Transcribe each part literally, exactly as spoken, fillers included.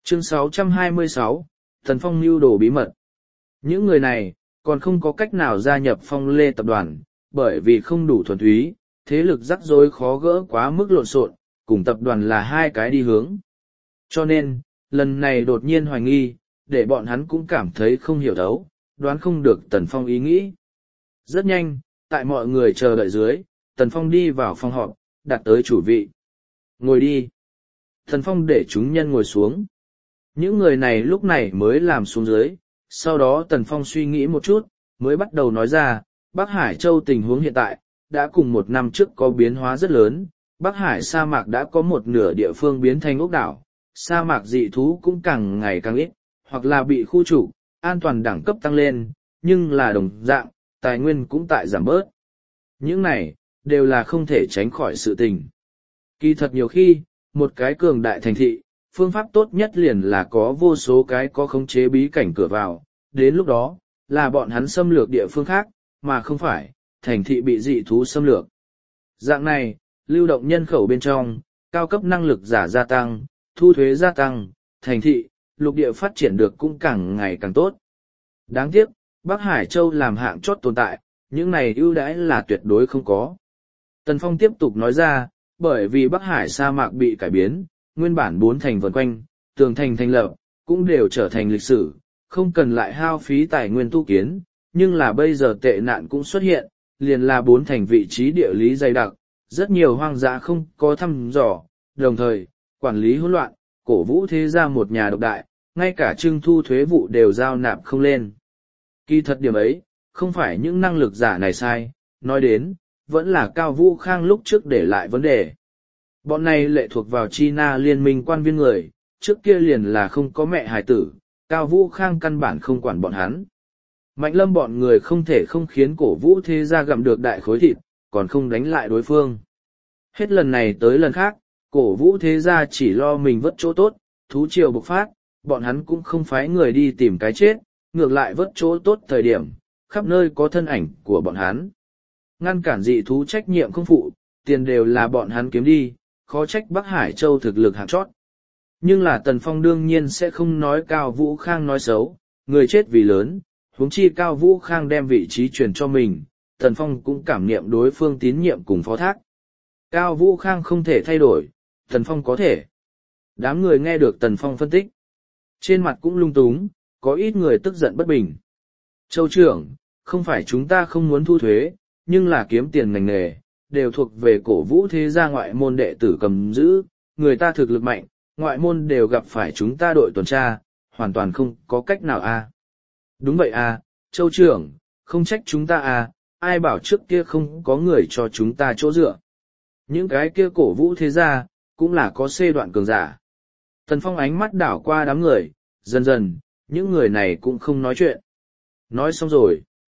Chương sáu trăm hai mươi sáu, Tần Phong mưu đồ bí mật. Những người này, còn không có cách nào gia nhập Phong Lê tập đoàn, bởi vì không đủ thuần túy, thế lực rắc rối khó gỡ quá mức lộn xộn, cùng tập đoàn là hai cái đi hướng. Cho nên, lần này đột nhiên hoài nghi, để bọn hắn cũng cảm thấy không hiểu thấu, đoán không được Tần Phong ý nghĩ. Rất nhanh, tại mọi người chờ đợi dưới, Tần Phong đi vào phòng họp, đặt tới chủ vị. Ngồi đi. Tần Phong để chúng nhân ngồi xuống. Những người này lúc này mới làm xuống dưới, sau đó Tần Phong suy nghĩ một chút, mới bắt đầu nói ra, Bắc Hải Châu tình huống hiện tại, đã cùng một năm trước có biến hóa rất lớn, Bắc Hải sa mạc đã có một nửa địa phương biến thành ốc đảo, sa mạc dị thú cũng càng ngày càng ít, hoặc là bị khu trục, an toàn đẳng cấp tăng lên, nhưng là đồng dạng, tài nguyên cũng tại giảm bớt. Những này, đều là không thể tránh khỏi sự tình. Kỳ thật nhiều khi, một cái cường đại thành thị, phương pháp tốt nhất liền là có vô số cái có khống chế bí cảnh cửa vào, đến lúc đó, là bọn hắn xâm lược địa phương khác, mà không phải, thành thị bị dị thú xâm lược. Dạng này, lưu động nhân khẩu bên trong, cao cấp năng lực giả gia tăng, thu thuế gia tăng, thành thị, lục địa phát triển được cũng càng ngày càng tốt. Đáng tiếc, Bắc Hải Châu làm hạng chót tồn tại, những này ưu đãi là tuyệt đối không có. Tần Phong tiếp tục nói ra, bởi vì Bắc Hải sa mạc bị cải biến, nguyên bản bốn thành vần quanh, tường thành thành lập, cũng đều trở thành lịch sử, không cần lại hao phí tài nguyên tu kiến, nhưng là bây giờ tệ nạn cũng xuất hiện, liền là bốn thành vị trí địa lý dày đặc, rất nhiều hoang dã không có thăm dò, đồng thời, quản lý hỗn loạn, cổ vũ thế gia một nhà độc đại, ngay cả trưng thu thuế vụ đều giao nạp không lên. Kỳ thật điểm ấy, không phải những năng lực giả này sai, nói đến, vẫn là Cao Vũ Khang lúc trước để lại vấn đề. Bọn này lệ thuộc vào China liên minh quan viên người, trước kia liền là không có mẹ hài tử, Cao Vũ Khang căn bản không quản bọn hắn. Mạnh Lâm bọn người không thể không khiến cổ vũ thế gia gặm được đại khối thịt, còn không đánh lại đối phương. Hết lần này tới lần khác, cổ vũ thế gia chỉ lo mình vớt chỗ tốt, thú triều bộc phát, bọn hắn cũng không phái người đi tìm cái chết, ngược lại vớt chỗ tốt thời điểm, khắp nơi có thân ảnh của bọn hắn. Ngăn cản dị thú trách nhiệm không phụ, tiền đều là bọn hắn kiếm đi, khó trách Bắc Hải Châu thực lực hạng chót. Nhưng là Tần Phong đương nhiên sẽ không nói Cao Vũ Khang nói xấu, người chết vì lớn, huống chi Cao Vũ Khang đem vị trí truyền cho mình, Tần Phong cũng cảm niệm đối phương tín nhiệm cùng phó thác. Cao Vũ Khang không thể thay đổi, Tần Phong có thể. Đám người nghe được Tần Phong phân tích. Trên mặt cũng lung túng, có ít người tức giận bất bình. Châu trưởng, không phải chúng ta không muốn thu thuế, nhưng là kiếm tiền ngành nghề, đều thuộc về cổ vũ thế gia ngoại môn đệ tử cầm giữ, người ta thực lực mạnh, ngoại môn đều gặp phải chúng ta đội tuần tra, hoàn toàn không có cách nào a. À. Đúng vậy à, Châu trưởng, không trách chúng ta à, ai bảo trước kia không có người cho chúng ta chỗ dựa. Những cái kia cổ vũ thế gia, cũng là có xê đoạn cường giả. Tần Phong ánh mắt đảo qua đám người, dần dần, những người này cũng không nói chuyện. Nói xong rồi.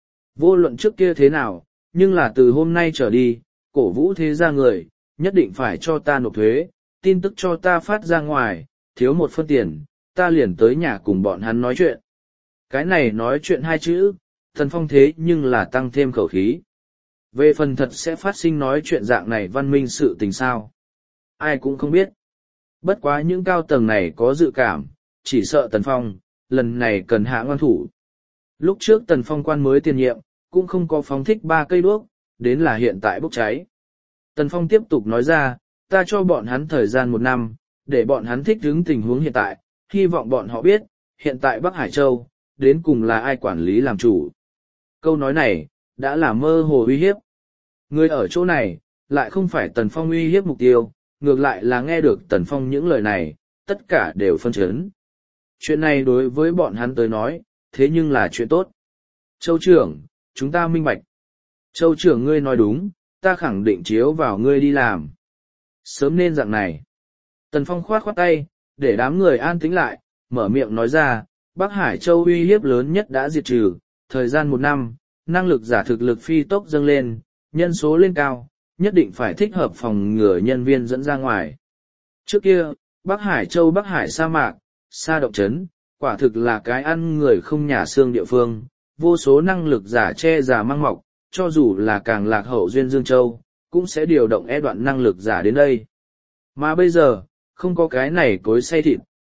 Vô luận trước kia thế nào, nhưng là từ hôm nay trở đi, cổ vũ thế gia người, nhất định phải cho ta nộp thuế, tin tức cho ta phát ra ngoài, thiếu một phân tiền, ta liền tới nhà cùng bọn hắn nói chuyện. Cái này nói chuyện hai chữ, Tần Phong thế nhưng là tăng thêm khẩu khí. Về phần thật sẽ phát sinh nói chuyện dạng này văn minh sự tình sao? Ai cũng không biết. Bất quá những cao tầng này có dự cảm, chỉ sợ Tần Phong, lần này cần hạ ngoan thủ. Lúc trước Tần Phong quan mới tiền nhiệm, cũng không có phóng thích ba cây đuốc, đến là hiện tại bốc cháy. Tần Phong tiếp tục nói ra, ta cho bọn hắn thời gian một năm, để bọn hắn thích ứng tình huống hiện tại, hy vọng bọn họ biết, hiện tại Bắc Hải Châu, đến cùng là ai quản lý làm chủ. Câu nói này, đã là mơ hồ uy hiếp. Người ở chỗ này, lại không phải Tần Phong uy hiếp mục tiêu, ngược lại là nghe được Tần Phong những lời này, tất cả đều phân chấn. Chuyện này đối với bọn hắn tới nói, thế nhưng là chuyện tốt. Châu trưởng, chúng ta minh bạch. Châu trưởng ngươi nói đúng, ta khẳng định chiếu vào ngươi đi làm. Sớm nên dạng này. Tần Phong khoát khoát tay, để đám người an tĩnh lại, mở miệng nói ra, Bắc Hải Châu uy hiếp lớn nhất đã diệt trừ, thời gian một năm, năng lực giả thực lực phi tốc dâng lên, nhân số lên cao, nhất định phải thích hợp phòng ngừa nhân viên dẫn ra ngoài. Trước kia, Bắc Hải Châu Bắc Hải sa mạc, sa động trấn, quả thực là cái ăn người không nhà xương địa phương, vô số năng lực giả che giả mang mọc, cho dù là càng lạc hậu duyên Dương Châu, cũng sẽ điều động e đoạn năng lực giả đến đây. Mà bây giờ, không có cái này cối xay thịt,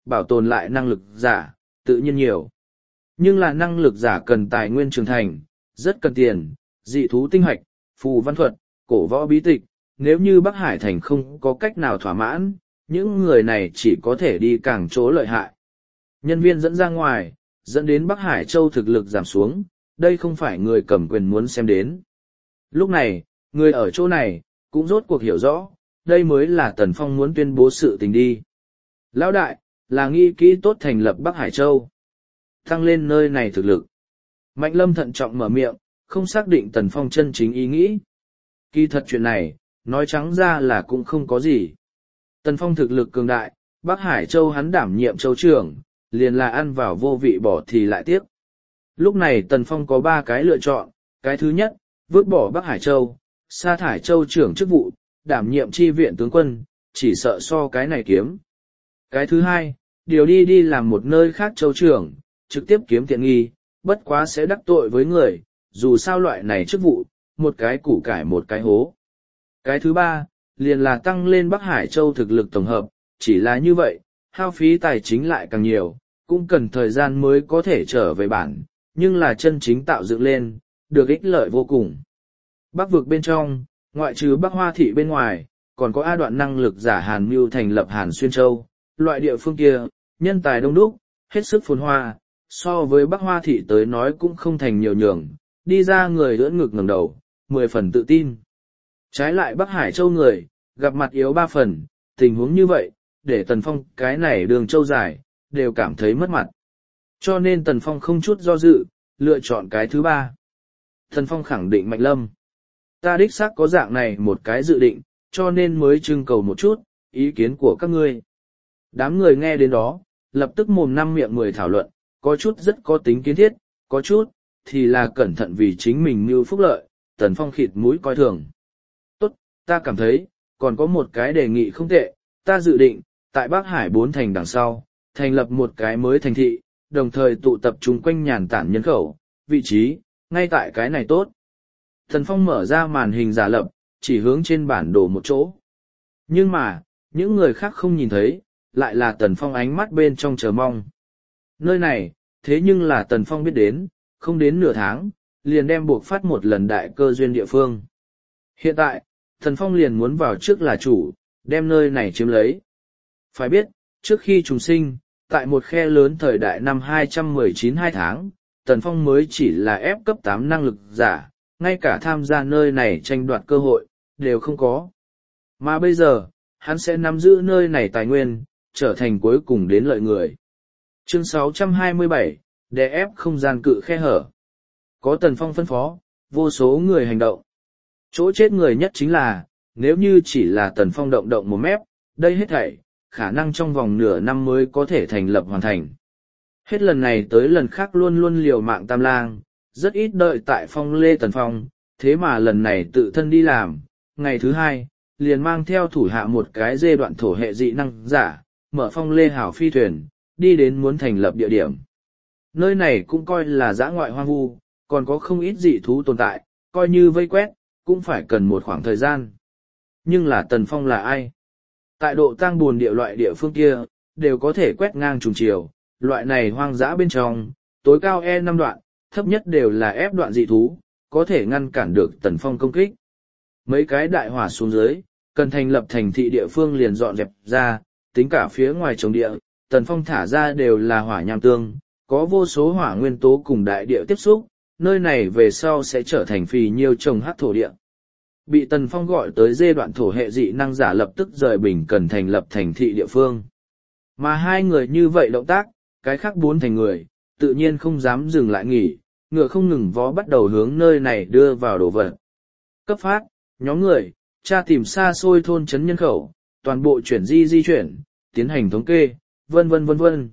bảo tồn lại năng lực giả, tự nhiên nhiều. Nhưng là năng lực giả cần tài nguyên trưởng thành, rất cần tiền, dị thú tinh hoạch, phù văn thuật, cổ võ bí tịch, nếu như Bắc Hải Thành không có cách nào thỏa mãn, những người này chỉ có thể đi càng chỗ lợi hại. Nhân viên dẫn ra ngoài, dẫn đến Bắc Hải Châu thực lực giảm xuống, đây không phải người cầm quyền muốn xem đến. Lúc này, người ở chỗ này, cũng rốt cuộc hiểu rõ, đây mới là Tần Phong muốn tuyên bố sự tình đi. Lão đại, là nghĩ kỹ tốt thành lập Bắc Hải Châu. Tăng lên nơi này thực lực. Mạnh Lâm thận trọng mở miệng, không xác định Tần Phong chân chính ý nghĩ. Kỳ thật chuyện này, nói trắng ra là cũng không có gì. Tần Phong thực lực cường đại, Bắc Hải Châu hắn đảm nhiệm châu trưởng, liền là ăn vào vô vị bỏ thì lại tiếc. Lúc này Tần Phong có ba cái lựa chọn, cái thứ nhất, vứt bỏ Bắc Hải Châu, sa thải châu trưởng chức vụ, đảm nhiệm chi viện tướng quân, chỉ sợ so cái này kiếm. Cái thứ hai, điều đi đi làm một nơi khác châu trưởng, trực tiếp kiếm tiện nghi, bất quá sẽ đắc tội với người, dù sao loại này chức vụ, một cái củ cải một cái hố. Cái thứ ba, liền là tăng lên Bắc Hải Châu thực lực tổng hợp, chỉ là như vậy, hao phí tài chính lại càng nhiều, cũng cần thời gian mới có thể trở về bản, nhưng là chân chính tạo dựng lên, được ích lợi vô cùng. Bắc vực bên trong, ngoại trừ Bắc Hoa Thị bên ngoài, còn có A đoạn năng lực giả Hàn Mưu thành lập Hàn Xuyên Châu, loại địa phương kia, nhân tài đông đúc, hết sức phồn hoa, so với Bắc Hoa Thị tới nói cũng không thành nhiều nhường, đi ra người ưỡn ngực ngẩng đầu, mười phần tự tin. Trái lại Bắc Hải Châu người, gặp mặt yếu ba phần, tình huống như vậy, để Tần Phong cái này đường châu dài, đều cảm thấy mất mặt. Cho nên Tần Phong không chút do dự, lựa chọn cái thứ ba. Tần Phong khẳng định Mạnh Lâm. Ta đích xác có dạng này một cái dự định, cho nên mới trưng cầu một chút, ý kiến của các ngươi. Đám người nghe đến đó, lập tức mồm năm miệng mười thảo luận, có chút rất có tính kiến thiết, có chút, thì là cẩn thận vì chính mình mưu phúc lợi, Tần Phong khịt mũi coi thường. Tốt, ta cảm thấy, còn có một cái đề nghị không tệ, ta dự định, tại Bắc Hải bốn thành đằng sau, thành lập một cái mới thành thị, đồng thời tụ tập chung quanh nhàn tản nhân khẩu, vị trí, ngay tại cái này tốt. Tần Phong mở ra màn hình giả lập, chỉ hướng trên bản đồ một chỗ. Nhưng mà, những người khác không nhìn thấy, lại là Tần Phong ánh mắt bên trong chờ mong. Nơi này, thế nhưng là Tần Phong biết đến, không đến nửa tháng, liền đem buộc phát một lần đại cơ duyên địa phương. Hiện tại, Tần Phong liền muốn vào trước là chủ, đem nơi này chiếm lấy. Phải biết, trước khi trùng sinh, tại một khe lớn thời đại năm hai trăm mười chín hai tháng, Tần Phong mới chỉ là ép cấp tám năng lực giả, ngay cả tham gia nơi này tranh đoạt cơ hội, đều không có. Mà bây giờ, hắn sẽ nắm giữ nơi này tài nguyên, trở thành cuối cùng đến lợi người. Chương sáu trăm hai mươi bảy, đè ép không gian cự khe hở. Có Tần Phong phân phó, vô số người hành động. Chỗ chết người nhất chính là, nếu như chỉ là Tần Phong động động một mép, đây hết thảy, khả năng trong vòng nửa năm mới có thể thành lập hoàn thành. Hết lần này tới lần khác luôn luôn liều mạng tam lang, rất ít đợi tại Phong Lê Tần Phong, thế mà lần này tự thân đi làm, ngày thứ hai, liền mang theo thủ hạ một cái dê đoạn thổ hệ dị năng giả, mở Phong Lê hảo phi thuyền, đi đến muốn thành lập địa điểm. Nơi này cũng coi là dã ngoại hoang vu, còn có không ít dị thú tồn tại, coi như vây quét, cũng phải cần một khoảng thời gian. Nhưng là Tần Phong là ai? Tại độ tang buồn địa loại địa phương kia, đều có thể quét ngang trùng chiều, loại này hoang dã bên trong, tối cao E năm đoạn, thấp nhất đều là ép đoạn dị thú, có thể ngăn cản được Tần Phong công kích. Mấy cái đại hỏa xuống dưới, cần thành lập thành thị địa phương liền dọn dẹp ra, tính cả phía ngoài trồng địa, Tần Phong thả ra đều là hỏa nham tương, có vô số hỏa nguyên tố cùng đại địa tiếp xúc, nơi này về sau sẽ trở thành phì nhiêu trồng hát thổ địa. Bị Tần Phong gọi tới dê đoạn thổ hệ dị năng giả lập tức rời bình cần thành lập thành thị địa phương. Mà hai người như vậy động tác, cái khác bốn thành người, tự nhiên không dám dừng lại nghỉ, ngựa không ngừng vó bắt đầu hướng nơi này đưa vào đồ vật. Cấp phát, nhóm người, tra tìm xa xôi thôn trấn nhân khẩu, toàn bộ chuyển di di chuyển, tiến hành thống kê, vân vân vân vân.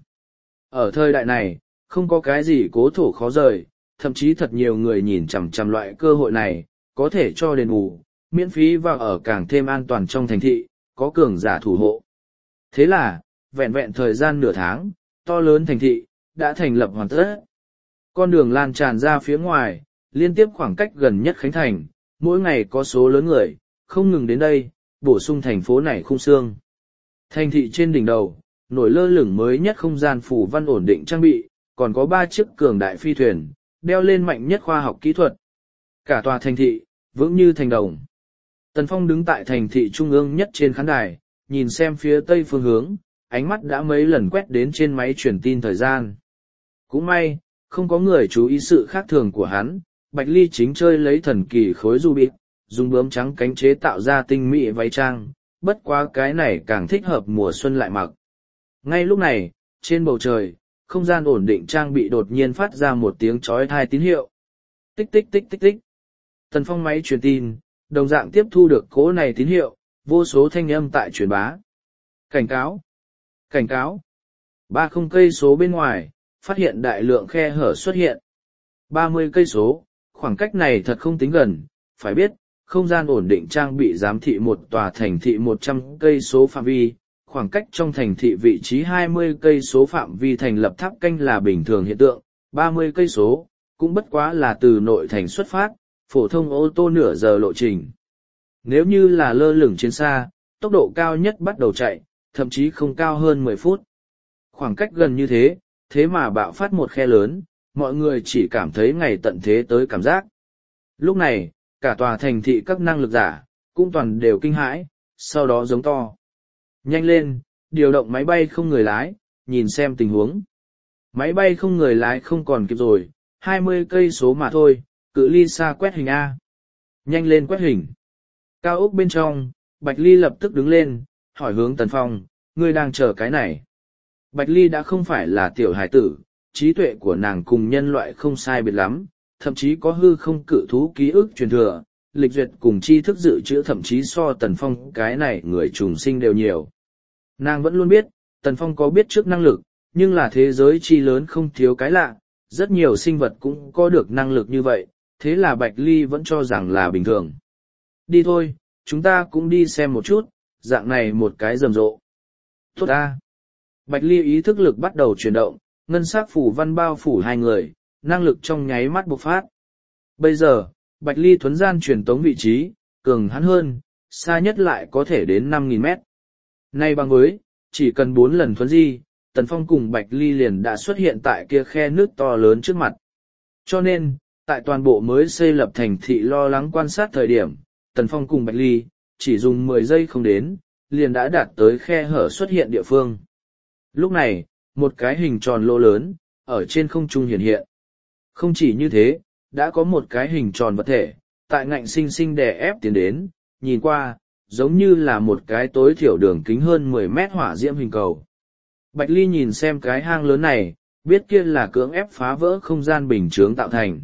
Ở thời đại này, không có cái gì cố thổ khó rời, thậm chí thật nhiều người nhìn chằm chằm loại cơ hội này, có thể cho đền bù, miễn phí và ở càng thêm an toàn trong thành thị, có cường giả thủ hộ. Thế là, vẹn vẹn thời gian nửa tháng, to lớn thành thị, đã thành lập hoàn tất. Con đường lan tràn ra phía ngoài, liên tiếp khoảng cách gần nhất Khánh Thành, mỗi ngày có số lớn người, không ngừng đến đây, bổ sung thành phố này khung xương. Thành thị trên đỉnh đầu, nổi lơ lửng mới nhất không gian phủ văn ổn định trang bị, còn có ba chiếc cường đại phi thuyền, đeo lên mạnh nhất khoa học kỹ thuật. Cả tòa thành thị, vững như thành đồng. Tần Phong đứng tại thành thị trung ương nhất trên khán đài, nhìn xem phía tây phương hướng, ánh mắt đã mấy lần quét đến trên máy truyền tin thời gian. Cũng may, không có người chú ý sự khác thường của hắn, Bạch Ly chính chơi lấy thần kỳ khối du bịt, dùng bướm trắng cánh chế tạo ra tinh mỹ váy trang, bất quá cái này càng thích hợp mùa xuân lại mặc. Ngay lúc này, trên bầu trời, không gian ổn định trang bị đột nhiên phát ra một tiếng chói tai tín hiệu. Tích tích tích tích tích. Tần Phong máy truyền tin, đồng dạng tiếp thu được cỗ này tín hiệu, vô số thanh âm tại truyền bá. Cảnh cáo! Cảnh cáo! Ba không cây số bên ngoài, phát hiện đại lượng khe hở xuất hiện. Ba mươi cây số, khoảng cách này thật không tính gần, phải biết, không gian ổn định trang bị giám thị một tòa thành thị một trăm cây số phạm vi, khoảng cách trong thành thị vị trí hai mươi cây số phạm vi thành lập tháp canh là bình thường hiện tượng, ba mươi cây số, cũng bất quá là từ nội thành xuất phát, phổ thông ô tô nửa giờ lộ trình. Nếu như là lơ lửng trên xa, tốc độ cao nhất bắt đầu chạy, thậm chí không cao hơn mười phút. Khoảng cách gần như thế, thế mà bạo phát một khe lớn, mọi người chỉ cảm thấy ngày tận thế tới cảm giác. Lúc này, cả tòa thành thị các năng lực giả, cũng toàn đều kinh hãi, sau đó giống to. Nhanh lên, điều động máy bay không người lái, nhìn xem tình huống. Máy bay không người lái không còn kịp rồi, hai mươi cây số mà thôi, cự ly xa quét hình A. Nhanh lên quét hình. Cao ốc bên trong, Bạch Ly lập tức đứng lên, hỏi hướng Tần Phong, ngươi đang chờ cái này. Bạch Ly đã không phải là tiểu hải tử, trí tuệ của nàng cùng nhân loại không sai biệt lắm, thậm chí có hư không cự thú ký ức truyền thừa, lịch duyệt cùng tri thức dự trữ thậm chí so Tần Phong cái này người trùng sinh đều nhiều. Nàng vẫn luôn biết, Tần Phong có biết trước năng lực, nhưng là thế giới chi lớn không thiếu cái lạ, rất nhiều sinh vật cũng có được năng lực như vậy, thế là Bạch Ly vẫn cho rằng là bình thường. Đi thôi, chúng ta cũng đi xem một chút, dạng này một cái rầm rộ. Tốt ta! Bạch Ly ý thức lực bắt đầu chuyển động, ngân sắc phủ văn bao phủ hai người, năng lực trong nháy mắt bộc phát. Bây giờ, Bạch Ly thuấn gian truyền tống vị trí, cường hắn hơn, xa nhất lại có thể đến năm nghìn mét. Nay bằng với, chỉ cần bốn lần thuấn di, Tần Phong cùng Bạch Ly liền đã xuất hiện tại kia khe nước to lớn trước mặt. Cho nên, tại toàn bộ mới xây lập thành thị lo lắng quan sát thời điểm, Tần Phong cùng Bạch Ly, chỉ dùng mười giây không đến, liền đã đạt tới khe hở xuất hiện địa phương. Lúc này, một cái hình tròn lỗ lớn, ở trên không trung hiện hiện. Không chỉ như thế, đã có một cái hình tròn vật thể, tại ngạnh sinh sinh đè ép tiến đến, nhìn qua, giống như là một cái tối thiểu đường kính hơn mười mét hỏa diễm hình cầu. Bạch Ly nhìn xem cái hang lớn này, biết kia là cưỡng ép phá vỡ không gian bình chướng tạo thành.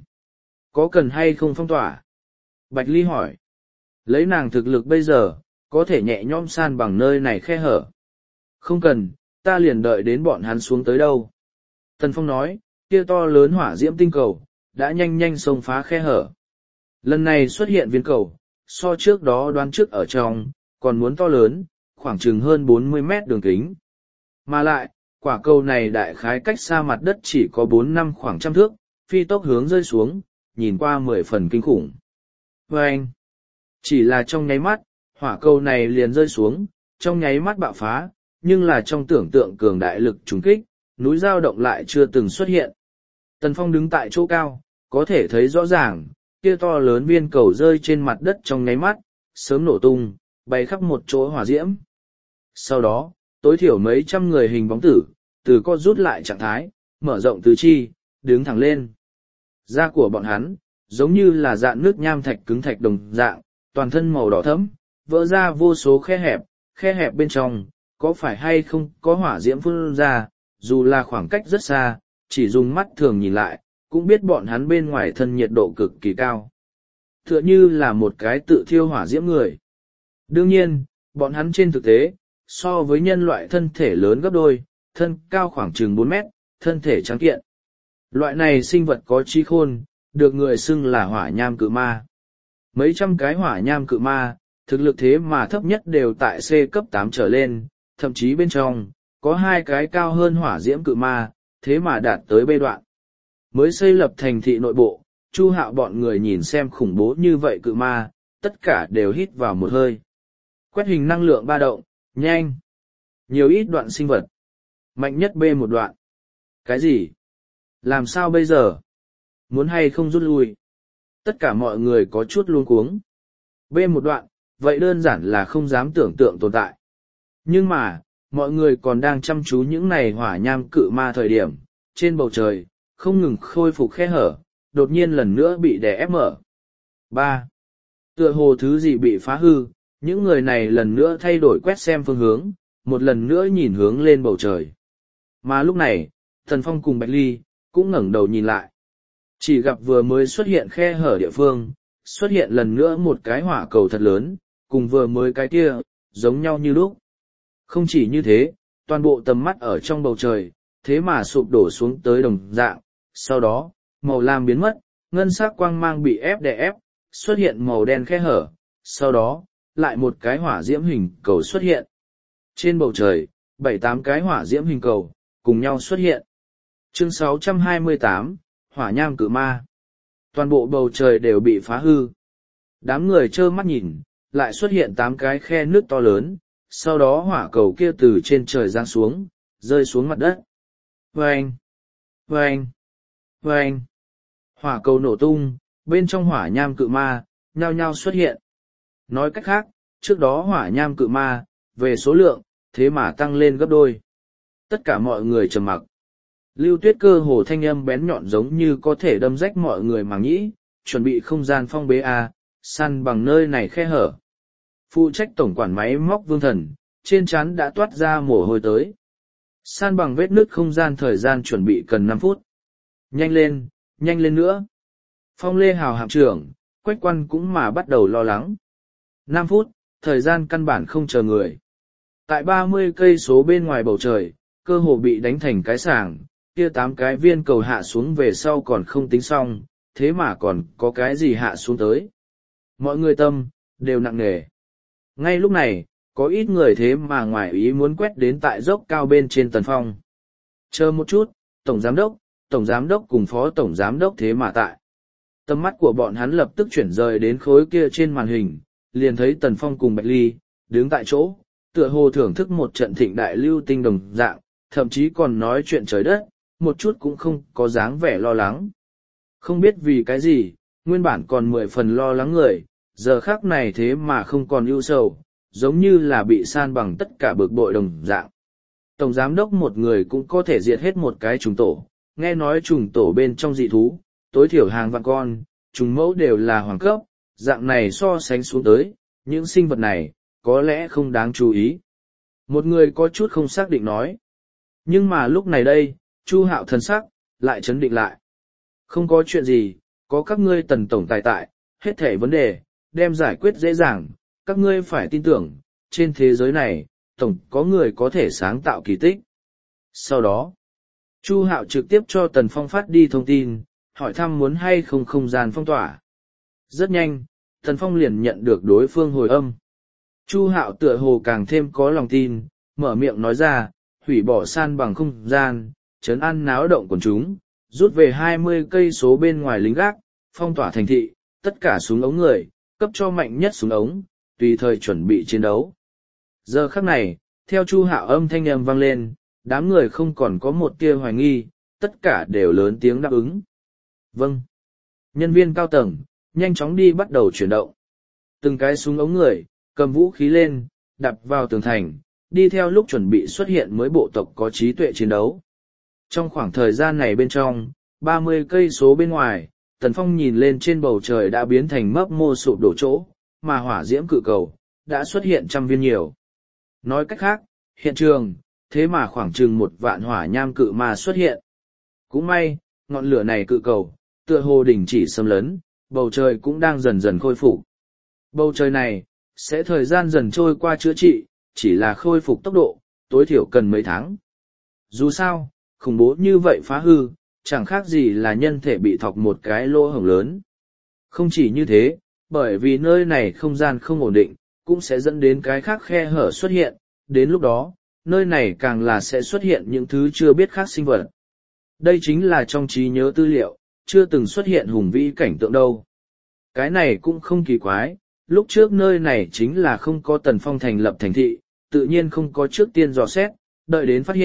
Có cần hay không phong tỏa? Bạch Ly hỏi. Lấy nàng thực lực bây giờ, có thể nhẹ nhõm san bằng nơi này khe hở. Không cần, ta liền đợi đến bọn hắn xuống tới đâu. Tần Phong nói, kia to lớn hỏa diễm tinh cầu, đã nhanh nhanh xông phá khe hở. Lần này xuất hiện viên cầu, so trước đó đoán trước ở trong, còn muốn to lớn, khoảng chừng hơn bốn mươi mét đường kính. Mà lại, quả cầu này đại khái cách xa mặt đất chỉ có bốn năm khoảng trăm thước, phi tốc hướng rơi xuống, nhìn qua mười phần kinh khủng. Và anh, chỉ là trong nháy mắt, hỏa cầu này liền rơi xuống, trong nháy mắt bạo phá, nhưng là trong tưởng tượng cường đại lực trùng kích, núi dao động lại chưa từng xuất hiện. Tần Phong đứng tại chỗ cao, có thể thấy rõ ràng, kia to lớn viên cầu rơi trên mặt đất trong nháy mắt, sớm nổ tung, bay khắp một chỗ hỏa diễm. Sau đó, tối thiểu mấy trăm người hình bóng tử, từ co rút lại trạng thái, mở rộng tứ chi, đứng thẳng lên. Da của bọn hắn, giống như là dạn nước nham thạch cứng thạch đồng dạng, toàn thân màu đỏ thẫm, vỡ ra vô số khe hẹp, khe hẹp bên trong, có phải hay không có hỏa diễm phun ra, dù là khoảng cách rất xa, chỉ dùng mắt thường nhìn lại, cũng biết bọn hắn bên ngoài thân nhiệt độ cực kỳ cao. Tựa như là một cái tự thiêu hỏa diễm người. Đương nhiên, bọn hắn trên thực tế, so với nhân loại thân thể lớn gấp đôi, thân cao khoảng chừng bốn mét, thân thể trắng kiện. Loại này sinh vật có trí khôn, được người xưng là hỏa nham cự ma. Mấy trăm cái hỏa nham cự ma, thực lực thế mà thấp nhất đều tại C cấp tám trở lên, thậm chí bên trong, có hai cái cao hơn hỏa diễm cự ma, thế mà đạt tới B đoạn. Mới xây lập thành thị nội bộ, Chu Hạo bọn người nhìn xem khủng bố như vậy cự ma, tất cả đều hít vào một hơi. Quét hình năng lượng ba động, nhanh. Nhiều ít đoạn sinh vật. Mạnh nhất B một đoạn. Cái gì? Làm sao bây giờ? Muốn hay không rút lui? Tất cả mọi người có chút luống cuống. B một đoạn, vậy đơn giản là không dám tưởng tượng tồn tại. Nhưng mà, mọi người còn đang chăm chú những này hỏa nham cự ma thời điểm, trên bầu trời, không ngừng khôi phục khe hở, đột nhiên lần nữa bị đè ép mở. ba. Tựa hồ thứ gì bị phá hư, những người này lần nữa thay đổi quét xem phương hướng, một lần nữa nhìn hướng lên bầu trời. Mà lúc này, Tần Phong cùng Bạch Ly, cũng ngẩng đầu nhìn lại. Chỉ gặp vừa mới xuất hiện khe hở địa phương, xuất hiện lần nữa một cái hỏa cầu thật lớn, cùng vừa mới cái kia, giống nhau như lúc. Không chỉ như thế, toàn bộ tầm mắt ở trong bầu trời, thế mà sụp đổ xuống tới đồng dạng, sau đó, màu lam biến mất, ngân sắc quang mang bị ép đè ép, xuất hiện màu đen khe hở, sau đó, lại một cái hỏa diễm hình cầu xuất hiện. Trên bầu trời, bảy tám cái hỏa diễm hình cầu, cùng nhau xuất hiện. Chương sáu trăm hai mươi tám, Hỏa nham cự ma. Toàn bộ bầu trời đều bị phá hư. Đám người trơ mắt nhìn, lại xuất hiện tám cái khe nước to lớn, sau đó hỏa cầu kia từ trên trời giáng xuống, rơi xuống mặt đất. Vâng! Vâng! Vâng! Hỏa cầu nổ tung, bên trong hỏa nham cự ma, nhao nhao xuất hiện. Nói cách khác, trước đó hỏa nham cự ma, về số lượng, thế mà tăng lên gấp đôi. Tất cả mọi người trầm mặc. Lưu Tuyết cơ hồ thanh âm bén nhọn giống như có thể đâm rách mọi người màng nhĩ, chuẩn bị không gian phong bế A, săn bằng nơi này khe hở. Phụ trách tổng quản máy móc Vương Thần, trên trán đã toát ra mồ hôi tới. San bằng vết nứt không gian thời gian chuẩn bị cần năm phút. Nhanh lên, nhanh lên nữa. Phong Lê Hào hạm trưởng, Quách Quan cũng mà bắt đầu lo lắng. năm phút, thời gian căn bản không chờ người. Tại ba mươi cây số bên ngoài bầu trời, cơ hồ bị đánh thành cái sàng, kia tám cái viên cầu hạ xuống về sau còn không tính xong, thế mà còn có cái gì hạ xuống tới. Mọi người tâm, đều nặng nề. Ngay lúc này, có ít người thế mà ngoài ý muốn quét đến tại dốc cao bên trên Tần Phong. Chờ một chút, Tổng Giám đốc, Tổng Giám đốc cùng Phó Tổng Giám đốc thế mà tại. Tầm mắt của bọn hắn lập tức chuyển rời đến khối kia trên màn hình, liền thấy Tần Phong cùng Bạch Ly, đứng tại chỗ, tựa hồ thưởng thức một trận thịnh đại lưu tinh đồng dạng, thậm chí còn nói chuyện trời đất, một chút cũng không có dáng vẻ lo lắng. Không biết vì cái gì, nguyên bản còn mười phần lo lắng người, giờ khác này thế mà không còn ưu sầu, giống như là bị san bằng tất cả bực bội đồng dạng. Tổng giám đốc một người cũng có thể diệt hết một cái trùng tổ, nghe nói trùng tổ bên trong dị thú, tối thiểu hàng vạn con, trùng mẫu đều là hoàng cấp, dạng này so sánh xuống tới, những sinh vật này, có lẽ không đáng chú ý. Một người có chút không xác định nói. Nhưng mà lúc này đây, Chu Hạo thần sắc, lại chấn định lại. Không có chuyện gì, có các ngươi Tần tổng tài tại, hết thể vấn đề, đem giải quyết dễ dàng, các ngươi phải tin tưởng, trên thế giới này, tổng có người có thể sáng tạo kỳ tích. Sau đó, Chu Hạo trực tiếp cho Tần Phong phát đi thông tin, hỏi thăm muốn hay không không gian phong tỏa. Rất nhanh, Tần Phong liền nhận được đối phương hồi âm. Chu Hạo tựa hồ càng thêm có lòng tin, mở miệng nói ra, hủy bỏ san bằng không gian, trấn an náo động quần chúng, rút về hai mươi cây số bên ngoài lính gác, phong tỏa thành thị, tất cả súng ống người, cấp cho mạnh nhất súng ống, tùy thời chuẩn bị chiến đấu. Giờ khắc này, theo Chu Hạo âm thanh âm vang lên, đám người không còn có một tia hoài nghi, tất cả đều lớn tiếng đáp ứng. Vâng. Nhân viên cao tầng, nhanh chóng đi bắt đầu chuyển động. Từng cái súng ống người, cầm vũ khí lên, đập vào tường thành, đi theo lúc chuẩn bị xuất hiện mới bộ tộc có trí tuệ chiến đấu. Trong khoảng thời gian này bên trong, ba mươi cây số bên ngoài, Tần Phong nhìn lên trên bầu trời đã biến thành mấp mô sụp đổ chỗ, mà hỏa diễm cự cầu, đã xuất hiện trăm viên nhiều. Nói cách khác, hiện trường, thế mà khoảng chừng một vạn hỏa nham cự ma xuất hiện. Cũng may, ngọn lửa này cự cầu, tựa hồ đình chỉ xâm lấn, bầu trời cũng đang dần dần khôi phục. Bầu trời này, sẽ thời gian dần trôi qua chữa trị, chỉ là khôi phục tốc độ, tối thiểu cần mấy tháng. Dù sao, khủng bố như vậy phá hư, chẳng khác gì là nhân thể bị thọc một cái lỗ hổng lớn. Không chỉ như thế, bởi vì nơi này không gian không ổn định, cũng sẽ dẫn đến cái khác khe hở xuất hiện, đến lúc đó, nơi này càng là sẽ xuất hiện những thứ chưa biết khác sinh vật. Đây chính là trong trí nhớ tư liệu, chưa từng xuất hiện hùng vĩ cảnh tượng đâu. Cái này cũng không kỳ quái, lúc trước nơi này chính là không có Tần Phong thành lập thành thị, tự nhiên không có trước tiên dò xét, đợi đến phát hiện,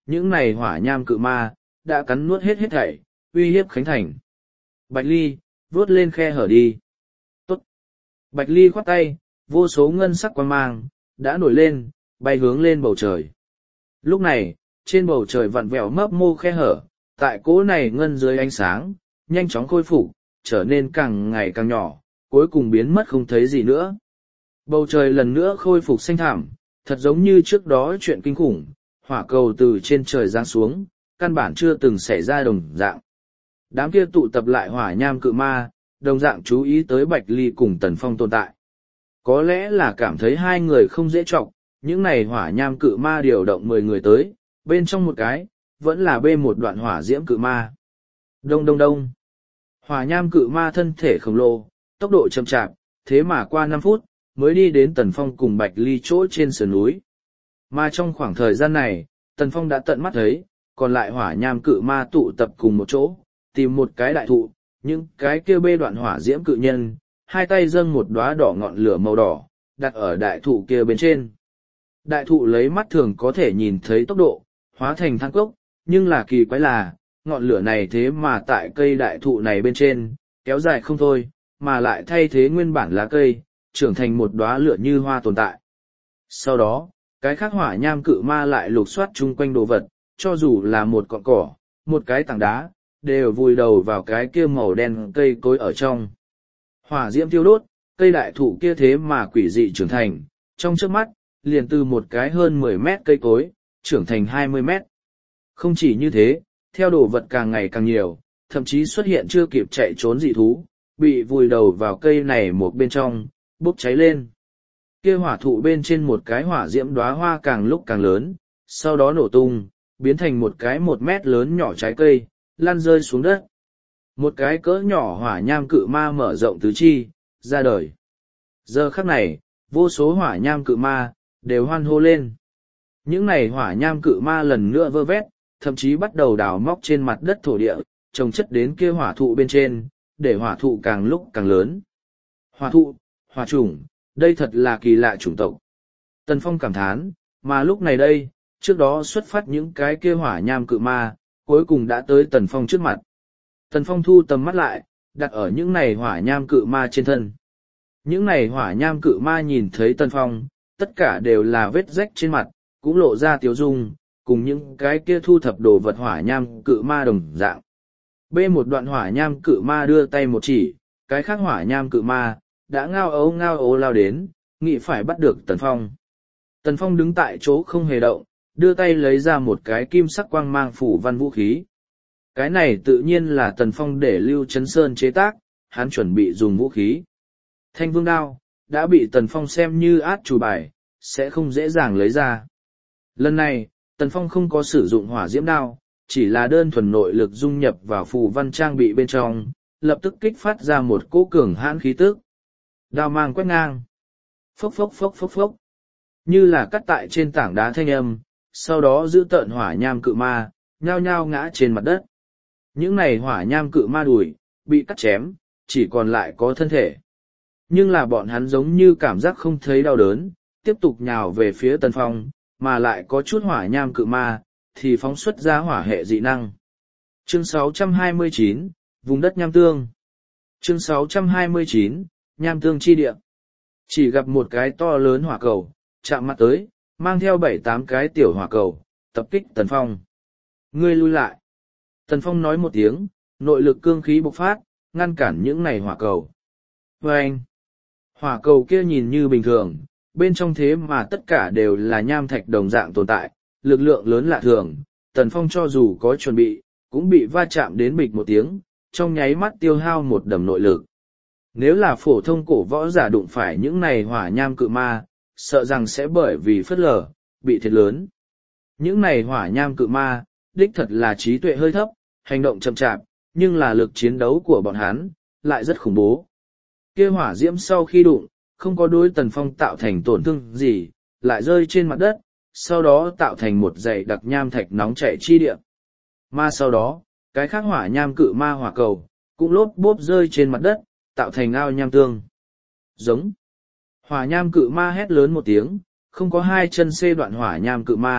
những này hỏa nham cự ma, đã cắn nuốt hết hết thảy, uy hiếp Khánh Thành. Bạch Ly, vuốt lên khe hở đi. Tốt. Bạch Ly khoát tay, vô số ngân sắc quang mang, đã nổi lên, bay hướng lên bầu trời. Lúc này, trên bầu trời vặn vẹo mấp mô khe hở, tại cỗ này ngân dưới ánh sáng, nhanh chóng khôi phục, trở nên càng ngày càng nhỏ, cuối cùng biến mất không thấy gì nữa. Bầu trời lần nữa khôi phục xanh thảm, thật giống như trước đó chuyện kinh khủng, hỏa cầu từ trên trời giáng xuống, căn bản chưa từng xảy ra đồng dạng. Đám kia tụ tập lại hỏa nham cự ma, đồng dạng chú ý tới Bạch Ly cùng Tần Phong tồn tại. Có lẽ là cảm thấy hai người không dễ trọng, những này hỏa nham cự ma điều động mười người tới, bên trong một cái, vẫn là bê một đoạn hỏa diễm cự ma. Đông đông đông. Hỏa nham cự ma thân thể khổng lồ, tốc độ chậm chạp, thế mà qua năm phút, mới đi đến Tần Phong cùng Bạch Ly chỗ trên sườn núi. Mà trong khoảng thời gian này, Tần Phong đã tận mắt thấy, còn lại hỏa nham cự ma tụ tập cùng một chỗ, tìm một cái đại thụ, những cái kia bê đoạn hỏa diễm cự nhân, hai tay dâng một đóa đỏ ngọn lửa màu đỏ, đặt ở đại thụ kia bên trên. Đại thụ lấy mắt thường có thể nhìn thấy tốc độ, hóa thành than cốc, nhưng là kỳ quái là, ngọn lửa này thế mà tại cây đại thụ này bên trên, kéo dài không thôi, mà lại thay thế nguyên bản lá cây, trưởng thành một đóa lửa như hoa tồn tại. Sau đó, cái khác hỏa nham cự ma lại lục soát chung quanh đồ vật, cho dù là một cọn cỏ, một cái tảng đá, đều vùi đầu vào cái kia màu đen cây cối ở trong. Hỏa diễm thiêu đốt, cây đại thụ kia thế mà quỷ dị trưởng thành, trong trước mắt, liền từ một cái hơn mười mét cây cối, trưởng thành hai mươi mét. Không chỉ như thế, theo đồ vật càng ngày càng nhiều, thậm chí xuất hiện chưa kịp chạy trốn dị thú, bị vùi đầu vào cây này một bên trong, bốc cháy lên. Kia hỏa thụ bên trên một cái hỏa diễm đóa hoa càng lúc càng lớn, sau đó nổ tung, biến thành một cái một mét lớn nhỏ trái cây, lăn rơi xuống đất. Một cái cỡ nhỏ hỏa nham cự ma mở rộng tứ chi, ra đời. Giờ khắc này, vô số hỏa nham cự ma, đều hoan hô lên. Những này hỏa nham cự ma lần nữa vơ vét, thậm chí bắt đầu đào móc trên mặt đất thổ địa, trồng chất đến kia hỏa thụ bên trên, để hỏa thụ càng lúc càng lớn. Hỏa thụ, hỏa chủng, đây thật là kỳ lạ chủng tộc. Tần Phong cảm thán, mà lúc này đây, trước đó xuất phát những cái kia hỏa nham cự ma, cuối cùng đã tới Tần Phong trước mặt. Tần Phong thu tầm mắt lại, đặt ở những này hỏa nham cự ma trên thân. Những này hỏa nham cự ma nhìn thấy Tần Phong, tất cả đều là vết rách trên mặt, cũng lộ ra tiếu dung, cùng những cái kia thu thập đồ vật hỏa nham cự ma đồng dạng. Bê một đoạn hỏa nham cự ma đưa tay một chỉ, cái khác hỏa nham cự ma, đã ngao ấu ngao ấu lao đến, nghĩ phải bắt được Tần Phong. Tần Phong đứng tại chỗ không hề động, đưa tay lấy ra một cái kim sắc quang mang phủ văn vũ khí. Cái này tự nhiên là Tần Phong để Lưu Chấn Sơn chế tác, hắn chuẩn bị dùng vũ khí. Thanh vương đao, đã bị Tần Phong xem như át chủ bài, sẽ không dễ dàng lấy ra. Lần này, Tần Phong không có sử dụng hỏa diễm đao, chỉ là đơn thuần nội lực dung nhập vào phù văn trang bị bên trong, lập tức kích phát ra một cỗ cường hãn khí tức. Đao mang quét ngang. Phốc phốc phốc phốc phốc. Như là cắt tại trên tảng đá thanh âm, sau đó giữ tợn hỏa nham cự ma, nhao nhao ngã trên mặt đất. Những này hỏa nham cự ma đùi, bị cắt chém, chỉ còn lại có thân thể. Nhưng là bọn hắn giống như cảm giác không thấy đau đớn, tiếp tục nhào về phía Tần Phong, mà lại có chút hỏa nham cự ma, thì phóng xuất ra hỏa hệ dị năng. Chương sáu trăm hai mươi chín, vùng đất nham tương. Chương sáu trăm hai mươi chín, nham tương chi địa. Chỉ gặp một cái to lớn hỏa cầu, chạm mặt tới, mang theo bảy tám cái tiểu hỏa cầu, tập kích Tần Phong. Ngươi lui lại. Tần Phong nói một tiếng, nội lực cương khí bộc phát, ngăn cản những này hỏa cầu. Và anh, hỏa cầu kia nhìn như bình thường, bên trong thế mà tất cả đều là nham thạch đồng dạng tồn tại, lực lượng lớn lạ thường, Tần Phong cho dù có chuẩn bị, cũng bị va chạm đến bịch một tiếng, trong nháy mắt tiêu hao một đầm nội lực. Nếu là phổ thông cổ võ giả đụng phải những này hỏa nham cự ma, sợ rằng sẽ bởi vì phất lờ, bị thiệt lớn. Những này hỏa nham cự ma, đích thật là trí tuệ hơi thấp, hành động chậm chạp, nhưng là lực chiến đấu của bọn hắn, lại rất khủng bố. Kia hỏa diễm sau khi đụng, không có đối Tần Phong tạo thành tổn thương gì, lại rơi trên mặt đất, sau đó tạo thành một dãy đặc nham thạch nóng chảy chi địa. Mà sau đó, cái khác hỏa nham cự ma hỏa cầu, cũng lốp bốp rơi trên mặt đất, tạo thành ao nham tương. Giống. Hỏa nham cự ma hét lớn một tiếng, không có hai chân xê đoạn hỏa nham cự ma,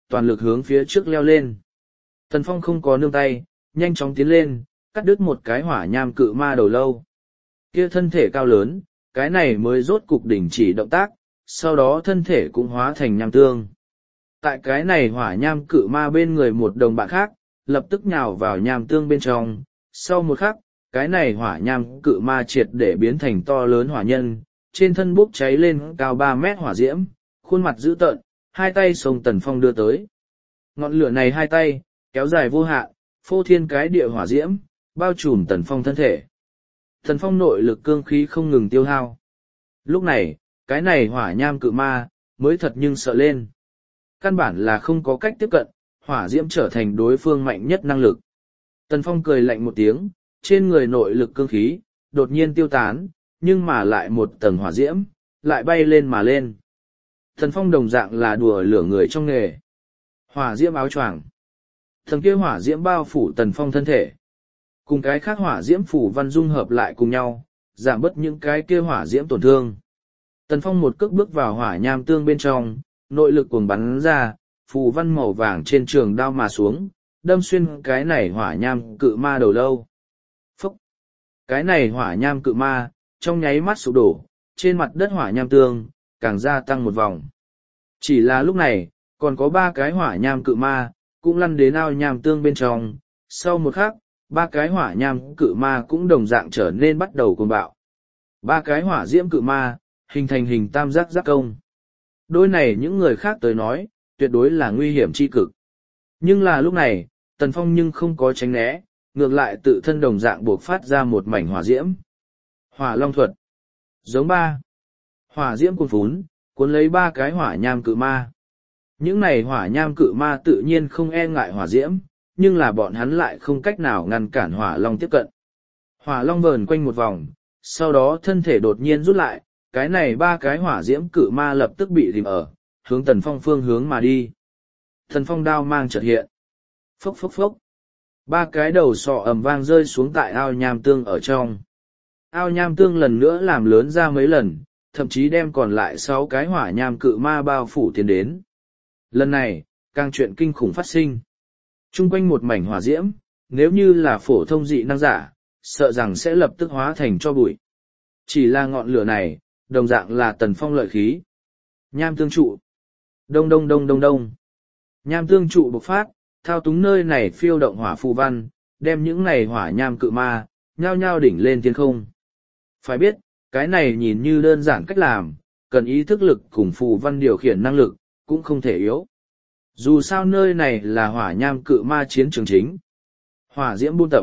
toàn lực hướng phía trước leo lên. Tần Phong không có nương tay, nhanh chóng tiến lên, cắt đứt một cái hỏa nham cự ma đầu lâu. Kia thân thể cao lớn, cái này mới rốt cục đỉnh chỉ động tác, sau đó thân thể cũng hóa thành nham tương. Tại cái này hỏa nham cự ma bên người một đồng bạn khác, lập tức nhào vào nham tương bên trong. Sau một khắc, cái này hỏa nham cự ma triệt để biến thành to lớn hỏa nhân, trên thân bốc cháy lên cao ba mét hỏa diễm, khuôn mặt dữ tợn, hai tay sông Tần Phong đưa tới. Ngọn lửa này hai tay, kéo dài vô hạn, phô thiên cái địa hỏa diễm, bao trùm Tần Phong thân thể. Tần Phong nội lực cương khí không ngừng tiêu hao. Lúc này, cái này hỏa nham cự ma, mới thật nhưng sợ lên. Căn bản là không có cách tiếp cận, hỏa diễm trở thành đối phương mạnh nhất năng lực. Tần Phong cười lạnh một tiếng, trên người nội lực cương khí, đột nhiên tiêu tán, nhưng mà lại một tầng hỏa diễm, lại bay lên mà lên. Tần Phong đồng dạng là đùa lửa người trong nghề. Hỏa diễm áo choàng. Thần kia hỏa diễm bao phủ Tần Phong thân thể. Cùng cái khác hỏa diễm phủ văn dung hợp lại cùng nhau, giảm bớt những cái kia hỏa diễm tổn thương. Tần Phong một cước bước vào hỏa nham tương bên trong, nội lực cuồng bắn ra, phù văn màu vàng trên trường đao mà xuống, đâm xuyên cái này hỏa nham cự ma đầu lâu. Phúc! Cái này hỏa nham cự ma, trong nháy mắt sụp đổ, trên mặt đất hỏa nham tương, càng gia tăng một vòng. Chỉ là lúc này, còn có ba cái hỏa nham cự ma, cũng lăn đến ao nham tương bên trong. Sau một khắc, ba cái hỏa nham cự ma cũng đồng dạng trở nên bắt đầu cuồng bạo. Ba cái hỏa diễm cự ma, hình thành hình tam giác giác công. Đôi này những người khác tới nói, tuyệt đối là nguy hiểm chi cực. Nhưng là lúc này, Tần Phong nhưng không có tránh né, ngược lại tự thân đồng dạng buộc phát ra một mảnh hỏa diễm. Hỏa long thuật. Giống ba. Hỏa diễm cuồn phún, cuốn lấy ba cái hỏa nham cự ma. Những này hỏa nham cự ma tự nhiên không e ngại hỏa diễm, nhưng là bọn hắn lại không cách nào ngăn cản hỏa long tiếp cận. Hỏa long vờn quanh một vòng, sau đó thân thể đột nhiên rút lại, cái này ba cái hỏa diễm cự ma lập tức bị rìm ở, hướng Tần Phong phương hướng mà đi. Tần Phong đao mang chợt hiện. Phốc phốc phốc. Ba cái đầu sọ ầm vang rơi xuống tại ao nham tương ở trong. Ao nham tương lần nữa làm lớn ra mấy lần, thậm chí đem còn lại sáu cái hỏa nham cự ma bao phủ tiến đến. Lần này, càng chuyện kinh khủng phát sinh. Trung quanh một mảnh hỏa diễm, nếu như là phổ thông dị năng giả, sợ rằng sẽ lập tức hóa thành cho bụi. Chỉ là ngọn lửa này, đồng dạng là Tần Phong lợi khí. Nham tương trụ. Đông đông đông đông đông. Nham tương trụ bộc phát, thao túng nơi này phiêu động hỏa phù văn, đem những này hỏa nham cự ma, nhao nhao đỉnh lên thiên không. Phải biết, cái này nhìn như đơn giản cách làm, cần ý thức lực cùng phù văn điều khiển năng lực, cũng không thể yếu. Dù sao nơi này là hỏa nham cự ma chiến trường chính. Hỏa diễm buôn tập.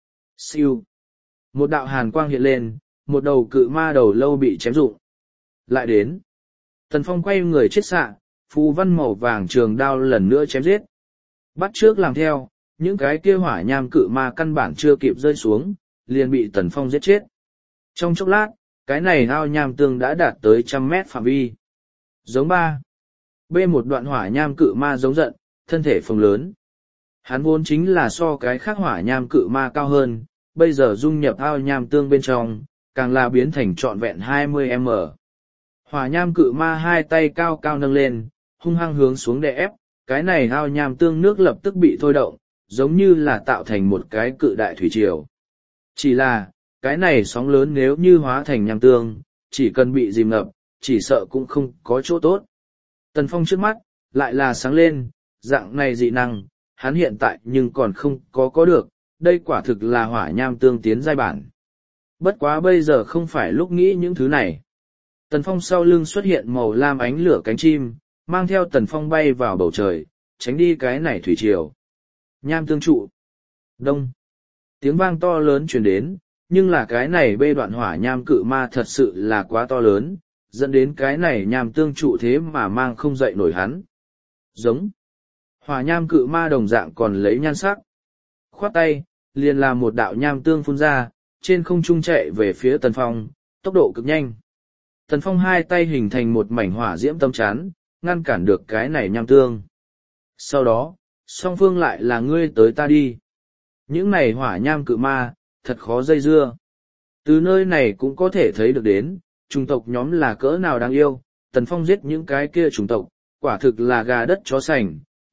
Siêu. Một đạo hàn quang hiện lên, một đầu cự ma đầu lâu bị chém rụng. Lại đến. Tần Phong quay người chết xạ, phù văn màu vàng trường đao lần nữa chém giết. Bắt trước làm theo, những cái kia hỏa nham cự ma căn bản chưa kịp rơi xuống, liền bị Tần Phong giết chết. Trong chốc lát, cái này ao nham tương đã đạt tới trăm mét phạm vi. Giống ba. B một đoạn hỏa nham cự ma giống giận, thân thể phồng lớn. Hắn vốn chính là so cái khác hỏa nham cự ma cao hơn, bây giờ dung nhập ao nham tương bên trong, càng là biến thành trọn vẹn hai mươi mét. Hỏa nham cự ma hai tay cao cao nâng lên, hung hăng hướng xuống đè ép, cái này ao nham tương nước lập tức bị thôi động, giống như là tạo thành một cái cự đại thủy triều. Chỉ là, cái này sóng lớn nếu như hóa thành nham tương, chỉ cần bị dìm ngập, chỉ sợ cũng không có chỗ tốt. Tần Phong trước mắt, lại là sáng lên, dạng này dị năng, hắn hiện tại nhưng còn không có có được, đây quả thực là hỏa nham tương tiến giai bản. Bất quá bây giờ không phải lúc nghĩ những thứ này. Tần Phong sau lưng xuất hiện màu lam ánh lửa cánh chim, mang theo Tần Phong bay vào bầu trời, tránh đi cái này thủy triều. Nham tương trụ. Đông. Tiếng vang to lớn truyền đến, nhưng là cái này bê đoạn hỏa nham cự ma thật sự là quá to lớn, dẫn đến cái này nham tương trụ thế mà mang không dậy nổi hắn. Giống. Hỏa nham cự ma đồng dạng còn lấy nhan sắc. Khoát tay, liền làm một đạo nham tương phun ra, trên không trung chạy về phía Tần Phong, tốc độ cực nhanh. Tần Phong hai tay hình thành một mảnh hỏa diễm tâm chắn, ngăn cản được cái này nham tương. Sau đó, song phương lại là ngươi tới ta đi. Những này hỏa nham cự ma, thật khó dây dưa. Từ nơi này cũng có thể thấy được đến, chủng tộc nhóm là cỡ nào đáng yêu, Tần Phong giết những cái kia chủng tộc, quả thực là gà đất chó sành,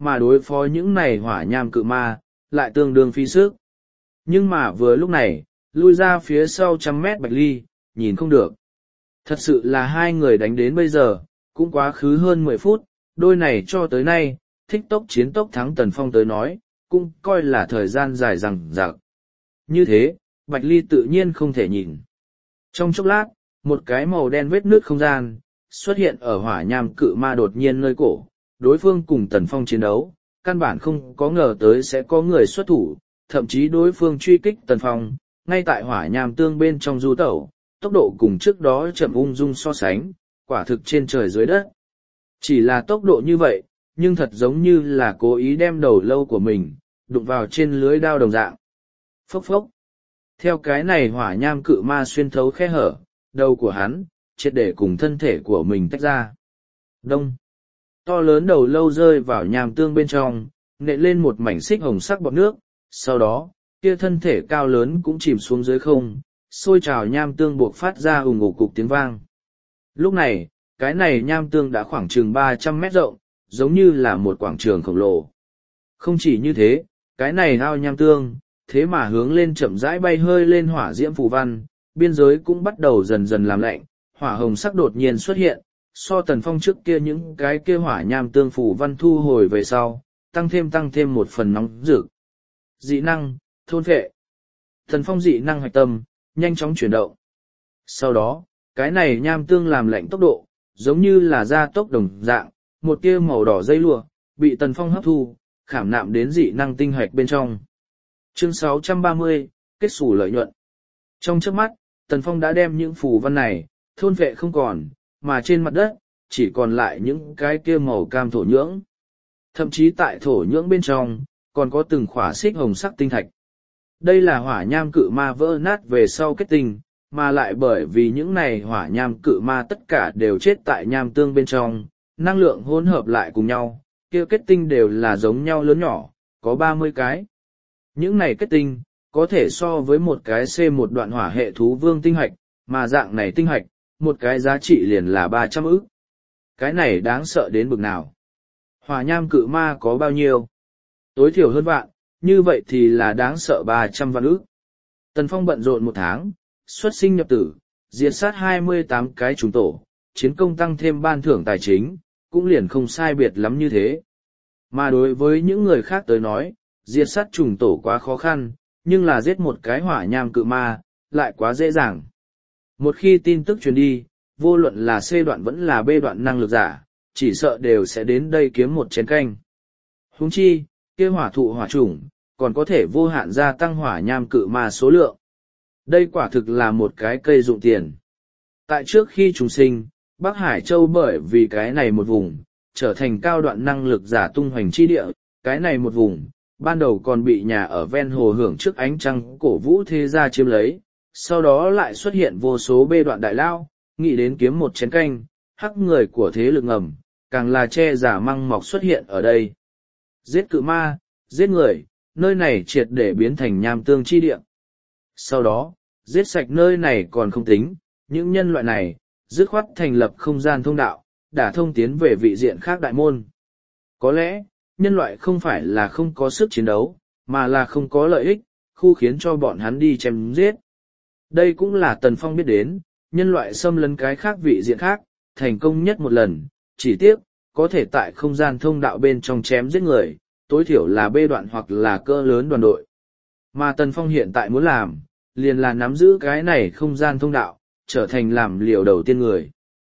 mà đối phó những này hỏa nham cự ma, lại tương đương phi sức. Nhưng mà vừa lúc này, lui ra phía sau trăm mét Bạch Ly, nhìn không được. Thật sự là hai người đánh đến bây giờ, cũng quá khứ hơn mười phút, đôi này cho tới nay, thích tốc chiến tốc thắng Tần Phong tới nói, cũng coi là thời gian dài rằng rạc. Như thế, Bạch Ly tự nhiên không thể nhìn. Trong chốc lát, một cái màu đen vết nước không gian, xuất hiện ở hỏa nham cự ma đột nhiên nơi cổ, đối phương cùng Tần Phong chiến đấu, căn bản không có ngờ tới sẽ có người xuất thủ, thậm chí đối phương truy kích Tần Phong, ngay tại hỏa nham tương bên trong du tẩu, tốc độ cùng trước đó chậm ung dung so sánh, quả thực trên trời dưới đất. Chỉ là tốc độ như vậy, nhưng thật giống như là cố ý đem đầu lâu của mình, đụng vào trên lưới đao đồng dạng. Phốc phốc. Theo cái này hỏa nham cự ma xuyên thấu khe hở, đầu của hắn, triệt để cùng thân thể của mình tách ra. Đông. To lớn đầu lâu rơi vào nham tương bên trong, nện lên một mảnh xích hồng sắc bọt nước, sau đó, kia thân thể cao lớn cũng chìm xuống dưới không, sôi trào nham tương buộc phát ra ùng ục cục tiếng vang. Lúc này, cái này nham tương đã khoảng chừng ba trăm mét rộng, giống như là một quảng trường khổng lồ. Không chỉ như thế, cái này ao nham tương, thế mà hướng lên chậm rãi bay hơi lên hỏa diễm phù văn, biên giới cũng bắt đầu dần dần làm lạnh, hỏa hồng sắc đột nhiên xuất hiện, so Tần Phong trước kia những cái kia hỏa nham tương phù văn thu hồi về sau, tăng thêm tăng thêm một phần nóng rực. Dị năng, thôn phệ. Tần Phong dị năng hoạch tâm, nhanh chóng chuyển động. Sau đó, cái này nham tương làm lạnh tốc độ, giống như là gia tốc đồng dạng, một tia màu đỏ dây lụa, bị Tần Phong hấp thu, khảm nạm đến dị năng tinh hoạch bên trong. Chương sáu trăm ba mươi, kết xù lợi nhuận. Trong chớp mắt, Tần Phong đã đem những phù văn này, thôn vệ không còn, mà trên mặt đất, chỉ còn lại những cái kia màu cam thổ nhưỡng. Thậm chí tại thổ nhưỡng bên trong, còn có từng khỏa xích hồng sắc tinh thạch. Đây là hỏa nham cự ma vỡ nát về sau kết tinh, mà lại bởi vì những này hỏa nham cự ma tất cả đều chết tại nham tương bên trong, năng lượng hỗn hợp lại cùng nhau, kia kết tinh đều là giống nhau lớn nhỏ, có ba mươi cái. Những này kết tinh, có thể so với một cái C một đoạn hỏa hệ thú vương tinh hoạch, mà dạng này tinh hoạch, một cái giá trị liền là ba trăm ức. Cái này đáng sợ đến bực nào? Hỏa nham cự ma có bao nhiêu? Tối thiểu hơn vạn, như vậy thì là đáng sợ ba trăm vạn ức. Tần Phong bận rộn một tháng, xuất sinh nhập tử, diệt sát hai mươi tám cái chủng tổ, chiến công tăng thêm ban thưởng tài chính, cũng liền không sai biệt lắm như thế. Mà đối với những người khác tới nói, diệt sát trùng tổ quá khó khăn, nhưng là giết một cái hỏa nham cự ma, lại quá dễ dàng. Một khi tin tức truyền đi, vô luận là C đoạn vẫn là B đoạn năng lực giả, chỉ sợ đều sẽ đến đây kiếm một chén canh. Huống chi, kia hỏa thụ hỏa trùng, còn có thể vô hạn gia tăng hỏa nham cự ma số lượng. Đây quả thực là một cái cây dụng tiền. Tại trước khi trùng sinh, Bắc Hải Châu bởi vì cái này một vùng, trở thành cao đoạn năng lực giả tung hoành chi địa, cái này một vùng, ban đầu còn bị nhà ở ven hồ hưởng trước ánh trăng cổ vũ thế gia chiếm lấy, sau đó lại xuất hiện vô số bê đoạn đại lao, nghĩ đến kiếm một chén canh, hắc người của thế lực ngầm, càng là che giả măng mọc xuất hiện ở đây. Giết cự ma, giết người, nơi này triệt để biến thành nham tương chi địa. Sau đó, giết sạch nơi này còn không tính, những nhân loại này, dứt khoát thành lập không gian thông đạo, đã thông tiến về vị diện khác đại môn. Có lẽ, nhân loại không phải là không có sức chiến đấu, mà là không có lợi ích, khu khiến cho bọn hắn đi chém giết. Đây cũng là Tần Phong biết đến, nhân loại xâm lấn cái khác vị diện khác, thành công nhất một lần, chỉ tiếc, có thể tại không gian thông đạo bên trong chém giết người, tối thiểu là bê đoạn hoặc là cỡ lớn đoàn đội. Mà Tần Phong hiện tại muốn làm, liền là nắm giữ cái này không gian thông đạo, trở thành làm liều đầu tiên người.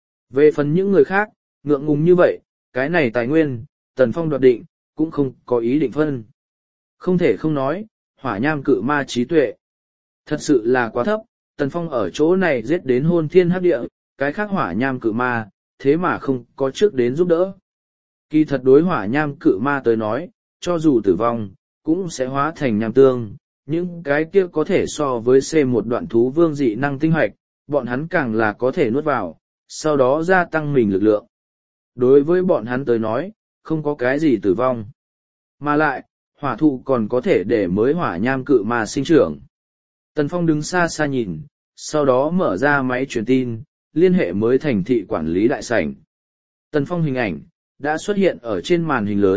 Về phần những người khác, ngượng ngùng như vậy, cái này tài nguyên, Tần Phong đoạt định, cũng không có ý định phân. Không thể không nói, hỏa nham cự ma trí tuệ. Thật sự là quá thấp, Tần Phong ở chỗ này giết đến hôn thiên hấp địa, cái khác hỏa nham cự ma, thế mà không có trước đến giúp đỡ. Kỳ thật đối hỏa nham cự ma tới nói, cho dù tử vong, cũng sẽ hóa thành nham tương. Những cái kia có thể so với C một đoạn thú vương dị năng tinh hoạch, bọn hắn càng là có thể nuốt vào, sau đó gia tăng mình lực lượng. Đối với bọn hắn tới nói, không có cái gì tử vong. Mà lại, hỏa thụ còn có thể để mới hỏa nham cự ma sinh trưởng. Tần Phong đứng xa xa nhìn, sau đó mở ra máy truyền tin, liên hệ mới thành thị quản lý đại sảnh. Tần Phong hình ảnh, đã xuất hiện ở trên màn hình lớn,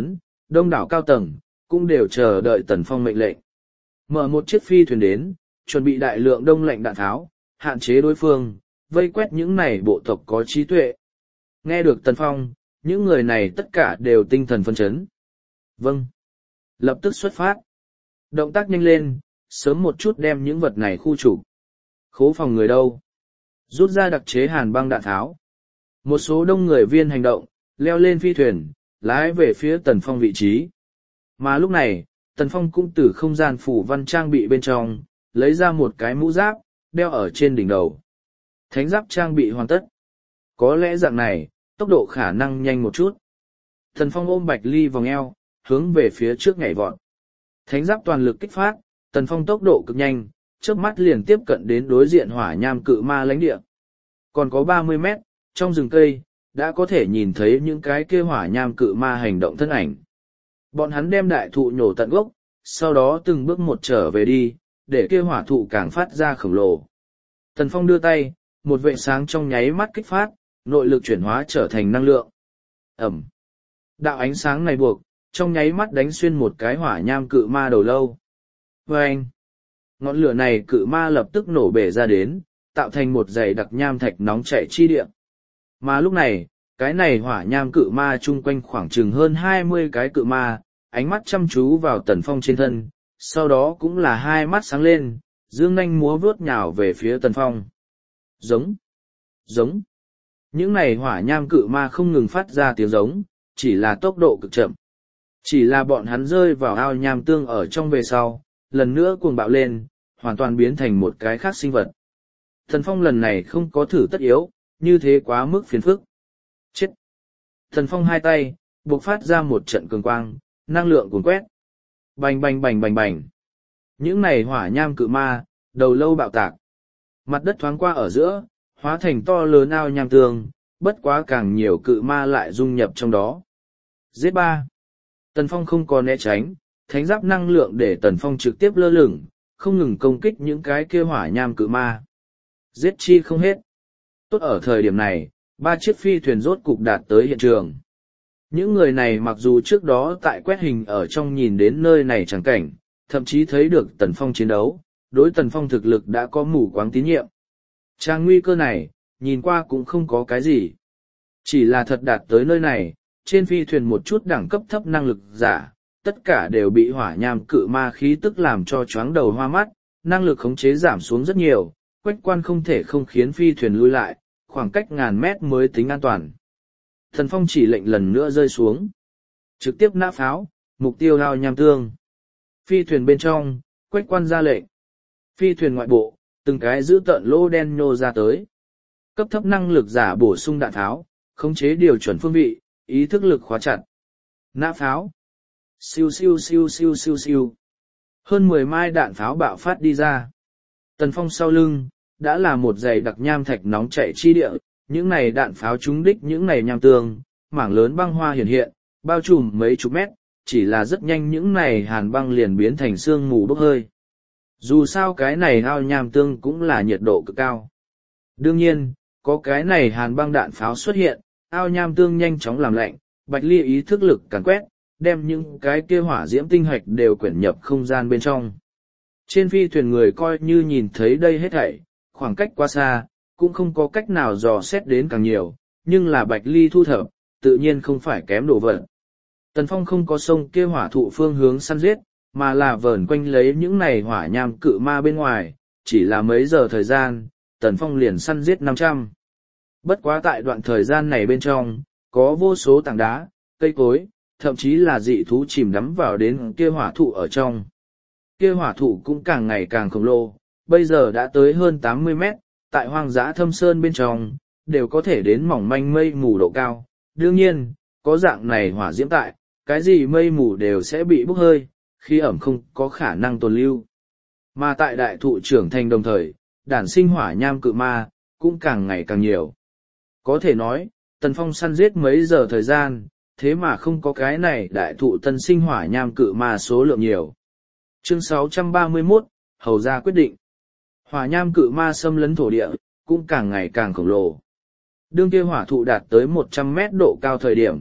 đông đảo cao tầng, cũng đều chờ đợi Tần Phong mệnh lệnh. Mở một chiếc phi thuyền đến, chuẩn bị đại lượng đông lạnh đạn tháo, hạn chế đối phương, vây quét những này bộ tộc có trí tuệ. Nghe được Tần Phong, những người này tất cả đều tinh thần phấn chấn. Vâng. Lập tức xuất phát. Động tác nhanh lên, sớm một chút đem những vật này khu trục. Khố phòng người đâu? Rút ra đặc chế hàn băng đạn tháo. Một số đông người viên hành động, leo lên phi thuyền, lái về phía Tần Phong vị trí. Mà lúc này, Tần Phong cũng từ không gian phủ văn trang bị bên trong, lấy ra một cái mũ giáp, đeo ở trên đỉnh đầu. Thánh giáp trang bị hoàn tất. Có lẽ dạng này, tốc độ khả năng nhanh một chút. Tần Phong ôm Bạch Ly vòng eo, hướng về phía trước nhảy vọt. Thánh giáp toàn lực kích phát, Tần Phong tốc độ cực nhanh, chớp mắt liền tiếp cận đến đối diện hỏa nham cự ma lãnh địa. Còn có ba mươi mét, trong rừng cây, đã có thể nhìn thấy những cái kia hỏa nham cự ma hành động thân ảnh. Bọn hắn đem đại thụ nhổ tận gốc, sau đó từng bước một trở về đi, để kia hỏa thụ càng phát ra khổng lồ. Tần Phong đưa tay, một vệ sáng trong nháy mắt kích phát, nội lực chuyển hóa trở thành năng lượng. Ẩm. Đạo ánh sáng này buộc, trong nháy mắt đánh xuyên một cái hỏa nham cự ma đầu lâu. Vâng! Ngọn lửa này cự ma lập tức nổ bể ra đến, tạo thành một dãy đặc nham thạch nóng chảy chi địa. Mà lúc này, cái này hỏa nham cự ma chung quanh khoảng chừng hơn hai mươi cái cự ma, ánh mắt chăm chú vào Tần Phong trên thân, sau đó cũng là hai mắt sáng lên, dương nanh múa vớt nhào về phía Tần Phong. Giống! Giống! Những này hỏa nham cự ma không ngừng phát ra tiếng giống, chỉ là tốc độ cực chậm. Chỉ là bọn hắn rơi vào ao nham tương ở trong về sau, lần nữa cuồng bạo lên, hoàn toàn biến thành một cái khác sinh vật. Tần Phong lần này không có thử tất yếu, như thế quá mức phiền phức. Chết! Tần Phong hai tay, buộc phát ra một trận cường quang, năng lượng cuồn quét. Bành bành bành bành bành. Những này hỏa nham cự ma, đầu lâu bạo tạc. Mặt đất thoáng qua ở giữa, hóa thành to lớn ao nham tương, bất quá càng nhiều cự ma lại dung nhập trong đó. Giết ba. Tần Phong không còn né tránh, thánh giáp năng lượng để Tần Phong trực tiếp lơ lửng, không ngừng công kích những cái kia hỏa nham cự ma. Giết chi không hết. Tốt ở thời điểm này, ba chiếc phi thuyền rốt cục đạt tới hiện trường. Những người này mặc dù trước đó tại quét hình ở trong nhìn đến nơi này chẳng cảnh, thậm chí thấy được Tần Phong chiến đấu, đối Tần Phong thực lực đã có mù quáng tín nhiệm. Trang nguy cơ này, nhìn qua cũng không có cái gì. Chỉ là thật đạt tới nơi này, trên phi thuyền một chút đẳng cấp thấp năng lực giả, tất cả đều bị hỏa nham cự ma khí tức làm cho choáng đầu hoa mắt, năng lực khống chế giảm xuống rất nhiều, quách quan không thể không khiến phi thuyền lui lại, khoảng cách ngàn mét mới tính an toàn. Tần Phong chỉ lệnh lần nữa rơi xuống. Trực tiếp nã pháo, mục tiêu ao nham tương. Phi thuyền bên trong, quách quan ra lệnh. Phi thuyền ngoại bộ, từng cái giữ tợn lỗ đen nhô ra tới. Cấp thấp năng lực giả bổ sung đạn tháo, khống chế điều chuẩn phương vị, ý thức lực khóa chặt. Nã pháo. Siêu siêu siêu siêu siêu siêu. Hơn mười mai đạn pháo bạo phát đi ra. Tần Phong sau lưng, đã là một dãy đặc nham thạch nóng chảy chi địa, những này đạn pháo trúng đích những này nham tương, mảng lớn băng hoa hiện hiện, bao trùm mấy chục mét, chỉ là rất nhanh những này hàn băng liền biến thành sương mù bốc hơi. Dù sao cái này ao nham tương cũng là nhiệt độ cực cao. Đương nhiên, có cái này hàn băng đạn pháo xuất hiện, ao nham tương nhanh chóng làm lạnh, Bạch Ly ý thức lực càn quét, đem những cái kia hỏa diễm tinh hạch đều quyển nhập không gian bên trong. Trên phi thuyền người coi như nhìn thấy đây hết thảy, khoảng cách quá xa, cũng không có cách nào dò xét đến càng nhiều, nhưng là Bạch Ly thu thập, tự nhiên không phải kém đồ vật. Tần Phong không có sông kia hỏa thụ phương hướng săn giết, mà là vờn quanh lấy những này hỏa nham cự ma bên ngoài, chỉ là mấy giờ thời gian, Tần Phong liền săn giết năm trăm. Bất quá tại đoạn thời gian này bên trong, có vô số tảng đá, cây cối, thậm chí là dị thú chìm đắm vào đến kia hỏa thụ ở trong. Kia hỏa thụ cũng càng ngày càng khổng lồ, bây giờ đã tới hơn tám mươi mét, tại hoang dã thâm sơn bên trong, đều có thể đến mỏng manh mây mù độ cao. Đương nhiên, có dạng này hỏa diễm tại, cái gì mây mù đều sẽ bị bốc hơi, khí ẩm không có khả năng tồn lưu. Mà tại đại thụ trưởng thành đồng thời, đản sinh hỏa nham cự ma, cũng càng ngày càng nhiều. Có thể nói, Tần Phong săn giết mấy giờ thời gian, thế mà không có cái này đại thụ tân sinh hỏa nham cự ma số lượng nhiều. Chương sáu trăm ba mươi mốt, Hầu ra quyết định. Hỏa nham cự ma xâm lấn thổ địa, cũng càng ngày càng khổng lồ. Đương kia hỏa thụ đạt tới một trăm mét độ cao thời điểm,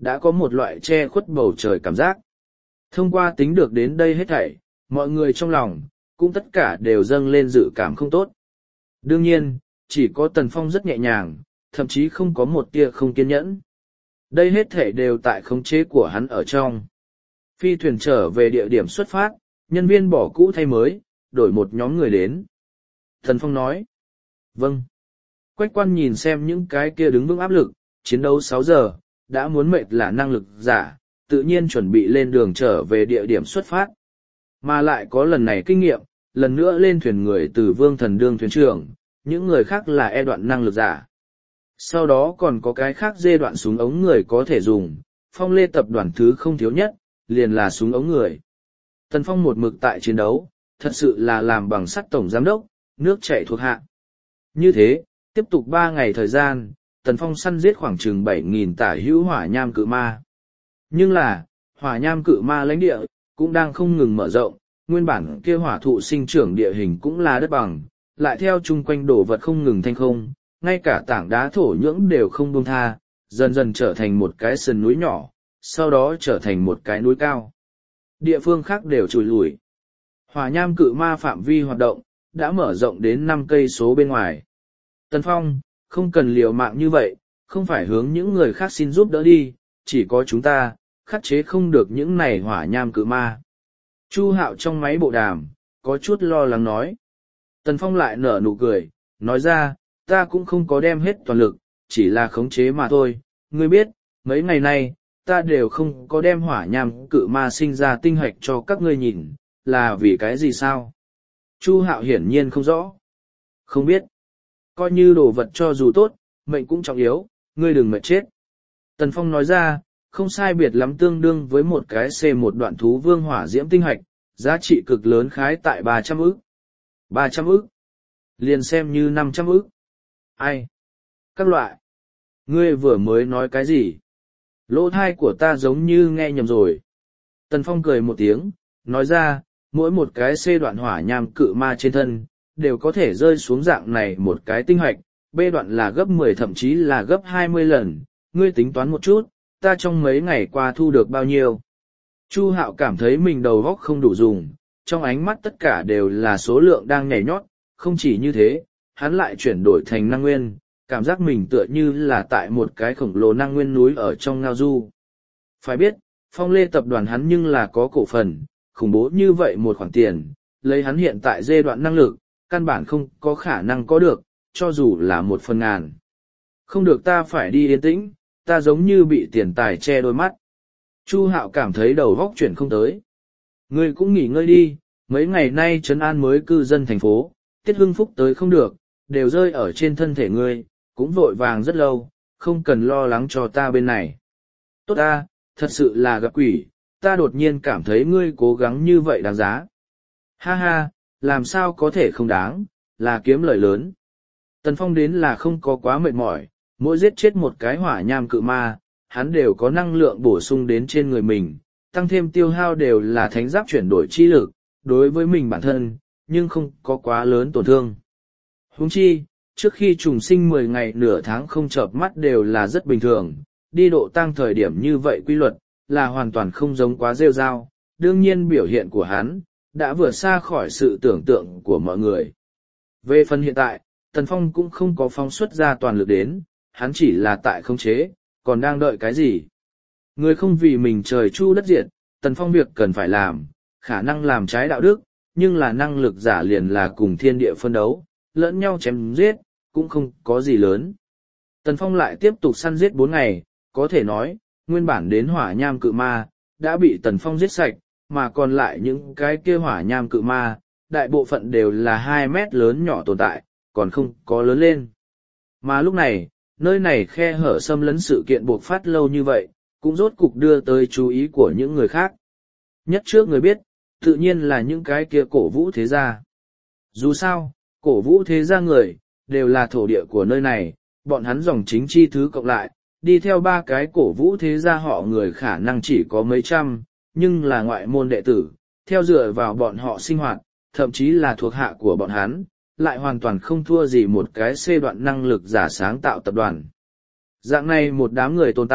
đã có một loại che khuất bầu trời cảm giác. Thông qua tính được đến đây hết thảy, mọi người trong lòng, cũng tất cả đều dâng lên dự cảm không tốt. Đương nhiên, chỉ có Tần Phong rất nhẹ nhàng, thậm chí không có một tia không kiên nhẫn. Đây hết thảy đều tại khống chế của hắn ở trong. Phi thuyền trở về địa điểm xuất phát, nhân viên bỏ cũ thay mới, đổi một nhóm người đến. Tần Phong nói. Vâng. Quách quan nhìn xem những cái kia đứng vững áp lực, chiến đấu sáu giờ, đã muốn mệt là năng lực giả, tự nhiên chuẩn bị lên đường trở về địa điểm xuất phát. Mà lại có lần này kinh nghiệm, lần nữa lên thuyền người từ Vương Thần đương thuyền trưởng, những người khác là E đoạn năng lực giả. Sau đó còn có cái khác dê đoạn súng ống người có thể dùng, Phong Lê tập đoàn thứ không thiếu nhất, liền là súng ống người. Tần Phong một mực tại chiến đấu, thật sự là làm bằng sắt tổng giám đốc, nước chảy thuộc hạ. Như thế, tiếp tục ba ngày thời gian, Tần Phong săn giết khoảng chừng bảy nghìn tả hữu hỏa nham cự ma. Nhưng là, hỏa nham cự ma lãnh địa, cũng đang không ngừng mở rộng, nguyên bản kia hỏa thụ sinh trưởng địa hình cũng là đất bằng, lại theo chung quanh đổ vật không ngừng thanh không, ngay cả tảng đá thổ nhưỡng đều không buông tha, dần dần trở thành một cái sườn núi nhỏ, sau đó trở thành một cái núi cao. Địa phương khác đều trùi lùi. Hỏa nham cự ma phạm vi hoạt động, đã mở rộng đến năm cây số bên ngoài. Tần Phong, không cần liều mạng như vậy, không phải hướng những người khác xin giúp đỡ đi, chỉ có chúng ta, khắc chế không được những này hỏa nham cự ma. Chu Hạo trong máy bộ đàm, có chút lo lắng nói. Tần Phong lại nở nụ cười, nói ra, ta cũng không có đem hết toàn lực, chỉ là khống chế mà thôi. Ngươi biết, mấy ngày nay, ta đều không có đem hỏa nham cự ma sinh ra tinh hạch cho các ngươi nhìn, là vì cái gì sao? Chu Hạo hiển nhiên không rõ. Không biết. Coi như đồ vật cho dù tốt, mệnh cũng trọng yếu, ngươi đừng mệt chết. Tần Phong nói ra, không sai biệt lắm tương đương với một cái C một đoạn thú vương hỏa diễm tinh hạch, giá trị cực lớn khái tại ba trăm ức. ba trăm ức. Liền xem như năm trăm ức. Ai? Các loại. Ngươi vừa mới nói cái gì? Lỗ thai của ta giống như nghe nhầm rồi. Tần Phong cười một tiếng, nói ra, mỗi một cái C đoạn hỏa nham cự ma trên thân, đều có thể rơi xuống dạng này một cái tinh hạch, B đoạn là gấp mười thậm chí là gấp hai mươi lần, ngươi tính toán một chút, ta trong mấy ngày qua thu được bao nhiêu. Chu Hạo cảm thấy mình đầu óc không đủ dùng, trong ánh mắt tất cả đều là số lượng đang nhảy nhót, không chỉ như thế, hắn lại chuyển đổi thành năng nguyên, cảm giác mình tựa như là tại một cái khổng lồ năng nguyên núi ở trong ngao du. Phải biết, Phong Lê tập đoàn hắn nhưng là có cổ phần, khủng bố như vậy một khoản tiền, lấy hắn hiện tại giai đoạn năng lực, căn bản không có khả năng có được, cho dù là một phần ngàn. Không được, ta phải đi yên tĩnh, ta giống như bị tiền tài che đôi mắt. Chu Hạo cảm thấy đầu góc chuyển không tới. Ngươi cũng nghỉ ngơi đi, mấy ngày nay trấn an mới cư dân thành phố, Tiết Hưng Phúc tới không được, đều rơi ở trên thân thể ngươi, cũng vội vàng rất lâu, không cần lo lắng cho ta bên này. Tốt ta, thật sự là gặp quỷ, ta đột nhiên cảm thấy ngươi cố gắng như vậy đáng giá. Ha ha, làm sao có thể không đáng, là kiếm lợi lớn. Tần Phong đến là không có quá mệt mỏi, mỗi giết chết một cái hỏa nham cự ma, hắn đều có năng lượng bổ sung đến trên người mình, tăng thêm tiêu hao đều là thánh giáp chuyển đổi chi lực, đối với mình bản thân, nhưng không có quá lớn tổn thương. Huống chi, trước khi trùng sinh mười ngày nửa tháng không chợp mắt đều là rất bình thường, đi độ tăng thời điểm như vậy quy luật, là hoàn toàn không giống quá rêu rao, đương nhiên biểu hiện của hắn, đã vượt xa khỏi sự tưởng tượng của mọi người. Về phần hiện tại, Tần Phong cũng không có phóng xuất ra toàn lực đến, hắn chỉ là tại khống chế, còn đang đợi cái gì? Người không vì mình trời chu đất diệt, Tần Phong việc cần phải làm, khả năng làm trái đạo đức, nhưng là năng lực giả liền là cùng thiên địa phân đấu, lẫn nhau chém giết, cũng không có gì lớn. Tần Phong lại tiếp tục săn giết bốn ngày, có thể nói, nguyên bản đến hỏa nham cự ma, đã bị Tần Phong giết sạch, mà còn lại những cái kia hỏa nham cự ma, đại bộ phận đều là hai mét lớn nhỏ tồn tại, còn không có lớn lên. Mà lúc này, nơi này khe hở xâm lấn sự kiện buộc phát lâu như vậy, cũng rốt cục đưa tới chú ý của những người khác. Nhất trước người biết, tự nhiên là những cái kia cổ vũ thế gia. Dù sao, cổ vũ thế gia người, đều là thổ địa của nơi này, bọn hắn dòng chính chi thứ cộng lại, đi theo ba cái cổ vũ thế gia họ người khả năng chỉ có mấy trăm, nhưng là ngoại môn đệ tử, theo dựa vào bọn họ sinh hoạt, thậm chí là thuộc hạ của bọn hắn, lại hoàn toàn không thua gì một cái C đoạn năng lực giả sáng tạo tập đoàn. Dạng này một đám người tồn tại,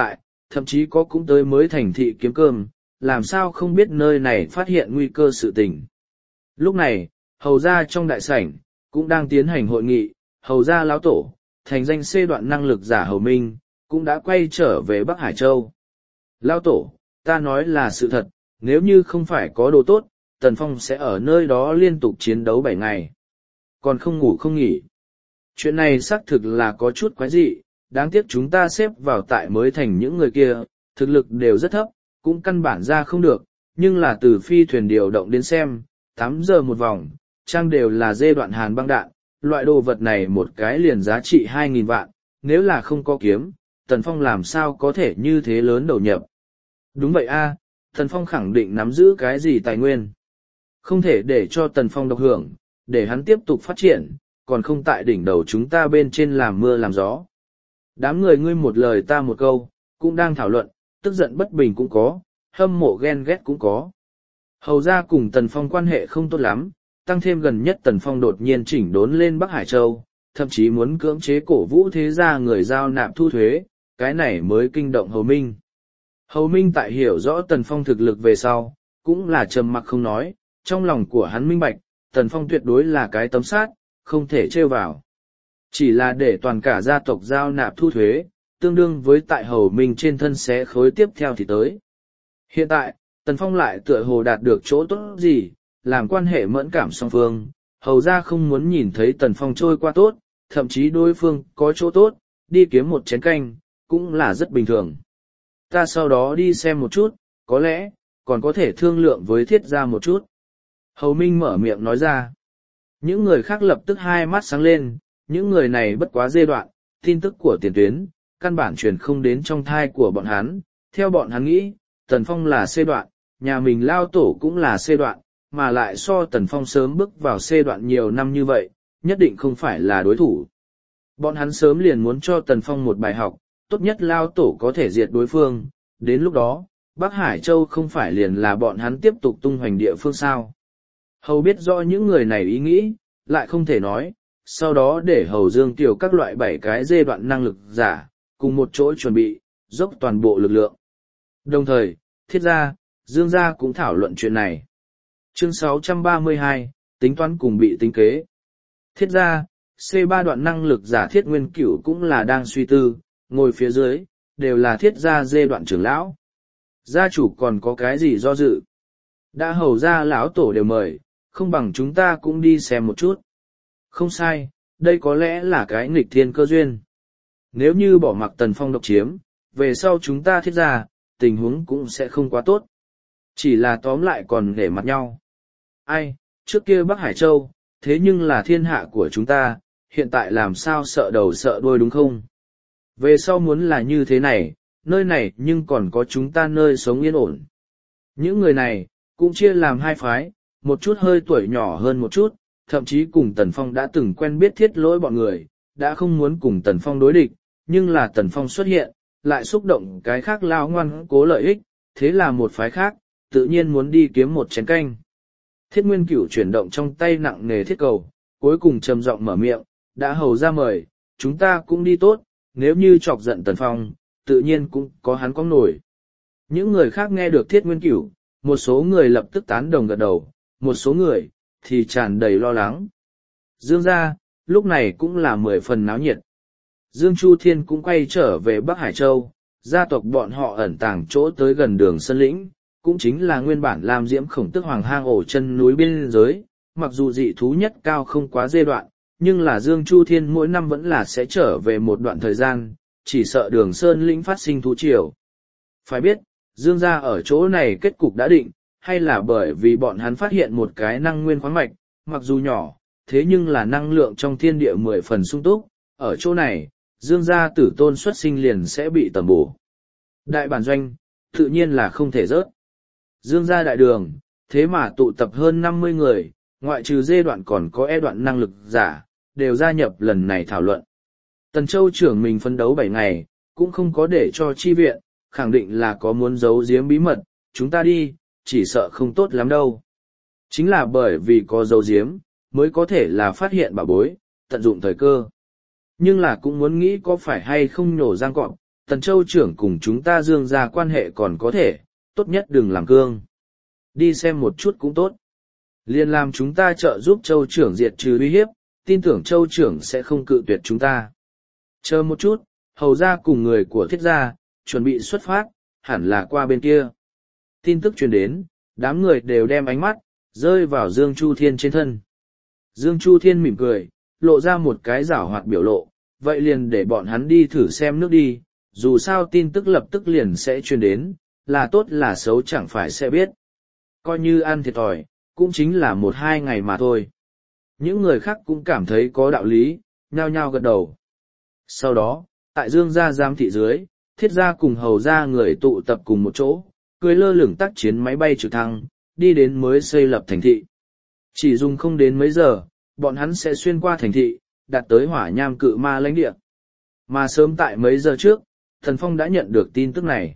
thậm chí có cũng tới mới thành thị kiếm cơm, làm sao không biết nơi này phát hiện nguy cơ sự tình. Lúc này, hầu gia trong đại sảnh, cũng đang tiến hành hội nghị, hầu gia lão tổ, thành danh xê đoạn năng lực giả hầu minh, cũng đã quay trở về Bắc Hải Châu. Lão tổ, ta nói là sự thật, nếu như không phải có đồ tốt, Tần Phong sẽ ở nơi đó liên tục chiến đấu bảy ngày. Còn không ngủ không nghỉ. Chuyện này xác thực là có chút quái dị, đáng tiếc chúng ta xếp vào tại mới thành những người kia, thực lực đều rất thấp, cũng căn bản ra không được, nhưng là từ phi thuyền điều động đến xem, tám giờ một vòng, trang đều là dê đoạn hàn băng đạn, loại đồ vật này một cái liền giá trị hai nghìn vạn, nếu là không có kiếm, Tần Phong làm sao có thể như thế lớn đầu nhập. Đúng vậy a, Tần Phong khẳng định nắm giữ cái gì tài nguyên. Không thể để cho Tần Phong độc hưởng, để hắn tiếp tục phát triển, còn không tại đỉnh đầu chúng ta bên trên làm mưa làm gió. Đám người ngươi một lời ta một câu, cũng đang thảo luận, tức giận bất bình cũng có, hâm mộ ghen ghét cũng có. Hầu ra cùng Tần Phong quan hệ không tốt lắm, tăng thêm gần nhất Tần Phong đột nhiên chỉnh đốn lên Bắc Hải Châu, thậm chí muốn cưỡng chế cổ vũ thế gia người giao nạp thu thuế, cái này mới kinh động Hầu Minh. Hầu Minh tại hiểu rõ Tần Phong thực lực về sau, cũng là trầm mặc không nói, trong lòng của hắn minh bạch, Tần Phong tuyệt đối là cái tấm sát, không thể trêu vào. Chỉ là để toàn cả gia tộc giao nạp thu thuế, tương đương với tại Hầu Minh trên thân xé khối tiếp theo thì tới. Hiện tại, Tần Phong lại tựa hồ đạt được chỗ tốt gì, làm quan hệ mẫn cảm song phương, hầu ra không muốn nhìn thấy Tần Phong trôi qua tốt, thậm chí đối phương có chỗ tốt, đi kiếm một chén canh, cũng là rất bình thường. Ta sau đó đi xem một chút, có lẽ, còn có thể thương lượng với thiết gia một chút. Hầu Minh mở miệng nói ra. Những người khác lập tức hai mắt sáng lên, những người này bất quá dê đoạn, tin tức của tiền tuyến, căn bản truyền không đến trong thai của bọn hắn. Theo bọn hắn nghĩ, Tần Phong là C đoạn, nhà mình lao tổ cũng là C đoạn, mà lại so Tần Phong sớm bước vào C đoạn nhiều năm như vậy, nhất định không phải là đối thủ. Bọn hắn sớm liền muốn cho Tần Phong một bài học, tốt nhất lao tổ có thể diệt đối phương, đến lúc đó, Bắc Hải Châu không phải liền là bọn hắn tiếp tục tung hoành địa phương sao. Hầu biết rõ những người này ý nghĩ, lại không thể nói, sau đó để Hầu Dương Tiểu các loại bảy cái dê đoạn năng lực giả, cùng một chỗ chuẩn bị, dốc toàn bộ lực lượng. Đồng thời, Thiết gia, Dương gia cũng thảo luận chuyện này. Chương sáu trăm ba mươi hai, tính toán cùng bị tính kế. Thiết gia, C ba đoạn năng lực giả Thiết Nguyên Cửu cũng là đang suy tư, ngồi phía dưới, đều là Thiết gia dê đoạn trưởng lão. Gia chủ còn có cái gì do dự? Đã hầu ra lão tổ đều mời, không bằng chúng ta cũng đi xem một chút. Không sai, đây có lẽ là cái nghịch thiên cơ duyên. Nếu như bỏ mặc Tần Phong độc chiếm, về sau chúng ta Thiết gia, tình huống cũng sẽ không quá tốt. Chỉ là tóm lại còn để mặt nhau. Ai, trước kia Bắc Hải Châu, thế nhưng là thiên hạ của chúng ta, hiện tại làm sao sợ đầu sợ đuôi đúng không? Về sau muốn là như thế này, nơi này nhưng còn có chúng ta nơi sống yên ổn. Những người này, cũng chia làm hai phái, một chút hơi tuổi nhỏ hơn một chút, thậm chí cùng Tần Phong đã từng quen biết Thiết Lỗi bọn người, đã không muốn cùng Tần Phong đối địch, nhưng là Tần Phong xuất hiện, lại xúc động cái khác lao ngoan cố lợi ích, thế là một phái khác, tự nhiên muốn đi kiếm một chén canh. Thiết Nguyên Cửu chuyển động trong tay nặng nề thiết cầu, cuối cùng trầm giọng mở miệng, đã hầu ra mời, chúng ta cũng đi tốt, nếu như chọc giận Tần Phong, tự nhiên cũng có hắn có nổi. Những người khác nghe được Thiết Nguyên Cửu, một số người lập tức tán đồng gật đầu, một số người, thì tràn đầy lo lắng. Dương gia, lúc này cũng là mười phần náo nhiệt. Dương Chu Thiên cũng quay trở về Bắc Hải Châu, gia tộc bọn họ ẩn tàng chỗ tới gần đường Sơn Lĩnh, cũng chính là nguyên bản làm diễm khổng tức hoàng hang ổ chân núi biên giới, mặc dù dị thú nhất cao không quá giai đoạn, nhưng là Dương Chu Thiên mỗi năm vẫn là sẽ trở về một đoạn thời gian, chỉ sợ đường Sơn Lĩnh phát sinh thú triều. Phải biết, Dương gia ở chỗ này kết cục đã định, hay là bởi vì bọn hắn phát hiện một cái năng nguyên khoáng mạch, mặc dù nhỏ, thế nhưng là năng lượng trong thiên địa mười phần sung túc, ở chỗ này, Dương gia tử tôn xuất sinh liền sẽ bị tầm bổ. Đại bản doanh, tự nhiên là không thể rớt. Dương gia đại đường, thế mà tụ tập hơn năm mươi người, ngoại trừ dê đoạn còn có e đoạn năng lực giả, đều gia nhập lần này thảo luận. Tần Châu trưởng mình phấn đấu bảy ngày, cũng không có để cho chi viện, khẳng định là có muốn giấu giếm bí mật, chúng ta đi, chỉ sợ không tốt lắm đâu. Chính là bởi vì có giấu giếm, mới có thể là phát hiện bảo bối, tận dụng thời cơ. Nhưng là cũng muốn nghĩ có phải hay không nhổ răng cọp, Tần Châu trưởng cùng chúng ta Dương gia quan hệ còn có thể, tốt nhất đừng làm cương. Đi xem một chút cũng tốt. Liên làm chúng ta trợ giúp Châu trưởng diệt trừ uy hiếp, tin tưởng Châu trưởng sẽ không cự tuyệt chúng ta. Chờ một chút, hầu ra cùng người của thiết gia, chuẩn bị xuất phát, hẳn là qua bên kia. Tin tức truyền đến, đám người đều đem ánh mắt, rơi vào Dương Chu Thiên trên thân. Dương Chu Thiên mỉm cười, lộ ra một cái giảo hoạt biểu lộ, vậy liền để bọn hắn đi thử xem nước đi, dù sao tin tức lập tức liền sẽ truyền đến, là tốt là xấu chẳng phải sẽ biết. Coi như ăn thiệt thòi, cũng chính là một hai ngày mà thôi. Những người khác cũng cảm thấy có đạo lý, nhao nhao gật đầu. Sau đó, tại Dương gia giám thị dưới, thiết gia cùng hầu gia người tụ tập cùng một chỗ, cưới lơ lửng tác chiến máy bay trực thăng, đi đến mới xây lập thành thị. Chỉ dùng không đến mấy giờ, bọn hắn sẽ xuyên qua thành thị, đạt tới hỏa nham cự ma lãnh địa. Mà sớm tại mấy giờ trước, Thần Phong đã nhận được tin tức này.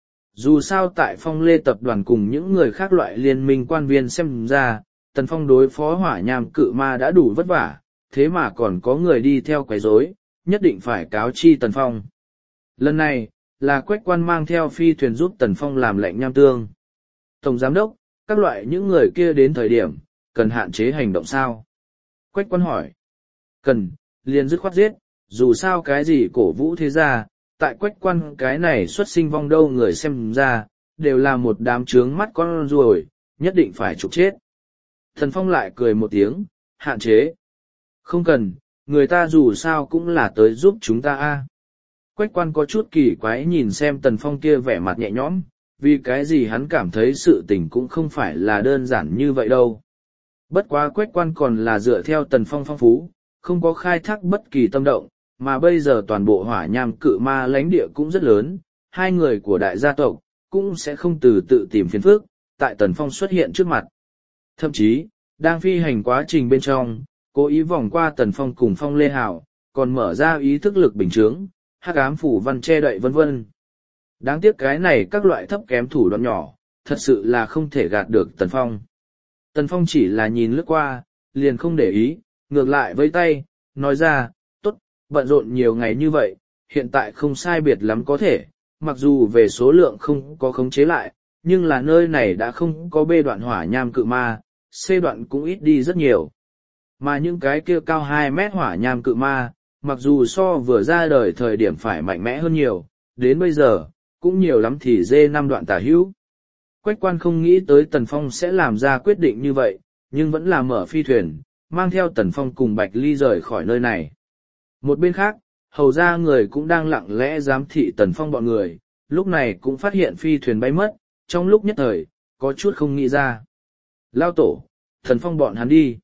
Dù sao tại Phong Lê tập đoàn cùng những người khác loại liên minh quan viên xem ra, Tần Phong đối phó hỏa nham cự ma đã đủ vất vả, thế mà còn có người đi theo quấy rối, nhất định phải cáo chi Tần Phong. Lần này, là Quách Quan mang theo phi thuyền giúp Tần Phong làm lệnh nham tương. Tổng giám đốc, các loại những người kia đến thời điểm, cần hạn chế hành động sao? Quách Quan hỏi. Cần, liền dứt khoát giết, dù sao cái gì cổ vũ thế gia, tại Quách Quan cái này xuất sinh vong đâu người xem ra, đều là một đám trướng mắt con ruồi, nhất định phải trục chết. Thần Phong lại cười một tiếng, hạn chế. Không cần, người ta dù sao cũng là tới giúp chúng ta a. Quách Quan có chút kỳ quái nhìn xem Tần Phong kia vẻ mặt nhẹ nhõm, vì cái gì hắn cảm thấy sự tình cũng không phải là đơn giản như vậy đâu. Bất quá Quách Quan còn là dựa theo Tần Phong phong phú, không có khai thác bất kỳ tâm động, mà bây giờ toàn bộ hỏa nham cự ma lãnh địa cũng rất lớn, hai người của đại gia tộc cũng sẽ không từ tự tìm phiền phức, tại Tần Phong xuất hiện trước mặt. Thậm chí, đang phi hành quá trình bên trong, cố ý vòng qua Tần Phong cùng Phong Lê Hảo, còn mở ra ý thức lực bình chướng, hắc ám phủ văn che đậy vân vân. Đáng tiếc cái này các loại thấp kém thủ đoạn nhỏ, thật sự là không thể gạt được Tần Phong. Tần Phong chỉ là nhìn lướt qua, liền không để ý, ngược lại với tay, nói ra, tốt, bận rộn nhiều ngày như vậy, hiện tại không sai biệt lắm có thể, mặc dù về số lượng không có khống chế lại, nhưng là nơi này đã không có bê đoạn hỏa nham cự ma, C đoạn cũng ít đi rất nhiều. Mà những cái kia cao hai mét hỏa nham cự ma, mặc dù so vừa ra đời thời điểm phải mạnh mẽ hơn nhiều, đến bây giờ, cũng nhiều lắm thì dê năm đoạn tả hữu. Quách Quan không nghĩ tới Tần Phong sẽ làm ra quyết định như vậy, nhưng vẫn là mở phi thuyền, mang theo Tần Phong cùng Bạch Ly rời khỏi nơi này. Một bên khác, hầu ra người cũng đang lặng lẽ giám thị Tần Phong bọn người, lúc này cũng phát hiện phi thuyền bay mất, trong lúc nhất thời, có chút không nghĩ ra. Lao tổ, Tần Phong bọn hắn đi.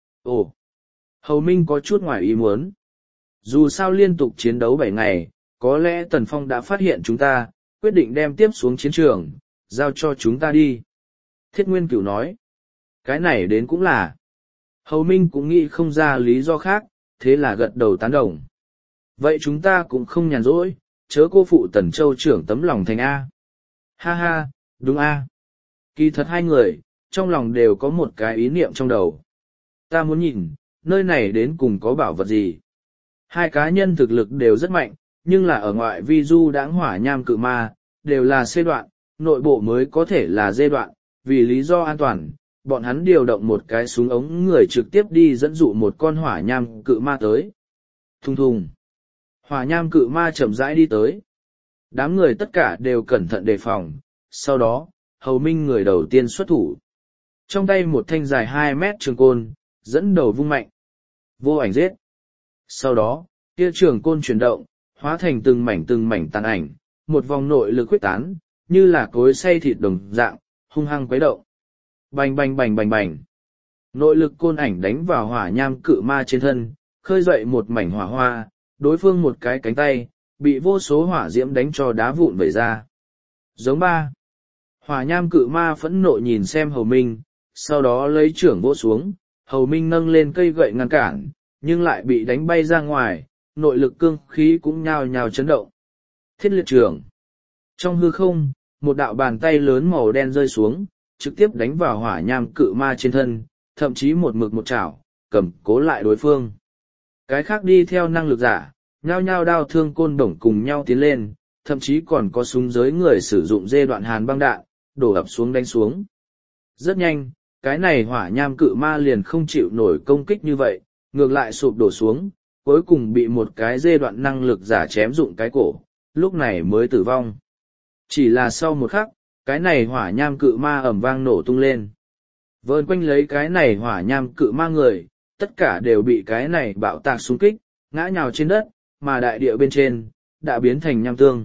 Ồ, hầu Minh có chút ngoài ý muốn. Dù sao liên tục chiến đấu bảy ngày, có lẽ Tần Phong đã phát hiện chúng ta, quyết định đem tiếp xuống chiến trường, giao cho chúng ta đi. Thiết Nguyên Cửu nói, cái này đến cũng là. Hầu Minh cũng nghĩ không ra lý do khác, thế là gật đầu tán đồng. Vậy chúng ta cũng không nhàn rỗi, chớ cô phụ Tần Châu trưởng tấm lòng thành A. Ha ha, đúng A. Kỳ thật hai người, trong lòng đều có một cái ý niệm trong đầu. Ta muốn nhìn, nơi này đến cùng có bảo vật gì. Hai cá nhân thực lực đều rất mạnh, nhưng là ở ngoại vi du đãng hỏa nham cự ma, đều là C đoạn, nội bộ mới có thể là D đoạn, vì lý do an toàn, bọn hắn điều động một cái súng ống người trực tiếp đi dẫn dụ một con hỏa nham cự ma tới. Thùng thùng. Hỏa nham cự ma chậm rãi đi tới. Đám người tất cả đều cẩn thận đề phòng, sau đó, hầu Minh người đầu tiên xuất thủ. Trong tay một thanh dài hai mét trường côn, dẫn đầu vung mạnh. Vô ảnh giết. Sau đó, kia trường côn chuyển động, hóa thành từng mảnh từng mảnh tàn ảnh, một vòng nội lực quyết tán, như là cối xay thịt đồng dạng, hung hăng quấy động. Bành bành bành bành bành. Nội lực côn ảnh đánh vào hỏa nham cự ma trên thân, khơi dậy một mảnh hỏa hoa, đối phương một cái cánh tay, bị vô số hỏa diễm đánh cho đá vụn vẩy ra. Giống ba. Hỏa nham cự ma phẫn nộ nhìn xem hầu Minh, sau đó lấy trưởng vỗ xuống, hầu Minh nâng lên cây gậy ngăn cản, nhưng lại bị đánh bay ra ngoài, nội lực cương khí cũng nhào nhào chấn động. Thiết liệt trưởng. Trong hư không, một đạo bàn tay lớn màu đen rơi xuống, trực tiếp đánh vào hỏa nham cự ma trên thân, thậm chí một mực một chảo, cầm cố lại đối phương. Cái khác đi theo năng lực giả, nhao nhao đao thương côn đồng cùng nhau tiến lên, thậm chí còn có súng giới người sử dụng dê đoạn hàn băng đạn, đổ ập xuống đánh xuống. Rất nhanh, cái này hỏa nham cự ma liền không chịu nổi công kích như vậy, ngược lại sụp đổ xuống, cuối cùng bị một cái dê đoạn năng lực giả chém dụng cái cổ, lúc này mới tử vong. Chỉ là sau một khắc, cái này hỏa nham cự ma ầm vang nổ tung lên. Vờn quanh lấy cái này hỏa nham cự ma người, tất cả đều bị cái này bạo tạc xung kích, ngã nhào trên đất, mà đại địa bên trên, đã biến thành nham tương.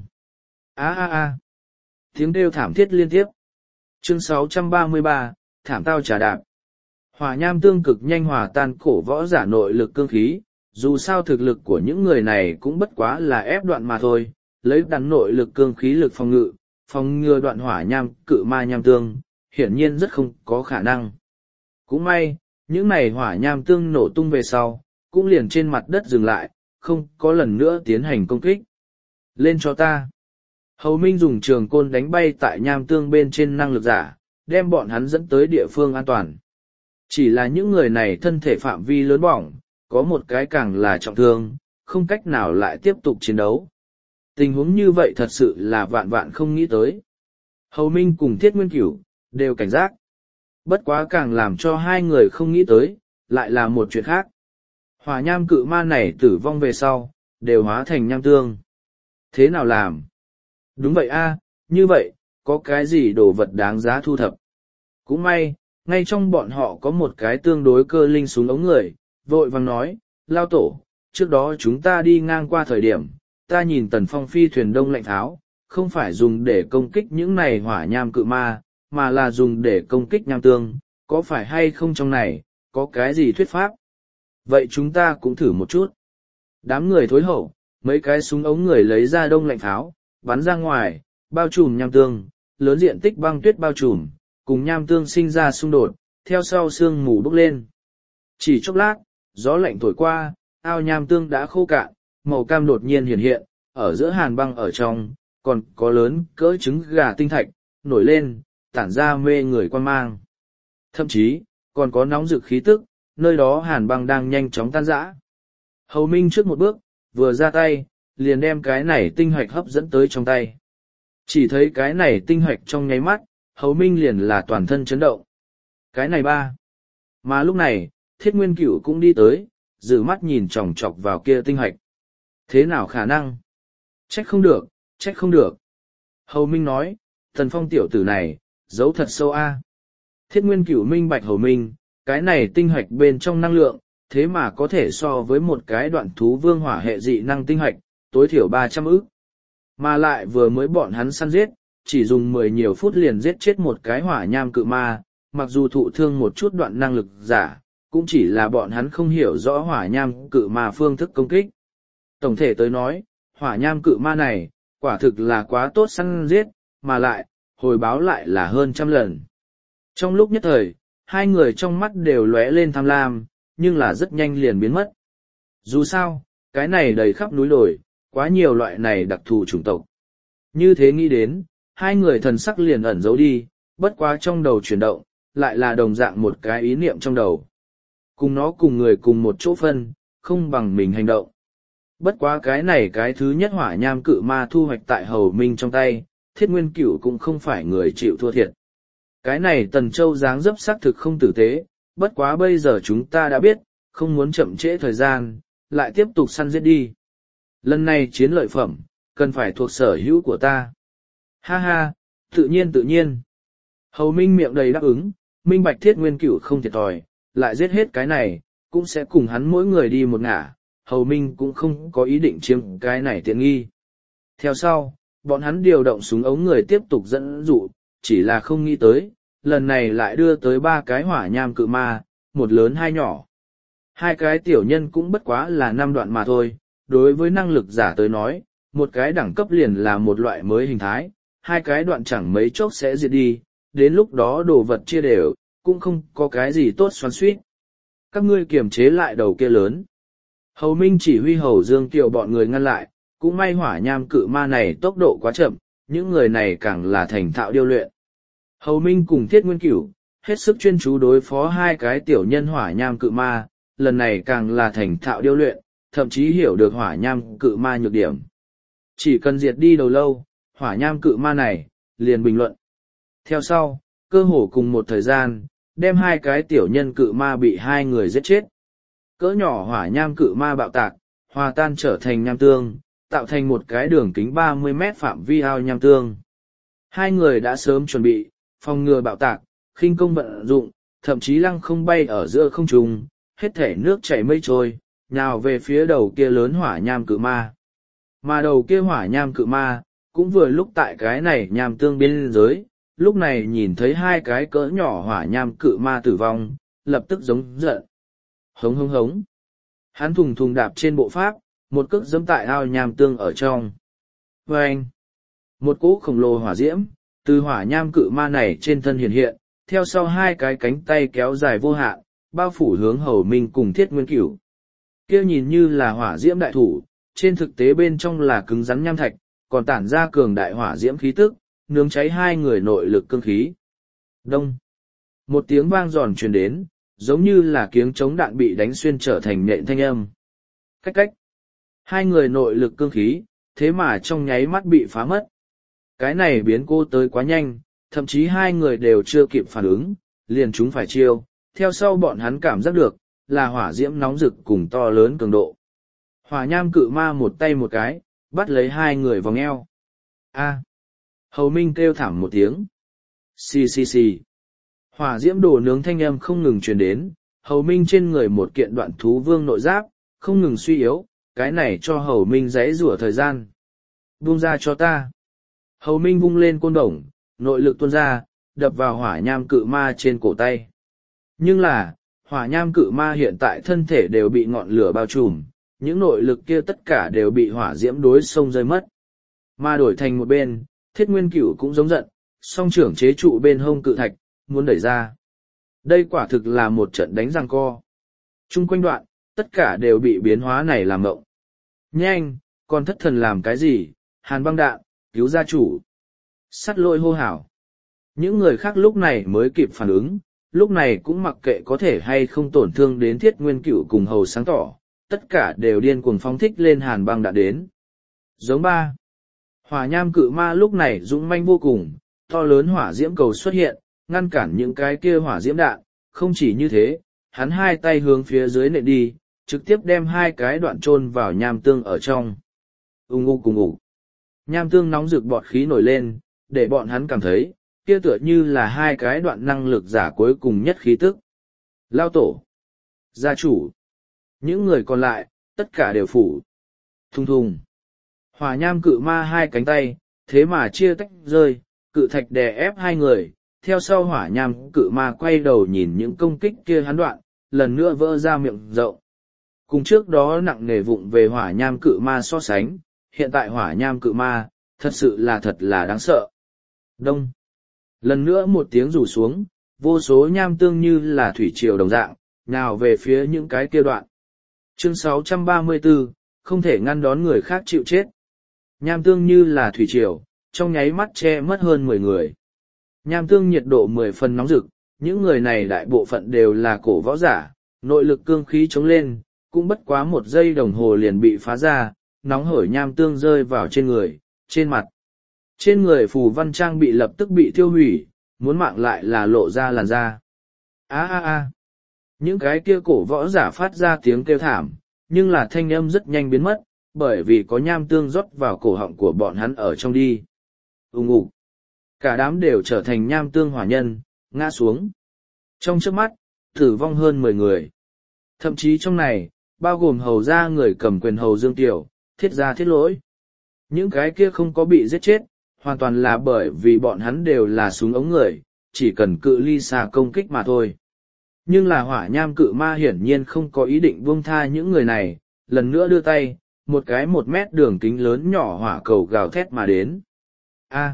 Á á á! Tiếng kêu thảm thiết liên tiếp. Chương sáu trăm ba mươi ba, thảm tao trà đạp. Hỏa nham tương cực nhanh hòa tan cổ võ giả nội lực cương khí, dù sao thực lực của những người này cũng bất quá là ép đoạn mà thôi, lấy đắn nội lực cương khí lực phòng ngự, phòng ngừa đoạn hỏa nham cự ma nham tương, hiển nhiên rất không có khả năng. Cũng may, những này hỏa nham tương nổ tung về sau, cũng liền trên mặt đất dừng lại, không có lần nữa tiến hành công kích. Lên cho ta! Hầu Minh dùng trường côn đánh bay tại nham tương bên trên năng lực giả, đem bọn hắn dẫn tới địa phương an toàn. Chỉ là những người này thân thể phạm vi lớn bỏng, có một cái càng là trọng thương, không cách nào lại tiếp tục chiến đấu. Tình huống như vậy thật sự là vạn vạn không nghĩ tới. Hầu Minh cùng Thiết Nguyên Cửu, đều cảnh giác. Bất quá càng làm cho hai người không nghĩ tới, lại là một chuyện khác. Hỏa nham cự ma này tử vong về sau, đều hóa thành nham tương. Thế nào làm? Đúng vậy a, như vậy, có cái gì đồ vật đáng giá thu thập? Cũng may, ngay trong bọn họ có một cái tương đối cơ linh súng ống người, vội vàng nói, lao tổ, trước đó chúng ta đi ngang qua thời điểm, ta nhìn tần phong phi thuyền đông lạnh tháo, không phải dùng để công kích những này hỏa nham cự ma, mà là dùng để công kích nham tương, có phải hay không trong này, có cái gì thuyết pháp? Vậy chúng ta cũng thử một chút. Đám người thối hậu, mấy cái súng ống người lấy ra đông lạnh tháo, bắn ra ngoài, bao trùm nham tương, lớn diện tích băng tuyết bao trùm, cùng nham tương sinh ra xung đột, theo sau sương mù bốc lên. Chỉ chốc lát, gió lạnh thổi qua, ao nham tương đã khô cạn, màu cam đột nhiên hiện hiện, ở giữa hàn băng ở trong, còn có lớn cỡ trứng gà tinh thạch, nổi lên, tản ra mê người quan mang. Thậm chí, còn có nóng rực khí tức, nơi đó hàn băng đang nhanh chóng tan rã. Hầu Minh trước một bước, vừa ra tay, liền đem cái này tinh hoạch hấp dẫn tới trong tay. Chỉ thấy cái này tinh hoạch trong nháy mắt, Hầu Minh liền là toàn thân chấn động. Cái này ba. Mà lúc này, Thiết Nguyên Cửu cũng đi tới, giữ mắt nhìn chòng chọc vào kia tinh hoạch. Thế nào khả năng? Trách không được, trách không được. Hầu Minh nói, Thần Phong tiểu tử này, giấu thật sâu a. Thiết Nguyên Cửu minh bạch Hầu Minh, cái này tinh hoạch bên trong năng lượng, thế mà có thể so với một cái đoạn thú vương hỏa hệ dị năng tinh hoạch, tối thiểu ba trăm ức. Mà lại vừa mới bọn hắn săn giết, chỉ dùng mười nhiều phút liền giết chết một cái hỏa nham cự ma, mặc dù thụ thương một chút đoạn năng lực giả, cũng chỉ là bọn hắn không hiểu rõ hỏa nham cự ma phương thức công kích. Tổng thể tới nói, hỏa nham cự ma này, quả thực là quá tốt săn giết, mà lại, hồi báo lại là hơn trăm lần. Trong lúc nhất thời, hai người trong mắt đều lóe lên tham lam, nhưng là rất nhanh liền biến mất. Dù sao, cái này đầy khắp núi đồi, quá nhiều loại này đặc thù chủng tộc. Như thế nghĩ đến, hai người thần sắc liền ẩn giấu đi, bất quá trong đầu chuyển động, lại là đồng dạng một cái ý niệm trong đầu. Cùng nó cùng người cùng một chỗ phân, không bằng mình hành động. Bất quá cái này cái thứ nhất hỏa nham cự ma thu hoạch tại Hầu Minh trong tay, Thiết Nguyên Cửu cũng không phải người chịu thua thiệt. Cái này Tần Châu dáng dấp xác thực không tử tế, bất quá bây giờ chúng ta đã biết, không muốn chậm trễ thời gian, lại tiếp tục săn giết đi. Lần này chiến lợi phẩm, cần phải thuộc sở hữu của ta. Ha ha, tự nhiên tự nhiên. Hầu Minh miệng đầy đáp ứng, minh bạch Thiết Nguyên Cửu không thiệt thòi, lại giết hết cái này, cũng sẽ cùng hắn mỗi người đi một ngả, Hầu Minh cũng không có ý định chiếm cái này tiện nghi. Theo sau, bọn hắn điều động súng ống người tiếp tục dẫn dụ, chỉ là không nghĩ tới, lần này lại đưa tới ba cái hỏa nham cự ma, một lớn hai nhỏ. Hai cái tiểu nhân cũng bất quá là năm đoạn mà thôi, đối với năng lực giả tới nói, một cái đẳng cấp liền là một loại mới hình thái, hai cái đoạn chẳng mấy chốc sẽ diệt đi, đến lúc đó đồ vật chia đều, cũng không có cái gì tốt xoắn suýt. Các ngươi kiềm chế lại đầu kia lớn. Hầu Minh chỉ huy Hầu Dương Kiều bọn người ngăn lại, cũng may hỏa nham cự ma này tốc độ quá chậm, những người này càng là thành thạo điêu luyện. Hầu Minh cùng Thiết Nguyên Cửu, hết sức chuyên chú đối phó hai cái tiểu nhân hỏa nham cự ma, lần này càng là thành thạo điêu luyện, thậm chí hiểu được hỏa nham cự ma nhược điểm. Chỉ cần diệt đi đầu lâu, hỏa nham cự ma này, liền bình luận. Theo sau, cơ hồ cùng một thời gian, đem hai cái tiểu nhân cự ma bị hai người giết chết. Cỡ nhỏ hỏa nham cự ma bạo tạc, hòa tan trở thành nham tương, tạo thành một cái đường kính ba mươi mét phạm vi ao nham tương. Hai người đã sớm chuẩn bị, phòng ngừa bạo tạc, khinh công vận dụng, thậm chí lăng không bay ở giữa không trung, hết thể nước chảy mây trôi, nhào về phía đầu kia lớn hỏa nham cự ma. Mà đầu kia hỏa nham cự ma, cũng vừa lúc tại cái này nham tương biên giới, lúc này nhìn thấy hai cái cỡ nhỏ hỏa nham cự ma tử vong, lập tức giống giận. Hống hống hống. Hắn thùng thùng đạp trên bộ pháp, một cước giẫm tại ao nham tương ở trong. Vâng! Một cỗ khổng lồ hỏa diễm, từ hỏa nham cự ma này trên thân hiện hiện, theo sau hai cái cánh tay kéo dài vô hạn, bao phủ hướng Hầu Minh cùng Thiết Nguyên Cửu. Kia nhìn như là hỏa diễm đại thủ, trên thực tế bên trong là cứng rắn nham thạch, còn tản ra cường đại hỏa diễm khí tức, nướng cháy hai người nội lực cương khí. Đông. Một tiếng vang giòn truyền đến, giống như là kiếng chống đạn bị đánh xuyên trở thành nện thanh âm. Cách cách. Hai người nội lực cương khí, thế mà trong nháy mắt bị phá mất. Cái này biến cô tới quá nhanh, thậm chí hai người đều chưa kịp phản ứng, liền chúng phải chiêu, theo sau bọn hắn cảm giác được, là hỏa diễm nóng rực cùng to lớn cường độ. Hỏa nham cự ma một tay một cái, bắt lấy hai người vòng eo. A. Hầu Minh kêu thảm một tiếng. Xì xì xì. Hỏa diễm đồ nướng thanh âm không ngừng truyền đến, Hầu Minh trên người một kiện đoạn thú vương nội giáp, không ngừng suy yếu, cái này cho Hầu Minh giãy rủa thời gian. Buông ra cho ta. Hầu Minh vung lên côn đồng, nội lực tuôn ra, đập vào hỏa nham cự ma trên cổ tay. Nhưng là, hỏa nham cự ma hiện tại thân thể đều bị ngọn lửa bao trùm, những nội lực kia tất cả đều bị hỏa diễm đối xông rơi mất. Mà đổi thành một bên, Thiết Nguyên Cửu cũng giống giận, song trưởng chế trụ bên hông cự thạch, muốn đẩy ra. Đây quả thực là một trận đánh giằng co. Trung quanh đoạn, tất cả đều bị biến hóa này làm mộng. Nhanh, còn thất thần làm cái gì, Hàn Băng Đạn, cứu gia chủ. Sắt Lôi hô hào. Những người khác lúc này mới kịp phản ứng, lúc này cũng mặc kệ có thể hay không tổn thương đến Thiết Nguyên Cửu cùng Hầu Sáng Tỏ, tất cả đều điên cuồng phóng thích lên Hàn Băng Đạn đến. Giống ba. Hỏa nham cự ma lúc này dũng manh vô cùng, to lớn hỏa diễm cầu xuất hiện, ngăn cản những cái kia hỏa diễm đạn, không chỉ như thế, hắn hai tay hướng phía dưới nện đi, trực tiếp đem hai cái đoạn chôn vào nham tương ở trong. Ung ung cùng ủ. Nham tương nóng rực bọt khí nổi lên, để bọn hắn cảm thấy, kia tựa như là hai cái đoạn năng lực giả cuối cùng nhất khí tức. Lao tổ. Gia chủ. Những người còn lại, tất cả đều phủ. Thùng thùng. Hỏa nham cự ma hai cánh tay, thế mà chia tách rơi, cự thạch đè ép hai người, theo sau hỏa nham cự ma quay đầu nhìn những công kích kia hắn đoạn, lần nữa vỡ ra miệng rộng. Cùng trước đó nặng nề vụng về hỏa nham cự ma so sánh, hiện tại hỏa nham cự ma, thật sự là thật là đáng sợ. Đông. Lần nữa một tiếng rủ xuống, vô số nham tương như là thủy triều đồng dạng, nào về phía những cái kia đoạn. Chương sáu trăm ba mươi tư, không thể ngăn đón người khác chịu chết. Nham tương như là thủy triều, trong nháy mắt che mất hơn mười người. Nham tương nhiệt độ mười phần nóng rực, những người này đại bộ phận đều là cổ võ giả, nội lực cương khí chống lên, cũng bất quá một giây đồng hồ liền bị phá ra, nóng hổi nham tương rơi vào trên người, trên mặt. Trên người phù văn trang bị lập tức bị tiêu hủy, muốn mạng lại là lộ ra làn da. Á á á. Những cái kia cổ võ giả phát ra tiếng kêu thảm, nhưng là thanh âm rất nhanh biến mất, bởi vì có nham tương rót vào cổ họng của bọn hắn ở trong đi. Ùng ục. Cả đám đều trở thành nham tương hỏa nhân, ngã xuống. Trong chớp mắt, tử vong hơn mười người. Thậm chí trong này, bao gồm hầu gia người cầm quyền hầu Dương Tiểu, thiết gia thiết lỗi. Những cái kia không có bị giết chết, hoàn toàn là bởi vì bọn hắn đều là súng ống người, chỉ cần cự ly xa công kích mà thôi. Nhưng là hỏa nham cự ma hiển nhiên không có ý định buông tha những người này, lần nữa đưa tay, một cái một mét đường kính lớn nhỏ hỏa cầu gào thét mà đến. A,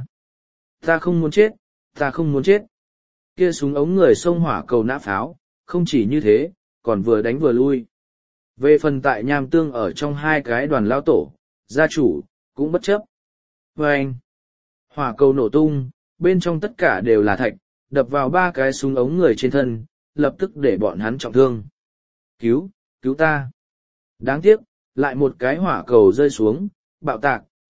ta không muốn chết, ta không muốn chết. Kia súng ống người xông hỏa cầu nã pháo, không chỉ như thế, còn vừa đánh vừa lui. Về phần tại nham tương ở trong hai cái đoàn lao tổ, gia chủ, cũng bất chấp. Và anh, hỏa cầu nổ tung, bên trong tất cả đều là thạch, đập vào ba cái súng ống người trên thân, lập tức để bọn hắn trọng thương. Cứu, cứu ta. Đáng tiếc, lại một cái hỏa cầu rơi xuống, bạo tạc,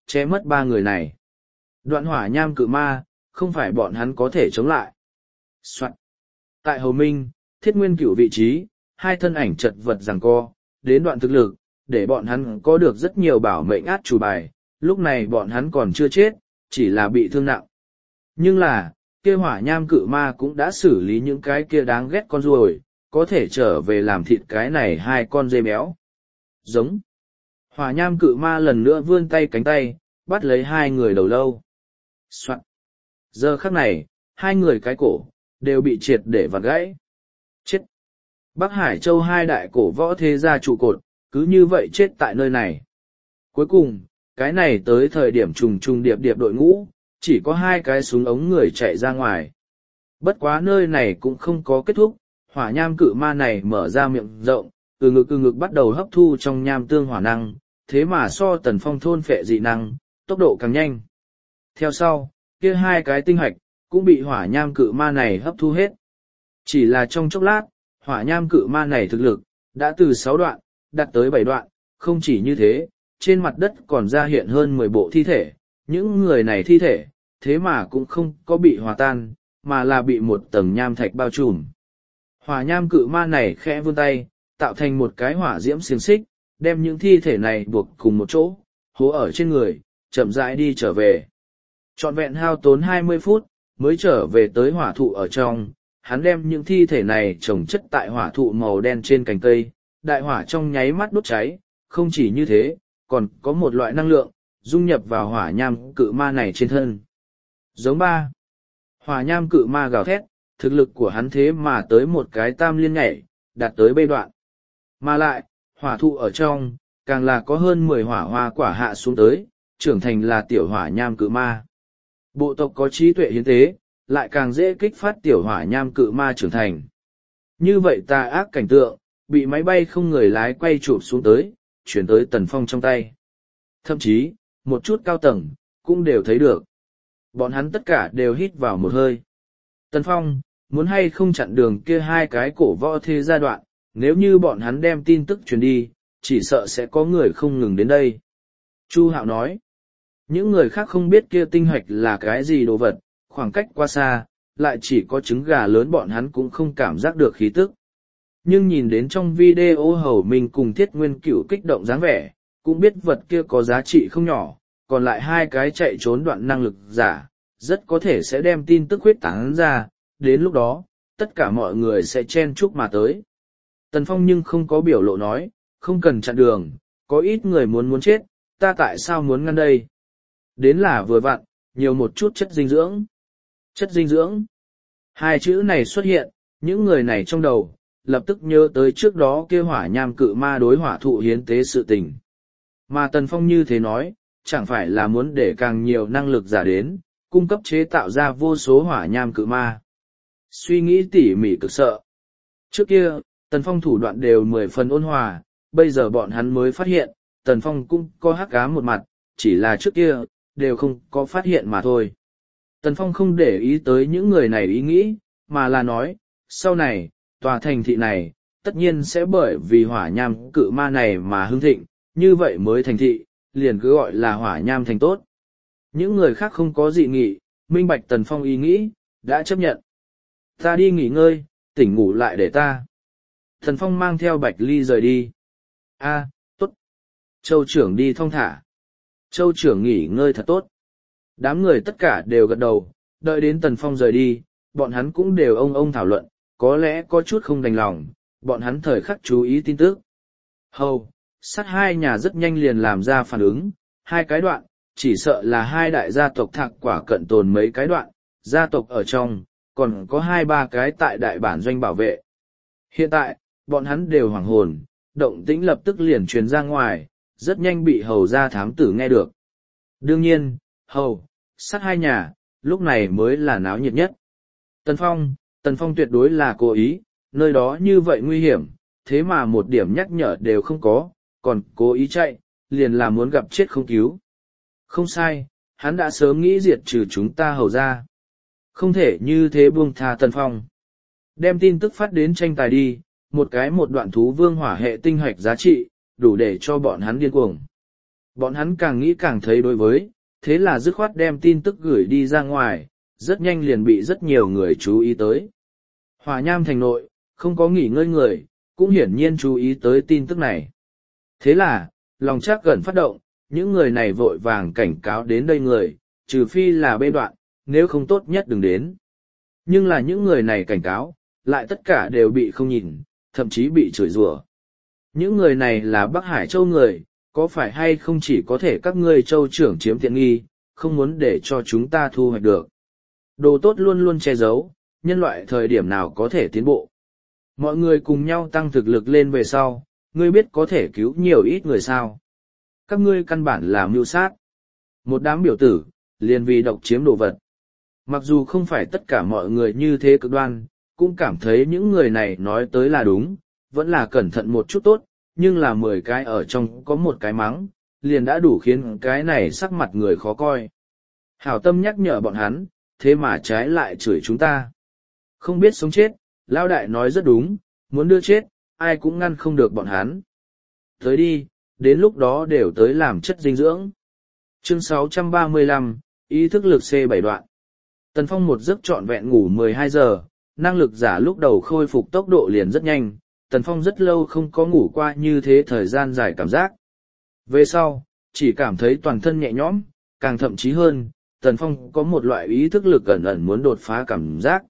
che mất ba người này. Đoạn hỏa nham cự ma, không phải bọn hắn có thể chống lại. Soạn. Tại Hầu Minh, Thiết Nguyên Cửu vị trí, hai thân ảnh chật vật giằng co, đến đoạn thực lực, để bọn hắn có được rất nhiều bảo mệnh át chủ bài, lúc này bọn hắn còn chưa chết, chỉ là bị thương nặng. Nhưng là, kia hỏa nham cự ma cũng đã xử lý những cái kia đáng ghét con ruồi, có thể trở về làm thịt cái này hai con dê béo. Giống. Hỏa nham cự ma lần nữa vươn tay cánh tay, bắt lấy hai người đầu lâu. Soạn. Giờ khắc này, hai người cái cổ, đều bị triệt để vặt gãy. Chết. Bắc Hải Châu hai đại cổ võ thế gia trụ cột, cứ như vậy chết tại nơi này. Cuối cùng, cái này tới thời điểm trùng trùng điệp điệp đội ngũ, chỉ có hai cái súng ống người chạy ra ngoài. Bất quá nơi này cũng không có kết thúc, hỏa nham cự ma này mở ra miệng rộng, từ ngực từ ngực bắt đầu hấp thu trong nham tương hỏa năng, thế mà so Tần Phong thôn phệ dị năng, tốc độ càng nhanh. Theo sau, kia hai cái tinh hạch, cũng bị hỏa nham cự ma này hấp thu hết. Chỉ là trong chốc lát, hỏa nham cự ma này thực lực, đã từ sáu đoạn, đạt tới bảy đoạn, không chỉ như thế, trên mặt đất còn ra hiện hơn mười bộ thi thể, những người này thi thể, thế mà cũng không có bị hòa tan, mà là bị một tầng nham thạch bao trùm. Hỏa nham cự ma này khẽ vươn tay, tạo thành một cái hỏa diễm xiềng xích, đem những thi thể này buộc cùng một chỗ, hố ở trên người, chậm rãi đi trở về. Trọn vẹn hao tốn hai mươi phút, mới trở về tới hỏa thụ ở trong, hắn đem những thi thể này trồng chất tại hỏa thụ màu đen trên cành cây, đại hỏa trong nháy mắt đốt cháy, không chỉ như thế, còn có một loại năng lượng, dung nhập vào hỏa nham cự ma này trên thân. Giống ba. Hỏa nham cự ma gào thét, thực lực của hắn thế mà tới một cái tam liên nhảy, đạt tới bê đoạn. Mà lại, hỏa thụ ở trong, càng là có hơn mười hỏa hoa quả hạ xuống tới, trưởng thành là tiểu hỏa nham cự ma. Bộ tộc có trí tuệ hiến tế, lại càng dễ kích phát tiểu hỏa nham cự ma trưởng thành. Như vậy tà ác cảnh tượng, bị máy bay không người lái quay chụp xuống tới, chuyển tới Tần Phong trong tay. Thậm chí, một chút cao tầng, cũng đều thấy được. Bọn hắn tất cả đều hít vào một hơi. Tần Phong, muốn hay không chặn đường kia hai cái cổ võ thế gia đoạn, nếu như bọn hắn đem tin tức truyền đi, chỉ sợ sẽ có người không ngừng đến đây. Chu Hạo nói, những người khác không biết kia tinh hoạch là cái gì đồ vật, khoảng cách quá xa, lại chỉ có trứng gà lớn bọn hắn cũng không cảm giác được khí tức. Nhưng nhìn đến trong video Hầu Minh cùng Thiết Nguyên Cửu kích động dáng vẻ, cũng biết vật kia có giá trị không nhỏ, còn lại hai cái chạy trốn đoạn năng lực giả, rất có thể sẽ đem tin tức huyết tán ra, đến lúc đó, tất cả mọi người sẽ chen chúc mà tới. Tần Phong nhưng không có biểu lộ nói, không cần chặn đường, có ít người muốn muốn chết, ta tại sao muốn ngăn đây? Đến là vừa vặn, nhiều một chút chất dinh dưỡng. Chất dinh dưỡng. Hai chữ này xuất hiện, những người này trong đầu, lập tức nhớ tới trước đó kia hỏa nham cự ma đối hỏa thụ hiến tế sự tình. Mà Tần Phong như thế nói, chẳng phải là muốn để càng nhiều năng lực giả đến, cung cấp chế tạo ra vô số hỏa nham cự ma. Suy nghĩ tỉ mỉ cực sợ. Trước kia, Tần Phong thủ đoạn đều mười phần ôn hòa, bây giờ bọn hắn mới phát hiện, Tần Phong cũng có hắc ám một mặt, chỉ là trước kia, đều không có phát hiện mà thôi. Tần Phong không để ý tới những người này ý nghĩ, mà là nói, sau này, tòa thành thị này, tất nhiên sẽ bởi vì hỏa nham cự ma này mà hưng thịnh, như vậy mới thành thị, liền cứ gọi là hỏa nham thành tốt. Những người khác không có dị nghị, minh bạch Tần Phong ý nghĩ, đã chấp nhận. Ta đi nghỉ ngơi, tỉnh ngủ lại để ta. Tần Phong mang theo Bạch Ly rời đi. A, tốt. Châu trưởng đi thong thả. Châu trưởng nghỉ ngơi thật tốt. Đám người tất cả đều gật đầu, đợi đến Tần Phong rời đi, bọn hắn cũng đều ông ông thảo luận, có lẽ có chút không đành lòng, bọn hắn thời khắc chú ý tin tức. Hầu, sát hai nhà rất nhanh liền làm ra phản ứng, hai cái đoạn, chỉ sợ là hai đại gia tộc thạc quả cận tồn mấy cái đoạn, gia tộc ở trong, còn có hai ba cái tại đại bản doanh bảo vệ. Hiện tại, bọn hắn đều hoảng hồn, động tĩnh lập tức liền truyền ra ngoài, rất nhanh bị hầu gia thám tử nghe được. Đương nhiên, hầu, sát hai nhà, lúc này mới là náo nhiệt nhất. Tần Phong, Tần Phong tuyệt đối là cố ý, nơi đó như vậy nguy hiểm, thế mà một điểm nhắc nhở đều không có, còn cố ý chạy, liền là muốn gặp chết không cứu. Không sai, hắn đã sớm nghĩ diệt trừ chúng ta hầu ra. Không thể như thế buông tha Tần Phong. Đem tin tức phát đến tranh tài đi, một cái một đoạn thú vương hỏa hệ tinh hoạch giá trị, đủ để cho bọn hắn điên cuồng. Bọn hắn càng nghĩ càng thấy đối với, thế là dứt khoát đem tin tức gửi đi ra ngoài, rất nhanh liền bị rất nhiều người chú ý tới. Hỏa Nham thành nội, không có nghỉ ngơi người, cũng hiển nhiên chú ý tới tin tức này. Thế là, lòng chắc gần phát động, những người này vội vàng cảnh cáo đến đây người, trừ phi là bê đoạn, nếu không tốt nhất đừng đến. Nhưng là những người này cảnh cáo, lại tất cả đều bị không nhìn, thậm chí bị chửi rủa. Những người này là Bắc Hải Châu người, có phải hay không chỉ có thể các ngươi châu trưởng chiếm tiện nghi, không muốn để cho chúng ta thu hoạch được. Đồ tốt luôn luôn che giấu, nhân loại thời điểm nào có thể tiến bộ. Mọi người cùng nhau tăng thực lực lên về sau, ngươi biết có thể cứu nhiều ít người sao. Các ngươi căn bản là mưu sát. Một đám biểu tử, liền vì độc chiếm đồ vật. Mặc dù không phải tất cả mọi người như thế cực đoan, cũng cảm thấy những người này nói tới là đúng, vẫn là cẩn thận một chút tốt, nhưng là mười cái ở trong có một cái mắng, liền đã đủ khiến cái này sắc mặt người khó coi. Hảo tâm nhắc nhở bọn hắn, thế mà trái lại chửi chúng ta. Không biết sống chết, Lao Đại nói rất đúng, muốn đưa chết, ai cũng ngăn không được bọn hắn. Tới đi, đến lúc đó đều tới làm chất dinh dưỡng. Chương sáu trăm ba mươi lăm, ý thức lực C bảy đoạn. Tần Phong một giấc trọn vẹn ngủ mười hai giờ, năng lực giả lúc đầu khôi phục tốc độ liền rất nhanh, Tần Phong rất lâu không có ngủ qua như thế thời gian dài cảm giác. Về sau, chỉ cảm thấy toàn thân nhẹ nhõm, càng thậm chí hơn, Tần Phong có một loại ý thức lực ẩn ẩn muốn đột phá cảm giác.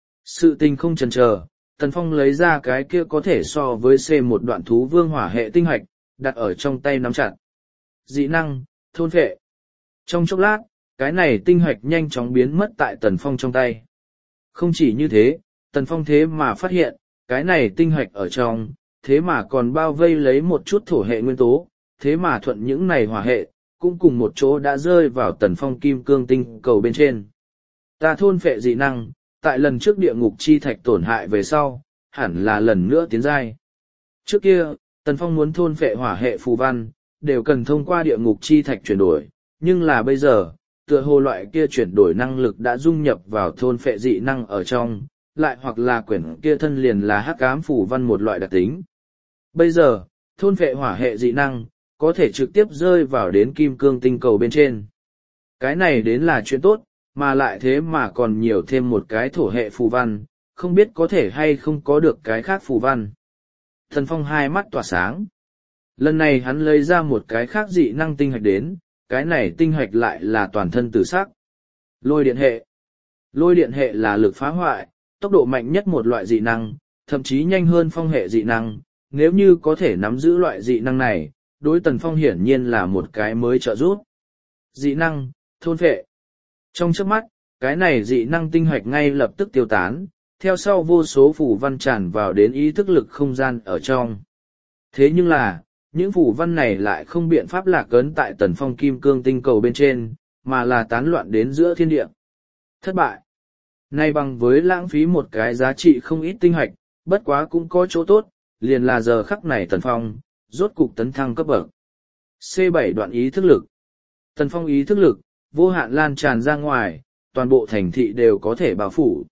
Sự tình không chần chờ, Tần Phong lấy ra cái kia có thể so với C một đoạn thú vương hỏa hệ tinh hạch, đặt ở trong tay nắm chặt. Dị năng, thôn phệ. Trong chốc lát, cái này tinh hạch nhanh chóng biến mất tại Tần Phong trong tay. Không chỉ như thế, Tần Phong thế mà phát hiện, cái này tinh hạch ở trong, thế mà còn bao vây lấy một chút thổ hệ nguyên tố, thế mà thuận những này hỏa hệ, cũng cùng một chỗ đã rơi vào Tần Phong kim cương tinh cầu bên trên. Ta thôn phệ dị năng, tại lần trước địa ngục chi thạch tổn hại về sau, hẳn là lần nữa tiến giai. Trước kia, Tần Phong muốn thôn phệ hỏa hệ phù văn, đều cần thông qua địa ngục chi thạch chuyển đổi, nhưng là bây giờ, tựa hồ loại kia chuyển đổi năng lực đã dung nhập vào thôn phệ dị năng ở trong, lại hoặc là quyển kia thân liền là hắc ám phù văn một loại đặc tính. Bây giờ, thôn phệ hỏa hệ dị năng, có thể trực tiếp rơi vào đến kim cương tinh cầu bên trên. Cái này đến là chuyện tốt, mà lại thế mà còn nhiều thêm một cái thổ hệ phù văn, không biết có thể hay không có được cái khác phù văn. Thần Phong hai mắt tỏa sáng. Lần này hắn lấy ra một cái khác dị năng tinh hạch đến, cái này tinh hạch lại là toàn thân tử sắc. Lôi điện hệ. Lôi điện hệ là lực phá hoại, tốc độ mạnh nhất một loại dị năng, thậm chí nhanh hơn phong hệ dị năng. Nếu như có thể nắm giữ loại dị năng này, đối Tần Phong hiển nhiên là một cái mới trợ giúp. Dị năng, thôn phệ. Trong chớp mắt, cái này dị năng tinh hạch ngay lập tức tiêu tán, theo sau vô số phù văn tràn vào đến ý thức lực không gian ở trong. Thế nhưng là, những phù văn này lại không biện pháp lạc ấn tại Tần Phong kim cương tinh cầu bên trên, mà là tán loạn đến giữa thiên địa. Thất bại. Nay bằng với lãng phí một cái giá trị không ít tinh hạch, bất quá cũng có chỗ tốt, liền là giờ khắc này Tần Phong, rốt cục tấn thăng cấp bậc. C bảy đoạn ý thức lực. Tần Phong ý thức lực, vô hạn lan tràn ra ngoài, toàn bộ thành thị đều có thể bao phủ.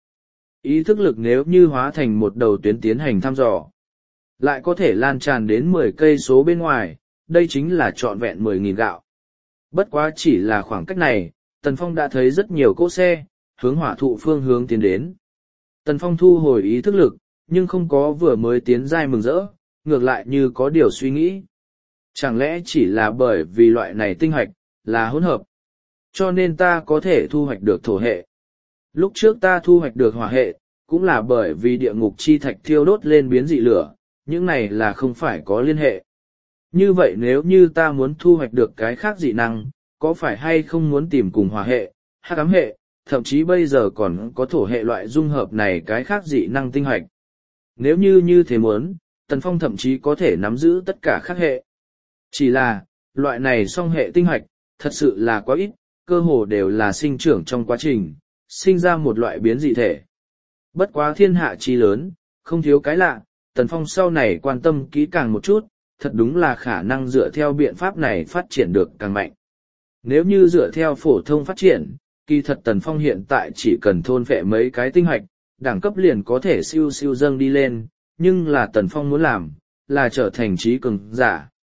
Ý thức lực nếu như hóa thành một đầu tuyến tiến hành thăm dò, lại có thể lan tràn đến mười cây số bên ngoài, đây chính là trọn vẹn mười nghìn gạo. Bất quá chỉ là khoảng cách này, Tần Phong đã thấy rất nhiều cỗ xe, hướng hỏa thụ phương hướng tiến đến. Tần Phong thu hồi ý thức lực, nhưng không có vừa mới tiến giai mừng rỡ, ngược lại như có điều suy nghĩ. Chẳng lẽ chỉ là bởi vì loại này tinh hoạch, là hỗn hợp, cho nên ta có thể thu hoạch được thổ hệ. Lúc trước ta thu hoạch được hỏa hệ, cũng là bởi vì địa ngục chi thạch thiêu đốt lên biến dị lửa, những này là không phải có liên hệ. Như vậy nếu như ta muốn thu hoạch được cái khác dị năng, có phải hay không muốn tìm cùng hỏa hệ, hắc ám hệ, thậm chí bây giờ còn có thổ hệ loại dung hợp này cái khác dị năng tinh hoạch. Nếu như như thế muốn, Tần Phong thậm chí có thể nắm giữ tất cả các hệ. Chỉ là, loại này song hệ tinh hoạch, thật sự là quá ít, cơ hồ đều là sinh trưởng trong quá trình, sinh ra một loại biến dị thể. Bất quá thiên hạ chi lớn, không thiếu cái lạ, Tần Phong sau này quan tâm kỹ càng một chút, thật đúng là khả năng dựa theo biện pháp này phát triển được càng mạnh. Nếu như dựa theo phổ thông phát triển, kỳ thật Tần Phong hiện tại chỉ cần thôn phệ mấy cái tinh hạch, đẳng cấp liền có thể siêu siêu dâng đi lên, nhưng là Tần Phong muốn làm, là trở thành trí cường giả,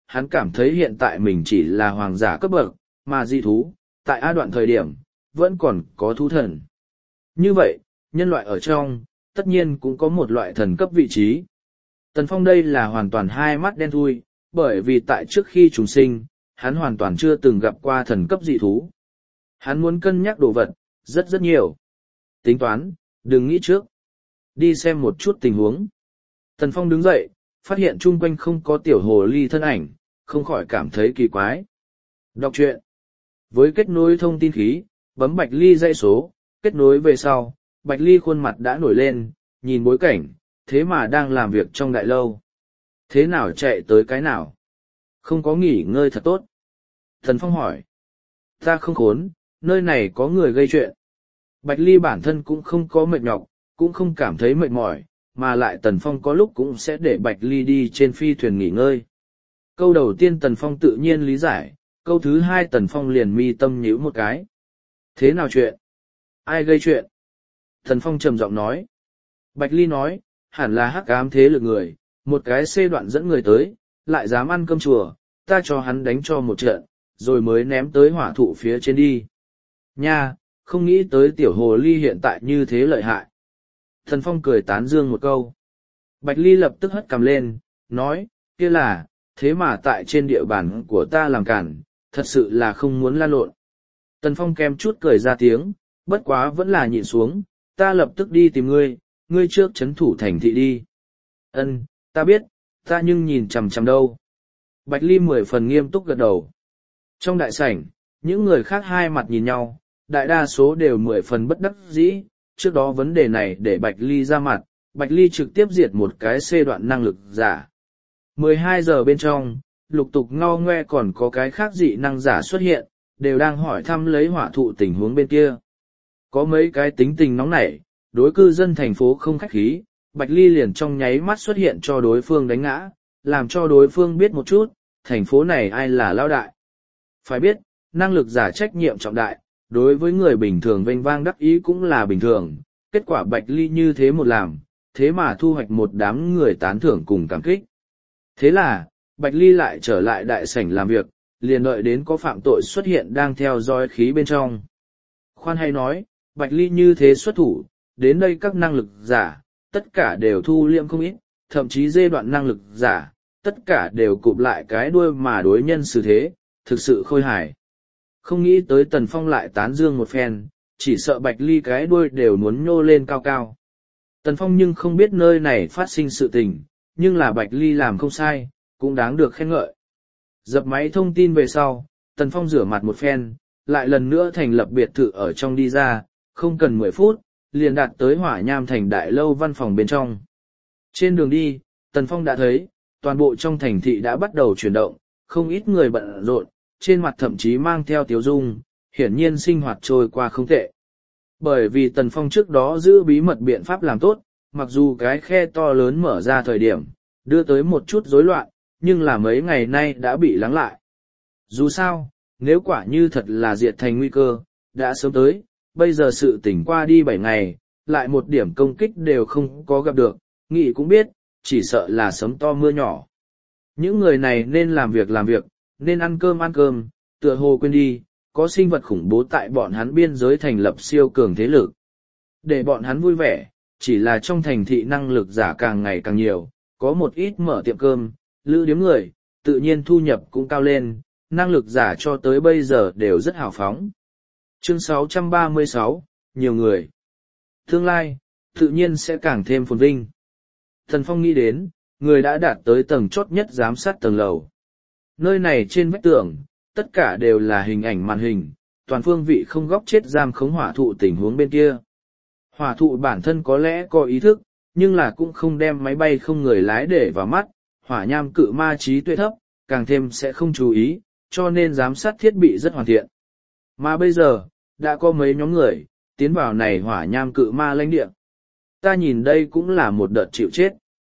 hắn cảm thấy hiện tại mình chỉ là hoàng giả cấp bậc, mà dị thú, tại A đoạn thời điểm, vẫn còn có thú thần. Như vậy, nhân loại ở trong, tất nhiên cũng có một loại thần cấp vị trí. Tần Phong đây là hoàn toàn hai mắt đen thui, bởi vì tại trước khi chúng sinh, hắn hoàn toàn chưa từng gặp qua thần cấp dị thú. Hắn muốn cân nhắc đồ vật, rất rất nhiều. Tính toán, đừng nghĩ trước. Đi xem một chút tình huống. Tần Phong đứng dậy, phát hiện chung quanh không có tiểu hồ ly thân ảnh, không khỏi cảm thấy kỳ quái. Đọc truyện. Với kết nối thông tin khí, bấm Bạch Ly dãy số, kết nối về sau, Bạch Ly khuôn mặt đã nổi lên, nhìn bối cảnh, thế mà đang làm việc trong đại lâu. Thế nào chạy tới cái nào? Không có nghỉ ngơi thật tốt. Thần Phong hỏi. Ta không khốn, nơi này có người gây chuyện. Bạch Ly bản thân cũng không có mệt nhọc, cũng không cảm thấy mệt mỏi, mà lại Tần Phong có lúc cũng sẽ để Bạch Ly đi trên phi thuyền nghỉ ngơi. Câu đầu tiên Tần Phong tự nhiên lý giải, câu thứ hai Tần Phong liền mi tâm nhíu một cái. Thế nào chuyện? Ai gây chuyện? Tần Phong trầm giọng nói. Bạch Ly nói, hẳn là hắc ám thế lực người, một cái xê đoạn dẫn người tới, lại dám ăn cơm chùa, ta cho hắn đánh cho một trận, rồi mới ném tới hỏa thụ phía trên đi. Nha, không nghĩ tới tiểu hồ ly hiện tại như thế lợi hại. Thần Phong cười tán dương một câu. Bạch Ly lập tức hất cằm lên, nói, kia là, thế mà tại trên địa bàn của ta làm cản, thật sự là không muốn lan lộn. Tần Phong kem chút cười ra tiếng, bất quá vẫn là nhịn xuống, ta lập tức đi tìm ngươi, ngươi trước chấn thủ thành thị đi. Ân, ta biết, ta nhưng nhìn chằm chằm đâu. Bạch Ly mười phần nghiêm túc gật đầu. Trong đại sảnh, những người khác hai mặt nhìn nhau, đại đa số đều mười phần bất đắc dĩ, trước đó vấn đề này để Bạch Ly ra mặt, Bạch Ly trực tiếp diệt một cái xê đoạn năng lực giả. mười hai giờ bên trong, lục tục ngao ngoe còn có cái khác dị năng giả xuất hiện, đều đang hỏi thăm lấy hỏa thụ tình huống bên kia. Có mấy cái tính tình nóng nảy, đối cư dân thành phố không khách khí, Bạch Ly liền trong nháy mắt xuất hiện cho đối phương đánh ngã, làm cho đối phương biết một chút, thành phố này ai là lao đại. Phải biết, năng lực giả trách nhiệm trọng đại, đối với người bình thường vênh vang đắc ý cũng là bình thường, kết quả Bạch Ly như thế một làm, thế mà thu hoạch một đám người tán thưởng cùng cảm kích. Thế là, Bạch Ly lại trở lại đại sảnh làm việc, liền đợi đến có phạm tội xuất hiện đang theo dõi khí bên trong. Khoan hay nói, Bạch Ly như thế xuất thủ, đến đây các năng lực giả, tất cả đều thu liệm không ít, thậm chí dê đoạn năng lực giả, tất cả đều cụp lại cái đuôi mà đối nhân xử thế, thực sự khôi hài. Không nghĩ tới Tần Phong lại tán dương một phen, chỉ sợ Bạch Ly cái đuôi đều muốn nhô lên cao cao. Tần Phong nhưng không biết nơi này phát sinh sự tình, nhưng là Bạch Ly làm không sai, cũng đáng được khen ngợi. Dập máy thông tin về sau, Tần Phong rửa mặt một phen, lại lần nữa thành lập biệt thự ở trong đi ra, không cần mười phút, liền đạt tới Hỏa Nham thành đại lâu văn phòng bên trong. Trên đường đi, Tần Phong đã thấy, toàn bộ trong thành thị đã bắt đầu chuyển động, không ít người bận rộn, trên mặt thậm chí mang theo tiếu dung, hiển nhiên sinh hoạt trôi qua không tệ. Bởi vì Tần Phong trước đó giữ bí mật biện pháp làm tốt, mặc dù cái khe to lớn mở ra thời điểm, đưa tới một chút rối loạn, nhưng là mấy ngày nay đã bị lắng lại. Dù sao, nếu quả như thật là diệt thành nguy cơ, đã sớm tới, bây giờ sự tỉnh qua đi bảy ngày, lại một điểm công kích đều không có gặp được, nghĩ cũng biết, chỉ sợ là sấm to mưa nhỏ. Những người này nên làm việc làm việc, nên ăn cơm ăn cơm, tựa hồ quên đi, có sinh vật khủng bố tại bọn hắn biên giới thành lập siêu cường thế lực. Để bọn hắn vui vẻ, chỉ là trong thành thị năng lực giả càng ngày càng nhiều, có một ít mở tiệm cơm, lữ điếm người, tự nhiên thu nhập cũng cao lên, năng lực giả cho tới bây giờ đều rất hào phóng. Chương sáu trăm ba mươi sáu, nhiều người. Tương lai, tự nhiên sẽ càng thêm phồn vinh. Thần Phong nghĩ đến, người đã đạt tới tầng chót nhất giám sát tầng lầu. Nơi này trên vách tường, tất cả đều là hình ảnh màn hình, toàn phương vị không góc chết giam khống hỏa thụ tình huống bên kia. Hỏa thụ bản thân có lẽ có ý thức, nhưng là cũng không đem máy bay không người lái để vào mắt, hỏa nham cự ma trí tuệ thấp, càng thêm sẽ không chú ý, cho nên giám sát thiết bị rất hoàn thiện. Mà bây giờ, đã có mấy nhóm người, tiến vào này hỏa nham cự ma lãnh địa. Ta nhìn đây cũng là một đợt chịu chết.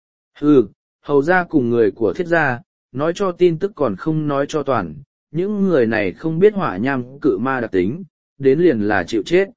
Hừ, hầu ra cùng người của thiết gia, nói cho tin tức còn không nói cho toàn, những người này không biết hỏa nham cự ma đặc tính, đến liền là chịu chết.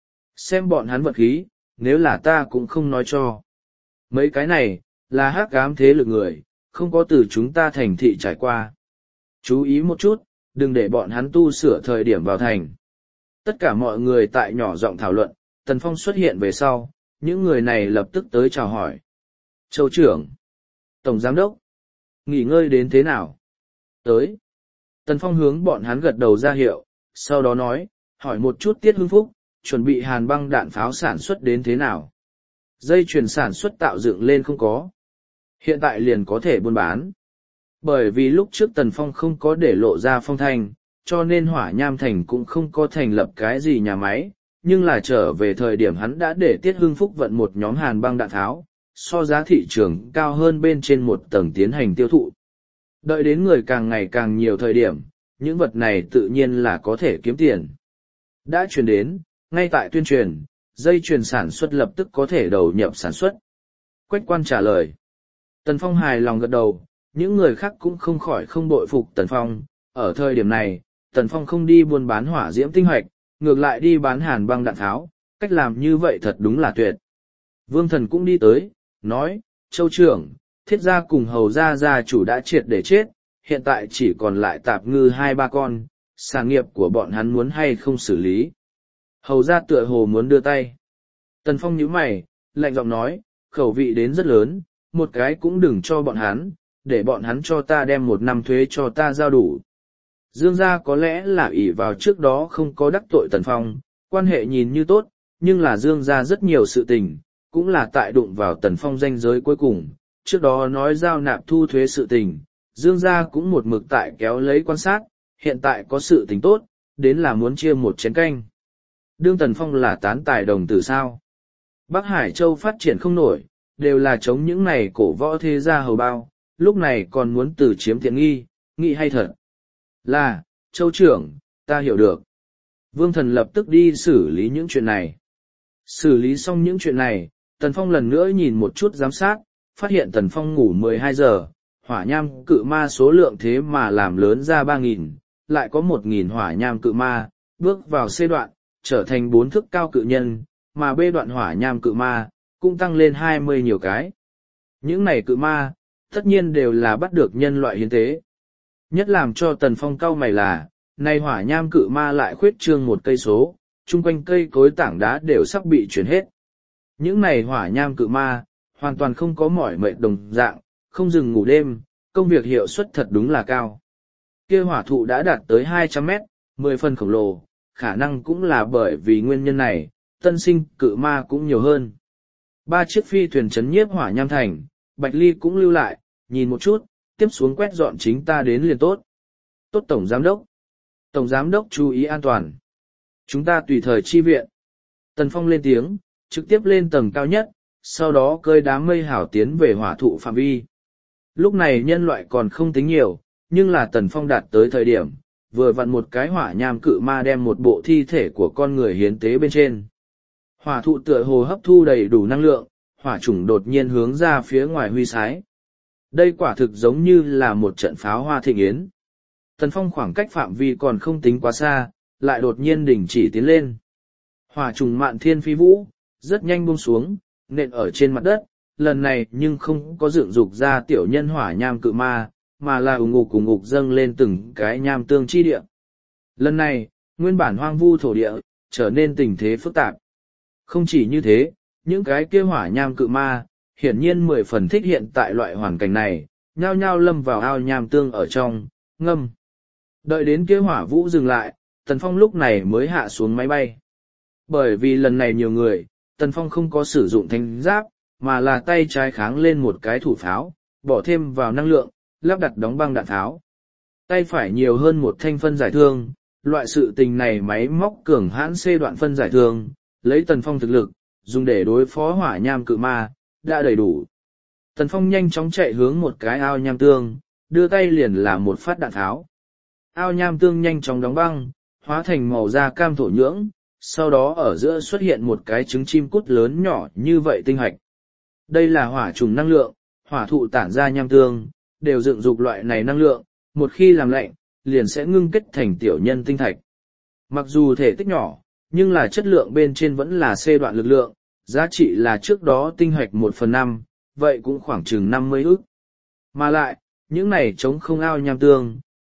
Xem bọn hắn vật khí, nếu là ta cũng không nói cho. Mấy cái này, là hắc ám thế lực người, không có từ chúng ta thành thị trải qua. Chú ý một chút, đừng để bọn hắn tu sửa thời điểm vào thành. Tất cả mọi người tại nhỏ giọng thảo luận, Tần Phong xuất hiện về sau, những người này lập tức tới chào hỏi. Châu trưởng, Tổng Giám đốc, nghỉ ngơi đến thế nào? Tới. Tần Phong hướng bọn hắn gật đầu ra hiệu, sau đó nói, hỏi một chút Tiết Hưng Phúc, chuẩn bị hàn băng đạn pháo sản xuất đến thế nào? Dây chuyền sản xuất tạo dựng lên không có. Hiện tại liền có thể buôn bán. Bởi vì lúc trước Tần Phong không có để lộ ra phong thanh, cho nên Hỏa Nham Thành cũng không có thành lập cái gì nhà máy, nhưng là trở về thời điểm hắn đã để Tiết Hưng Phúc vận một nhóm hàn băng đạn tháo, so giá thị trường cao hơn bên trên một tầng tiến hành tiêu thụ. Đợi đến người càng ngày càng nhiều thời điểm, những vật này tự nhiên là có thể kiếm tiền. Đã truyền đến, ngay tại tuyên truyền, dây chuyền sản xuất lập tức có thể đầu nhập sản xuất. Quách quan trả lời. Tần Phong hài lòng gật đầu, những người khác cũng không khỏi không bội phục Tần Phong. Ở thời điểm này, Tần Phong không đi buôn bán hỏa diễm tinh hoạch, ngược lại đi bán hàn băng đạn tháo, cách làm như vậy thật đúng là tuyệt. Vương Thần cũng đi tới, nói, Châu trưởng, Thiết gia cùng Hầu gia gia chủ đã triệt để chết, hiện tại chỉ còn lại tạp ngư hai ba con, sản nghiệp của bọn hắn muốn hay không xử lý. Hầu gia tựa hồ muốn đưa tay. Tần Phong nhíu mày, lạnh giọng nói, khẩu vị đến rất lớn, một cái cũng đừng cho bọn hắn, để bọn hắn cho ta đem một năm thuế cho ta giao đủ. Dương gia có lẽ là ỷ vào trước đó không có đắc tội Tần Phong, quan hệ nhìn như tốt, nhưng là Dương gia rất nhiều sự tình, cũng là tại đụng vào Tần Phong danh giới cuối cùng. Trước đó nói giao nạp thu thuế sự tình, Dương gia cũng một mực tại kéo lấy quan sát, hiện tại có sự tình tốt, đến là muốn chia một chén canh. Đương Tần Phong là tán tài đồng tử sao? Bắc Hải Châu phát triển không nổi, đều là chống những này cổ võ thế gia hầu bao, lúc này còn muốn từ chiếm tiện nghi, nghĩ hay thật. Là, Châu trưởng, ta hiểu được. Vương Thần lập tức đi xử lý những chuyện này. Xử lý xong những chuyện này, Tần Phong lần nữa nhìn một chút giám sát, phát hiện Tần Phong ngủ mười hai giờ, hỏa nham cự ma số lượng thế mà làm lớn ra ba nghìn, lại có một nghìn hỏa nham cự ma, bước vào C đoạn, trở thành bốn thước cao cự nhân, mà B đoạn hỏa nham cự ma, cũng tăng lên hai mươi nhiều cái. Những này cự ma, tất nhiên đều là bắt được nhân loại hiến tế. Nhất làm cho Tần Phong cau mày là, nay hỏa nham cự ma lại khuyết trương một cây số, chung quanh cây cối tảng đá đều sắp bị chuyển hết. Những này hỏa nham cự ma, hoàn toàn không có mỏi mệt đồng dạng, không dừng ngủ đêm, công việc hiệu suất thật đúng là cao. Kia hỏa thụ đã đạt tới hai trăm mét, mười phần khổng lồ, khả năng cũng là bởi vì nguyên nhân này, tân sinh cự ma cũng nhiều hơn. Ba chiếc phi thuyền chấn nhiếp hỏa nham thành, Bạch Ly cũng lưu lại, nhìn một chút, tiếp xuống quét dọn chính ta đến liền tốt. Tốt Tổng Giám đốc. Tổng Giám đốc chú ý an toàn. Chúng ta tùy thời chi viện. Tần Phong lên tiếng, trực tiếp lên tầng cao nhất, sau đó cơi đám mây hảo tiến về hỏa thụ phạm vi. Lúc này nhân loại còn không tính nhiều, nhưng là Tần Phong đạt tới thời điểm, vừa vặn một cái hỏa nham cự ma đem một bộ thi thể của con người hiến tế bên trên. Hỏa thụ tựa hồ hấp thu đầy đủ năng lượng, hỏa chủng đột nhiên hướng ra phía ngoài huy sái. Đây quả thực giống như là một trận pháo hoa thịnh yến. Tần Phong khoảng cách phạm vi còn không tính quá xa, lại đột nhiên đình chỉ tiến lên. Hỏa trùng mạn thiên phi vũ, rất nhanh buông xuống, nện ở trên mặt đất, lần này nhưng không có dựng dục ra tiểu nhân hỏa nham cự ma, mà là ủng ngục ủng ngục dâng lên từng cái nham tương chi địa. Lần này, nguyên bản hoang vu thổ địa, trở nên tình thế phức tạp. Không chỉ như thế, những cái kia hỏa nham cự ma, hiển nhiên mười phần thích hiện tại loại hoàn cảnh này, nhao nhao lâm vào ao nham tương ở trong, ngâm. Đợi đến kia hỏa vũ dừng lại, Tần Phong lúc này mới hạ xuống máy bay. Bởi vì lần này nhiều người, Tần Phong không có sử dụng thanh giáp, mà là tay trái kháng lên một cái thủ pháo, bỏ thêm vào năng lượng, lắp đặt đóng băng đạn pháo. Tay phải nhiều hơn một thanh phân giải thương, loại sự tình này máy móc cường hãn C đoạn phân giải thương, lấy Tần Phong thực lực, dùng để đối phó hỏa nham cự ma, đã đầy đủ. Tần Phong nhanh chóng chạy hướng một cái ao nham tương, đưa tay liền là một phát đạn tháo. Ao nham tương nhanh chóng đóng băng, hóa thành màu da cam thổ nhưỡng, sau đó ở giữa xuất hiện một cái trứng chim cút lớn nhỏ như vậy tinh hạch. Đây là hỏa trùng năng lượng, hỏa thụ tản ra nham tương, đều dựng dục loại này năng lượng, một khi làm lạnh, liền sẽ ngưng kết thành tiểu nhân tinh thạch. Mặc dù thể tích nhỏ, nhưng là chất lượng bên trên vẫn là C đoạn lực lượng, giá trị là trước đó tinh hạch một phần năm, vậy cũng khoảng chừng năm mươi ức. Mà lại, những này chống không ao nham tương,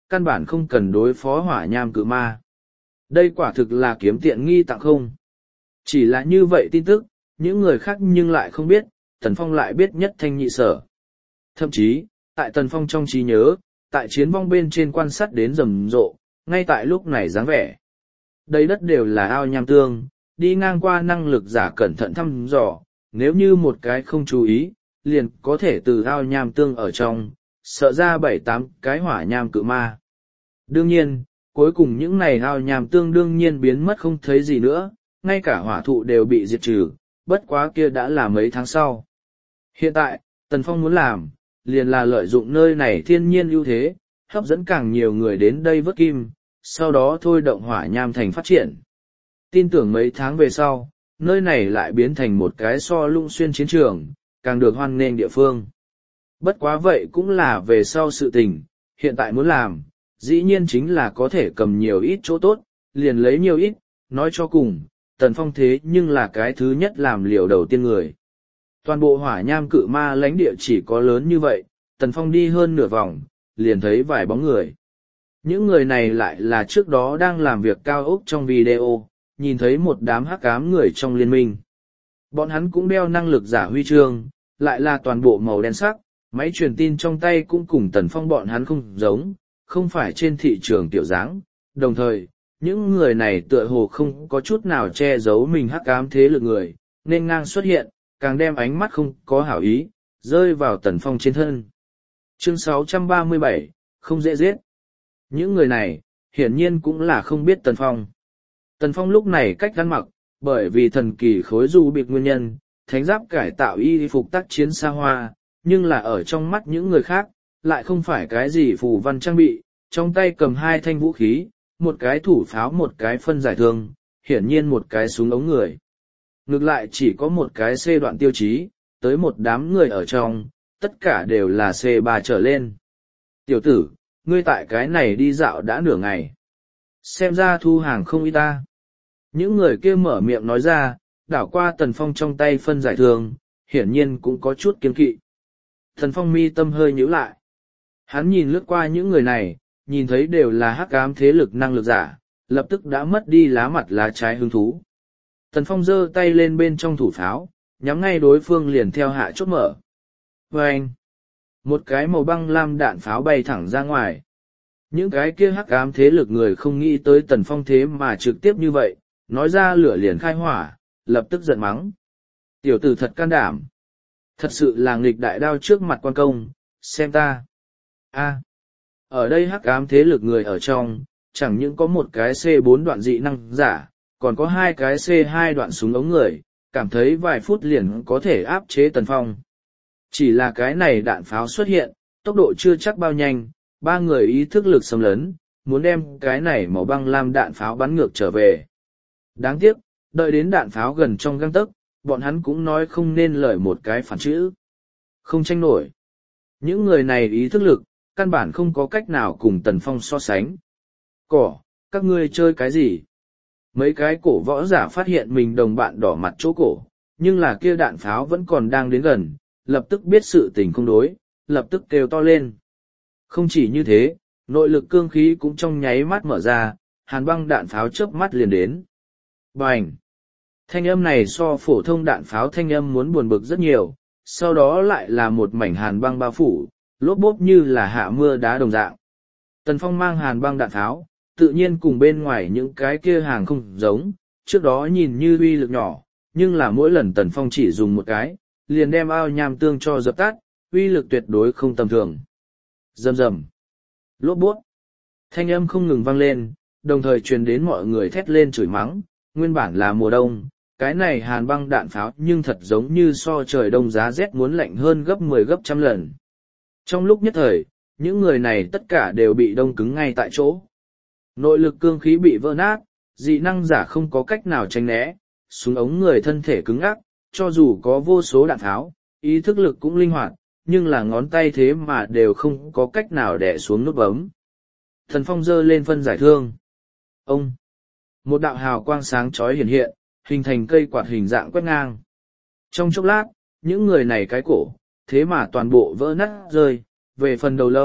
căn bản không cần đối phó hỏa nham cự ma. Đây quả thực là kiếm tiện nghi tặng không. Chỉ là như vậy tin tức, những người khác nhưng lại không biết, Tần Phong lại biết nhất thanh nhị sở. Thậm chí, tại Tần Phong trong trí nhớ, tại chiến vong bên trên quan sát đến rầm rộ, ngay tại lúc này dáng vẻ. Đây đất đều là ao nham tương, đi ngang qua năng lực giả cẩn thận thăm dò, nếu như một cái không chú ý, liền có thể từ ao nham tương ở trong, sợ ra bảy tám cái hỏa nham cự ma. Đương nhiên, cuối cùng những này ao nham tương đương nhiên biến mất không thấy gì nữa, ngay cả hỏa thụ đều bị diệt trừ, bất quá kia đã là mấy tháng sau. Hiện tại, Tần Phong muốn làm, liền là lợi dụng nơi này thiên nhiên ưu thế, hấp dẫn càng nhiều người đến đây vớt kim, sau đó thôi động hỏa nham thành phát triển. Tin tưởng mấy tháng về sau, nơi này lại biến thành một cái so lung xuyên chiến trường, càng được hoan nghênh địa phương. Bất quá vậy cũng là về sau sự tình, hiện tại muốn làm, dĩ nhiên chính là có thể cầm nhiều ít chỗ tốt, liền lấy nhiều ít, nói cho cùng, Tần Phong thế nhưng là cái thứ nhất làm liều đầu tiên người. Toàn bộ hỏa nham cự ma lãnh địa chỉ có lớn như vậy, Tần Phong đi hơn nửa vòng, liền thấy vài bóng người. Những người này lại là trước đó đang làm việc cao ốc trong video, nhìn thấy một đám hắc ám người trong liên minh. Bọn hắn cũng đeo năng lực giả huy chương, lại là toàn bộ màu đen sắc, máy truyền tin trong tay cũng cùng Tần Phong bọn hắn không giống, không phải trên thị trường tiểu dáng. Đồng thời, những người này tựa hồ không có chút nào che giấu mình hắc ám thế lực người, nên ngang xuất hiện, càng đem ánh mắt không có hảo ý, rơi vào Tần Phong trên thân. Chương sáu trăm ba mươi bảy, không dễ giết. Những người này, hiển nhiên cũng là không biết Tần Phong. Tần Phong lúc này cách ăn mặc, bởi vì thần kỳ khối du biệt nguyên nhân, thánh giáp cải tạo y phục tác chiến xa hoa, nhưng là ở trong mắt những người khác, lại không phải cái gì phù văn trang bị, trong tay cầm hai thanh vũ khí, một cái thủ pháo một cái phân giải thương, hiển nhiên một cái súng ống người. Ngược lại chỉ có một cái C đoạn tiêu chí, tới một đám người ở trong, tất cả đều là C ba trở lên. Tiểu tử, ngươi tại cái này đi dạo đã nửa ngày. Xem ra thu hàng không ít ta. Những người kia mở miệng nói ra, đảo qua Tần Phong trong tay phân giải thương, hiển nhiên cũng có chút kiên kỵ. Tần Phong mi tâm hơi nhíu lại. Hắn nhìn lướt qua những người này, nhìn thấy đều là hắc ám thế lực năng lực giả, lập tức đã mất đi lá mặt lá trái hứng thú. Tần Phong giơ tay lên bên trong thủ pháo, nhắm ngay đối phương liền theo hạ chốt mở. Vâng! Một cái màu băng lam đạn pháo bay thẳng ra ngoài. Những cái kia hắc ám thế lực người không nghĩ tới Tần Phong thế mà trực tiếp như vậy, nói ra lửa liền khai hỏa, lập tức giận mắng. Tiểu tử thật can đảm. Thật sự là nghịch đại đao trước mặt quan công, xem ta. A. Ở đây hắc ám thế lực người ở trong, chẳng những có một cái C bốn đoạn dị năng giả, còn có hai cái C hai đoạn súng ống người, cảm thấy vài phút liền có thể áp chế Tần Phong. Chỉ là cái này đạn pháo xuất hiện, tốc độ chưa chắc bao nhanh, ba người ý thức lực xâm lấn, muốn đem cái này màu băng lam đạn pháo bắn ngược trở về. Đáng tiếc, đợi đến đạn pháo gần trong găng tấc, bọn hắn cũng nói không nên lời một cái phản chữ. Không tranh nổi. Những người này ý thức lực, căn bản không có cách nào cùng Tần Phong so sánh. Cỏ, các ngươi chơi cái gì? Mấy cái cổ võ giả phát hiện mình đồng bạn đỏ mặt chỗ cổ, nhưng là kia đạn pháo vẫn còn đang đến gần, lập tức biết sự tình không đối, lập tức kêu to lên. Không chỉ như thế, nội lực cương khí cũng trong nháy mắt mở ra, hàn băng đạn pháo chớp mắt liền đến. Bành! Thanh âm này so phổ thông đạn pháo thanh âm muốn buồn bực rất nhiều, sau đó lại là một mảnh hàn băng bao phủ, lốp bốp như là hạ mưa đá đồng dạng. Tần Phong mang hàn băng đạn pháo, tự nhiên cùng bên ngoài những cái kia hàng không giống, trước đó nhìn như uy lực nhỏ, nhưng là mỗi lần Tần Phong chỉ dùng một cái, liền đem ao nham tương cho dập tắt, uy lực tuyệt đối không tầm thường. Rầm rầm, lốp bút, thanh âm không ngừng vang lên, đồng thời truyền đến mọi người thét lên chửi mắng, nguyên bản là mùa đông, cái này hàn băng đạn pháo nhưng thật giống như so trời đông giá rét muốn lạnh hơn gấp mười gấp trăm lần. Trong lúc nhất thời, những người này tất cả đều bị đông cứng ngay tại chỗ. Nội lực cương khí bị vỡ nát, dị năng giả không có cách nào tránh né, súng ống người thân thể cứng ắc, cho dù có vô số đạn tháo, ý thức lực cũng linh hoạt, nhưng là ngón tay thế mà đều không có cách nào đè xuống nút bấm. Thần Phong giơ lên phân giải thương. Ông! Một đạo hào quang sáng chói hiện hiện, hình thành cây quạt hình dạng quét ngang. Trong chốc lát, những người này cái cổ, thế mà toàn bộ vỡ nát rơi, về phần đầu lâu,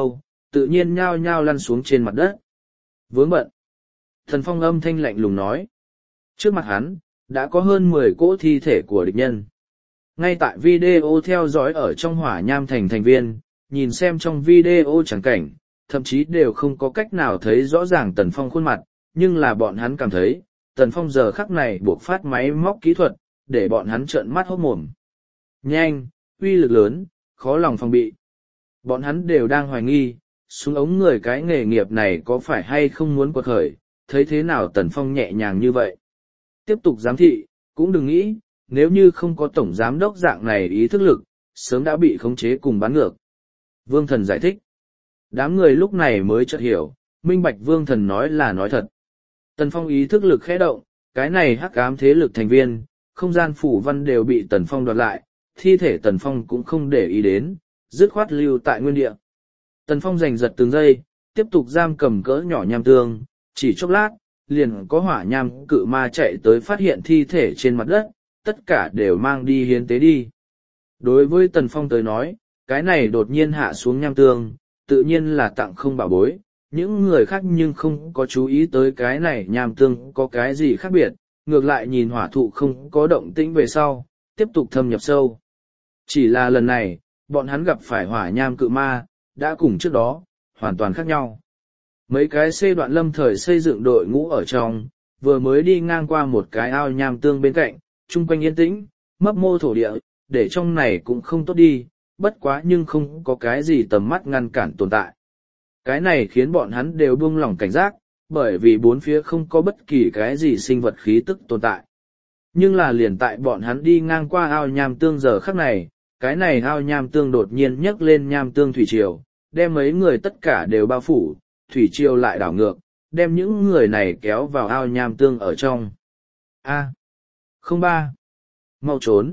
tự nhiên nhao nhao lăn xuống trên mặt đất. Vướng bận. Tần Phong âm thanh lạnh lùng nói. Trước mặt hắn, đã có hơn mười cỗ thi thể của địch nhân. Ngay tại video theo dõi ở trong hỏa nham thành thành viên, nhìn xem trong video chẳng cảnh, thậm chí đều không có cách nào thấy rõ ràng Tần Phong khuôn mặt, nhưng là bọn hắn cảm thấy, Tần Phong giờ khắc này buộc phát máy móc kỹ thuật, để bọn hắn trợn mắt hốt mồm. Nhanh, uy lực lớn, khó lòng phòng bị. Bọn hắn đều đang hoài nghi, súng ống người cái nghề nghiệp này có phải hay không muốn quật khởi, thấy thế nào Tần Phong nhẹ nhàng như vậy. Tiếp tục giám thị, cũng đừng nghĩ, nếu như không có tổng giám đốc dạng này ý thức lực, sớm đã bị khống chế cùng bắn ngược. Vương Thần giải thích. Đám người lúc này mới chợt hiểu, minh bạch Vương Thần nói là nói thật. Tần Phong ý thức lực khẽ động, cái này hắc ám thế lực thành viên, không gian phủ văn đều bị Tần Phong đoạt lại, thi thể Tần Phong cũng không để ý đến, dứt khoát lưu tại nguyên địa. Tần Phong giành giật từng giây, tiếp tục giam cầm cỡ nhỏ nham tương, chỉ chốc lát, liền có hỏa nham cự ma chạy tới phát hiện thi thể trên mặt đất, tất cả đều mang đi hiến tế đi. Đối với Tần Phong tới nói, cái này đột nhiên hạ xuống nham tương, tự nhiên là tặng không bảo bối, những người khác nhưng không có chú ý tới cái này nham tương có cái gì khác biệt, ngược lại nhìn hỏa thụ không có động tĩnh về sau, tiếp tục thâm nhập sâu. Chỉ là lần này, bọn hắn gặp phải hỏa nham cự ma, đã cùng trước đó, hoàn toàn khác nhau. Mấy cái xê đoạn lâm thời xây dựng đội ngũ ở trong, vừa mới đi ngang qua một cái ao nham tương bên cạnh, chung quanh yên tĩnh, mấp mô thổ địa, để trong này cũng không tốt đi, bất quá nhưng không có cái gì tầm mắt ngăn cản tồn tại. Cái này khiến bọn hắn đều buông lỏng cảnh giác, bởi vì bốn phía không có bất kỳ cái gì sinh vật khí tức tồn tại. Nhưng là liền tại bọn hắn đi ngang qua ao nham tương giờ khắc này, cái này ao nham tương đột nhiên nhấc lên nham tương thủy triều, đem mấy người tất cả đều bao phủ, thủy triều lại đảo ngược, đem những người này kéo vào ao nham tương ở trong. A. Không ba. Mau trốn.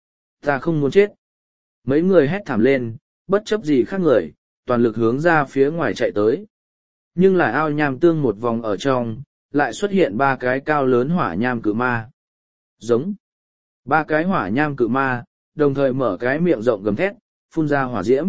Ta không muốn chết. Mấy người hét thảm lên, bất chấp gì khác người, toàn lực hướng ra phía ngoài chạy tới. Nhưng là ao nham tương một vòng ở trong, lại xuất hiện ba cái cao lớn hỏa nham cự ma. Giống. Ba cái hỏa nham cự ma, đồng thời mở cái miệng rộng gầm thét, phun ra hỏa diễm.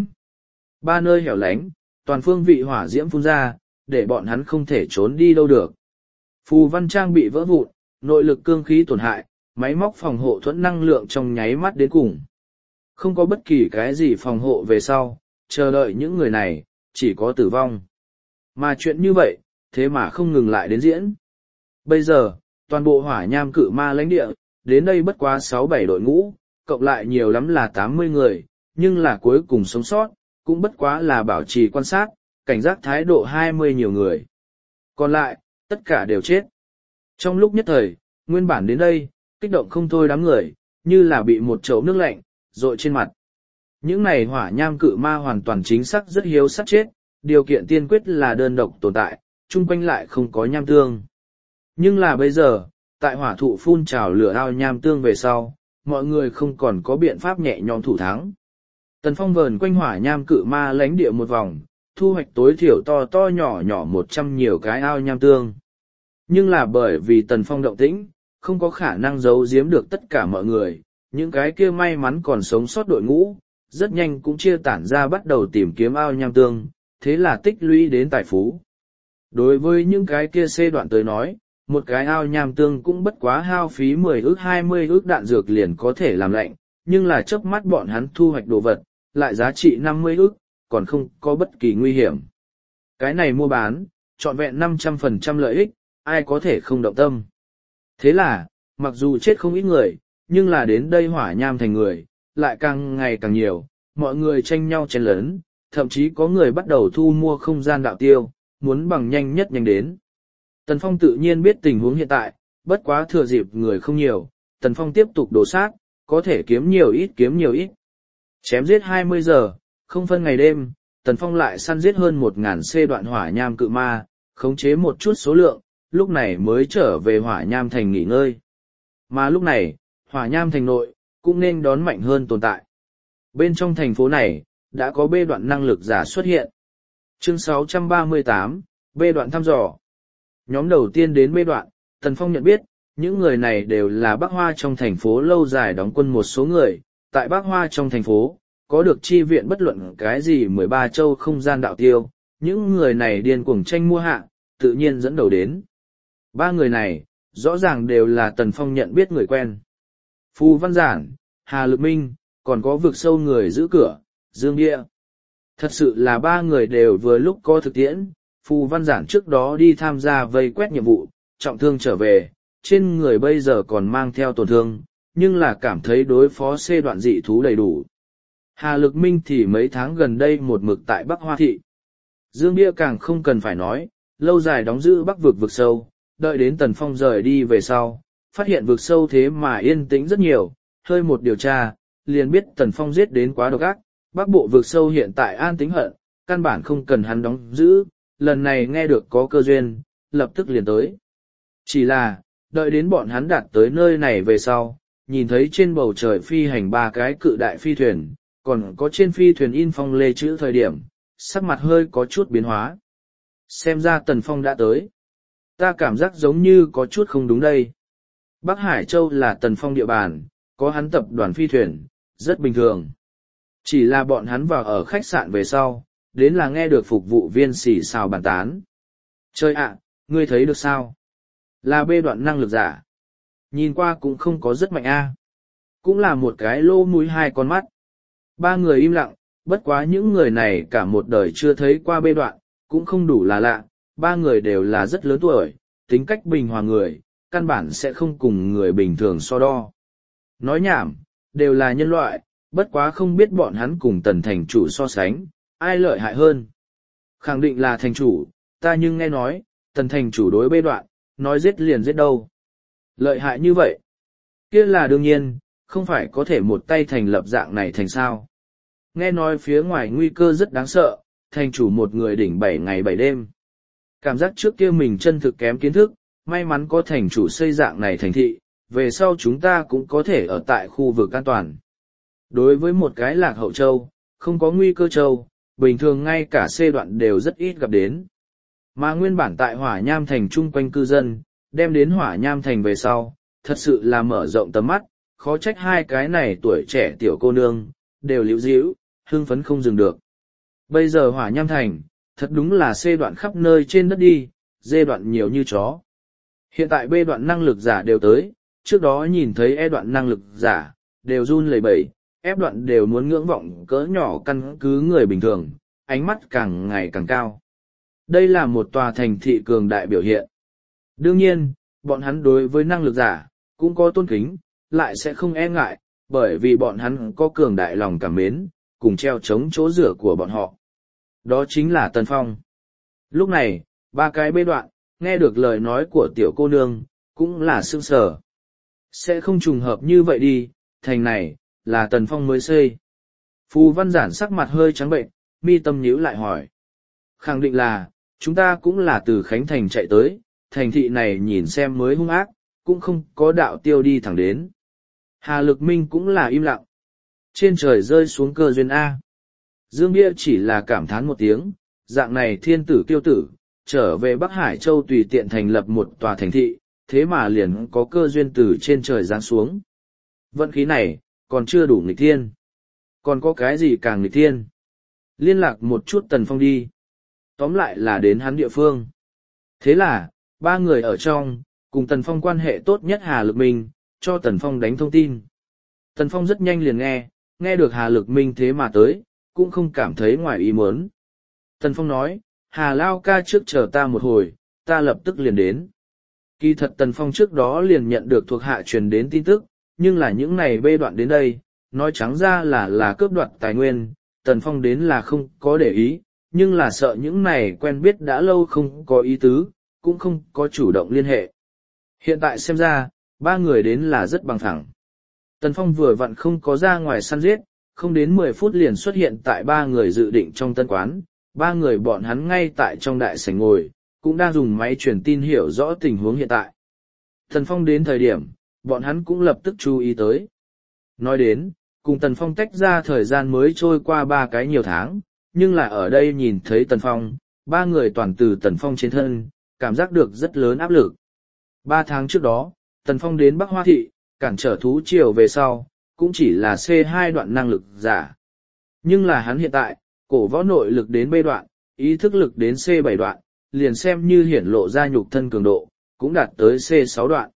Ba nơi hẻo lánh, toàn phương vị hỏa diễm phun ra, để bọn hắn không thể trốn đi đâu được. Phù văn trang bị vỡ vụn, nội lực cương khí tổn hại, máy móc phòng hộ thuẫn năng lượng trong nháy mắt đến cùng. Không có bất kỳ cái gì phòng hộ về sau, chờ đợi những người này, chỉ có tử vong. Mà chuyện như vậy, thế mà không ngừng lại đến diễn. Bây giờ, toàn bộ hỏa nham cự ma lãnh địa, đến đây bất quá sáu bảy đội ngũ, cộng lại nhiều lắm là tám mươi người, nhưng là cuối cùng sống sót, cũng bất quá là bảo trì quan sát, cảnh giác thái độ hai mươi nhiều người. Còn lại, tất cả đều chết. Trong lúc nhất thời, nguyên bản đến đây, kích động không thôi đám người, như là bị một chậu nước lạnh, rội trên mặt. Những này hỏa nham cự ma hoàn toàn chính xác rất hiếu sát chết, điều kiện tiên quyết là đơn độc tồn tại, chung quanh lại không có nham tương. Nhưng là bây giờ, tại hỏa thụ phun trào lửa ao nham tương về sau, mọi người không còn có biện pháp nhẹ nhõm thủ thắng. Tần Phong vờn quanh hỏa nham cự ma lánh địa một vòng, thu hoạch tối thiểu to to nhỏ nhỏ một trăm nhiều cái ao nham tương. Nhưng là bởi vì Tần Phong động tĩnh, không có khả năng giấu giếm được tất cả mọi người, những cái kia may mắn còn sống sót đội ngũ, rất nhanh cũng chia tản ra bắt đầu tìm kiếm ao nham tương, thế là tích lũy đến tài phú. Đối với những cái kia xê đoạn tới nói, một cái ao nham tương cũng bất quá hao phí mười ước hai mươi ước đạn dược liền có thể làm lạnh, nhưng là chớp mắt bọn hắn thu hoạch đồ vật, lại giá trị năm mươi ước, còn không có bất kỳ nguy hiểm. Cái này mua bán, trọn vẹn năm trăm phần trăm lợi ích, ai có thể không động tâm. Thế là, mặc dù chết không ít người, nhưng là đến đây hỏa nham thành người, lại càng ngày càng nhiều, mọi người tranh nhau chen lấn, thậm chí có người bắt đầu thu mua không gian đạo tiêu, muốn bằng nhanh nhất nhanh đến. Tần Phong tự nhiên biết tình huống hiện tại, bất quá thừa dịp người không nhiều, Tần Phong tiếp tục đổ sát, có thể kiếm nhiều ít kiếm nhiều ít. Chém giết hai mươi giờ, không phân ngày đêm, Tần Phong lại săn giết hơn một ngàn xê đoạn hỏa nham cự ma, khống chế một chút số lượng, lúc này mới trở về hỏa nham thành nghỉ ngơi. Mà lúc này, hỏa nham thành nội, cũng nên đón mạnh hơn tồn tại. Bên trong thành phố này, đã có bê đoạn năng lực giả xuất hiện. Chương sáu trăm ba mươi tám, bê đoạn thăm dò. Nhóm đầu tiên đến bê đoạn, Tần Phong nhận biết, những người này đều là Bắc Hoa trong thành phố lâu dài đóng quân một số người, tại Bắc Hoa trong thành phố, có được chi viện bất luận cái gì mười ba châu không gian đạo tiêu, những người này điên cuồng tranh mua hạ, tự nhiên dẫn đầu đến. Ba người này, rõ ràng đều là Tần Phong nhận biết người quen. Phù Văn Giản, Hà Lực Minh, còn có vực sâu người giữ cửa, Dương Địa. Thật sự là ba người đều vừa lúc có thực tiễn, Phù Văn Giản trước đó đi tham gia vây quét nhiệm vụ, trọng thương trở về, trên người bây giờ còn mang theo tổn thương, nhưng là cảm thấy đối phó xê đoạn dị thú đầy đủ. Hà Lực Minh thì mấy tháng gần đây một mực tại Bắc Hoa Thị. Dương Bia càng không cần phải nói, lâu dài đóng giữ Bắc vực vực sâu, đợi đến Tần Phong rời đi về sau, phát hiện vực sâu thế mà yên tĩnh rất nhiều, hơi một điều tra, liền biết Tần Phong giết đến quá độc ác, Bắc bộ vực sâu hiện tại an tĩnh hận, căn bản không cần hắn đóng giữ, lần này nghe được có cơ duyên, lập tức liền tới. Chỉ là, đợi đến bọn hắn đạt tới nơi này về sau, nhìn thấy trên bầu trời phi hành ba cái cự đại phi thuyền, còn có trên phi thuyền in phong lê chữ thời điểm, sắc mặt hơi có chút biến hóa. Xem ra Tần Phong đã tới. Ta cảm giác giống như có chút không đúng đây. Bắc Hải Châu là Tần Phong địa bàn, có hắn tập đoàn phi thuyền, rất bình thường. Chỉ là bọn hắn vào ở khách sạn về sau, đến là nghe được phục vụ viên xì xào bàn tán. Trời ạ, ngươi thấy được sao? Là bê đoạn năng lực giả. Nhìn qua cũng không có rất mạnh a. Cũng là một cái lô mũi hai con mắt. Ba người im lặng, bất quá những người này cả một đời chưa thấy qua bê đoạn, cũng không đủ là lạ. Ba người đều là rất lớn tuổi, tính cách bình hòa người, căn bản sẽ không cùng người bình thường so đo. Nói nhảm, đều là nhân loại, bất quá không biết bọn hắn cùng tần thành chủ so sánh, ai lợi hại hơn. Khẳng định là thành chủ, ta nhưng nghe nói, tần thành chủ đối bê đoạn, nói giết liền giết đâu. Lợi hại như vậy. Kia là đương nhiên, không phải có thể một tay thành lập dạng này thành sao. Nghe nói phía ngoài nguy cơ rất đáng sợ, thành chủ một người đỉnh bảy ngày bảy đêm. Cảm giác trước kia mình chân thực kém kiến thức, may mắn có thành chủ xây dạng này thành thị, về sau chúng ta cũng có thể ở tại khu vực an toàn. Đối với một cái lạc hậu châu, không có nguy cơ châu, bình thường ngay cả xê đoạn đều rất ít gặp đến. Mà nguyên bản tại Hỏa Nham Thành chung quanh cư dân, đem đến Hỏa Nham Thành về sau, thật sự là mở rộng tầm mắt, khó trách hai cái này tuổi trẻ tiểu cô nương, đều liễu díu, hưng phấn không dừng được. Bây giờ Hỏa Nham Thành, thật đúng là C đoạn khắp nơi trên đất đi, D đoạn nhiều như chó. Hiện tại B đoạn năng lực giả đều tới, trước đó nhìn thấy E đoạn năng lực giả, đều run lẩy bẩy, F đoạn đều muốn ngưỡng vọng cỡ nhỏ căn cứ người bình thường, ánh mắt càng ngày càng cao. Đây là một tòa thành thị cường đại biểu hiện. Đương nhiên, bọn hắn đối với năng lực giả, cũng có tôn kính, lại sẽ không e ngại, bởi vì bọn hắn có cường đại lòng cảm mến, cùng treo chống chỗ rửa của bọn họ. Đó chính là Tần Phong. Lúc này, ba cái bê đoạn, nghe được lời nói của tiểu cô nương, cũng là sương sở. Sẽ không trùng hợp như vậy đi, thành này, là Tần Phong mới xây. Phù Văn Giản sắc mặt hơi trắng bệnh, mi tâm nhíu lại hỏi. Khẳng định là, chúng ta cũng là từ Khánh Thành chạy tới, thành thị này nhìn xem mới hung ác, cũng không có đạo tiêu đi thẳng đến. Hà Lực Minh cũng là im lặng. Trên trời rơi xuống cơ duyên A. Dương Bia chỉ là cảm thán một tiếng, dạng này thiên tử kiêu tử, trở về Bắc Hải Châu tùy tiện thành lập một tòa thành thị, thế mà liền có cơ duyên từ trên trời giáng xuống. Vận khí này, còn chưa đủ nghịch thiên. Còn có cái gì càng nghịch thiên? Liên lạc một chút Tần Phong đi. Tóm lại là đến hắn địa phương. Thế là, ba người ở trong, cùng Tần Phong quan hệ tốt nhất Hà Lực Minh, cho Tần Phong đánh thông tin. Tần Phong rất nhanh liền nghe, nghe được Hà Lực Minh thế mà tới, cũng không cảm thấy ngoài ý muốn. Tần Phong nói, Hà Lao ca trước chờ ta một hồi, ta lập tức liền đến. Kỳ thật Tần Phong trước đó liền nhận được thuộc hạ truyền đến tin tức, nhưng là những này bê đoạn đến đây, nói trắng ra là là cướp đoạt tài nguyên, Tần Phong đến là không có để ý, nhưng là sợ những này quen biết đã lâu không có ý tứ, cũng không có chủ động liên hệ. Hiện tại xem ra, ba người đến là rất bằng phẳng. Tần Phong vừa vặn không có ra ngoài săn giết, không đến mười phút liền xuất hiện tại ba người dự định trong tân quán, ba người bọn hắn ngay tại trong đại sảnh ngồi, cũng đang dùng máy truyền tin hiểu rõ tình huống hiện tại. Tần Phong đến thời điểm, bọn hắn cũng lập tức chú ý tới. Nói đến, cùng Tần Phong tách ra thời gian mới trôi qua ba cái nhiều tháng, nhưng là ở đây nhìn thấy Tần Phong, ba người toàn từ Tần Phong trên thân, cảm giác được rất lớn áp lực. Ba tháng trước đó, Tần Phong đến Bắc Hoa Thị, cản trở thú triều về sau, cũng chỉ là C hai đoạn năng lực giả. Nhưng là hắn hiện tại, cổ võ nội lực đến B đoạn, ý thức lực đến C bảy đoạn, liền xem như hiển lộ ra nhục thân cường độ, cũng đạt tới C sáu đoạn.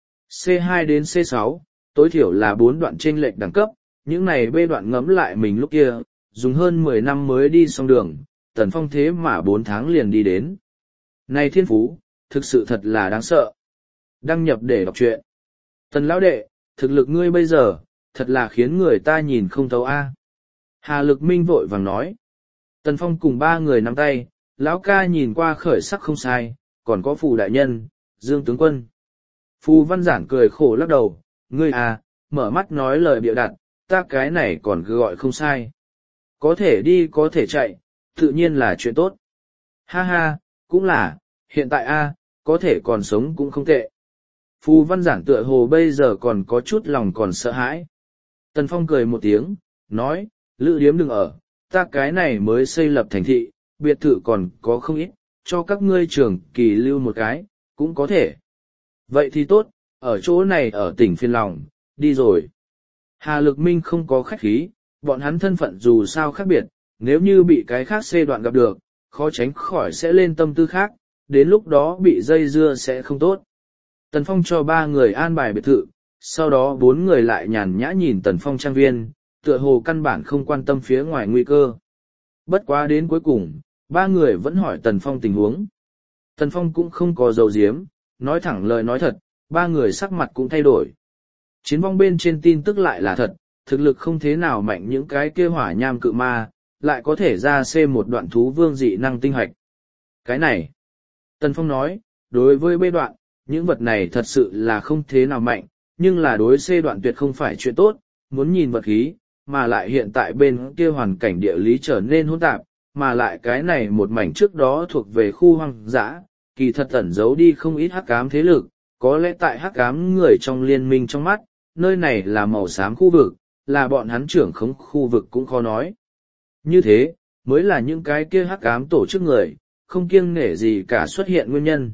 C hai đến C sáu, tối thiểu là bốn đoạn chênh lệch đẳng cấp, những này B đoạn ngẫm lại mình lúc kia, dùng hơn mười năm mới đi xong đường, Tần Phong thế mà bốn tháng liền đi đến. Này thiên phú, thực sự thật là đáng sợ. Đăng nhập để đọc truyện. Tần lão đệ, thực lực ngươi bây giờ, thật là khiến người ta nhìn không thấu a. Hà Lực Minh vội vàng nói. Tần Phong cùng ba người nắm tay, lão ca nhìn qua khởi sắc không sai, còn có Phù đại nhân, Dương tướng quân. Phù Văn Giản cười khổ lắc đầu, ngươi à, mở mắt nói lời bịa đặt, ta cái này còn cứ gọi không sai. Có thể đi có thể chạy, tự nhiên là chuyện tốt. Ha ha, cũng là, hiện tại a, có thể còn sống cũng không tệ. Phù Văn Giản tựa hồ bây giờ còn có chút lòng còn sợ hãi. Tần Phong cười một tiếng, nói, Lữ điếm đừng ở, ta cái này mới xây lập thành thị, biệt thự còn có không ít, cho các ngươi trưởng kỳ lưu một cái, cũng có thể. Vậy thì tốt, ở chỗ này ở tỉnh Phiên Lòng, đi rồi. Hà Lực Minh không có khách khí, bọn hắn thân phận dù sao khác biệt, nếu như bị cái khác xê đoạn gặp được, khó tránh khỏi sẽ lên tâm tư khác, đến lúc đó bị dây dưa sẽ không tốt. Tần Phong cho ba người an bài biệt thự, sau đó bốn người lại nhàn nhã nhìn Tần Phong trang viên, tựa hồ căn bản không quan tâm phía ngoài nguy cơ. Bất quá đến cuối cùng, ba người vẫn hỏi Tần Phong tình huống. Tần Phong cũng không có dầu diếm, nói thẳng lời nói thật, ba người sắc mặt cũng thay đổi. Chiến vong bên trên tin tức lại là thật, thực lực không thế nào mạnh những cái kia hỏa nham cự ma, lại có thể ra C một đoạn thú vương dị năng tinh hoạch. Cái này, Tần Phong nói, đối với B đoạn, những vật này thật sự là không thế nào mạnh, nhưng là đối C đoạn tuyệt không phải chuyện tốt, muốn nhìn vật khí, mà lại hiện tại bên kia hoàn cảnh địa lý trở nên hỗn tạp, mà lại cái này một mảnh trước đó thuộc về khu hoang dã, kỳ thật ẩn giấu đi không ít hắc ám thế lực, có lẽ tại hắc ám người trong liên minh trong mắt, nơi này là màu xám khu vực, là bọn hắn trưởng khống khu vực cũng khó nói. Như thế, mới là những cái kia hắc ám tổ chức người, không kiêng nể gì cả xuất hiện nguyên nhân.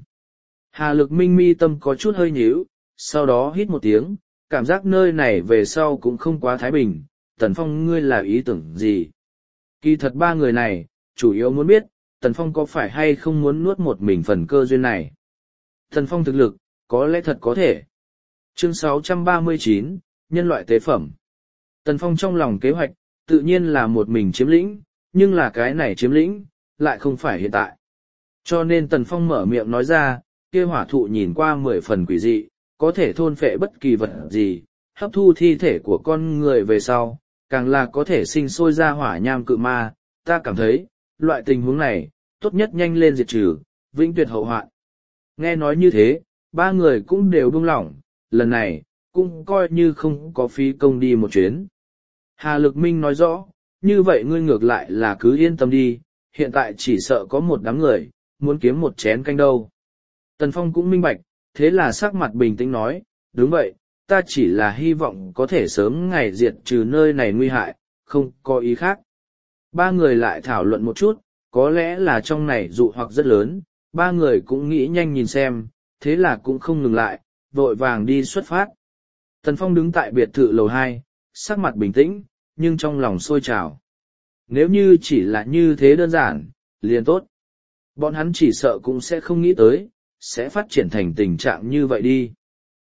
Hà Lực Minh mi tâm có chút hơi nhíu, sau đó hít một tiếng, cảm giác nơi này về sau cũng không quá thái bình. Tần Phong ngươi là ý tưởng gì? Kỳ thật ba người này, chủ yếu muốn biết, Tần Phong có phải hay không muốn nuốt một mình phần cơ duyên này. Tần Phong thực lực, có lẽ thật có thể. Chương sáu trăm ba mươi chín, nhân loại tế phẩm. Tần Phong trong lòng kế hoạch, tự nhiên là một mình chiếm lĩnh, nhưng là cái này chiếm lĩnh, lại không phải hiện tại. Cho nên Tần Phong mở miệng nói ra, kia hỏa thụ nhìn qua mười phần quỷ dị, có thể thôn phệ bất kỳ vật gì, hấp thu thi thể của con người về sau, càng là có thể sinh sôi ra hỏa nham cự ma. Ta cảm thấy, loại tình huống này, tốt nhất nhanh lên diệt trừ, vĩnh tuyệt hậu hoạn. Nghe nói như thế, ba người cũng đều buông lỏng, lần này, cũng coi như không có phí công đi một chuyến. Hà Lực Minh nói rõ, như vậy ngươi ngược lại là cứ yên tâm đi, hiện tại chỉ sợ có một đám người, muốn kiếm một chén canh đâu. Tần Phong cũng minh bạch, thế là sắc mặt bình tĩnh nói, đúng vậy, ta chỉ là hy vọng có thể sớm ngày diệt trừ nơi này nguy hại, không có ý khác. Ba người lại thảo luận một chút, có lẽ là trong này dụ hoặc rất lớn, ba người cũng nghĩ nhanh nhìn xem, thế là cũng không ngừng lại, vội vàng đi xuất phát. Tần Phong đứng tại biệt thự lầu hai, sắc mặt bình tĩnh, nhưng trong lòng sôi trào. Nếu như chỉ là như thế đơn giản, liền tốt. Bọn hắn chỉ sợ cũng sẽ không nghĩ tới, sẽ phát triển thành tình trạng như vậy đi.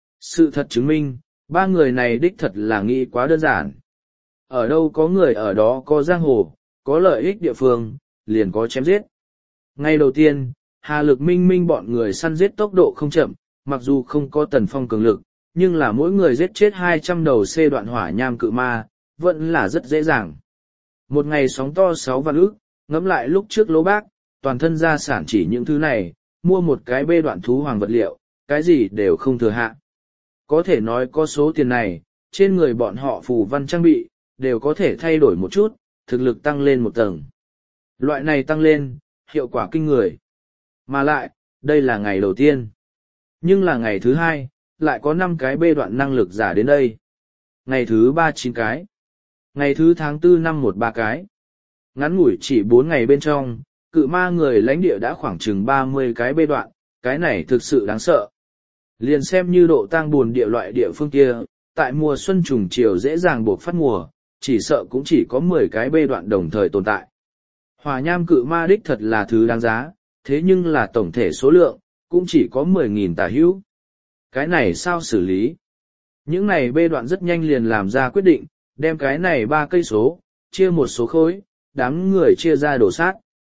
Sự thật chứng minh, ba người này đích thật là nghĩ quá đơn giản. Ở đâu có người ở đó có giang hồ, có lợi ích địa phương, liền có chém giết. Ngay đầu tiên, Hà Lực Minh Minh bọn người săn giết tốc độ không chậm, mặc dù không có Tần Phong cường lực, nhưng là mỗi người giết chết hai trăm đầu C đoạn hỏa nham cự ma, vẫn là rất dễ dàng. Một ngày sóng to sáu vạn ức, ngẫm lại lúc trước lỗ bác, toàn thân gia sản chỉ những thứ này, mua một cái bê đoạn thú hoàng vật liệu, cái gì đều không thừa hạ. Có thể nói có số tiền này, trên người bọn họ phù văn trang bị, đều có thể thay đổi một chút, thực lực tăng lên một tầng. Loại này tăng lên, hiệu quả kinh người. Mà lại, đây là ngày đầu tiên. Nhưng là ngày thứ hai, lại có năm cái bê đoạn năng lực giả đến đây. Ngày thứ ba chín cái. Ngày thứ tháng tư năm một ba cái. Ngắn ngủi chỉ bốn ngày bên trong, cự ma người lãnh địa đã khoảng chừng ba mươi cái bê đoạn, cái này thực sự đáng sợ. Liền xem như độ tang buồn địa loại địa phương kia, tại mùa xuân trùng chiều dễ dàng buộc phát mùa, chỉ sợ cũng chỉ có mười cái bê đoạn đồng thời tồn tại. Hỏa nham cự ma đích thật là thứ đáng giá, thế nhưng là tổng thể số lượng, cũng chỉ có mười nghìn tả hữu. Cái này sao xử lý? Những này bê đoạn rất nhanh liền làm ra quyết định, đem cái này ba cây số, chia một số khối, đám người chia ra đổ sát.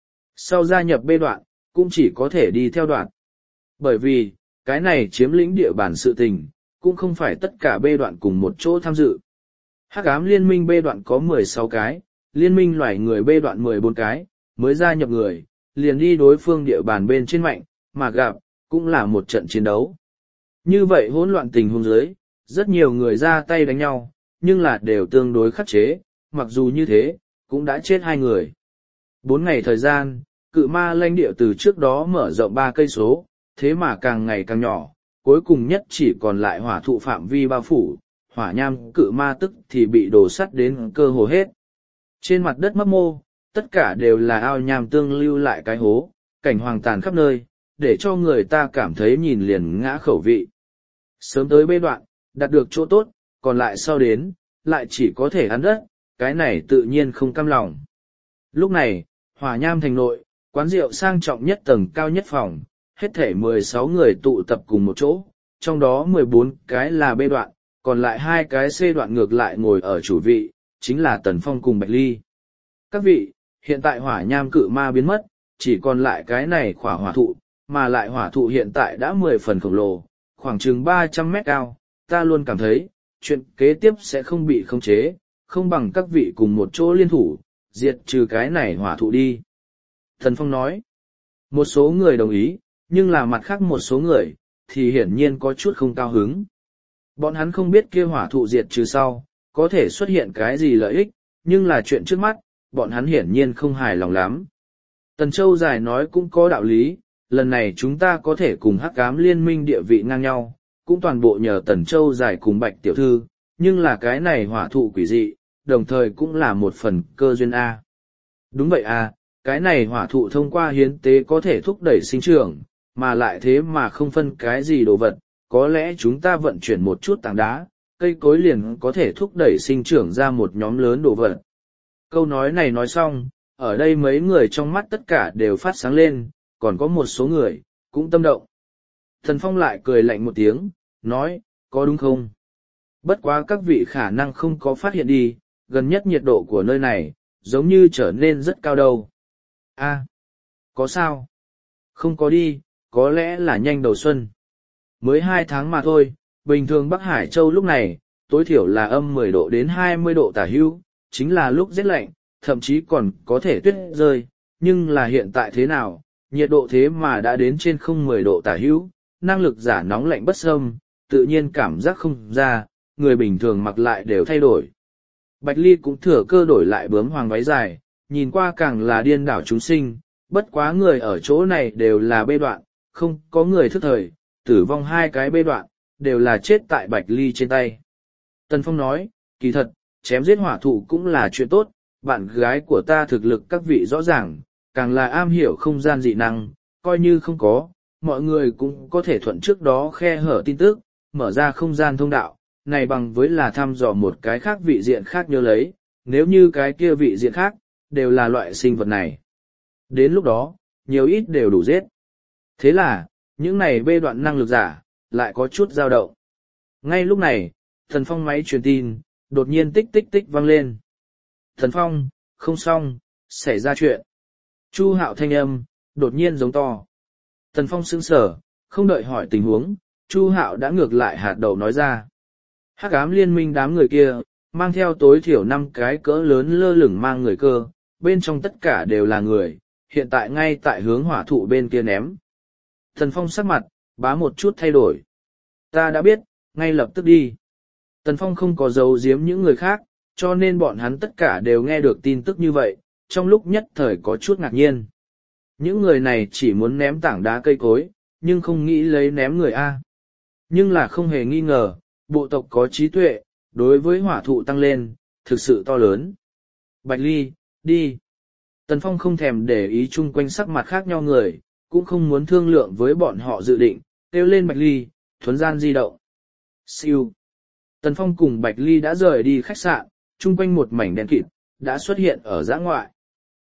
Sau gia nhập bê đoạn, cũng chỉ có thể đi theo đoạn. Bởi vì, cái này chiếm lĩnh địa bàn sự tình, cũng không phải tất cả bê đoạn cùng một chỗ tham dự. Hắc ám liên minh bê đoạn có mười sáu cái, liên minh loài người bê đoạn mười bốn cái, mới gia nhập người, liền đi đối phương địa bàn bên trên mạnh, mà gặp, cũng là một trận chiến đấu. Như vậy hỗn loạn tình huống dưới, rất nhiều người ra tay đánh nhau, nhưng là đều tương đối khắc chế, mặc dù như thế, cũng đã chết hai người. Bốn ngày thời gian, cự ma lãnh địa từ trước đó mở rộng ba cây số, thế mà càng ngày càng nhỏ, cuối cùng nhất chỉ còn lại hỏa thụ phạm vi bao phủ, hỏa nham cự ma tức thì bị đổ sắt đến cơ hồ hết. Trên mặt đất mấp mô, tất cả đều là ao nham tương lưu lại cái hố, cảnh hoàng tàn khắp nơi, để cho người ta cảm thấy nhìn liền ngã khẩu vị. Sớm tới bê đoạn, đạt được chỗ tốt, còn lại sau đến, lại chỉ có thể ăn đất, cái này tự nhiên không cam lòng. Lúc này, hỏa nham thành nội, quán rượu sang trọng nhất tầng cao nhất phòng, hết thể mười sáu người tụ tập cùng một chỗ, trong đó mười bốn cái là bê đoạn, còn lại hai cái C đoạn ngược lại ngồi ở chủ vị, chính là Tần Phong cùng Bạch Ly. Các vị, hiện tại hỏa nham cự ma biến mất, chỉ còn lại cái này khỏa hỏa thụ, mà lại hỏa thụ hiện tại đã mười phần khổng lồ, khoảng chừng ba trăm mét cao, ta luôn cảm thấy, chuyện kế tiếp sẽ không bị khống chế, không bằng các vị cùng một chỗ liên thủ, diệt trừ cái này hỏa thụ đi. Thần Phong nói, một số người đồng ý, nhưng là mặt khác một số người, thì hiển nhiên có chút không cao hứng. Bọn hắn không biết kia hỏa thụ diệt trừ sau, có thể xuất hiện cái gì lợi ích, nhưng là chuyện trước mắt, bọn hắn hiển nhiên không hài lòng lắm. Tần Châu Giải nói cũng có đạo lý, lần này chúng ta có thể cùng Hắc Ám liên minh địa vị ngang nhau, cũng toàn bộ nhờ Tần Châu Giải cùng Bạch Tiểu Thư, nhưng là cái này hỏa thụ quỷ dị, đồng thời cũng là một phần cơ duyên A. Đúng vậy A, cái này hỏa thụ thông qua hiến tế có thể thúc đẩy sinh trưởng, mà lại thế mà không phân cái gì đồ vật, có lẽ chúng ta vận chuyển một chút tảng đá, cây cối liền có thể thúc đẩy sinh trưởng ra một nhóm lớn đồ vật. Câu nói này nói xong, ở đây mấy người trong mắt tất cả đều phát sáng lên, còn có một số người, cũng tâm động. Thần Phong lại cười lạnh một tiếng, nói, có đúng không? Bất quá các vị khả năng không có phát hiện đi, gần nhất nhiệt độ của nơi này, giống như trở nên rất cao đâu. A, có sao? Không có đi, có lẽ là nhanh đầu xuân. Mới hai tháng mà thôi, bình thường Bắc Hải Châu lúc này, tối thiểu là âm mười độ đến hai mươi độ tả hữu, chính là lúc rét lạnh, thậm chí còn có thể tuyết rơi, nhưng là hiện tại thế nào, nhiệt độ thế mà đã đến trên không mười độ tả hữu, năng lực giả nóng lạnh bất xâm, tự nhiên cảm giác không ra, người bình thường mặc lại đều thay đổi. Bạch Ly cũng thừa cơ đổi lại bướm hoàng váy dài, nhìn qua càng là điên đảo chúng sinh, bất quá người ở chỗ này đều là bê đoạn, không có người thức thời, tử vong hai cái bê đoạn, đều là chết tại Bạch Ly trên tay. Tần Phong nói, kỳ thật, chém giết hỏa thụ cũng là chuyện tốt, bạn gái của ta thực lực các vị rõ ràng, càng là am hiểu không gian dị năng, coi như không có, mọi người cũng có thể thuận trước đó khe hở tin tức, mở ra không gian thông đạo, này bằng với là thăm dò một cái khác vị diện khác nhớ lấy, nếu như cái kia vị diện khác, đều là loại sinh vật này. Đến lúc đó, nhiều ít đều đủ giết. Thế là, những này bê đoạn năng lực giả, lại có chút dao động. Ngay lúc này, Thần Phong máy truyền tin, đột nhiên tích tích tích vang lên. Thần Phong, không xong, xảy ra chuyện. Chu Hạo thanh âm, đột nhiên giống to. Thần Phong sững sờ, không đợi hỏi tình huống, Chu Hạo đã ngược lại hạt đầu nói ra. Hắc Ám liên minh đám người kia, mang theo tối thiểu năm cái cỡ lớn lơ lửng mang người cơ, bên trong tất cả đều là người, hiện tại ngay tại hướng hỏa thụ bên kia ném. Thần Phong sắc mặt, bá một chút thay đổi. Ta đã biết, ngay lập tức đi. Tần Phong không có giấu giếm những người khác, cho nên bọn hắn tất cả đều nghe được tin tức như vậy, trong lúc nhất thời có chút ngạc nhiên. Những người này chỉ muốn ném tảng đá cây cối, nhưng không nghĩ lấy ném người A. Nhưng là không hề nghi ngờ, bộ tộc có trí tuệ, đối với hỏa thụ tăng lên, thực sự to lớn. Bạch Ly, đi. Tần Phong không thèm để ý chung quanh sắc mặt khác nhau người, cũng không muốn thương lượng với bọn họ dự định, kêu lên Bạch Ly, thuấn gian di động. Siêu. Tần Phong cùng Bạch Ly đã rời đi khách sạn, chung quanh một mảnh đen kịt, đã xuất hiện ở dã ngoại.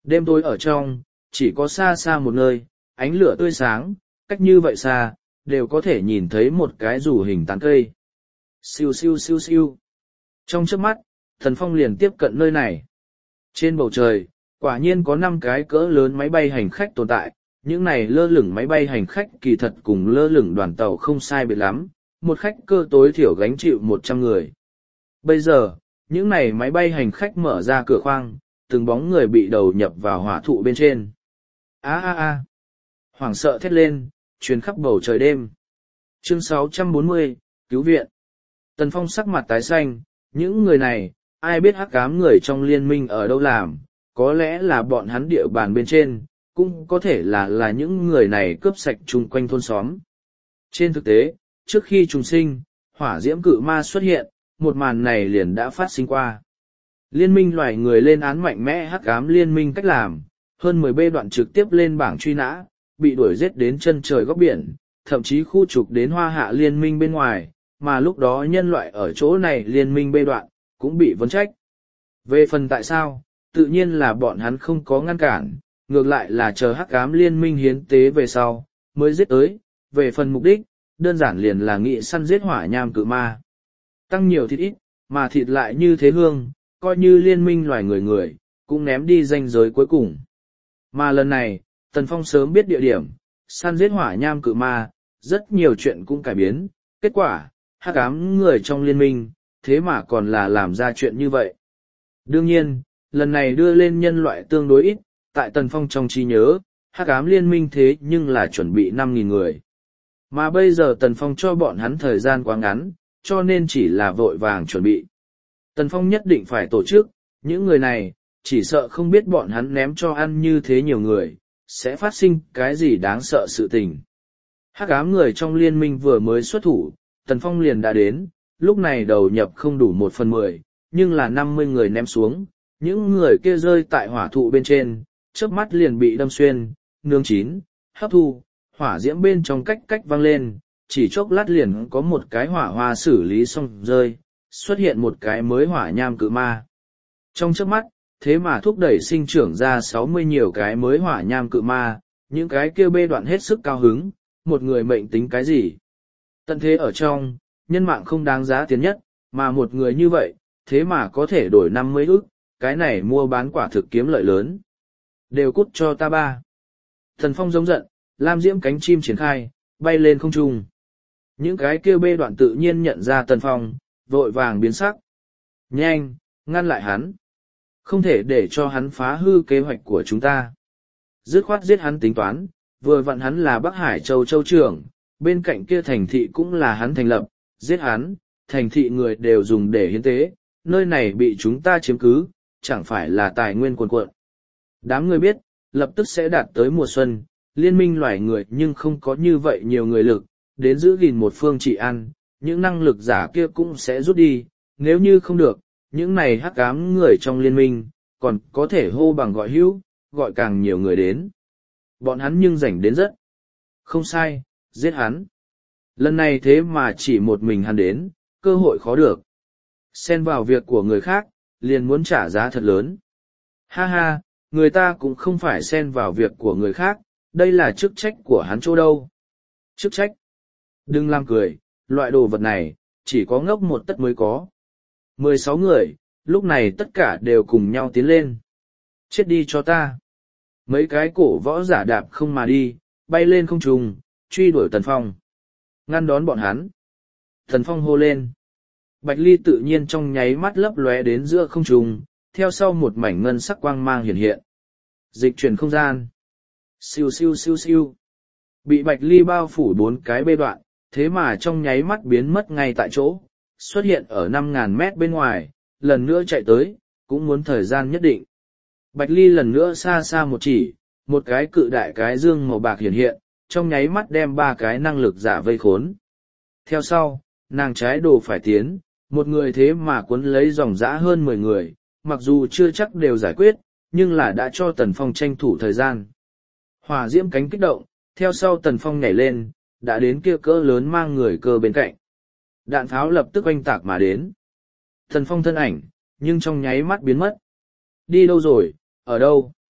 Đêm tối ở trong, chỉ có xa xa một nơi, ánh lửa tươi sáng, cách như vậy xa, đều có thể nhìn thấy một cái rủ hình tán cây. Siêu siêu siêu siêu. Trong chớp mắt, Tần Phong liền tiếp cận nơi này. Trên bầu trời, quả nhiên có năm cái cỡ lớn máy bay hành khách tồn tại, những này lơ lửng máy bay hành khách kỳ thật cùng lơ lửng đoàn tàu không sai biệt lắm, một khách cơ tối thiểu gánh chịu một trăm người. Bây giờ, những này máy bay hành khách mở ra cửa khoang, từng bóng người bị đầu nhập vào hỏa thụ bên trên. A a a! Hoảng sợ thét lên, truyền khắp bầu trời đêm. Chương sáu trăm bốn mươi, Cứu viện. Tần Phong sắc mặt tái xanh, những người này, ai biết hắc ám người trong liên minh ở đâu làm, có lẽ là bọn hắn địa bàn bên trên, cũng có thể là là những người này cướp sạch chung quanh thôn xóm. Trên thực tế, trước khi trùng sinh, hỏa diễm cự ma xuất hiện, một màn này liền đã phát sinh qua. Liên minh loài người lên án mạnh mẽ hắc ám liên minh cách làm, hơn mười bê đoạn trực tiếp lên bảng truy nã, bị đuổi giết đến chân trời góc biển, thậm chí khu trục đến hoa hạ liên minh bên ngoài, mà lúc đó nhân loại ở chỗ này liên minh bê đoạn, cũng bị vấn trách. Về phần tại sao, tự nhiên là bọn hắn không có ngăn cản, ngược lại là chờ hắc ám liên minh hiến tế về sau, mới giết tới, về phần mục đích, đơn giản liền là nghị săn giết hỏa nham cự ma. Tăng nhiều thịt ít, mà thịt lại như thế hương, coi như liên minh loài người người, cũng ném đi ranh giới cuối cùng. Mà lần này, Tần Phong sớm biết địa điểm, săn giết hỏa nham cự ma, rất nhiều chuyện cũng cải biến, kết quả, hắc ám người trong liên minh, thế mà còn là làm ra chuyện như vậy. Đương nhiên, lần này đưa lên nhân loại tương đối ít, tại Tần Phong trong trí nhớ, hắc ám liên minh thế nhưng là chuẩn bị năm nghìn người. Mà bây giờ Tần Phong cho bọn hắn thời gian quá ngắn, cho nên chỉ là vội vàng chuẩn bị. Tần Phong nhất định phải tổ chức, những người này, chỉ sợ không biết bọn hắn ném cho ăn như thế nhiều người, sẽ phát sinh cái gì đáng sợ sự tình. Hắc ám người trong liên minh vừa mới xuất thủ, Tần Phong liền đã đến, lúc này đầu nhập không đủ một phần mười, nhưng là năm mươi người ném xuống, những người kia rơi tại hỏa thụ bên trên, chớp mắt liền bị đâm xuyên, nướng chín, hấp thu, hỏa diễm bên trong cách cách vang lên, chỉ chốc lát liền có một cái hỏa hoa xử lý xong rơi, xuất hiện một cái mới hỏa nham cự ma. Trong chớp mắt, thế mà thúc đẩy sinh trưởng ra sáu mươi nhiều cái mới hỏa nham cự ma, những cái kia bê đoạn hết sức cao hứng, một người mệnh tính cái gì. Tận thế ở trong, nhân mạng không đáng giá tiền nhất, mà một người như vậy, thế mà có thể đổi năm mươi ức, cái này mua bán quả thực kiếm lợi lớn. Đều cút cho ta ba. Thần Phong giống giận, lam diễm cánh chim triển khai, bay lên không trung. Những cái kia bê đoạn tự nhiên nhận ra Tần Phong, vội vàng biến sắc. Nhanh, ngăn lại hắn. Không thể để cho hắn phá hư kế hoạch của chúng ta. Dứt khoát giết hắn tính toán, vừa vặn hắn là Bắc Hải Châu Châu trưởng, bên cạnh kia thành thị cũng là hắn thành lập, giết hắn, thành thị người đều dùng để hiến tế, nơi này bị chúng ta chiếm cứ, chẳng phải là tài nguyên cuồn cuộn. Đám người biết, lập tức sẽ đạt tới mùa xuân, liên minh loài người nhưng không có như vậy nhiều người lực, đến giữ gìn một phương trị an, những năng lực giả kia cũng sẽ rút đi, nếu như không được, những này hắc ám người trong liên minh, còn có thể hô bằng gọi hữu, gọi càng nhiều người đến. Bọn hắn nhưng rảnh đến rất. Không sai, giết hắn. Lần này thế mà chỉ một mình hắn đến, cơ hội khó được. Xen vào việc của người khác, liền muốn trả giá thật lớn. Ha ha, người ta cũng không phải xen vào việc của người khác, đây là chức trách của hắn chỗ đâu. Chức trách? Đừng làm cười, loại đồ vật này, chỉ có ngốc một tất mới có. Mười sáu người, lúc này tất cả đều cùng nhau tiến lên. Chết đi cho ta. Mấy cái cổ võ giả đạp không mà đi, bay lên không trung, truy đuổi Tần Phong. Ngăn đón bọn hắn. Tần Phong hô lên. Bạch Ly tự nhiên trong nháy mắt lấp lóe đến giữa không trung, theo sau một mảnh ngân sắc quang mang hiện hiện. Dịch chuyển không gian. Siêu siêu siêu siêu. Bị Bạch Ly bao phủ bốn cái bê đoạn, thế mà trong nháy mắt biến mất ngay tại chỗ, xuất hiện ở năm ngàn mét bên ngoài, lần nữa chạy tới, cũng muốn thời gian nhất định. Bạch Ly lần nữa xa xa một chỉ, một cái cự đại cái dương màu bạc hiện hiện, trong nháy mắt đem ba cái năng lực giả vây khốn. Theo sau, nàng trái đồ phải tiến, một người thế mà cuốn lấy dòng dã hơn mười người, mặc dù chưa chắc đều giải quyết, nhưng là đã cho Tần Phong tranh thủ thời gian. Hỏa diễm cánh kích động, theo sau Tần Phong nhảy lên, đã đến kia cỡ lớn mang người cơ bên cạnh. Đạn pháo lập tức oanh tạc mà đến. Tần Phong thân ảnh, nhưng trong nháy mắt biến mất. Đi đâu rồi, ở đâu?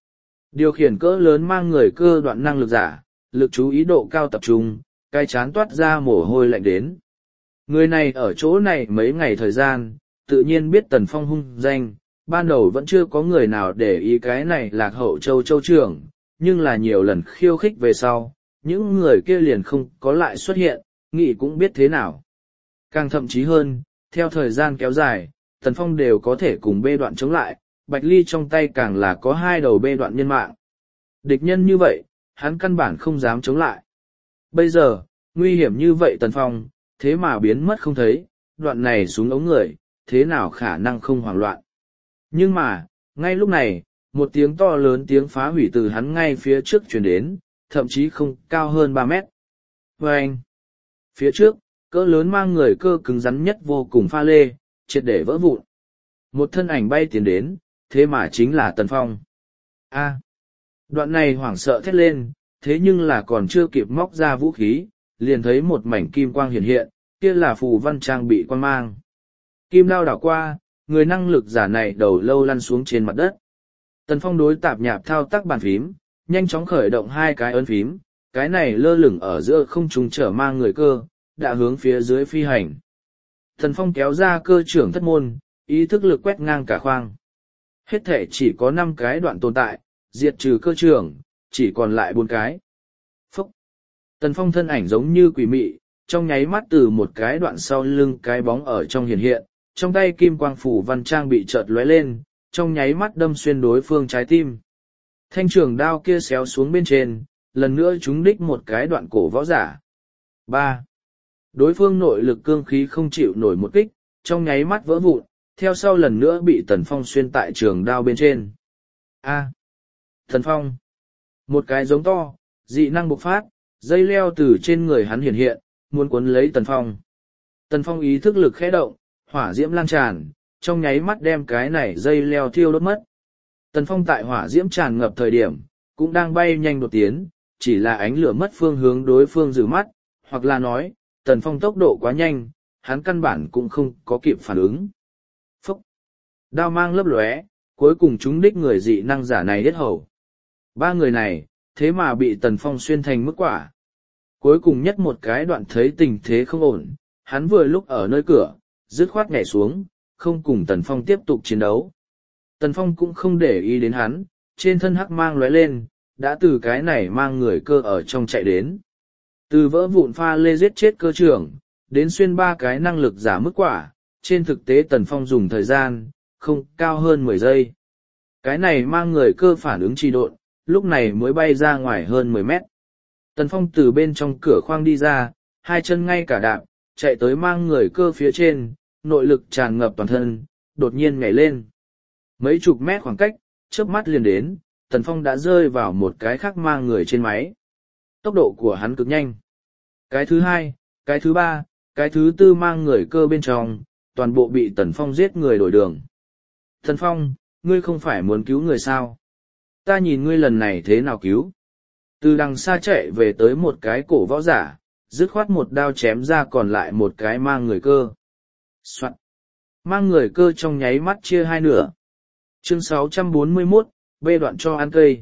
Điều khiển cỡ lớn mang người cơ đoạn năng lực giả, lực chú ý độ cao tập trung, cái chán toát ra mồ hôi lạnh đến. Người này ở chỗ này mấy ngày thời gian, tự nhiên biết Tần Phong hung danh, ban đầu vẫn chưa có người nào để ý cái này lạc hậu châu châu trưởng, nhưng là nhiều lần khiêu khích về sau, những người kia liền không có lại xuất hiện, nghĩ cũng biết thế nào. Càng thậm chí hơn, theo thời gian kéo dài, Tần Phong đều có thể cùng bê đoạn chống lại, Bạch Ly trong tay càng là có hai đầu bê đoạn nhân mạng. Địch nhân như vậy, hắn căn bản không dám chống lại. Bây giờ, nguy hiểm như vậy Tần Phong, thế mà biến mất không thấy, đoạn này xuống ống người, thế nào khả năng không hoảng loạn. Nhưng mà, ngay lúc này, một tiếng to lớn tiếng phá hủy từ hắn ngay phía trước truyền đến, thậm chí không cao hơn ba mét. Và anh, phía trước, cỡ lớn mang người cơ cứng rắn nhất vô cùng pha lê, triệt để vỡ vụn. Một thân ảnh bay tiến đến, thế mà chính là Tần Phong. A, đoạn này hoảng sợ thét lên, thế nhưng là còn chưa kịp móc ra vũ khí, liền thấy một mảnh kim quang hiện hiện, kia là phù văn trang bị quan mang. Kim đao đảo qua, người năng lực giả này đầu lâu lăn xuống trên mặt đất. Tần Phong đối tạp nhạp thao tác bàn phím, nhanh chóng khởi động hai cái ấn phím, cái này lơ lửng ở giữa không trung trở mang người cơ, đã hướng phía dưới phi hành. Tần Phong kéo ra cơ trưởng thất môn, ý thức lực quét ngang cả khoang. Hết thể chỉ có năm cái đoạn tồn tại, diệt trừ cơ trưởng, chỉ còn lại bốn cái. Phúc! Tần Phong thân ảnh giống như quỷ mị, trong nháy mắt từ một cái đoạn sau lưng cái bóng ở trong hiện hiện, trong tay kim quang phủ văn trang bị chợt lóe lên, trong nháy mắt đâm xuyên đối phương trái tim. Thanh trường đao kia xéo xuống bên trên, lần nữa trúng đích một cái đoạn cổ võ giả. ba. Đối phương nội lực cương khí không chịu nổi một kích, trong nháy mắt vỡ vụn, theo sau lần nữa bị Tần Phong xuyên tại trường đao bên trên. A. Tần Phong. Một cái giống to, dị năng bộc phát, dây leo từ trên người hắn hiện hiện, muốn cuốn lấy Tần Phong. Tần Phong ý thức lực khẽ động, hỏa diễm lan tràn, trong nháy mắt đem cái này dây leo thiêu đốt mất. Tần Phong tại hỏa diễm tràn ngập thời điểm, cũng đang bay nhanh đột tiến, chỉ là ánh lửa mất phương hướng đối phương giữ mắt, hoặc là nói, Tần Phong tốc độ quá nhanh, hắn căn bản cũng không có kịp phản ứng. Phúc! Đao mang lấp lóe, cuối cùng chúng đích người dị năng giả này hết hầu. Ba người này, thế mà bị Tần Phong xuyên thành mức quả. Cuối cùng nhất một cái đoạn thấy tình thế không ổn, hắn vừa lúc ở nơi cửa, dứt khoát nhảy xuống, không cùng Tần Phong tiếp tục chiến đấu. Tần Phong cũng không để ý đến hắn, trên thân hắc mang lóe lên, đã từ cái này mang người cơ ở trong chạy đến. Từ vỡ vụn pha lê giết chết cơ trưởng, đến xuyên ba cái năng lực giả mức quả, trên thực tế Tần Phong dùng thời gian, không cao hơn mười giây. Cái này mang người cơ phản ứng trì độn, lúc này mới bay ra ngoài hơn mười mét. Tần Phong từ bên trong cửa khoang đi ra, hai chân ngay cả đạp, chạy tới mang người cơ phía trên, nội lực tràn ngập toàn thân, đột nhiên nhảy lên. Mấy chục mét khoảng cách, chớp mắt liền đến, Tần Phong đã rơi vào một cái khác mang người trên máy. Tốc độ của hắn cực nhanh. Cái thứ hai, cái thứ ba, cái thứ tư mang người cơ bên trong, toàn bộ bị Tần Phong giết người đổi đường. Tần Phong, ngươi không phải muốn cứu người sao? Ta nhìn ngươi lần này thế nào cứu? Từ đằng xa chạy về tới một cái cổ võ giả, dứt khoát một đao chém ra còn lại một cái mang người cơ. Soạn. Mang người cơ trong nháy mắt chia hai nửa. Chương sáu trăm bốn mươi mốt, bê đoạn cho ăn cây.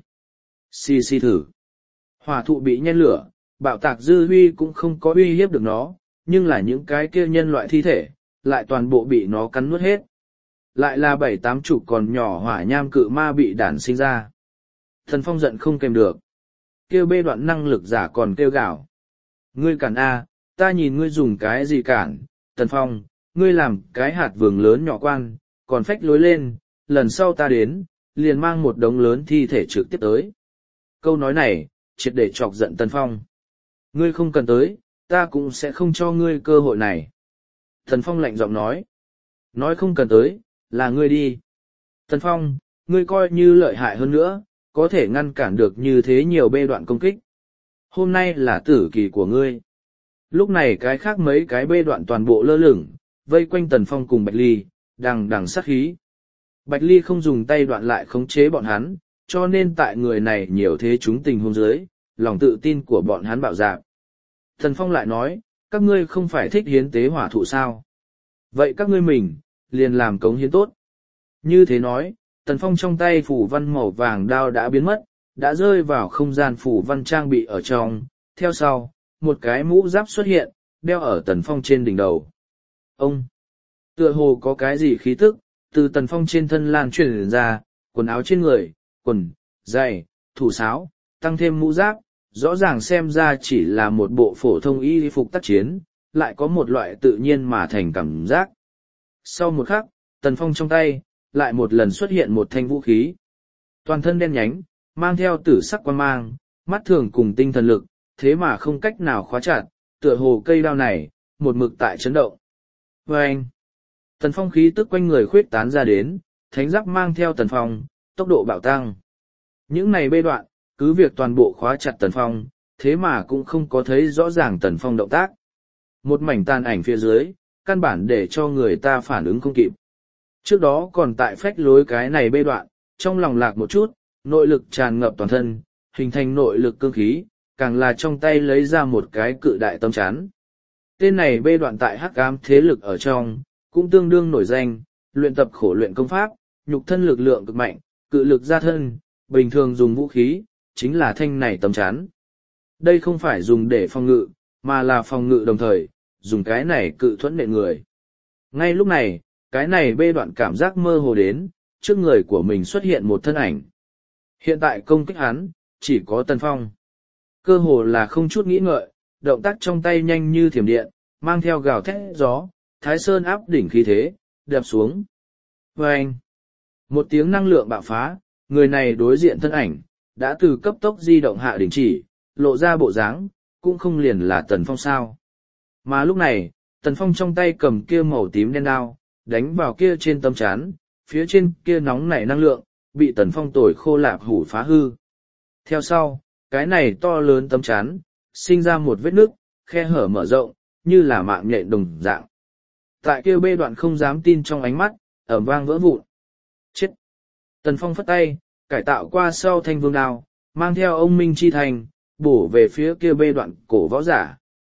Xì xì thử. Hỏa thụ bị nhen lửa, bạo tạc dư huy cũng không có uy hiếp được nó, nhưng là những cái kia nhân loại thi thể, lại toàn bộ bị nó cắn nuốt hết. Lại là bảy tám chục còn nhỏ hỏa nham cự ma bị đản sinh ra. Thần Phong giận không kèm được. Kêu bê đoạn năng lực giả còn kêu gào. Ngươi cản A, ta nhìn ngươi dùng cái gì cản, Tần Phong, ngươi làm cái hạt vườn lớn nhỏ quan, còn phách lối lên, lần sau ta đến, liền mang một đống lớn thi thể trực tiếp tới. Câu nói này, triệt để chọc giận Tần Phong. Ngươi không cần tới, ta cũng sẽ không cho ngươi cơ hội này. Tần Phong lạnh giọng nói. Nói không cần tới, là ngươi đi. Tần Phong, ngươi coi như lợi hại hơn nữa, có thể ngăn cản được như thế nhiều bê đoạn công kích. Hôm nay là tử kỳ của ngươi. Lúc này cái khác mấy cái bê đoạn toàn bộ lơ lửng, vây quanh Tần Phong cùng Bạch Ly, đằng đằng sát khí. Bạch Ly không dùng tay đoạn lại khống chế bọn hắn, cho nên tại người này nhiều thế chúng tình huống dưới, lòng tự tin của bọn hắn bạo dạn. Tần Phong lại nói, các ngươi không phải thích hiến tế hỏa thụ sao? Vậy các ngươi mình, liền làm cống hiến tốt. Như thế nói, Tần Phong trong tay phủ văn màu vàng đao đã biến mất, đã rơi vào không gian phủ văn trang bị ở trong, theo sau, một cái mũ giáp xuất hiện, đeo ở Tần Phong trên đỉnh đầu. Ông! Tựa hồ có cái gì khí tức, từ Tần Phong trên thân lan truyền ra, quần áo trên người, quần, giày, thủ sáo, tăng thêm mũ giáp, rõ ràng xem ra chỉ là một bộ phổ thông y phục tác chiến, lại có một loại tự nhiên mà thành cảm giác. Sau một khắc, Tần Phong trong tay, lại một lần xuất hiện một thanh vũ khí. Toàn thân đen nhánh, mang theo tử sắc quan mang, mắt thường cùng tinh thần lực, thế mà không cách nào khóa chặt, tựa hồ cây đao này, một mực tại chấn động. Và anh, Tần Phong khí tức quanh người khuyết tán ra đến, thánh giáp mang theo Tần Phong, tốc độ bạo tăng. Những này bê đoạn, cứ việc toàn bộ khóa chặt Tần Phong, thế mà cũng không có thấy rõ ràng Tần Phong động tác. Một mảnh tàn ảnh phía dưới, căn bản để cho người ta phản ứng không kịp. Trước đó còn tại phách lối cái này bê đoạn, trong lòng lạc một chút, nội lực tràn ngập toàn thân, hình thành nội lực cương khí, càng là trong tay lấy ra một cái cự đại tâm chán. Tên này bê đoạn tại hắc ám thế lực ở trong, cũng tương đương nổi danh, luyện tập khổ luyện công pháp, nhục thân lực lượng cực mạnh, cự lực ra thân, bình thường dùng vũ khí, chính là thanh này tâm chán. Đây không phải dùng để phòng ngự, mà là phòng ngự đồng thời, dùng cái này cự thuẫn nện người. Ngay lúc này, cái này bê đoạn cảm giác mơ hồ đến, trước người của mình xuất hiện một thân ảnh. Hiện tại công kích hắn, chỉ có Tần Phong. Cơ hồ là không chút nghĩ ngợi, động tác trong tay nhanh như thiểm điện, mang theo gào thét gió, thái sơn áp đỉnh khí thế, đập xuống. Và anh, một tiếng năng lượng bạo phá, người này đối diện thân ảnh, đã từ cấp tốc di động hạ đỉnh chỉ, lộ ra bộ dáng, cũng không liền là Tần Phong sao. Mà lúc này, Tần Phong trong tay cầm kia màu tím đen đao, đánh vào kia trên tấm chán, phía trên kia nóng nảy năng lượng, bị Tần Phong tồi khô lạp hủ phá hư. Theo sau, cái này to lớn tấm chán, sinh ra một vết nước, khe hở mở rộng, như là mạng nhện đồng dạng. Tại kia bê đoạn không dám tin trong ánh mắt, ầm vang vỡ vụn. Chết! Tần Phong phất tay, cải tạo qua sau thanh vương đao, mang theo ông Minh Chi Thành, bổ về phía kia bê đoạn cổ võ giả.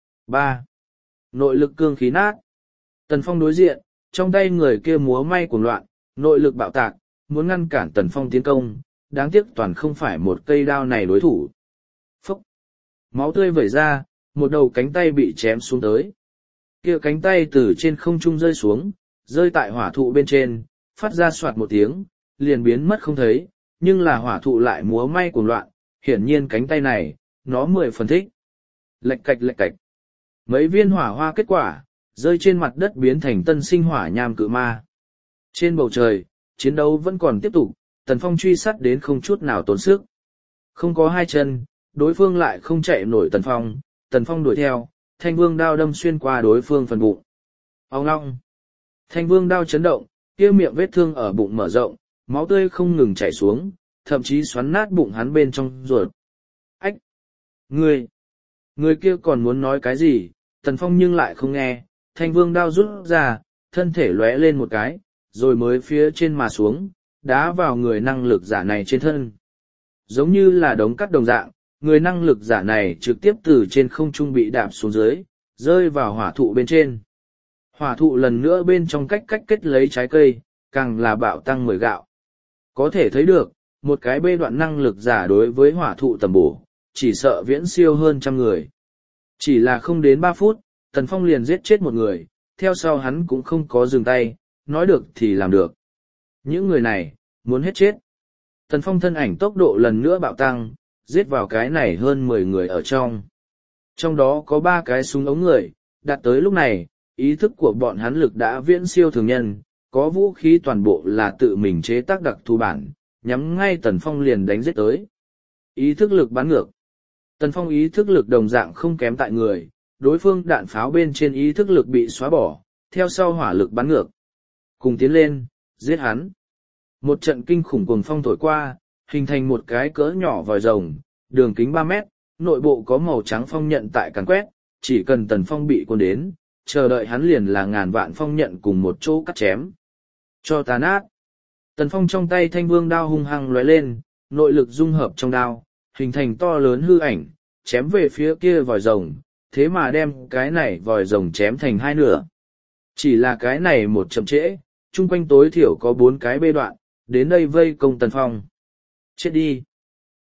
ba. Nội lực cương khí nát. Tần Phong đối diện, trong tay người kia múa may cuồng loạn, nội lực bạo tạc, muốn ngăn cản Tần Phong tiến công, đáng tiếc toàn không phải một cây đao này đối thủ. Phốc! Máu tươi vẩy ra, một đầu cánh tay bị chém xuống tới. Kia cánh tay từ trên không trung rơi xuống, rơi tại hỏa thụ bên trên, phát ra soạt một tiếng, liền biến mất không thấy, nhưng là hỏa thụ lại múa may cuồng loạn, hiển nhiên cánh tay này, nó mười phần thích. Lệch cạch lệch cạch. Mấy viên hỏa hoa kết quả, rơi trên mặt đất biến thành tân sinh hỏa nham cự ma. Trên bầu trời, chiến đấu vẫn còn tiếp tục, Tần Phong truy sát đến không chút nào tốn sức. Không có hai chân, đối phương lại không chạy nổi Tần Phong, Tần Phong đuổi theo, thanh vương đao đâm xuyên qua đối phương phần bụng. Ông ngong! Thanh vương đao chấn động, kia miệng vết thương ở bụng mở rộng, máu tươi không ngừng chảy xuống, thậm chí xoắn nát bụng hắn bên trong ruột. Ách! Người! Người kia còn muốn nói cái gì, Tần Phong nhưng lại không nghe, thanh vương đao rút ra, thân thể lóe lên một cái, rồi mới phía trên mà xuống, đá vào người năng lực giả này trên thân. Giống như là đống cắt đồng dạng, người năng lực giả này trực tiếp từ trên không trung bị đạp xuống dưới, rơi vào hỏa thụ bên trên. Hỏa thụ lần nữa bên trong cách cách kết lấy trái cây, càng là bạo tăng mười gạo. Có thể thấy được, một cái bê đoạn năng lực giả đối với hỏa thụ tầm bổ, chỉ sợ viễn siêu hơn trăm người. Chỉ là không đến ba phút, Tần Phong liền giết chết một người, theo sau hắn cũng không có dừng tay, nói được thì làm được. Những người này, muốn hết chết. Tần Phong thân ảnh tốc độ lần nữa bạo tăng, giết vào cái này hơn mười người ở trong. Trong đó có ba cái súng ống người, đạt tới lúc này, ý thức của bọn hắn lực đã viễn siêu thường nhân, có vũ khí toàn bộ là tự mình chế tác đặc thù bản, nhắm ngay Tần Phong liền đánh giết tới. Ý thức lực bắn ngược. Tần Phong ý thức lực đồng dạng không kém tại người, đối phương đạn pháo bên trên ý thức lực bị xóa bỏ, theo sau hỏa lực bắn ngược. Cùng tiến lên, giết hắn. Một trận kinh khủng cuồng phong thổi qua, hình thành một cái cỡ nhỏ vòi rồng, đường kính ba mét, nội bộ có màu trắng phong nhận tại càn quét, chỉ cần Tần Phong bị cuốn đến, chờ đợi hắn liền là ngàn vạn phong nhận cùng một chỗ cắt chém. Cho ta nát. Tần Phong trong tay thanh vương đao hung hăng lóe lên, nội lực dung hợp trong đao, hình thành to lớn hư ảnh, chém về phía kia vòi rồng, thế mà đem cái này vòi rồng chém thành hai nửa. Chỉ là cái này một chậm trễ, chung quanh tối thiểu có bốn cái bê đoạn, đến đây vây công Tần Phong. Chết đi!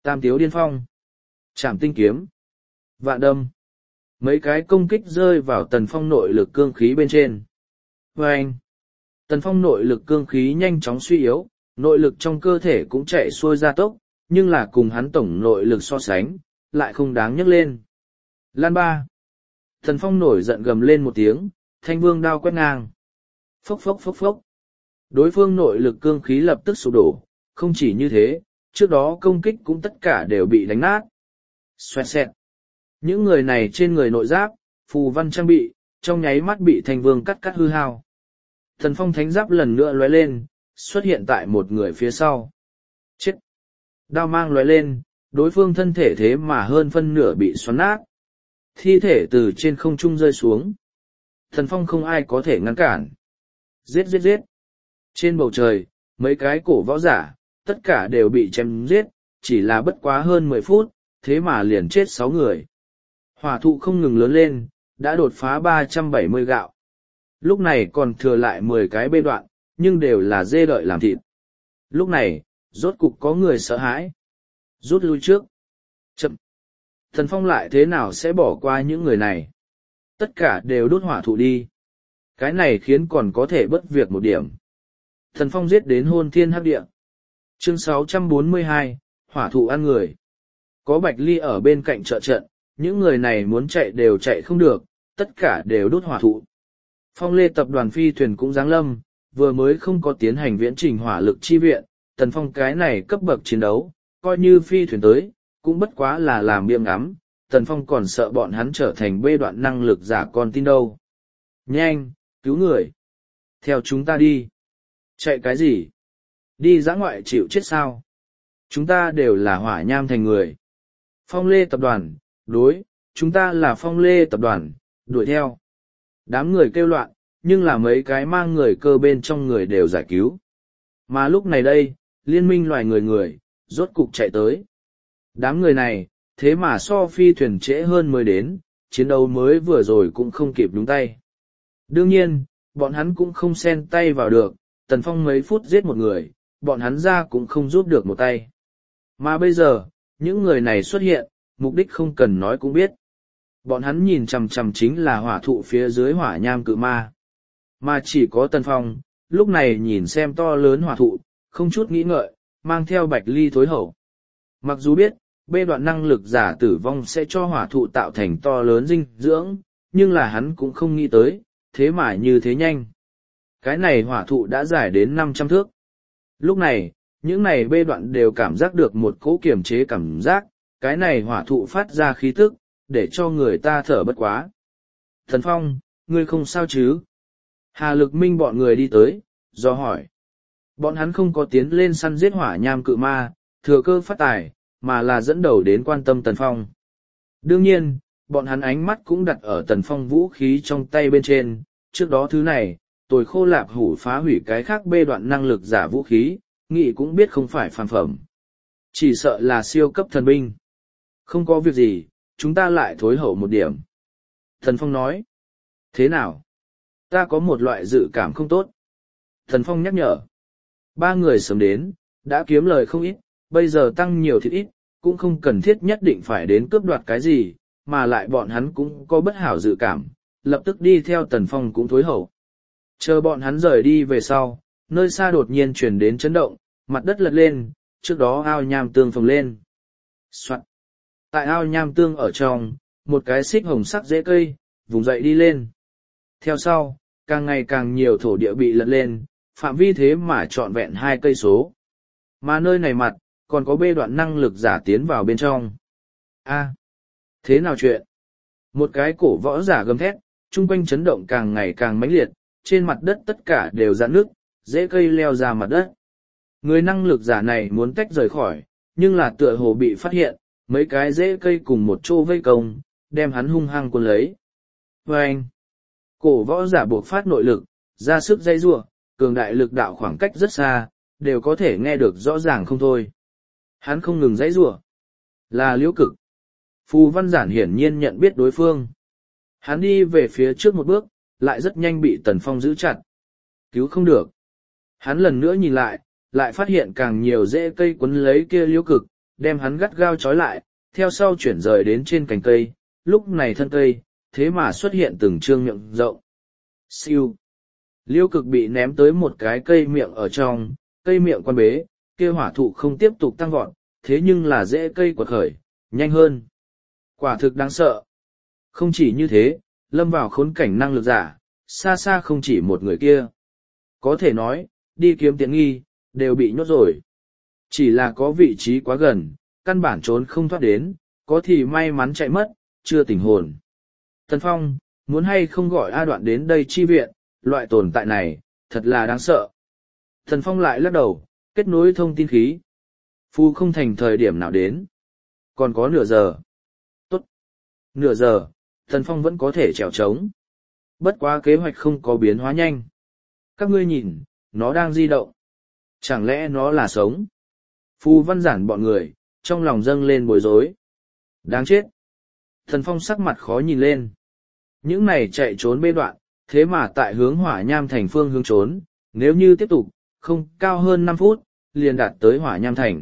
Tam tiếu điên phong, trảm tinh kiếm, vạn đâm. Mấy cái công kích rơi vào tần phong nội lực cương khí bên trên. Và anh, tần phong nội lực cương khí nhanh chóng suy yếu, nội lực trong cơ thể cũng chạy xuôi ra tốc, nhưng là cùng hắn tổng nội lực so sánh, lại không đáng nhắc lên. Lan ba. Tần phong nổi giận gầm lên một tiếng, thanh vương đao quét ngang. Phốc phốc phốc phốc. Đối phương nội lực cương khí lập tức sụp đổ, không chỉ như thế, trước đó công kích cũng tất cả đều bị đánh nát. Xoẹt xẹt. Những người này trên người nội giáp, phù văn trang bị, trong nháy mắt bị thanh vương cắt cắt hư hao. Thần phong thánh giáp lần nữa lóe lên, xuất hiện tại một người phía sau. Chết! Đao mang lóe lên, đối phương thân thể thế mà hơn phân nửa bị xoắn nát. Thi thể từ trên không trung rơi xuống. Thần phong không ai có thể ngăn cản. Giết giết giết! Trên bầu trời, mấy cái cổ võ giả, tất cả đều bị chém giết, chỉ là bất quá hơn mười phút, thế mà liền chết sáu người. Hỏa thụ không ngừng lớn lên, đã đột phá ba trăm bảy mươi gạo. Lúc này còn thừa lại mười cái bê đoạn, nhưng đều là dê đợi làm thịt. Lúc này, rốt cục có người sợ hãi. Rút lui trước. Chậm. Thần phong lại thế nào sẽ bỏ qua những người này? Tất cả đều đốt hỏa thụ đi. Cái này khiến còn có thể bất việc một điểm. Thần phong giết đến hôn thiên hắc địa. Chương sáu trăm bốn mươi hai, hỏa thụ ăn người. Có Bạch Ly ở bên cạnh trợ trận, những người này muốn chạy đều chạy không được, tất cả đều đốt hỏa thụ. Phong Lê tập đoàn phi thuyền cũng giáng lâm, vừa mới không có tiến hành viễn trình hỏa lực chi viện, Tần Phong cái này cấp bậc chiến đấu, coi như phi thuyền tới, cũng bất quá là làm biêm ngắm, Tần Phong còn sợ bọn hắn trở thành bê đoạn năng lực giả con tin đâu. Nhanh, cứu người. Theo chúng ta đi. Chạy cái gì? Đi dã ngoại chịu chết sao? Chúng ta đều là hỏa nham thành người. Phong Lê tập đoàn, đối, chúng ta là Phong Lê tập đoàn, đuổi theo. Đám người kêu loạn, nhưng là mấy cái mang người cơ bên trong người đều giải cứu. Mà lúc này đây, liên minh loài người người, rốt cục chạy tới. Đám người này, thế mà so phi thuyền trễ hơn mới đến, chiến đấu mới vừa rồi cũng không kịp đúng tay. Đương nhiên, bọn hắn cũng không xen tay vào được, Tần Phong mấy phút giết một người, bọn hắn ra cũng không giúp được một tay. Mà bây giờ, những người này xuất hiện, mục đích không cần nói cũng biết. Bọn hắn nhìn chằm chằm chính là hỏa thụ phía dưới hỏa nham cự ma. Mà chỉ có Tần Phong, lúc này nhìn xem to lớn hỏa thụ, không chút nghĩ ngợi, mang theo Bạch Ly thối hậu. Mặc dù biết, bê đoạn năng lực giả tử vong sẽ cho hỏa thụ tạo thành to lớn dinh dưỡng, nhưng là hắn cũng không nghĩ tới, thế mà như thế nhanh. Cái này hỏa thụ đã dài đến năm trăm thước. Lúc này, những này bê đoạn đều cảm giác được một cỗ kiềm chế cảm giác, cái này hỏa thụ phát ra khí tức, để cho người ta thở bất quá. Thần Phong, ngươi không sao chứ? Hà Lực Minh bọn người đi tới, do hỏi. Bọn hắn không có tiến lên săn giết hỏa nham cự ma, thừa cơ phát tài, mà là dẫn đầu đến quan tâm Tần Phong. Đương nhiên, bọn hắn ánh mắt cũng đặt ở Tần Phong vũ khí trong tay bên trên, trước đó thứ này, tồi khô lạp hủ phá hủy cái khác bê đoạn năng lực giả vũ khí, nghĩ cũng biết không phải phàm phẩm. Chỉ sợ là siêu cấp thần binh. Không có việc gì, chúng ta lại thối hậu một điểm. Thần Phong nói. Thế nào? Ta có một loại dự cảm không tốt. Thần Phong nhắc nhở. Ba người sớm đến, đã kiếm lời không ít, bây giờ tăng nhiều thịt ít, cũng không cần thiết nhất định phải đến cướp đoạt cái gì, mà lại bọn hắn cũng có bất hảo dự cảm, lập tức đi theo Tần Phong cũng thối hậu. Chờ bọn hắn rời đi về sau, nơi xa đột nhiên chuyển đến chấn động, mặt đất lật lên, trước đó ao nham tương phồng lên. Soạn. Tại ao nham tương ở trong, một cái xích hồng sắc rễ cây, vùng dậy đi lên. Theo sau, càng ngày càng nhiều thổ địa bị lật lên, phạm vi thế mà trọn vẹn hai cây số. Mà nơi này mặt, còn có bê đoạn năng lực giả tiến vào bên trong. A, thế nào chuyện? Một cái cổ võ giả gầm thét, chung quanh chấn động càng ngày càng mãnh liệt, trên mặt đất tất cả đều rạn nước, rễ cây leo ra mặt đất. Người năng lực giả này muốn tách rời khỏi, nhưng là tựa hồ bị phát hiện, mấy cái rễ cây cùng một chỗ vây công, đem hắn hung hăng cuốn lấy. Và anh, cổ võ giả buộc phát nội lực, ra sức dây rua, cường đại lực đạo khoảng cách rất xa, đều có thể nghe được rõ ràng không thôi. Hắn không ngừng dãy rủa, là Liễu Cực. Phù Văn Giản hiển nhiên nhận biết đối phương. Hắn đi về phía trước một bước, lại rất nhanh bị Tần Phong giữ chặt. Cứu không được. Hắn lần nữa nhìn lại, lại phát hiện càng nhiều rễ cây quấn lấy kia Liễu Cực, đem hắn gắt gao trói lại, theo sau chuyển rời đến trên cành cây, lúc này thân cây, thế mà xuất hiện từng trương miệng rộng. Siêu. Liêu cực bị ném tới một cái cây miệng ở trong, cây miệng quan bế, kia hỏa thụ không tiếp tục tăng vọt, thế nhưng là dễ cây quật khởi, nhanh hơn. Quả thực đáng sợ. Không chỉ như thế, lâm vào khốn cảnh năng lực giả, xa xa không chỉ một người kia. Có thể nói, đi kiếm tiện nghi, đều bị nhốt rồi. Chỉ là có vị trí quá gần, căn bản trốn không thoát đến, có thì may mắn chạy mất, chưa tỉnh hồn. Tần Phong, muốn hay không gọi A Đoạn đến đây chi viện, loại tồn tại này, thật là đáng sợ. Tần Phong lại lắc đầu, kết nối thông tin khí. Phu không thành thời điểm nào đến. Còn có nửa giờ. Tốt. Nửa giờ, Tần Phong vẫn có thể trèo trống. Bất quá kế hoạch không có biến hóa nhanh. Các ngươi nhìn, nó đang di động. Chẳng lẽ nó là sống? Phu văn giản bọn người, trong lòng dâng lên bối rối. Đáng chết. Thần Phong sắc mặt khó nhìn lên. Những này chạy trốn bê đoạn, thế mà tại hướng hỏa nham thành phương hướng trốn, nếu như tiếp tục, không cao hơn năm phút, liền đạt tới hỏa nham thành.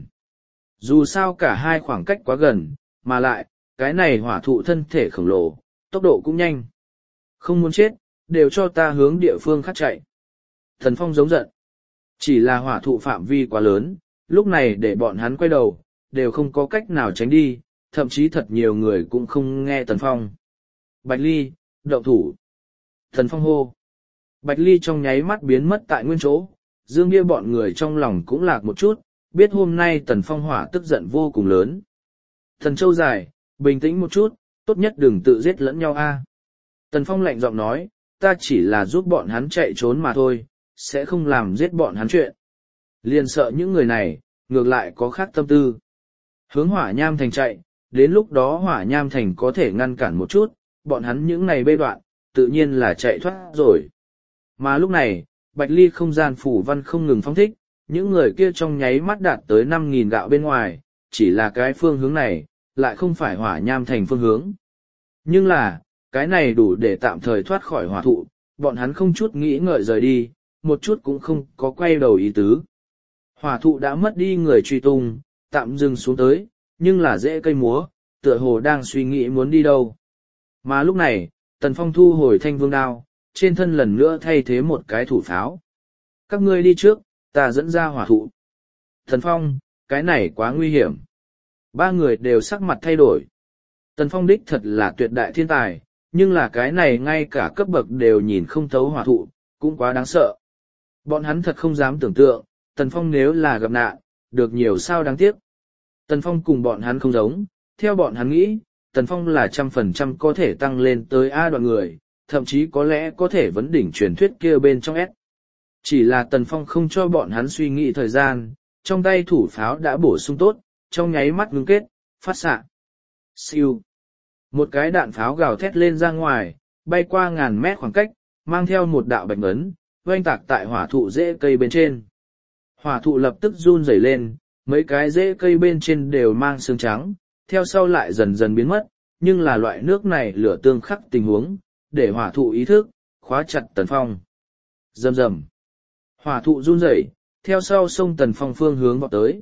Dù sao cả hai khoảng cách quá gần, mà lại, cái này hỏa thụ thân thể khổng lồ, tốc độ cũng nhanh. Không muốn chết, đều cho ta hướng địa phương khác chạy. Thần Phong giống giận. Chỉ là hỏa thụ phạm vi quá lớn, lúc này để bọn hắn quay đầu, đều không có cách nào tránh đi, thậm chí thật nhiều người cũng không nghe Tần Phong. Bạch Ly, động thủ. Tần Phong hô. Bạch Ly trong nháy mắt biến mất tại nguyên chỗ, Dương Bia bọn người trong lòng cũng lạc một chút, biết hôm nay Tần Phong hỏa tức giận vô cùng lớn. Thần Châu dài, bình tĩnh một chút, tốt nhất đừng tự giết lẫn nhau a. Tần Phong lạnh giọng nói, ta chỉ là giúp bọn hắn chạy trốn mà thôi, sẽ không làm giết bọn hắn chuyện. Liền sợ những người này, ngược lại có khác tâm tư. Hướng hỏa nham thành chạy, đến lúc đó hỏa nham thành có thể ngăn cản một chút, bọn hắn những này bê đoạn, tự nhiên là chạy thoát rồi. Mà lúc này, Bạch Ly không gian phủ văn không ngừng phóng thích, những người kia trong nháy mắt đạt tới năm nghìn gạo bên ngoài, chỉ là cái phương hướng này, lại không phải hỏa nham thành phương hướng. Nhưng là, cái này đủ để tạm thời thoát khỏi hỏa thụ, bọn hắn không chút nghĩ ngợi rời đi, một chút cũng không có quay đầu ý tứ. Hỏa thụ đã mất đi người truy tung, tạm dừng xuống tới, nhưng là dễ cây múa, tựa hồ đang suy nghĩ muốn đi đâu. Mà lúc này, Tần Phong thu hồi thanh vương đao, trên thân lần nữa thay thế một cái thủ pháo. Các ngươi đi trước, ta dẫn ra hỏa thụ. Tần Phong, cái này quá nguy hiểm. Ba người đều sắc mặt thay đổi. Tần Phong đích thật là tuyệt đại thiên tài, nhưng là cái này ngay cả cấp bậc đều nhìn không thấu hỏa thụ, cũng quá đáng sợ. Bọn hắn thật không dám tưởng tượng, Tần Phong nếu là gặp nạn, được nhiều sao đáng tiếc. Tần Phong cùng bọn hắn không giống, theo bọn hắn nghĩ, Tần Phong là trăm phần trăm có thể tăng lên tới A đoạn người, thậm chí có lẽ có thể vấn đỉnh truyền thuyết kia bên trong S. Chỉ là Tần Phong không cho bọn hắn suy nghĩ thời gian, trong tay thủ pháo đã bổ sung tốt, trong nháy mắt ngưng kết, phát xạ. Siêu. Một cái đạn pháo gào thét lên ra ngoài, bay qua ngàn mét khoảng cách, mang theo một đạo bạch ấn, oanh tạc tại hỏa thụ rễ cây bên trên. Hỏa thụ lập tức run rẩy lên, mấy cái rễ cây bên trên đều mang xương trắng, theo sau lại dần dần biến mất, nhưng là loại nước này lửa tương khắc tình huống, để hỏa thụ ý thức, khóa chặt Tần Phong. Rầm rầm. Hỏa thụ run rẩy, theo sau sông Tần Phong phương hướng vọt tới.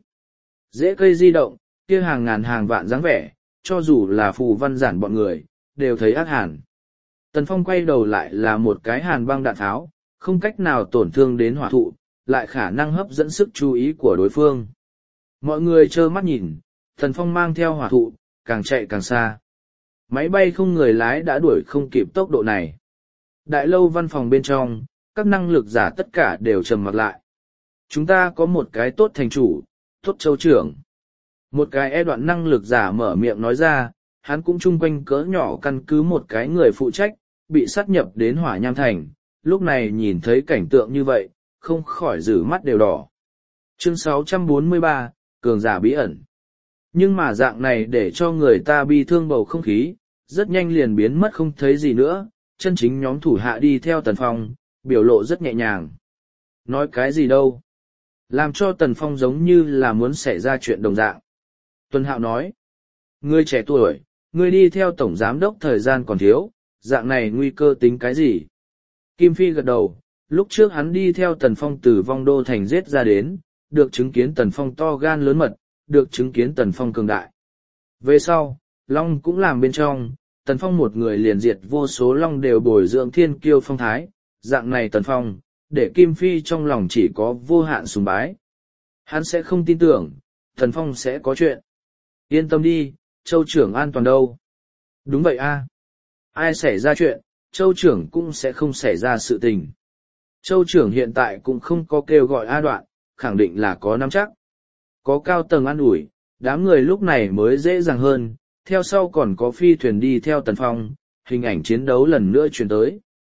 Rễ cây di động, kia hàng ngàn hàng vạn dáng vẻ, cho dù là phù văn giản bọn người, đều thấy ác hàn. Tần Phong quay đầu lại là một cái hàn băng đạn tháo, không cách nào tổn thương đến hỏa thụ, lại khả năng hấp dẫn sức chú ý của đối phương. Mọi người trơ mắt nhìn, Tần Phong mang theo hỏa thụ, càng chạy càng xa. Máy bay không người lái đã đuổi không kịp tốc độ này. Đại lâu văn phòng bên trong, các năng lực giả tất cả đều trầm mặc lại. Chúng ta có một cái tốt thành chủ, tốt châu trưởng. Một cái e đoạn năng lực giả mở miệng nói ra, hắn cũng chung quanh cỡ nhỏ căn cứ một cái người phụ trách, bị sát nhập đến hỏa nham thành, lúc này nhìn thấy cảnh tượng như vậy, không khỏi rử mắt đều đỏ. Chương sáu trăm bốn mươi ba, Cường giả bí ẩn. Nhưng mà dạng này để cho người ta bi thương bầu không khí, rất nhanh liền biến mất không thấy gì nữa, chân chính nhóm thủ hạ đi theo Tần Phong, biểu lộ rất nhẹ nhàng. Nói cái gì đâu? Làm cho Tần Phong giống như là muốn xảy ra chuyện đồng dạng. Tuân Hạo nói, ngươi trẻ tuổi, ngươi đi theo tổng giám đốc thời gian còn thiếu, dạng này nguy cơ tính cái gì? Kim Phi gật đầu, lúc trước hắn đi theo Tần Phong từ vong đô thành giết ra đến, được chứng kiến Tần Phong to gan lớn mật, được chứng kiến Tần Phong cường đại. Về sau, Long cũng làm bên trong, Tần Phong một người liền diệt vô số Long đều bồi dưỡng thiên kiêu phong thái, dạng này Tần Phong, để Kim Phi trong lòng chỉ có vô hạn sùng bái. Hắn sẽ không tin tưởng, Tần Phong sẽ có chuyện. Yên tâm đi, Châu trưởng an toàn đâu. Đúng vậy a. Ai xảy ra chuyện, Châu trưởng cũng sẽ không xảy ra sự tình. Châu trưởng hiện tại cũng không có kêu gọi A Đoạn, khẳng định là có nắm chắc. Có cao tầng an ủi, đám người lúc này mới dễ dàng hơn, theo sau còn có phi thuyền đi theo Tần Phong, hình ảnh chiến đấu lần nữa chuyển tới.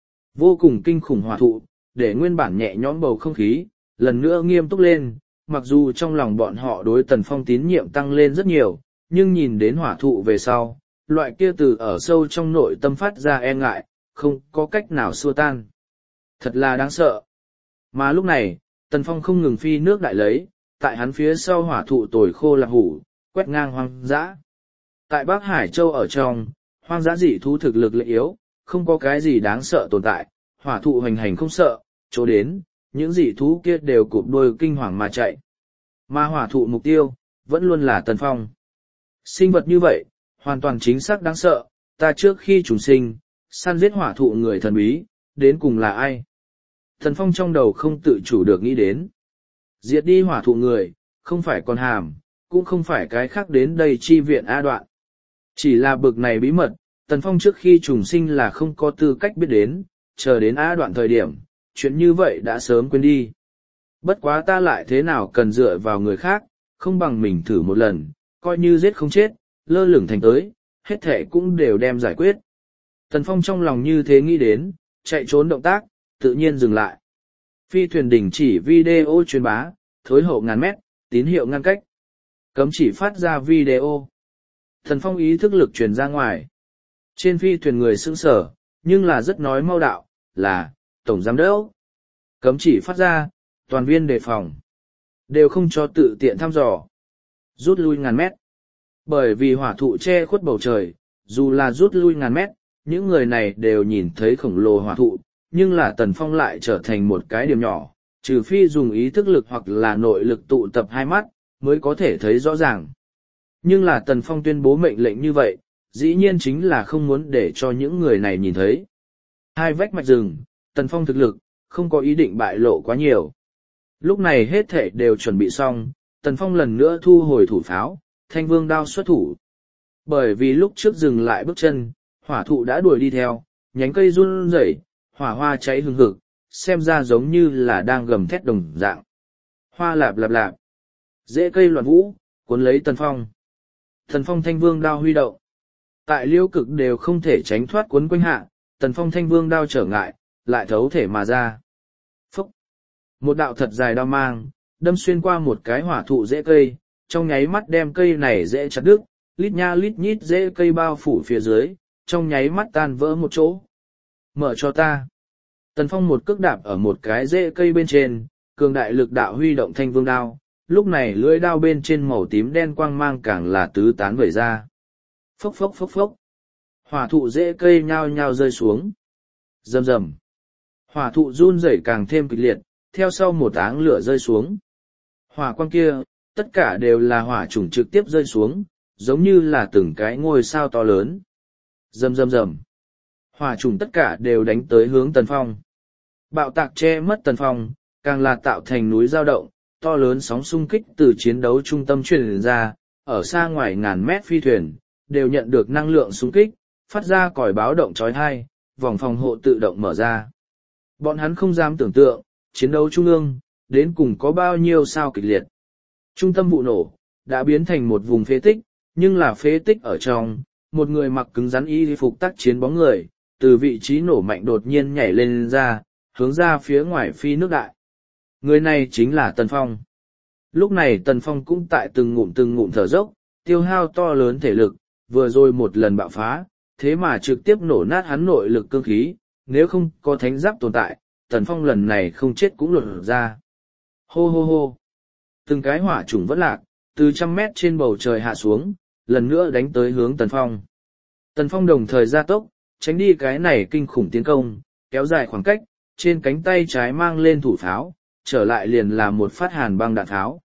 Vô cùng kinh khủng hỏa thụ, để nguyên bản nhẹ nhõm bầu không khí, lần nữa nghiêm túc lên, mặc dù trong lòng bọn họ đối Tần Phong tín nhiệm tăng lên rất nhiều, nhưng nhìn đến hỏa thụ về sau, loại kia từ ở sâu trong nội tâm phát ra e ngại, không có cách nào xua tan. Thật là đáng sợ. Mà lúc này, Tần Phong không ngừng phi nước đại lấy, tại hắn phía sau hỏa thụ tồi khô lạc hủ, quét ngang hoang dã. Tại Bắc Hải Châu ở trong, hoang dã dị thú thực lực lệ yếu, không có cái gì đáng sợ tồn tại, hỏa thụ hoành hành không sợ, chỗ đến, những dị thú kia đều cụp đuôi kinh hoàng mà chạy. Mà hỏa thụ mục tiêu, vẫn luôn là Tần Phong. Sinh vật như vậy, hoàn toàn chính xác đáng sợ, ta trước khi trùng sinh, săn giết hỏa thụ người thần bí, đến cùng là ai? Tần Phong trong đầu không tự chủ được nghĩ đến. Diệt đi hỏa thụ người, không phải con hàm, cũng không phải cái khác đến đây chi viện A Đoạn. Chỉ là bực này bí mật, Tần Phong trước khi trùng sinh là không có tư cách biết đến, chờ đến A Đoạn thời điểm, chuyện như vậy đã sớm quên đi. Bất quá ta lại thế nào cần dựa vào người khác, không bằng mình thử một lần, coi như giết không chết, lơ lửng thành tới, hết thể cũng đều đem giải quyết. Tần Phong trong lòng như thế nghĩ đến, chạy trốn động tác, tự nhiên dừng lại. Phi thuyền đình chỉ video truyền bá, thối hậu ngàn mét, tín hiệu ngăn cách. Cấm chỉ phát ra video. Tần Phong ý thức lực truyền ra ngoài. Trên phi thuyền người sững sở, nhưng là rất nói mau đạo, là, Tổng Giám Đốc. Cấm chỉ phát ra, toàn viên đề phòng. Đều không cho tự tiện thăm dò. Rút lui ngàn mét. Bởi vì hỏa thụ che khuất bầu trời, dù là rút lui ngàn mét, những người này đều nhìn thấy khổng lồ hỏa thụ, nhưng là Tần Phong lại trở thành một cái điểm nhỏ, trừ phi dùng ý thức lực hoặc là nội lực tụ tập hai mắt, mới có thể thấy rõ ràng. Nhưng là Tần Phong tuyên bố mệnh lệnh như vậy, dĩ nhiên chính là không muốn để cho những người này nhìn thấy. Hai vách mạch rừng, Tần Phong thực lực, không có ý định bại lộ quá nhiều. Lúc này hết thể đều chuẩn bị xong, Tần Phong lần nữa thu hồi thủ pháo, Thanh Vương đao xuất thủ. Bởi vì lúc trước dừng lại bước chân, hỏa thụ đã đuổi đi theo, nhánh cây run rẩy, hỏa hoa cháy hừng hực, xem ra giống như là đang gầm thét đồng dạng. Hoa lạp lạp lạp, rễ cây loạn vũ, cuốn lấy Tần Phong. Tần Phong Thanh Vương đao huy động. Tại liêu cực đều không thể tránh thoát cuốn quanh hạ, Tần Phong Thanh Vương đao trở ngại, lại thấu thể mà ra. Phúc! Một đạo thật dài đao mang, đâm xuyên qua một cái hỏa thụ rễ cây, trong nháy mắt đem cây này dễ chặt đứt, lít nha lít nhít rễ cây bao phủ phía dưới, trong nháy mắt tan vỡ một chỗ. Mở cho ta. Tần Phong một cước đạp ở một cái rễ cây bên trên, cường đại lực đạo huy động Thanh Vương đao, lúc này lưỡi đao bên trên màu tím đen quang mang càng là tứ tán vẩy ra. Phốc phốc phốc phốc. Hỏa thụ rễ cây nhao nhao rơi xuống. Rầm rầm. Hỏa thụ run rẩy càng thêm kịch liệt, theo sau một áng lửa rơi xuống. Hỏa quang kia, tất cả đều là hỏa chủng trực tiếp rơi xuống, giống như là từng cái ngôi sao to lớn. Rầm rầm rầm. Hỏa chủng tất cả đều đánh tới hướng Tần Phong. Bạo tạc che mất Tần Phong, càng là tạo thành núi dao động, to lớn sóng xung kích từ chiến đấu trung tâm truyền ra, ở xa ngoài ngàn mét phi thuyền, đều nhận được năng lượng xung kích, phát ra còi báo động chói tai, vòng phòng hộ tự động mở ra. Bọn hắn không dám tưởng tượng, chiến đấu trung ương, đến cùng có bao nhiêu sao kịch liệt. Trung tâm vụ nổ, đã biến thành một vùng phế tích, nhưng là phế tích ở trong, một người mặc cứng rắn y phục tác chiến bóng người, từ vị trí nổ mạnh đột nhiên nhảy lên ra, hướng ra phía ngoài phi nước đại. Người này chính là Tần Phong. Lúc này Tần Phong cũng tại từng ngụm từng ngụm thở dốc, tiêu hao to lớn thể lực, vừa rồi một lần bạo phá, thế mà trực tiếp nổ nát hắn nội lực cương khí, nếu không có thánh giáp tồn tại, Tần Phong lần này không chết cũng lột ra. Hô hô hô. Từng cái hỏa chủng vẫn lạc, từ trăm mét trên bầu trời hạ xuống, lần nữa đánh tới hướng Tần Phong. Tần Phong đồng thời gia tốc, tránh đi cái này kinh khủng tiến công, kéo dài khoảng cách, trên cánh tay trái mang lên thủ pháo, trở lại liền là một phát hàn băng đạn tháo.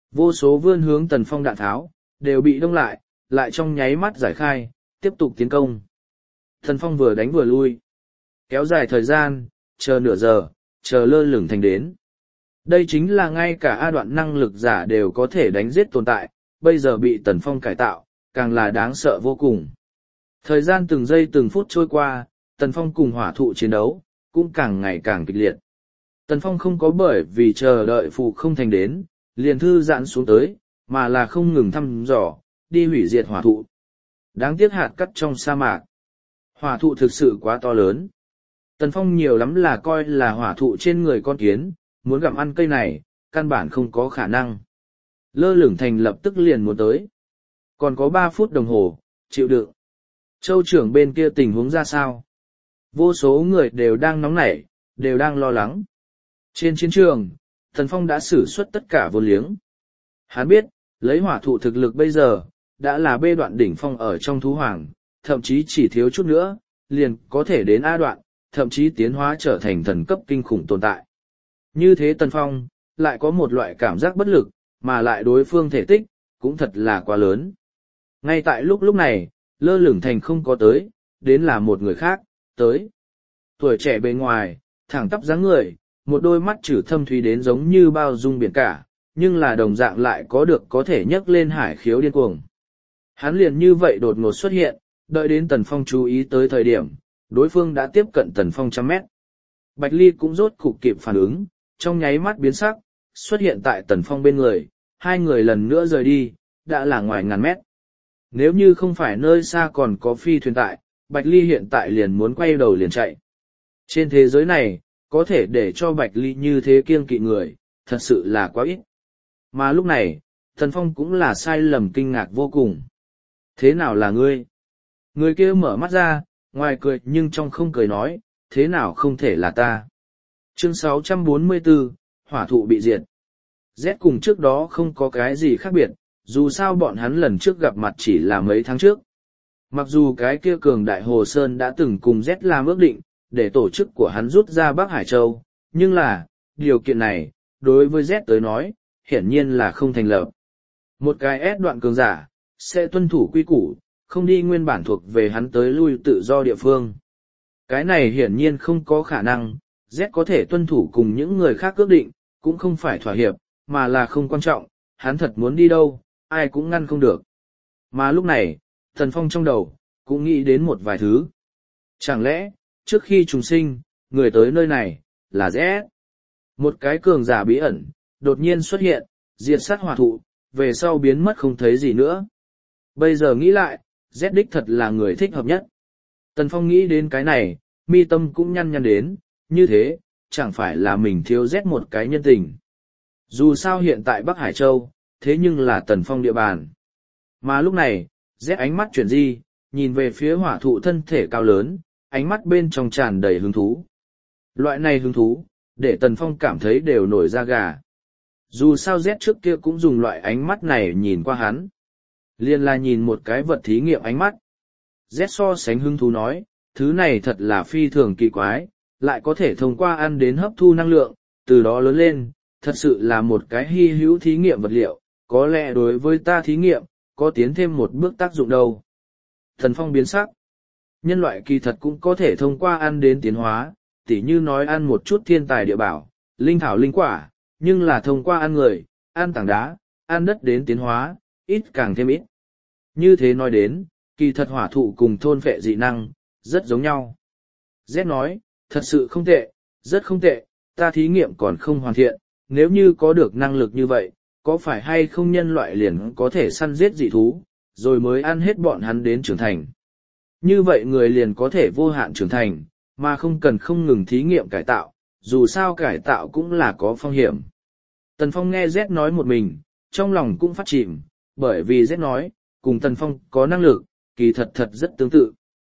Vô số vươn hướng Tần Phong đạn tháo, đều bị đông lại, lại trong nháy mắt giải khai, tiếp tục tiến công. Tần Phong vừa đánh vừa lui. Kéo dài thời gian, chờ nửa giờ, chờ lơ lửng thành đến. Đây chính là ngay cả A đoạn năng lực giả đều có thể đánh giết tồn tại, bây giờ bị Tần Phong cải tạo, càng là đáng sợ vô cùng. Thời gian từng giây từng phút trôi qua, Tần Phong cùng hỏa thụ chiến đấu, cũng càng ngày càng kịch liệt. Tần Phong không có bởi vì chờ đợi phụ không thành đến, liền thư giãn xuống tới, mà là không ngừng thăm dò, đi hủy diệt hỏa thụ. Đáng tiếc hạt cắt trong sa mạc. Hỏa thụ thực sự quá to lớn. Tần Phong nhiều lắm là coi là hỏa thụ trên người con kiến, muốn gặm ăn cây này, căn bản không có khả năng. Lơ lửng thành lập tức liền muốn tới. Còn có ba phút đồng hồ, chịu đựng. Châu trưởng bên kia tình huống ra sao? Vô số người đều đang nóng nảy, đều đang lo lắng. Trên chiến trường, Tần Phong đã sử xuất tất cả vô liếng. Hắn biết, lấy hỏa thụ thực lực bây giờ, đã là bê đoạn đỉnh phong ở trong thú hoàng, thậm chí chỉ thiếu chút nữa, liền có thể đến A đoạn, thậm chí tiến hóa trở thành thần cấp kinh khủng tồn tại. Như thế Tần Phong, lại có một loại cảm giác bất lực, mà lại đối phương thể tích, cũng thật là quá lớn. Ngay tại lúc lúc này, lơ lửng thành không có tới, đến là một người khác, tới. Tuổi trẻ bề ngoài, thẳng tắp dáng người, một đôi mắt trừ thâm thúy đến giống như bao dung biển cả, nhưng là đồng dạng lại có được có thể nhấc lên hải khiếu điên cuồng. Hắn liền như vậy đột ngột xuất hiện, đợi đến Tần Phong chú ý tới thời điểm, đối phương đã tiếp cận Tần Phong trăm mét. Bạch Ly cũng rốt cục kịp phản ứng, trong nháy mắt biến sắc, xuất hiện tại Tần Phong bên người, hai người lần nữa rời đi, đã là ngoài ngàn mét. Nếu như không phải nơi xa còn có phi thuyền tại, Bạch Ly hiện tại liền muốn quay đầu liền chạy. Trên thế giới này, có thể để cho Bạch Ly như thế kiêng kỵ người, thật sự là quá ít. Mà lúc này, Tần Phong cũng là sai lầm kinh ngạc vô cùng. Thế nào là ngươi? Người kia mở mắt ra, ngoài cười nhưng trong không cười nói, thế nào không thể là ta? Chương sáu trăm bốn mươi bốn, hỏa thụ bị diệt. Z cùng trước đó không có cái gì khác biệt, dù sao bọn hắn lần trước gặp mặt chỉ là mấy tháng trước. Mặc dù cái kia cường đại Hồ Sơn đã từng cùng Z làm ước định, để tổ chức của hắn rút ra Bắc Hải Châu, nhưng là, điều kiện này, đối với Z tới nói, hiển nhiên là không thành lập. Một cái S đoạn cường giả, sẽ tuân thủ quy củ, không đi nguyên bản thuộc về hắn tới lui tự do địa phương. Cái này hiển nhiên không có khả năng, Z có thể tuân thủ cùng những người khác ước định, cũng không phải thỏa hiệp, mà là không quan trọng, hắn thật muốn đi đâu, ai cũng ngăn không được. Mà lúc này, Tần Phong trong đầu, cũng nghĩ đến một vài thứ. Chẳng lẽ, trước khi trùng sinh, người tới nơi này, là Z. Một cái cường giả bí ẩn, đột nhiên xuất hiện, diệt sát hỏa thụ, về sau biến mất không thấy gì nữa. Bây giờ nghĩ lại, Z đích thật là người thích hợp nhất. Tần Phong nghĩ đến cái này, mi tâm cũng nhăn nhăn đến, như thế, chẳng phải là mình thiếu Z một cái nhân tình. Dù sao hiện tại Bắc Hải Châu, thế nhưng là Tần Phong địa bàn. Mà lúc này, Z ánh mắt chuyển di, nhìn về phía hỏa thụ thân thể cao lớn, ánh mắt bên trong tràn đầy hứng thú. Loại này hứng thú, để Tần Phong cảm thấy đều nổi da gà. Dù sao Z trước kia cũng dùng loại ánh mắt này nhìn qua hắn. Liên là nhìn một cái vật thí nghiệm ánh mắt. Z so sánh hứng thú nói, thứ này thật là phi thường kỳ quái, lại có thể thông qua ăn đến hấp thu năng lượng, từ đó lớn lên, thật sự là một cái hy hữu thí nghiệm vật liệu, có lẽ đối với ta thí nghiệm, có tiến thêm một bước tác dụng đâu. Tần Phong biến sắc. Nhân loại kỳ thật cũng có thể thông qua ăn đến tiến hóa, tỉ như nói ăn một chút thiên tài địa bảo, linh thảo linh quả, nhưng là thông qua ăn người, ăn tảng đá, ăn đất đến tiến hóa, ít càng thêm ít. Như thế nói đến, kỳ thật hỏa thụ cùng thôn phệ dị năng, rất giống nhau. Z nói, thật sự không tệ, rất không tệ, ta thí nghiệm còn không hoàn thiện, nếu như có được năng lực như vậy, có phải hay không nhân loại liền có thể săn giết dị thú, rồi mới ăn hết bọn hắn đến trưởng thành. Như vậy người liền có thể vô hạn trưởng thành, mà không cần không ngừng thí nghiệm cải tạo, dù sao cải tạo cũng là có phong hiểm. Tần Phong nghe Z nói một mình, trong lòng cũng phát chìm, bởi vì Z nói, cùng Tần Phong có năng lực, kỳ thật thật rất tương tự.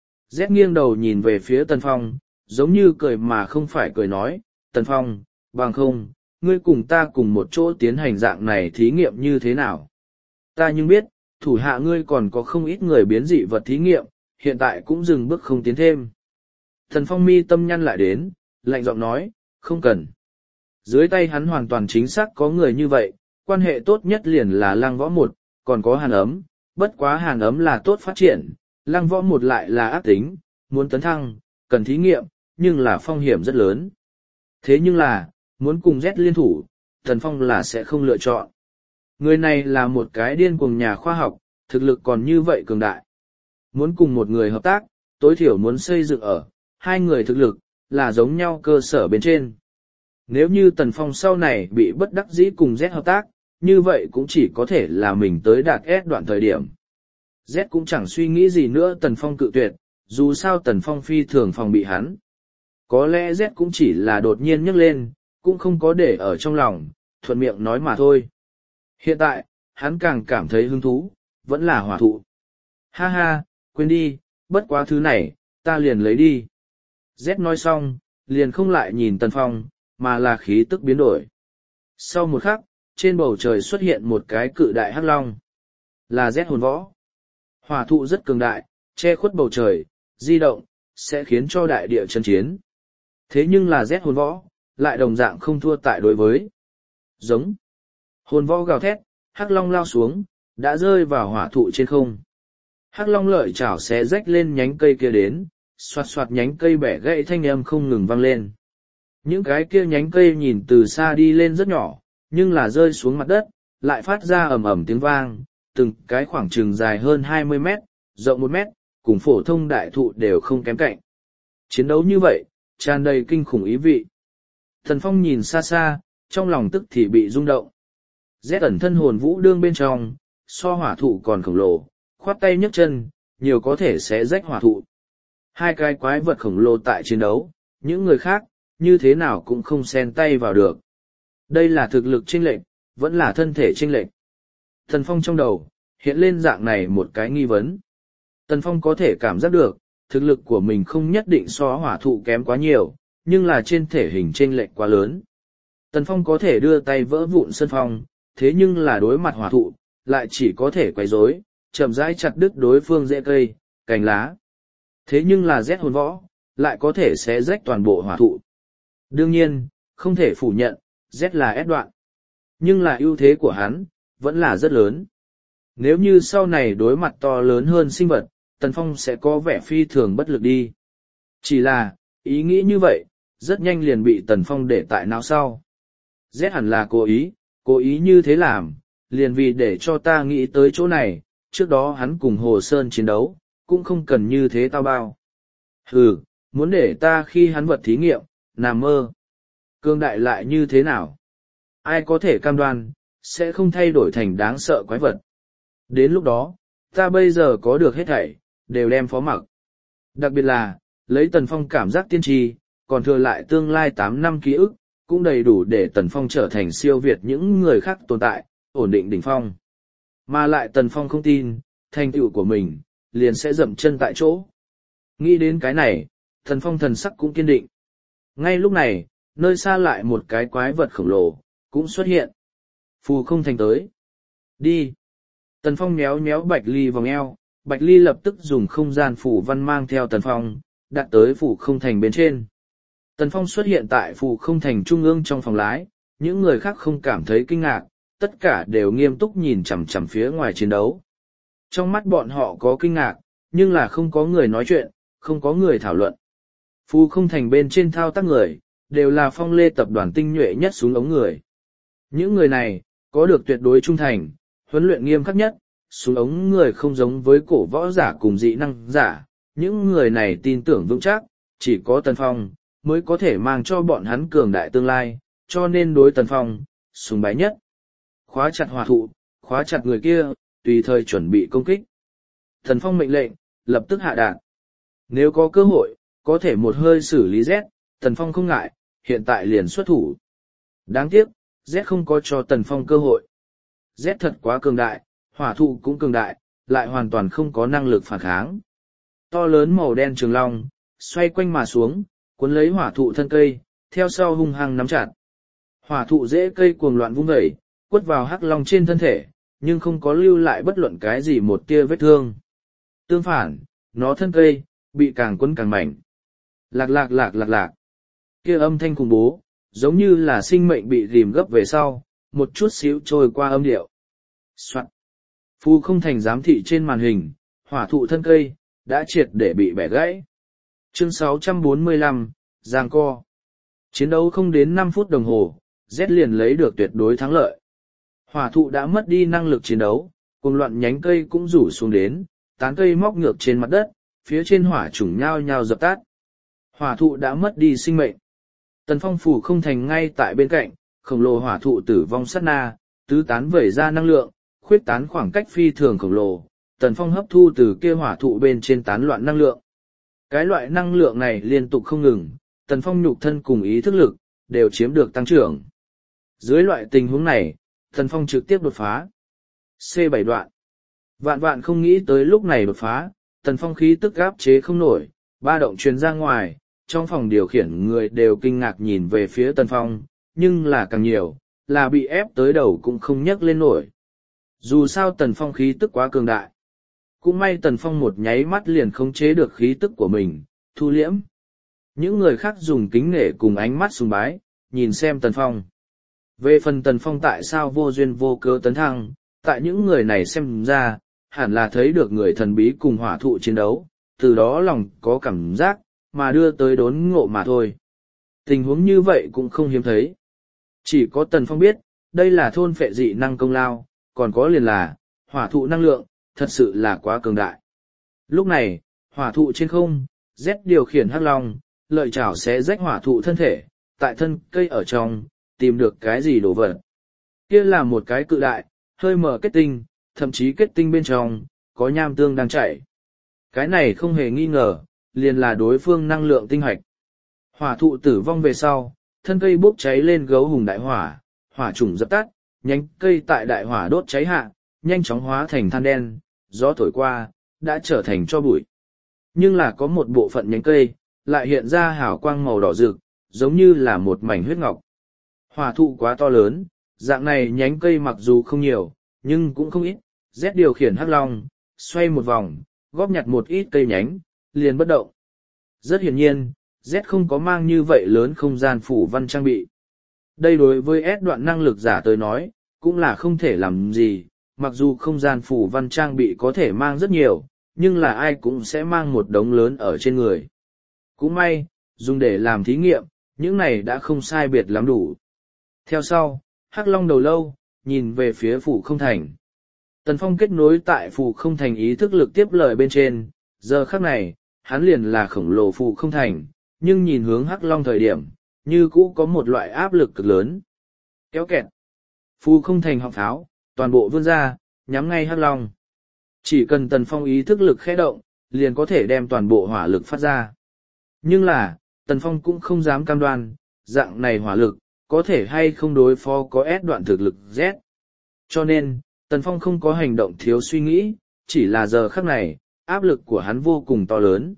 Z nghiêng đầu nhìn về phía Tần Phong, giống như cười mà không phải cười nói, Tần Phong, bằng không, ngươi cùng ta cùng một chỗ tiến hành dạng này thí nghiệm như thế nào? Ta nhưng biết, thủ hạ ngươi còn có không ít người biến dị vật thí nghiệm, hiện tại cũng dừng bước không tiến thêm. Tần Phong mi tâm nhăn lại đến, lạnh giọng nói, không cần. Dưới tay hắn hoàn toàn chính xác có người như vậy, quan hệ tốt nhất liền là lăng võ một, còn có hàn ấm, bất quá hàn ấm là tốt phát triển, lăng võ một lại là ác tính, muốn tấn thăng, cần thí nghiệm, nhưng là phong hiểm rất lớn. Thế nhưng là, muốn cùng Z liên thủ, Tần Phong là sẽ không lựa chọn. Người này là một cái điên cuồng nhà khoa học, thực lực còn như vậy cường đại. Muốn cùng một người hợp tác, tối thiểu muốn xây dựng ở, hai người thực lực, là giống nhau cơ sở bên trên. Nếu như Tần Phong sau này bị bất đắc dĩ cùng Z hợp tác, như vậy cũng chỉ có thể là mình tới đạt S đoạn thời điểm. Z cũng chẳng suy nghĩ gì nữa Tần Phong cự tuyệt, dù sao Tần Phong phi thường phòng bị hắn. Có lẽ Z cũng chỉ là đột nhiên nhấc lên, cũng không có để ở trong lòng, thuận miệng nói mà thôi. Hiện tại, hắn càng cảm thấy hứng thú, vẫn là hỏa thụ. Ha ha, quên đi, bất quá thứ này, ta liền lấy đi. Z nói xong, liền không lại nhìn Tần Phong, mà là khí tức biến đổi. Sau một khắc, trên bầu trời xuất hiện một cái cự đại hắc long. Là Z hồn võ. Hỏa thụ rất cường đại, che khuất bầu trời, di động, sẽ khiến cho đại địa chấn chiến. Thế nhưng là Z hồn võ, lại đồng dạng không thua tại đối với. Giống. Hồn võ gào thét, hắc long lao xuống, đã rơi vào hỏa thụ trên không. Hắc long lợi chảo xé rách lên nhánh cây kia đến, xoạt xoạt nhánh cây bẻ gãy thanh âm không ngừng vang lên. Những cái kia nhánh cây nhìn từ xa đi lên rất nhỏ, nhưng là rơi xuống mặt đất, lại phát ra ầm ầm tiếng vang, từng cái khoảng chừng dài hơn hai mươi mét, rộng một mét, cùng phổ thông đại thụ đều không kém cạnh. Chiến đấu như vậy, tràn đầy kinh khủng ý vị. Thần Phong nhìn xa xa, trong lòng tức thì bị rung động. Z ẩn thân hồn vũ đương bên trong, so hỏa thụ còn khổng lồ, khoát tay nhấc chân, nhiều có thể sẽ rách hỏa thụ. Hai cái quái vật khổng lồ tại chiến đấu, những người khác, như thế nào cũng không xen tay vào được. Đây là thực lực chênh lệch, vẫn là thân thể chênh lệch. Thần Phong trong đầu, hiện lên dạng này một cái nghi vấn. Tần Phong có thể cảm giác được, thực lực của mình không nhất định so hỏa thụ kém quá nhiều, nhưng là trên thể hình chênh lệch quá lớn. Tần Phong có thể đưa tay vỡ vụn sân phong, thế nhưng là đối mặt hỏa thụ, lại chỉ có thể quấy rối, chậm rãi chặt đứt đối phương rễ cây, cành lá. Thế nhưng là Z hồn võ, lại có thể xé rách toàn bộ hỏa thụ. Đương nhiên, không thể phủ nhận, Z là S đoạn. Nhưng là ưu thế của hắn, vẫn là rất lớn. Nếu như sau này đối mặt to lớn hơn sinh vật, Tần Phong sẽ có vẻ phi thường bất lực đi. Chỉ là, ý nghĩ như vậy, rất nhanh liền bị Tần Phong để tại não sau. Z hẳn là cố ý, cố ý như thế làm, liền vì để cho ta nghĩ tới chỗ này, trước đó hắn cùng Hồ Sơn chiến đấu, cũng không cần như thế tao bao. Hừ, muốn để ta khi hắn vật thí nghiệm, nằm mơ. Cương đại lại như thế nào? Ai có thể cam đoan, sẽ không thay đổi thành đáng sợ quái vật. Đến lúc đó, ta bây giờ có được hết thảy, đều đem phó mặc. Đặc biệt là, lấy Tần Phong cảm giác tiên tri, còn thừa lại tương lai tám năm ký ức, cũng đầy đủ để Tần Phong trở thành siêu việt những người khác tồn tại, ổn định đỉnh phong. Mà lại Tần Phong không tin, thành tựu của mình, liền sẽ dậm chân tại chỗ. Nghĩ đến cái này, Tần Phong thần sắc cũng kiên định. Ngay lúc này, nơi xa lại một cái quái vật khổng lồ, cũng xuất hiện. Phù không thành tới. Đi. Tần Phong méo méo Bạch Ly vòng eo, Bạch Ly lập tức dùng không gian phủ văn mang theo Tần Phong, đặt tới phủ không thành bên trên. Tần Phong xuất hiện tại phủ không thành trung ương trong phòng lái, những người khác không cảm thấy kinh ngạc, tất cả đều nghiêm túc nhìn chằm chằm phía ngoài chiến đấu. Trong mắt bọn họ có kinh ngạc, nhưng là không có người nói chuyện, không có người thảo luận. Phủ không thành bên trên thao tác người, đều là Phong Lê tập đoàn tinh nhuệ nhất xuống ống người. Những người này, có được tuyệt đối trung thành, huấn luyện nghiêm khắc nhất, xuống ống người không giống với cổ võ giả cùng dị năng giả, những người này tin tưởng vững chắc, chỉ có Tần Phong, mới có thể mang cho bọn hắn cường đại tương lai, cho nên đối Tần Phong, sùng bái nhất. Khóa chặt hỏa thụ, khóa chặt người kia, tùy thời chuẩn bị công kích. Tần Phong mệnh lệnh, lập tức hạ đạn. Nếu có cơ hội, có thể một hơi xử lý Z, Tần Phong không ngại, hiện tại liền xuất thủ. Đáng tiếc, Z không có cho Tần Phong cơ hội. Z thật quá cường đại, hỏa thụ cũng cường đại, lại hoàn toàn không có năng lực phản kháng. To lớn màu đen trường long, xoay quanh mà xuống, cuốn lấy hỏa thụ thân cây, theo sau hung hăng nắm chặt. Hỏa thụ rễ cây cuồng loạn vung vẩy, quất vào hắc long trên thân thể, nhưng không có lưu lại bất luận cái gì một tia vết thương. Tương phản, nó thân cây, bị càng quấn càng mảnh. Lạc lạc lạc lạc lạc. Kia âm thanh khủng bố, giống như là sinh mệnh bị rìm gấp về sau, một chút xíu trôi qua âm điệu. Soạn. Phù không thành giám thị trên màn hình, hỏa thụ thân cây, đã triệt để bị bẻ gãy. Chương sáu trăm bốn mươi lăm, Giang Co. Chiến đấu không đến năm phút đồng hồ, Z liền lấy được tuyệt đối thắng lợi. Hỏa thụ đã mất đi năng lực chiến đấu, cùng loạn nhánh cây cũng rủ xuống đến, tán cây móc ngược trên mặt đất, phía trên hỏa chủng nhao nhao dập tắt. Hỏa thụ đã mất đi sinh mệnh. Tần Phong phủ không thành ngay tại bên cạnh, khổng lồ hỏa thụ tử vong sát na, tứ tán vẩy ra năng lượng, khuyết tán khoảng cách phi thường khổng lồ. Tần Phong hấp thu từ kia hỏa thụ bên trên tán loạn năng lượng. Cái loại năng lượng này liên tục không ngừng, Tần Phong nhục thân cùng ý thức lực, đều chiếm được tăng trưởng. Dưới loại tình huống này, Tần Phong trực tiếp đột phá. C bảy đoạn. Vạn vạn không nghĩ tới lúc này đột phá, Tần Phong khí tức áp chế không nổi, ba động truyền ra ngoài, trong phòng điều khiển người đều kinh ngạc nhìn về phía Tần Phong, nhưng là càng nhiều, là bị ép tới đầu cũng không nhấc lên nổi. Dù sao Tần Phong khí tức quá cường đại. Cũng may Tần Phong một nháy mắt liền khống chế được khí tức của mình, thu liễm. Những người khác dùng kính nể cùng ánh mắt sùng bái, nhìn xem Tần Phong. Về phần Tần Phong tại sao vô duyên vô cớ tấn thăng, tại những người này xem ra, hẳn là thấy được người thần bí cùng hỏa thụ chiến đấu, từ đó lòng có cảm giác, mà đưa tới đốn ngộ mà thôi. Tình huống như vậy cũng không hiếm thấy. Chỉ có Tần Phong biết, đây là thôn phệ dị năng công lao, còn có liền là, hỏa thụ năng lượng, thật sự là quá cường đại. Lúc này, hỏa thụ trên không, Z điều khiển hắc long, lợi chảo sẽ rách hỏa thụ thân thể, tại thân cây ở trong, tìm được cái gì đồ vật. Kia là một cái cự đại, hơi mở kết tinh, thậm chí kết tinh bên trong, có nham tương đang chảy. Cái này không hề nghi ngờ, liền là đối phương năng lượng tinh hoạch. Hỏa thụ tử vong về sau, thân cây bốc cháy lên gấu hùng đại hỏa, hỏa trùng dập tắt, nhánh cây tại đại hỏa đốt cháy hạ, nhanh chóng hóa thành than đen, gió thổi qua, đã trở thành tro bụi. Nhưng là có một bộ phận nhánh cây, lại hiện ra hào quang màu đỏ rực, giống như là một mảnh huyết ngọc. Hỏa thụ quá to lớn, dạng này nhánh cây mặc dù không nhiều, nhưng cũng không ít. Z điều khiển hắc long, xoay một vòng, góp nhặt một ít cây nhánh, liền bất động. Rất hiển nhiên, Z không có mang như vậy lớn không gian phủ văn trang bị. Đây đối với S đoạn năng lực giả tới nói, cũng là không thể làm gì, mặc dù không gian phủ văn trang bị có thể mang rất nhiều, nhưng là ai cũng sẽ mang một đống lớn ở trên người. Cũng may, dùng để làm thí nghiệm, những này đã không sai biệt lắm đủ. Theo sau, Hắc Long đầu lâu, nhìn về phía phủ không thành. Tần Phong kết nối tại phủ không thành ý thức lực tiếp lời bên trên, giờ khắc này, hắn liền là khổng lồ phủ không thành, nhưng nhìn hướng Hắc Long thời điểm, như cũ có một loại áp lực cực lớn. Kéo kẹt. Phủ không thành họng pháo, toàn bộ vươn ra, nhắm ngay Hắc Long. Chỉ cần Tần Phong ý thức lực khẽ động, liền có thể đem toàn bộ hỏa lực phát ra. Nhưng là, Tần Phong cũng không dám cam đoan, dạng này hỏa lực, có thể hay không đối phó có S đoạn thực lực Z. Cho nên, Tần Phong không có hành động thiếu suy nghĩ, chỉ là giờ khắc này, áp lực của hắn vô cùng to lớn.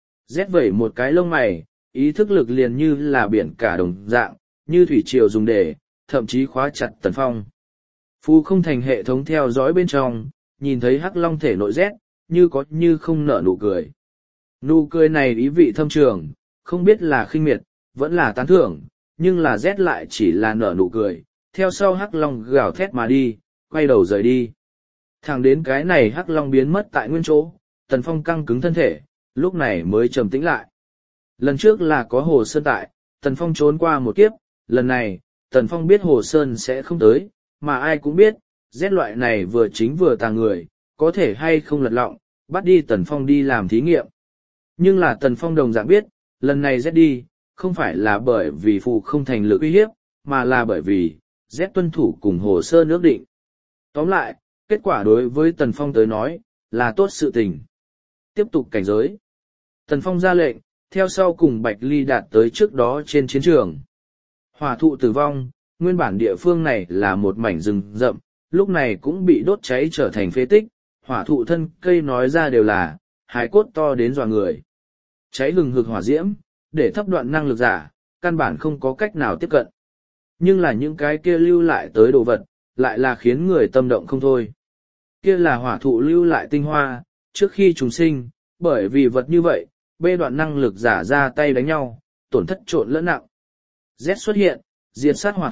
Z vẩy một cái lông mày, ý thức lực liền như là biển cả đồng dạng, như thủy triều dùng để, thậm chí khóa chặt Tần Phong. Phu không thành hệ thống theo dõi bên trong, nhìn thấy Hắc Long thể nội Z, như có như không nở nụ cười. Nụ cười này ý vị thâm trường, không biết là khinh miệt, vẫn là tán thưởng, nhưng là Z lại chỉ là nở nụ cười, theo sau Hắc Long gào thét mà đi, quay đầu rời đi. Thẳng đến cái này Hắc Long biến mất tại nguyên chỗ, Tần Phong căng cứng thân thể, lúc này mới trầm tĩnh lại. Lần trước là có Hồ Sơn tại, Tần Phong trốn qua một kiếp, lần này, Tần Phong biết Hồ Sơn sẽ không tới, mà ai cũng biết, Z loại này vừa chính vừa tà người, có thể hay không lật lọng, bắt đi Tần Phong đi làm thí nghiệm. Nhưng là Tần Phong đồng dạng biết, lần này Z đi, không phải là bởi vì phụ không thành lực uy hiếp, mà là bởi vì Z tuân thủ cùng Hồ Sơn ước định. Tóm lại, kết quả đối với Tần Phong tới nói, là tốt sự tình. Tiếp tục cảnh giới. Tần Phong ra lệnh, theo sau cùng Bạch Ly đạt tới trước đó trên chiến trường. Hỏa thụ tử vong, nguyên bản địa phương này là một mảnh rừng rậm, lúc này cũng bị đốt cháy trở thành phế tích, hỏa thụ thân cây nói ra đều là, hài cốt to đến dọa người. Cháy hừng hực hỏa diễm, để thấp đoạn năng lực giả, căn bản không có cách nào tiếp cận. Nhưng là những cái kia lưu lại tới đồ vật, lại là khiến người tâm động không thôi. Kia là hỏa thụ lưu lại tinh hoa, trước khi chúng sinh, bởi vì vật như vậy, bê đoạn năng lực giả ra tay đánh nhau, tổn thất trộn lẫn nặng. Z xuất hiện, diệt sát hỏa thụ,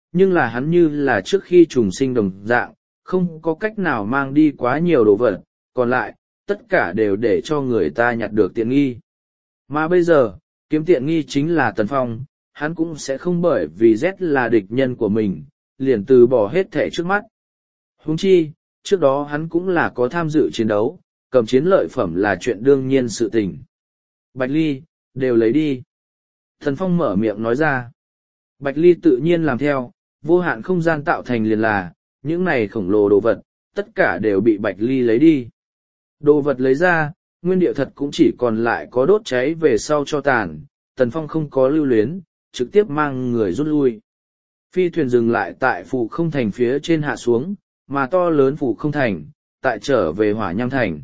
nhưng là hắn như là trước khi trùng sinh đồng dạng, không có cách nào mang đi quá nhiều đồ vật, còn lại, tất cả đều để cho người ta nhặt được tiện nghi. Mà bây giờ, kiếm tiện nghi chính là Tần Phong, hắn cũng sẽ không bởi vì Z là địch nhân của mình, liền từ bỏ hết thẻ trước mắt. Huống chi, trước đó hắn cũng là có tham dự chiến đấu, cầm chiến lợi phẩm là chuyện đương nhiên sự tình. Bạch Ly, đều lấy đi. Tần Phong mở miệng nói ra. Bạch Ly tự nhiên làm theo, vô hạn không gian tạo thành liền là, những này khổng lồ đồ vật, tất cả đều bị Bạch Ly lấy đi. Đồ vật lấy ra, nguyên địa thật cũng chỉ còn lại có đốt cháy về sau cho tàn, Tần Phong không có lưu luyến, trực tiếp mang người rút lui. Phi thuyền dừng lại tại phủ không thành phía trên hạ xuống, mà to lớn phủ không thành, tại trở về hỏa nham thành.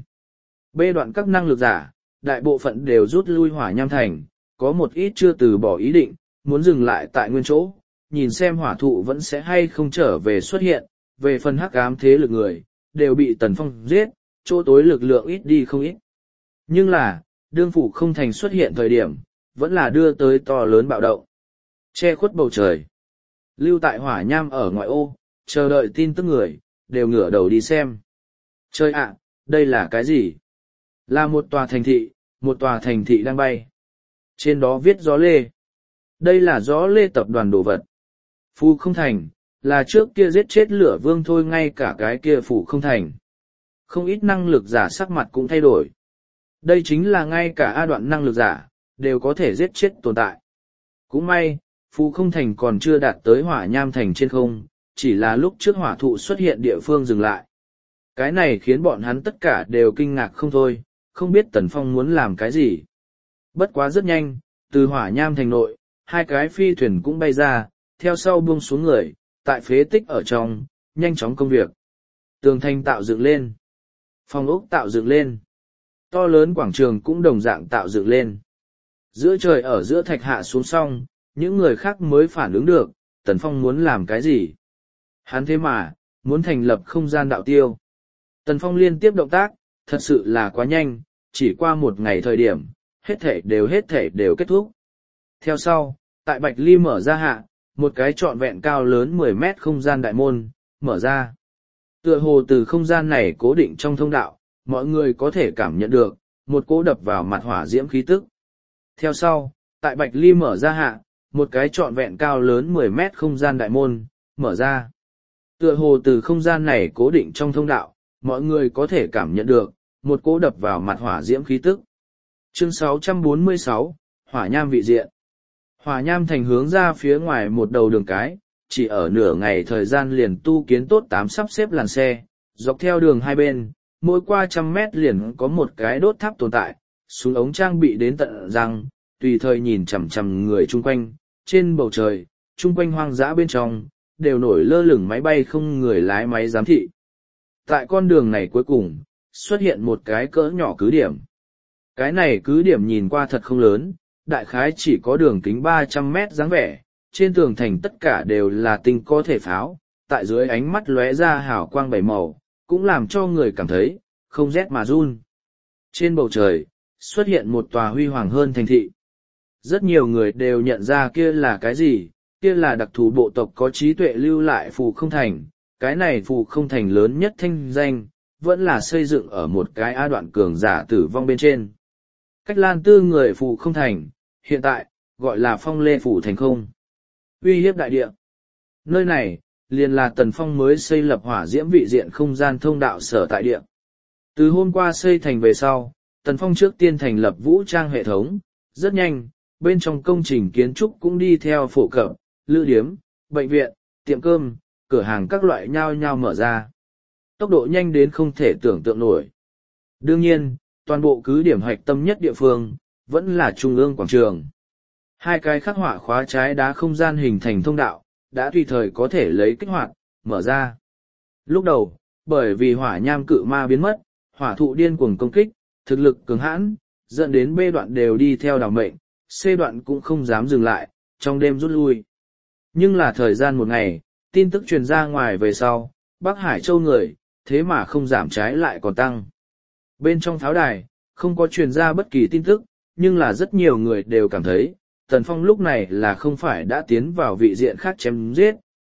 Bê đoạn các năng lực giả, đại bộ phận đều rút lui hỏa nham thành, có một ít chưa từ bỏ ý định, muốn dừng lại tại nguyên chỗ, nhìn xem hỏa thụ vẫn sẽ hay không trở về xuất hiện, về phần hắc ám thế lực người, đều bị Tần Phong giết, chỗ tối lực lượng ít đi không ít. Nhưng là, đương phủ không thành xuất hiện thời điểm, vẫn là đưa tới to lớn bạo động. Che khuất bầu trời. Lưu tại hỏa nham ở ngoại ô, chờ đợi tin tức người, đều ngửa đầu đi xem. Trời ạ, đây là cái gì? Là một tòa thành thị, một tòa thành thị đang bay. Trên đó viết gió lê. Đây là gió lê tập đoàn đồ vật. Phủ không thành, là trước kia giết chết lửa vương thôi, ngay cả cái kia phủ không thành. Không ít năng lực giả sắc mặt cũng thay đổi. Đây chính là ngay cả A đoạn năng lực giả, đều có thể giết chết tồn tại. Cũng may, Phù không thành còn chưa đạt tới hỏa nham thành trên không, chỉ là lúc trước hỏa thụ xuất hiện địa phương dừng lại. Cái này khiến bọn hắn tất cả đều kinh ngạc không thôi, không biết Tần Phong muốn làm cái gì. Bất quá rất nhanh, từ hỏa nham thành nội, hai cái phi thuyền cũng bay ra, theo sau buông xuống người, tại phế tích ở trong, nhanh chóng công việc. Tường thành tạo dựng lên, phòng ốc tạo dựng lên, to lớn quảng trường cũng đồng dạng tạo dựng lên. Giữa trời ở giữa thạch hạ xuống xong, những người khác mới phản ứng được, Tần Phong muốn làm cái gì. Hắn thế mà, muốn thành lập không gian đạo tiêu. Tần Phong liên tiếp động tác, thật sự là quá nhanh, chỉ qua một ngày thời điểm, hết thể đều hết thể đều kết thúc. Theo sau, tại Bạch Ly mở ra hạ, một cái trọn vẹn cao lớn mười mét không gian đại môn, mở ra. Tựa hồ từ không gian này cố định trong thông đạo, mọi người có thể cảm nhận được, một cỗ đập vào mặt hỏa diễm khí tức. Theo sau, tại Bạch Ly mở ra hạ, một cái trọn vẹn cao lớn mười mét không gian đại môn, mở ra. Tựa hồ từ không gian này cố định trong thông đạo, mọi người có thể cảm nhận được, một cỗ đập vào mặt hỏa diễm khí tức. Chương sáu trăm bốn mươi sáu, Hỏa Nham vị diện. Hỏa Nham thành hướng ra phía ngoài một đầu đường cái, chỉ ở nửa ngày thời gian liền tu kiến tốt tám sắp xếp làn xe, dọc theo đường hai bên, mỗi qua trăm mét liền có một cái đốt tháp tồn tại, súng ống trang bị đến tận răng, tùy thời nhìn chằm chằm người chung quanh, trên bầu trời, chung quanh hoang dã bên trong, đều nổi lơ lửng máy bay không người lái máy giám thị. Tại con đường này cuối cùng, xuất hiện một cái cỡ nhỏ cứ điểm. Cái này cứ điểm nhìn qua thật không lớn, đại khái chỉ có đường kính ba trăm mét dáng vẻ, trên tường thành tất cả đều là tinh có thể pháo, tại dưới ánh mắt lóe ra hào quang bảy màu, cũng làm cho người cảm thấy, không rét mà run. Trên bầu trời, xuất hiện một tòa huy hoàng hơn thành thị. Rất nhiều người đều nhận ra kia là cái gì, kia là đặc thù bộ tộc có trí tuệ lưu lại phù không thành, cái này phù không thành lớn nhất thanh danh, vẫn là xây dựng ở một cái A đoạn cường giả tử vong bên trên. Cách Lan Tư người phù không thành, hiện tại, gọi là Phong Lê Phủ Thành không. Uy hiếp đại địa. Nơi này, liền là Tần Phong mới xây lập hỏa diễm vị diện không gian thông đạo sở tại địa. Từ hôm qua xây thành về sau, Tần Phong trước tiên thành lập vũ trang hệ thống, rất nhanh, bên trong công trình kiến trúc cũng đi theo phổ cập, lữ điếm, bệnh viện, tiệm cơm, cửa hàng các loại nhao nhao mở ra. Tốc độ nhanh đến không thể tưởng tượng nổi. Đương nhiên, toàn bộ cứ điểm hoạch tâm nhất địa phương, vẫn là trung ương quảng trường. Hai cái khắc họa khóa trái đá không gian hình thành thông đạo, đã tùy thời có thể lấy kích hoạt, mở ra. Lúc đầu, bởi vì hỏa nham cự ma biến mất, hỏa thụ điên cuồng công kích, thực lực cường hãn, dẫn đến B đoạn đều đi theo đảo mệnh, C đoạn cũng không dám dừng lại, trong đêm rút lui. Nhưng là thời gian một ngày, tin tức truyền ra ngoài về sau, Bắc Hải Châu người, thế mà không giảm trái lại còn tăng. Bên trong pháo đài, không có truyền ra bất kỳ tin tức, nhưng là rất nhiều người đều cảm thấy, Tần Phong lúc này là không phải đã tiến vào vị diện khác chém giết,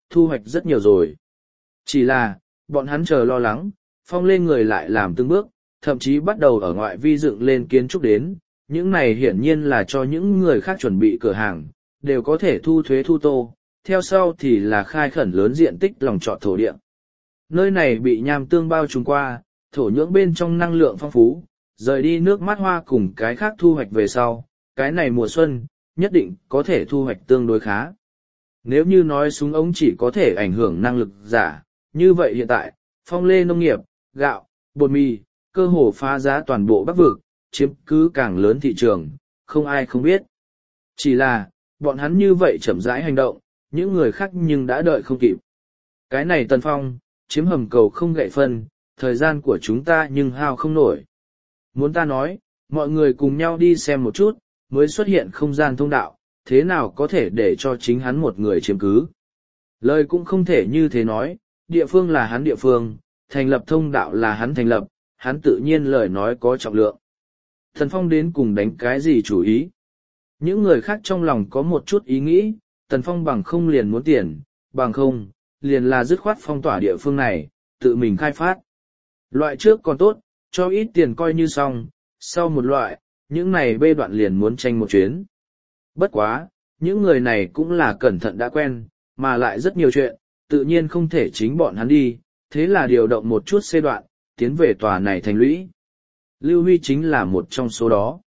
thu hoạch rất nhiều rồi. Chỉ là, bọn hắn chờ lo lắng, phong lên người lại làm từng bước, thậm chí bắt đầu ở ngoại vi dựng lên kiến trúc đến, những này hiển nhiên là cho những người khác chuẩn bị cửa hàng, đều có thể thu thuế thu tô, theo sau thì là khai khẩn lớn diện tích lòng trọt thổ địa. Nơi này bị nham tương bao trùm qua, thổ nhưỡng bên trong năng lượng phong phú, rời đi nước mát hoa cùng cái khác thu hoạch về sau, cái này mùa xuân, nhất định có thể thu hoạch tương đối khá. Nếu như nói súng ống chỉ có thể ảnh hưởng năng lực giả, như vậy hiện tại, phong lê nông nghiệp, gạo, bột mì, cơ hồ phá giá toàn bộ Bắc vực, chiếm cứ càng lớn thị trường, không ai không biết. Chỉ là, bọn hắn như vậy chậm rãi hành động, những người khác nhưng đã đợi không kịp. Cái này Tần Phong, chiếm hầm cầu không gậy phân, thời gian của chúng ta nhưng hao không nổi. Muốn ta nói, mọi người cùng nhau đi xem một chút, mới xuất hiện không gian thông đạo, thế nào có thể để cho chính hắn một người chiếm cứ. Lời cũng không thể như thế nói, địa phương là hắn địa phương, thành lập thông đạo là hắn thành lập, hắn tự nhiên lời nói có trọng lượng. Thần Phong đến cùng đánh cái gì chủ ý? Những người khác trong lòng có một chút ý nghĩ, Tần Phong bằng không liền muốn tiền, bằng không, liền là dứt khoát phong tỏa địa phương này, tự mình khai phát. Loại trước còn tốt, cho ít tiền coi như xong, sau một loại, những này bê đoạn liền muốn tranh một chuyến. Bất quá, những người này cũng là cẩn thận đã quen, mà lại rất nhiều chuyện, tự nhiên không thể chính bọn hắn đi, thế là điều động một chút xê đoạn, tiến về tòa này thành lũy. Lưu Huy chính là một trong số đó.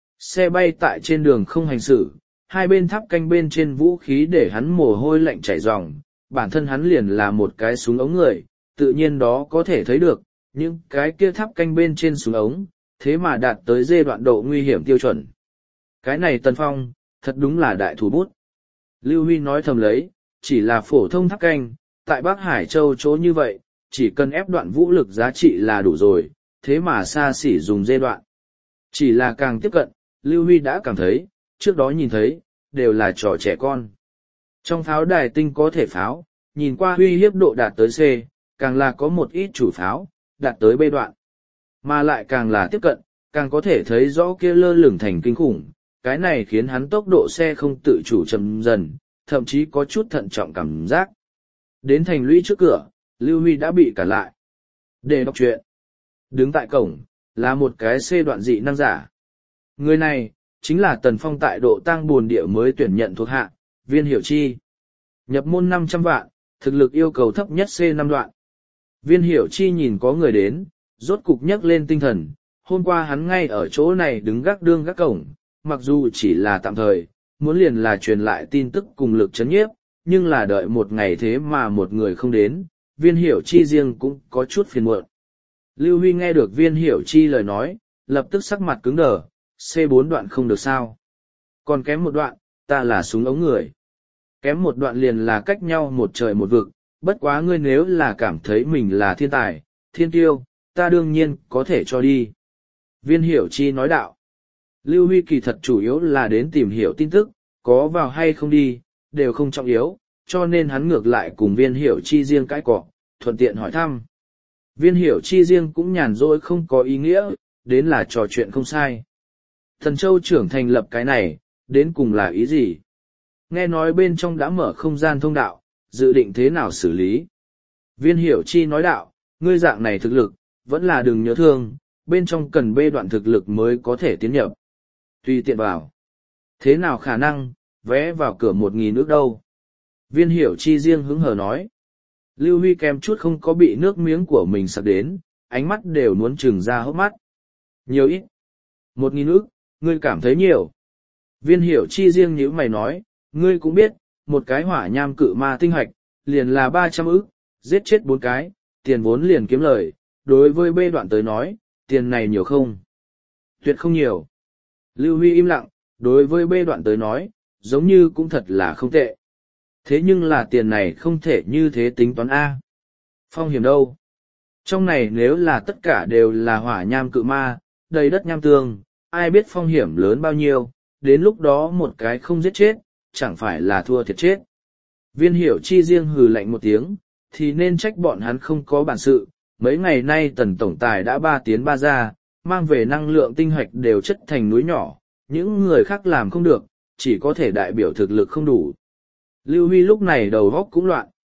Xe bay tại trên đường không hành xử, hai bên tháp canh bên trên vũ khí để hắn mồ hôi lạnh chảy ròng, bản thân hắn liền là một cái súng ống người, tự nhiên đó có thể thấy được, những cái kia tháp canh bên trên súng ống, thế mà đạt tới giai đoạn độ nguy hiểm tiêu chuẩn. Cái này Tần Phong, thật đúng là đại thủ bút. Lưu Huy nói thầm lấy, chỉ là phổ thông tháp canh, tại Bắc Hải Châu chỗ như vậy, chỉ cần ép đoạn vũ lực giá trị là đủ rồi, thế mà xa xỉ dùng giai đoạn. Chỉ là càng tiếp cận, Lưu Huy đã cảm thấy, trước đó nhìn thấy, đều là trò trẻ con. Trong pháo đài tinh có thể pháo, nhìn qua uy hiếp độ đạt tới C, càng là có một ít chủ pháo, đạt tới B đoạn. Mà lại càng là tiếp cận, càng có thể thấy rõ kia lơ lửng thành kinh khủng, cái này khiến hắn tốc độ xe không tự chủ chậm dần, thậm chí có chút thận trọng cảm giác. Đến thành lũy trước cửa, Lưu Huy đã bị cản lại. Để đọc truyện. Đứng tại cổng, là một cái C đoạn dị năng giả. Người này, chính là Tần Phong tại độ tang buồn địa mới tuyển nhận thuộc hạ, Viên Hiểu Chi. Nhập môn năm trăm vạn, thực lực yêu cầu thấp nhất C năm đoạn. Viên Hiểu Chi nhìn có người đến, rốt cục nhấc lên tinh thần, hôm qua hắn ngay ở chỗ này đứng gác đương gác cổng, mặc dù chỉ là tạm thời, muốn liền là truyền lại tin tức cùng lực chấn nhiếp, nhưng là đợi một ngày thế mà một người không đến, Viên Hiểu Chi riêng cũng có chút phiền muộn. Lưu Huy nghe được Viên Hiểu Chi lời nói, lập tức sắc mặt cứng đờ, C bốn đoạn không được sao. Còn kém một đoạn, ta là súng ống người. Kém một đoạn liền là cách nhau một trời một vực, bất quá ngươi nếu là cảm thấy mình là thiên tài, thiên tiêu, ta đương nhiên có thể cho đi. Viên Hiểu Chi nói đạo. Lưu Huy kỳ thật chủ yếu là đến tìm hiểu tin tức, có vào hay không đi, đều không trọng yếu, cho nên hắn ngược lại cùng Viên Hiểu Chi riêng cãi cọ, thuận tiện hỏi thăm. Viên Hiểu Chi riêng cũng nhàn rỗi không có ý nghĩa, đến là trò chuyện không sai. Thần Châu trưởng thành lập cái này, đến cùng là ý gì? Nghe nói bên trong đã mở không gian thông đạo, dự định thế nào xử lý? Viên Hiểu Chi nói đạo, ngươi dạng này thực lực, vẫn là đừng nhớ thương, bên trong cần bê đoạn thực lực mới có thể tiến nhập. Tùy tiện vào. Thế nào khả năng, vé vào cửa một nghìn nước đâu? Viên Hiểu Chi riêng hứng hờ nói. Lưu Huy kèm chút không có bị nước miếng của mình sặc đến, ánh mắt đều muốn trừng ra hốc mắt. Nhiều ít. Một nghìn ức, ngươi cảm thấy nhiều. Viên Hiểu Chi riêng như mày nói, ngươi cũng biết, một cái hỏa nham cự ma tinh hoạch, liền là ba trăm ức, giết chết bốn cái, tiền vốn liền kiếm lời, đối với bê đoạn tới nói, tiền này nhiều không? Tuyệt không nhiều. Lưu Huy im lặng, đối với bê đoạn tới nói, giống như cũng thật là không tệ. Thế nhưng là tiền này không thể như thế tính toán A. Phong hiểm đâu? Trong này nếu là tất cả đều là hỏa nham cự ma, đầy đất nham tương, ai biết phong hiểm lớn bao nhiêu, đến lúc đó một cái không giết chết, chẳng phải là thua thiệt chết. Viên Hiểu Chi riêng hừ lạnh một tiếng, thì nên trách bọn hắn không có bản sự, mấy ngày nay Tần Tổng Tài đã ba tiến ba ra, mang về năng lượng tinh hoạch đều chất thành núi nhỏ, những người khác làm không được, chỉ có thể đại biểu thực lực không đủ. Lưu Huy lúc này đầu góc cũng loạn,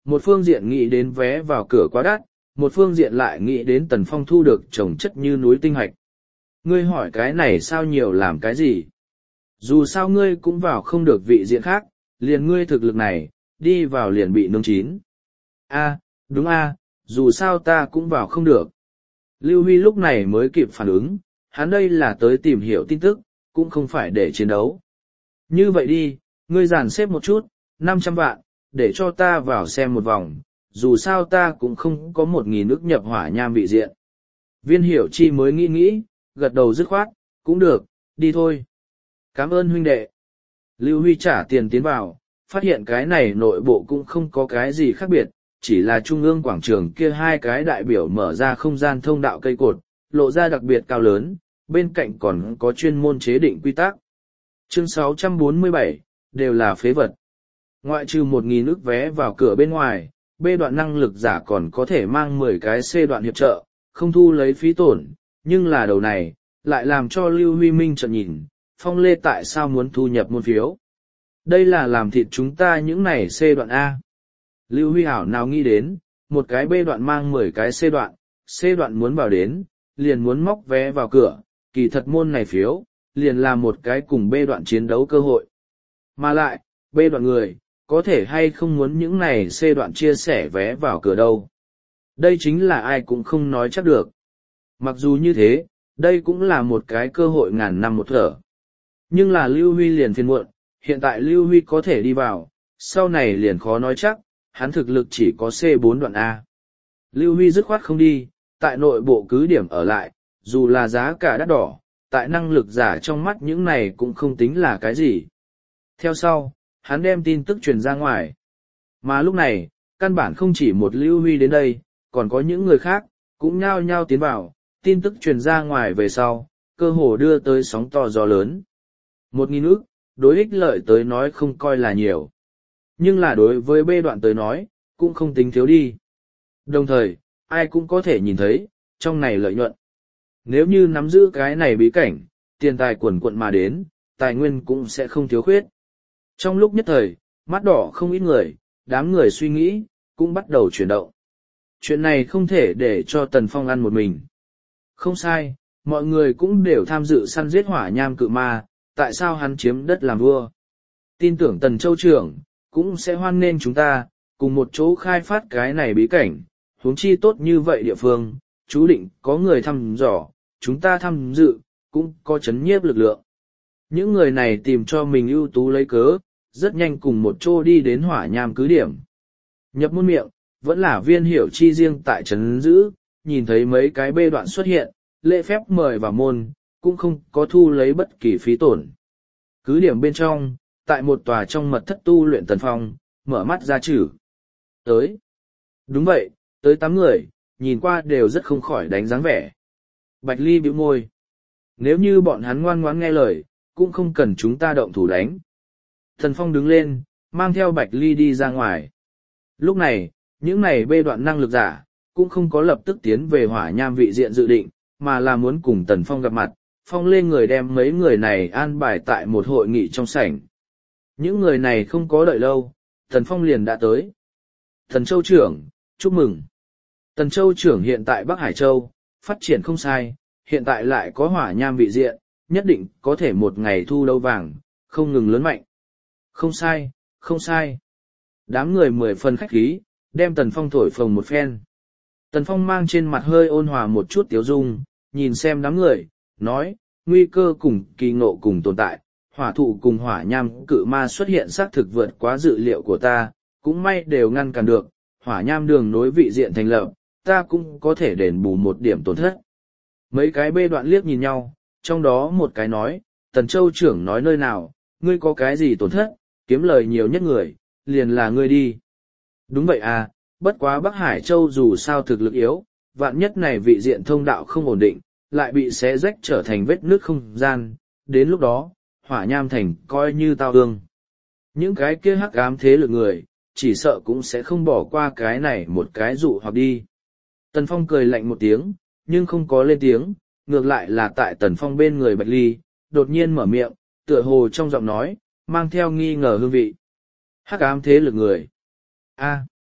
một phương diện nghĩ đến vé vào cửa quá đắt, một phương diện lại nghĩ đến Tần Phong thu được trồng chất như núi tinh hạch. Ngươi hỏi cái này sao nhiều làm cái gì? Dù sao ngươi cũng vào không được vị diện khác, liền ngươi thực lực này, đi vào liền bị nướng chín. A, đúng a, dù sao ta cũng vào không được. Lưu Huy lúc này mới kịp phản ứng, hắn đây là tới tìm hiểu tin tức, cũng không phải để chiến đấu. Như vậy đi, ngươi dàn xếp một chút, năm trăm vạn, để cho ta vào xem một vòng, dù sao ta cũng không có một nghìn ức nhập hỏa nham vị diện. Viên Hiểu Chi mới nghĩ nghĩ, gật đầu dứt khoát, cũng được, đi thôi. Cảm ơn huynh đệ. Lưu Huy trả tiền tiến vào, phát hiện cái này nội bộ cũng không có cái gì khác biệt, chỉ là trung ương quảng trường kia hai cái đại biểu mở ra không gian thông đạo cây cột, lộ ra đặc biệt cao lớn, bên cạnh còn có chuyên môn chế định quy tắc. Chương sáu trăm bốn mươi bảy, đều là phế vật. Ngoại trừ một nghìn ức vé vào cửa bên ngoài, B đoạn năng lực giả còn có thể mang mười cái C đoạn hiệp trợ, không thu lấy phí tổn, nhưng là đầu này, lại làm cho Lưu Huy Minh chợt nhìn, Phong Lê tại sao muốn thu nhập môn phiếu. Đây là làm thịt chúng ta những này C đoạn A. Lưu Huy hảo nào nghĩ đến, một cái B đoạn mang mười cái C đoạn, C đoạn muốn vào đến, liền muốn móc vé vào cửa, kỳ thật môn này phiếu, liền là một cái cùng B đoạn chiến đấu cơ hội. Mà lại, B đoạn người, có thể hay không muốn những này C đoạn chia sẻ vé vào cửa đâu. Đây chính là ai cũng không nói chắc được. Mặc dù như thế, đây cũng là một cái cơ hội ngàn năm một thở. Nhưng là Lưu Huy liền phiền muộn, hiện tại Lưu Huy có thể đi vào, sau này liền khó nói chắc, hắn thực lực chỉ có C bốn đoạn A. Lưu Huy dứt khoát không đi, tại nội bộ cứ điểm ở lại, dù là giá cả đắt đỏ, tại năng lực giả trong mắt những này cũng không tính là cái gì. Theo sau, hắn đem tin tức truyền ra ngoài. Mà lúc này, căn bản không chỉ một Lưu Huy đến đây, còn có những người khác, cũng nhao nhao tiến vào, tin tức truyền ra ngoài về sau, cơ hồ đưa tới sóng to gió lớn. Một nghìn ức, đối ích lợi tới nói không coi là nhiều. Nhưng là đối với B đoạn tới nói, cũng không tính thiếu đi. Đồng thời, ai cũng có thể nhìn thấy, trong này lợi nhuận. Nếu như nắm giữ cái này bí cảnh, tiền tài quần quận mà đến, tài nguyên cũng sẽ không thiếu khuyết. Trong lúc nhất thời, mắt đỏ không ít người, đám người suy nghĩ, cũng bắt đầu chuyển động. Chuyện này không thể để cho Tần Phong ăn một mình. Không sai, mọi người cũng đều tham dự săn giết hỏa nham cự ma, tại sao hắn chiếm đất làm vua. Tin tưởng Tần Châu trưởng, cũng sẽ hoan nghênh chúng ta, cùng một chỗ khai phát cái này bí cảnh, huống chi tốt như vậy địa phương, chú định có người thăm dò, chúng ta tham dự, cũng có chấn nhiếp lực lượng. Những người này tìm cho mình ưu tú lấy cớ, rất nhanh cùng một chỗ đi đến hỏa nham cứ điểm. Nhập môn miệng, vẫn là Viên Hiểu Chi riêng tại trấn giữ, nhìn thấy mấy cái bê đoạn xuất hiện, lễ phép mời vào môn, cũng không có thu lấy bất kỳ phí tổn. Cứ điểm bên trong, tại một tòa trong mật thất tu luyện Tần Phong, mở mắt ra chử. Tới. Đúng vậy, tới tám người, nhìn qua đều rất không khỏi đánh dáng vẻ. Bạch Ly bĩu môi. Nếu như bọn hắn ngoan ngoãn nghe lời, cũng không cần chúng ta động thủ đánh. Tần Phong đứng lên, mang theo Bạch Ly đi ra ngoài. Lúc này, những này bê đoạn năng lực giả, cũng không có lập tức tiến về hỏa nham vị diện dự định, mà là muốn cùng Tần Phong gặp mặt. Phong lên người đem mấy người này an bài tại một hội nghị trong sảnh. Những người này không có đợi lâu, Tần Phong liền đã tới. Tần Châu trưởng, chúc mừng. Tần Châu trưởng hiện tại Bắc Hải Châu, phát triển không sai, hiện tại lại có hỏa nham vị diện, nhất định có thể một ngày thu lâu vàng, không ngừng lớn mạnh. Không sai, không sai. Đám người mười phần khách khí, đem Tần Phong thổi phồng một phen. Tần Phong mang trên mặt hơi ôn hòa một chút tiếu dung, nhìn xem đám người, nói, nguy cơ cùng kỳ ngộ cùng tồn tại, hỏa thụ cùng hỏa nham cự ma xuất hiện xác thực vượt quá dự liệu của ta, cũng may đều ngăn cản được, hỏa nham đường nối vị diện thành lập, ta cũng có thể đền bù một điểm tổn thất. Mấy cái bê đoạn liếc nhìn nhau, trong đó một cái nói, Tần Châu trưởng nói nơi nào, ngươi có cái gì tổn thất, kiếm lời nhiều nhất người, liền là ngươi đi. Đúng vậy à, bất quá Bắc Hải Châu dù sao thực lực yếu, vạn nhất này vị diện thông đạo không ổn định, lại bị xé rách trở thành vết nước không gian, đến lúc đó, hỏa nham thành coi như tao ương. Những cái kia hắc ám thế lực người, chỉ sợ cũng sẽ không bỏ qua cái này một cái dụ hoặc đi. Tần Phong cười lạnh một tiếng, nhưng không có lên tiếng, ngược lại là tại Tần Phong bên người Bạch Ly, đột nhiên mở miệng, tựa hồ trong giọng nói, mang theo nghi ngờ hương vị. Hắc ám thế lực người. A.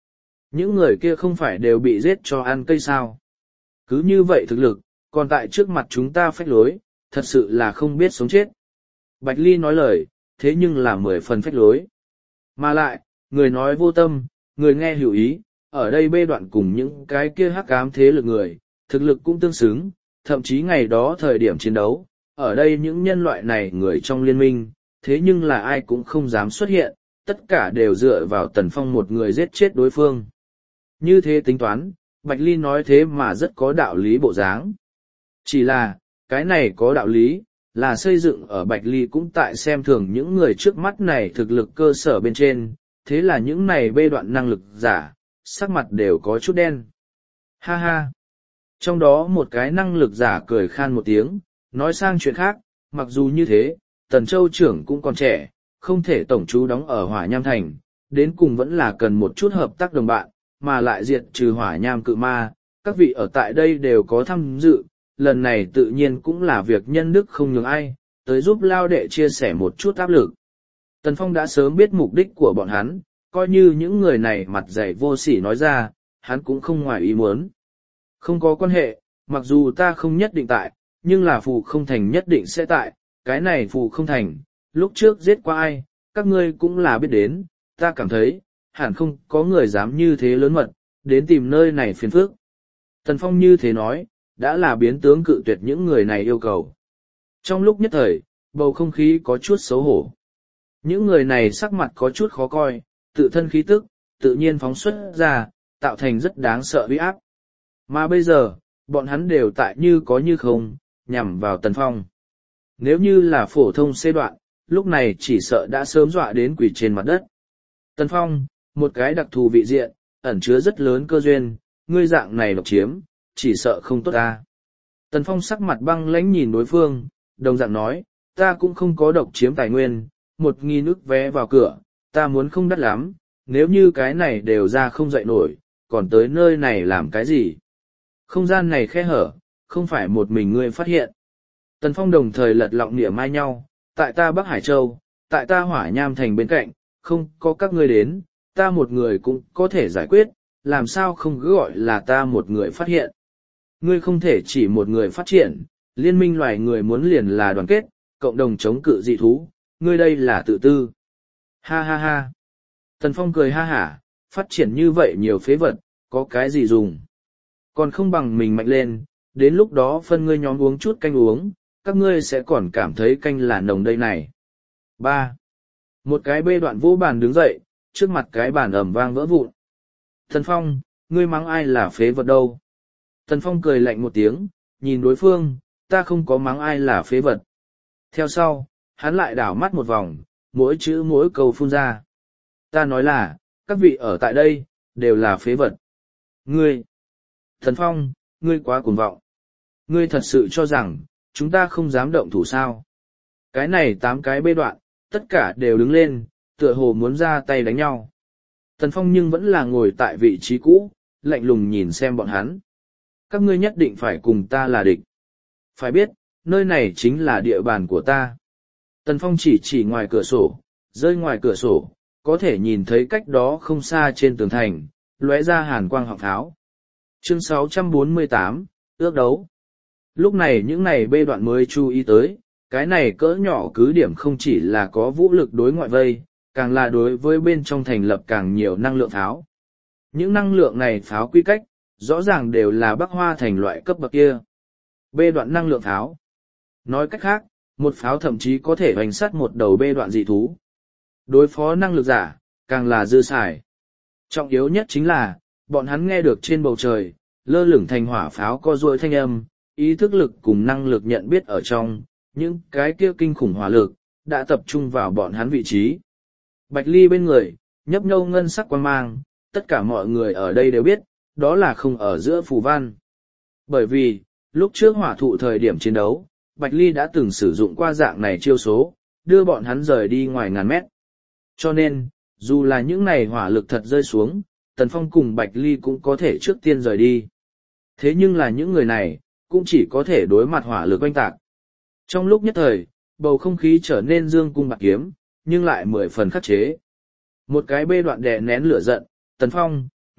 Những người kia không phải đều bị giết cho ăn cây sao. Cứ như vậy thực lực, còn tại trước mặt chúng ta phách lối, thật sự là không biết sống chết. Bạch Ly nói lời, thế nhưng là mười phần phách lối. Mà lại, người nói vô tâm, người nghe hiểu ý, ở đây bê đoạn cùng những cái kia hắc ám thế lực người, thực lực cũng tương xứng, thậm chí ngày đó thời điểm chiến đấu, ở đây những nhân loại này người trong liên minh, thế nhưng là ai cũng không dám xuất hiện, tất cả đều dựa vào Tần Phong một người giết chết đối phương. Như thế tính toán, Bạch Ly nói thế mà rất có đạo lý bộ dáng. Chỉ là, cái này có đạo lý, là xây dựng ở Bạch Ly cũng tại xem thường những người trước mắt này thực lực cơ sở bên trên, thế là những này bê đoạn năng lực giả, sắc mặt đều có chút đen. Ha ha! Trong đó một cái năng lực giả cười khan một tiếng, nói sang chuyện khác, mặc dù như thế, Tần Châu trưởng cũng còn trẻ, không thể tổng trú đóng ở Hỏa Nham Thành, đến cùng vẫn là cần một chút hợp tác đồng bạn, mà lại diệt trừ Hỏa Nham cự ma, các vị ở tại đây đều có tham dự, lần này tự nhiên cũng là việc nhân đức không nhường ai, tới giúp lao đệ chia sẻ một chút áp lực. Tần Phong đã sớm biết mục đích của bọn hắn, coi như những người này mặt dày vô sỉ nói ra, hắn cũng không ngoài ý muốn. Không có quan hệ, mặc dù ta không nhất định tại, nhưng là phù không thành nhất định sẽ tại, cái này phù không thành, lúc trước giết qua ai, các ngươi cũng là biết đến, ta cảm thấy, hẳn không có người dám như thế lớn mật, đến tìm nơi này phiền phức. Tần Phong như thế nói, đã là biến tướng cự tuyệt những người này yêu cầu. Trong lúc nhất thời, bầu không khí có chút xấu hổ. Những người này sắc mặt có chút khó coi, tự thân khí tức, tự nhiên phóng xuất ra, tạo thành rất đáng sợ uy áp. Mà bây giờ, bọn hắn đều tại như có như không, nhằm vào Tần Phong. Nếu như là phổ thông xê đoạn, lúc này chỉ sợ đã sớm dọa đến quỷ trên mặt đất. Tần Phong, một cái đặc thù vị diện, ẩn chứa rất lớn cơ duyên, ngươi dạng này độc chiếm, chỉ sợ không tốt ta. Tần Phong sắc mặt băng lãnh nhìn đối phương, đồng dạng nói, ta cũng không có độc chiếm tài nguyên, một nghìn ức vé vào cửa, ta muốn không đắt lắm, nếu như cái này đều ra không dậy nổi, còn tới nơi này làm cái gì? Không gian này khe hở, không phải một mình ngươi phát hiện. Tần Phong đồng thời lật lọng nỉa mai nhau, tại ta Bắc Hải Châu, tại ta Hỏa Nham Thành bên cạnh, không có các ngươi đến, ta một người cũng có thể giải quyết, làm sao không cứ gọi là ta một người phát hiện. Ngươi không thể chỉ một người phát triển, liên minh loài người muốn liền là đoàn kết, cộng đồng chống cự dị thú, ngươi đây là tự tư. Ha ha ha. Tần Phong cười ha hả, phát triển như vậy nhiều phế vật, có cái gì dùng. Còn không bằng mình mạnh lên, đến lúc đó phân ngươi nhóm uống chút canh uống, các ngươi sẽ còn cảm thấy canh là nồng đây này. ba. Một cái bê đoạn vô bàn đứng dậy, trước mặt cái bàn ẩm vang vỡ vụn. Tần Phong, ngươi mắng ai là phế vật đâu? Tần Phong cười lạnh một tiếng, nhìn đối phương, ta không có mắng ai là phế vật. Theo sau, hắn lại đảo mắt một vòng, mỗi chữ mỗi câu phun ra. Ta nói là, các vị ở tại đây, đều là phế vật. Ngươi! Tần Phong, ngươi quá cuồng vọng. Ngươi thật sự cho rằng, chúng ta không dám động thủ sao. Cái này tám cái bê đoạn, tất cả đều đứng lên, tựa hồ muốn ra tay đánh nhau. Tần Phong nhưng vẫn là ngồi tại vị trí cũ, lạnh lùng nhìn xem bọn hắn. Các ngươi nhất định phải cùng ta là địch. Phải biết, nơi này chính là địa bàn của ta. Tần Phong chỉ chỉ ngoài cửa sổ, rơi ngoài cửa sổ, có thể nhìn thấy cách đó không xa trên tường thành, lóe ra hàn quang họng pháo. Chương sáu trăm bốn mươi tám, ước đấu. Lúc này những này bê đoạn mới chú ý tới, cái này cỡ nhỏ cứ điểm không chỉ là có vũ lực đối ngoại vây, càng là đối với bên trong thành lập càng nhiều năng lượng pháo. Những năng lượng này pháo quy cách, rõ ràng đều là Bắc Hoa thành loại cấp bậc kia. Bê đoạn năng lượng pháo. Nói cách khác, một pháo thậm chí có thể hoành sắt một đầu bê đoạn dị thú. Đối phó năng lực giả, càng là dư xài. Trọng yếu nhất chính là, bọn hắn nghe được trên bầu trời, lơ lửng thành hỏa pháo co duỗi thanh âm, ý thức lực cùng năng lực nhận biết ở trong, những cái kia kinh khủng hỏa lực, đã tập trung vào bọn hắn vị trí. Bạch Ly bên người, nhấp nhô ngân sắc quang mang, tất cả mọi người ở đây đều biết, đó là không ở giữa phù văn. Bởi vì, lúc trước hỏa thụ thời điểm chiến đấu, Bạch Ly đã từng sử dụng qua dạng này chiêu số, đưa bọn hắn rời đi ngoài ngàn mét. Cho nên, dù là những này hỏa lực thật rơi xuống, Tần Phong cùng Bạch Ly cũng có thể trước tiên rời đi. Thế nhưng là những người này, cũng chỉ có thể đối mặt hỏa lực oanh tạc. Trong lúc nhất thời, bầu không khí trở nên dương cung bạc kiếm, nhưng lại mười phần khắc chế. Một cái bê đoạn đè nén lửa giận, Tần Phong,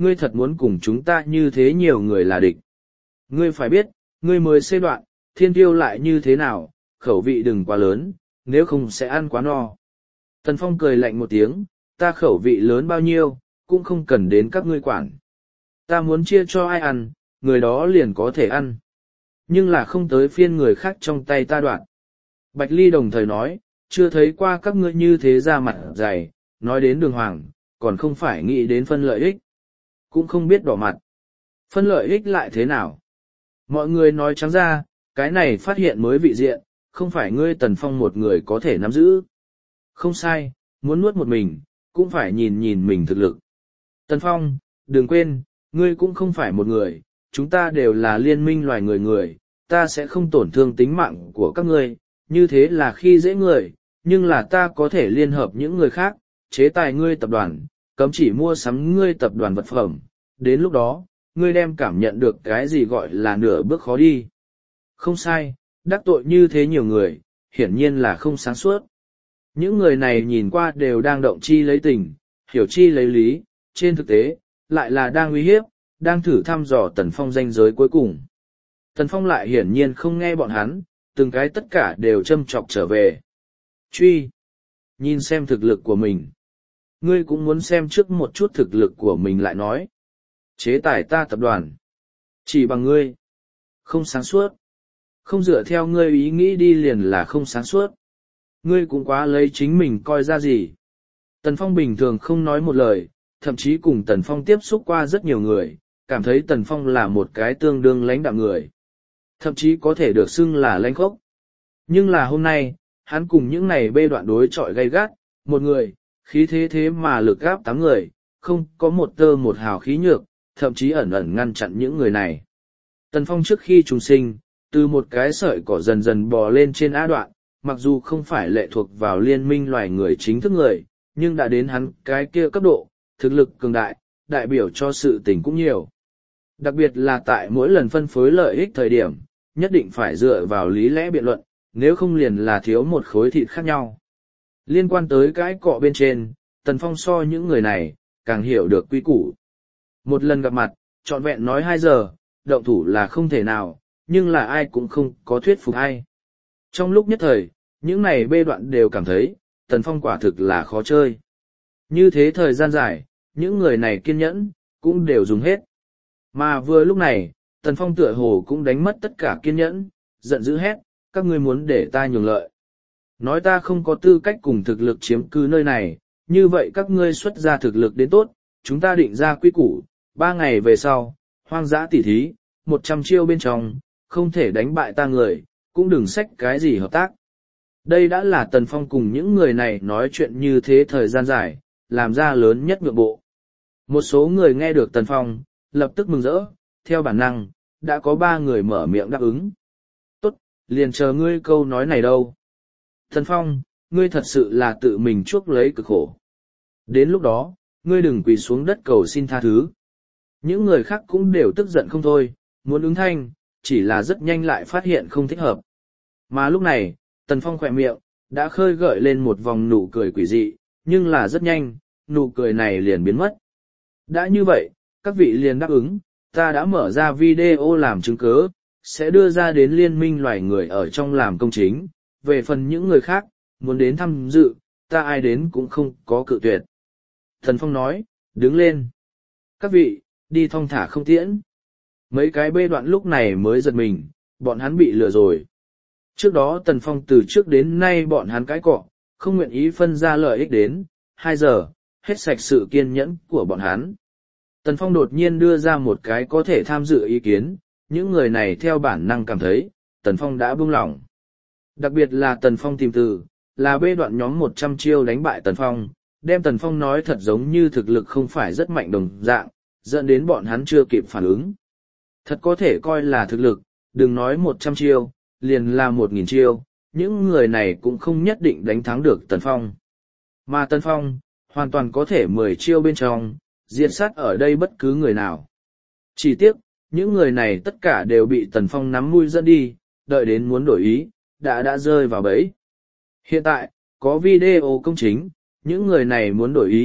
ngươi thật muốn cùng chúng ta như thế nhiều người là địch. Ngươi phải biết, ngươi mới xê đoạn, thiên tiêu lại như thế nào, khẩu vị đừng quá lớn, nếu không sẽ ăn quá no. Tần Phong cười lạnh một tiếng, ta khẩu vị lớn bao nhiêu, cũng không cần đến các ngươi quản. Ta muốn chia cho ai ăn, người đó liền có thể ăn. Nhưng là không tới phiên người khác trong tay ta đoạn. Bạch Ly đồng thời nói, chưa thấy qua các ngươi như thế ra mặt dày, nói đến đường hoàng, còn không phải nghĩ đến phân lợi ích. Cũng không biết đỏ mặt. Phân lợi ích lại thế nào? Mọi người nói trắng ra, cái này phát hiện mới vị diện, không phải ngươi Tần Phong một người có thể nắm giữ. Không sai, muốn nuốt một mình, cũng phải nhìn nhìn mình thực lực. Tần Phong, đừng quên, ngươi cũng không phải một người, chúng ta đều là liên minh loài người người, ta sẽ không tổn thương tính mạng của các ngươi, như thế là khi dễ người, nhưng là ta có thể liên hợp những người khác, chế tài ngươi tập đoàn, cấm chỉ mua sắm ngươi tập đoàn vật phẩm, đến lúc đó, ngươi đem cảm nhận được cái gì gọi là nửa bước khó đi. Không sai, đắc tội như thế nhiều người, hiển nhiên là không sáng suốt. Những người này nhìn qua đều đang động chi lấy tình, hiểu chi lấy lý, trên thực tế, lại là đang uy hiếp, đang thử thăm dò Tần Phong ranh giới cuối cùng. Tần Phong lại hiển nhiên không nghe bọn hắn, từng cái tất cả đều châm chọc trở về. Truy! Nhìn xem thực lực của mình. Ngươi cũng muốn xem trước một chút thực lực của mình lại nói. Chế tài ta tập đoàn. Chỉ bằng ngươi. Không sáng suốt. Không dựa theo ngươi ý nghĩ đi liền là không sáng suốt. Ngươi cũng quá lấy chính mình coi ra gì. Tần Phong bình thường không nói một lời, thậm chí cùng Tần Phong tiếp xúc qua rất nhiều người, cảm thấy Tần Phong là một cái tương đương lãnh đạm người. Thậm chí có thể được xưng là lãnh khốc. Nhưng là hôm nay, hắn cùng những này bê đoạn đối chọi gay gắt, một người, khí thế thế mà lực gáp tám người, không có một tơ một hào khí nhược, thậm chí ẩn ẩn ngăn chặn những người này. Tần Phong trước khi trùng sinh, từ một cái sợi cỏ dần dần bò lên trên á đoạn, mặc dù không phải lệ thuộc vào liên minh loài người chính thức người, nhưng đã đến hắn cái kia cấp độ, thực lực cường đại, đại biểu cho sự tình cũng nhiều. Đặc biệt là tại mỗi lần phân phối lợi ích thời điểm, nhất định phải dựa vào lý lẽ biện luận, nếu không liền là thiếu một khối thịt khác nhau. Liên quan tới cái cọ bên trên, Tần Phong so những người này, càng hiểu được quy củ. Một lần gặp mặt, trọn vẹn nói hai giờ, động thủ là không thể nào, nhưng là ai cũng không có thuyết phục ai. Trong lúc nhất thời, những này bê đoạn đều cảm thấy, Tần Phong quả thực là khó chơi. Như thế thời gian dài, những người này kiên nhẫn, cũng đều dùng hết. Mà vừa lúc này, Tần Phong tựa hồ cũng đánh mất tất cả kiên nhẫn, giận dữ hét, các ngươi muốn để ta nhường lợi. Nói ta không có tư cách cùng thực lực chiếm cư nơi này, như vậy các ngươi xuất ra thực lực đến tốt, chúng ta định ra quy củ, ba ngày về sau, hoang dã tỉ thí, một trăm chiêu bên trong, không thể đánh bại ta người, cũng đừng xách cái gì hợp tác. Đây đã là Tần Phong cùng những người này nói chuyện như thế thời gian dài, làm ra lớn nhất nhượng bộ. Một số người nghe được Tần Phong, lập tức mừng rỡ, theo bản năng, đã có ba người mở miệng đáp ứng. Tốt, liền chờ ngươi câu nói này đâu. Tần Phong, ngươi thật sự là tự mình chuốc lấy cực khổ. Đến lúc đó, ngươi đừng quỳ xuống đất cầu xin tha thứ. Những người khác cũng đều tức giận không thôi, muốn ứng thanh, chỉ là rất nhanh lại phát hiện không thích hợp. Mà lúc này, Tần Phong khỏe miệng, đã khơi gợi lên một vòng nụ cười quỷ dị, nhưng là rất nhanh, nụ cười này liền biến mất. Đã như vậy, các vị liền đáp ứng, ta đã mở ra video làm chứng cứ, sẽ đưa ra đến liên minh loài người ở trong làm công chính. Về phần những người khác, muốn đến tham dự, ta ai đến cũng không có cự tuyệt. Tần Phong nói, đứng lên. Các vị, đi thong thả không tiễn. Mấy cái bê đoạn lúc này mới giật mình, bọn hắn bị lừa rồi. Trước đó Tần Phong từ trước đến nay bọn hắn cãi cọ, không nguyện ý phân ra lợi ích đến, hai giờ, hết sạch sự kiên nhẫn của bọn hắn. Tần Phong đột nhiên đưa ra một cái có thể tham dự ý kiến, những người này theo bản năng cảm thấy, Tần Phong đã buông lỏng. Đặc biệt là Tần Phong tìm từ, là bê đoạn nhóm một trăm chiêu đánh bại Tần Phong, đem Tần Phong nói thật giống như thực lực không phải rất mạnh đồng dạng, dẫn đến bọn hắn chưa kịp phản ứng. Thật có thể coi là thực lực, đừng nói một trăm chiêu, liền là một nghìn chiêu, những người này cũng không nhất định đánh thắng được Tần Phong. Mà Tần Phong, hoàn toàn có thể mười chiêu bên trong, diệt sát ở đây bất cứ người nào. Chỉ tiếc, những người này tất cả đều bị Tần Phong nắm mũi dẫn đi, đợi đến muốn đổi ý, đã đã rơi vào bẫy. Hiện tại, có video công chính, những người này muốn đổi ý,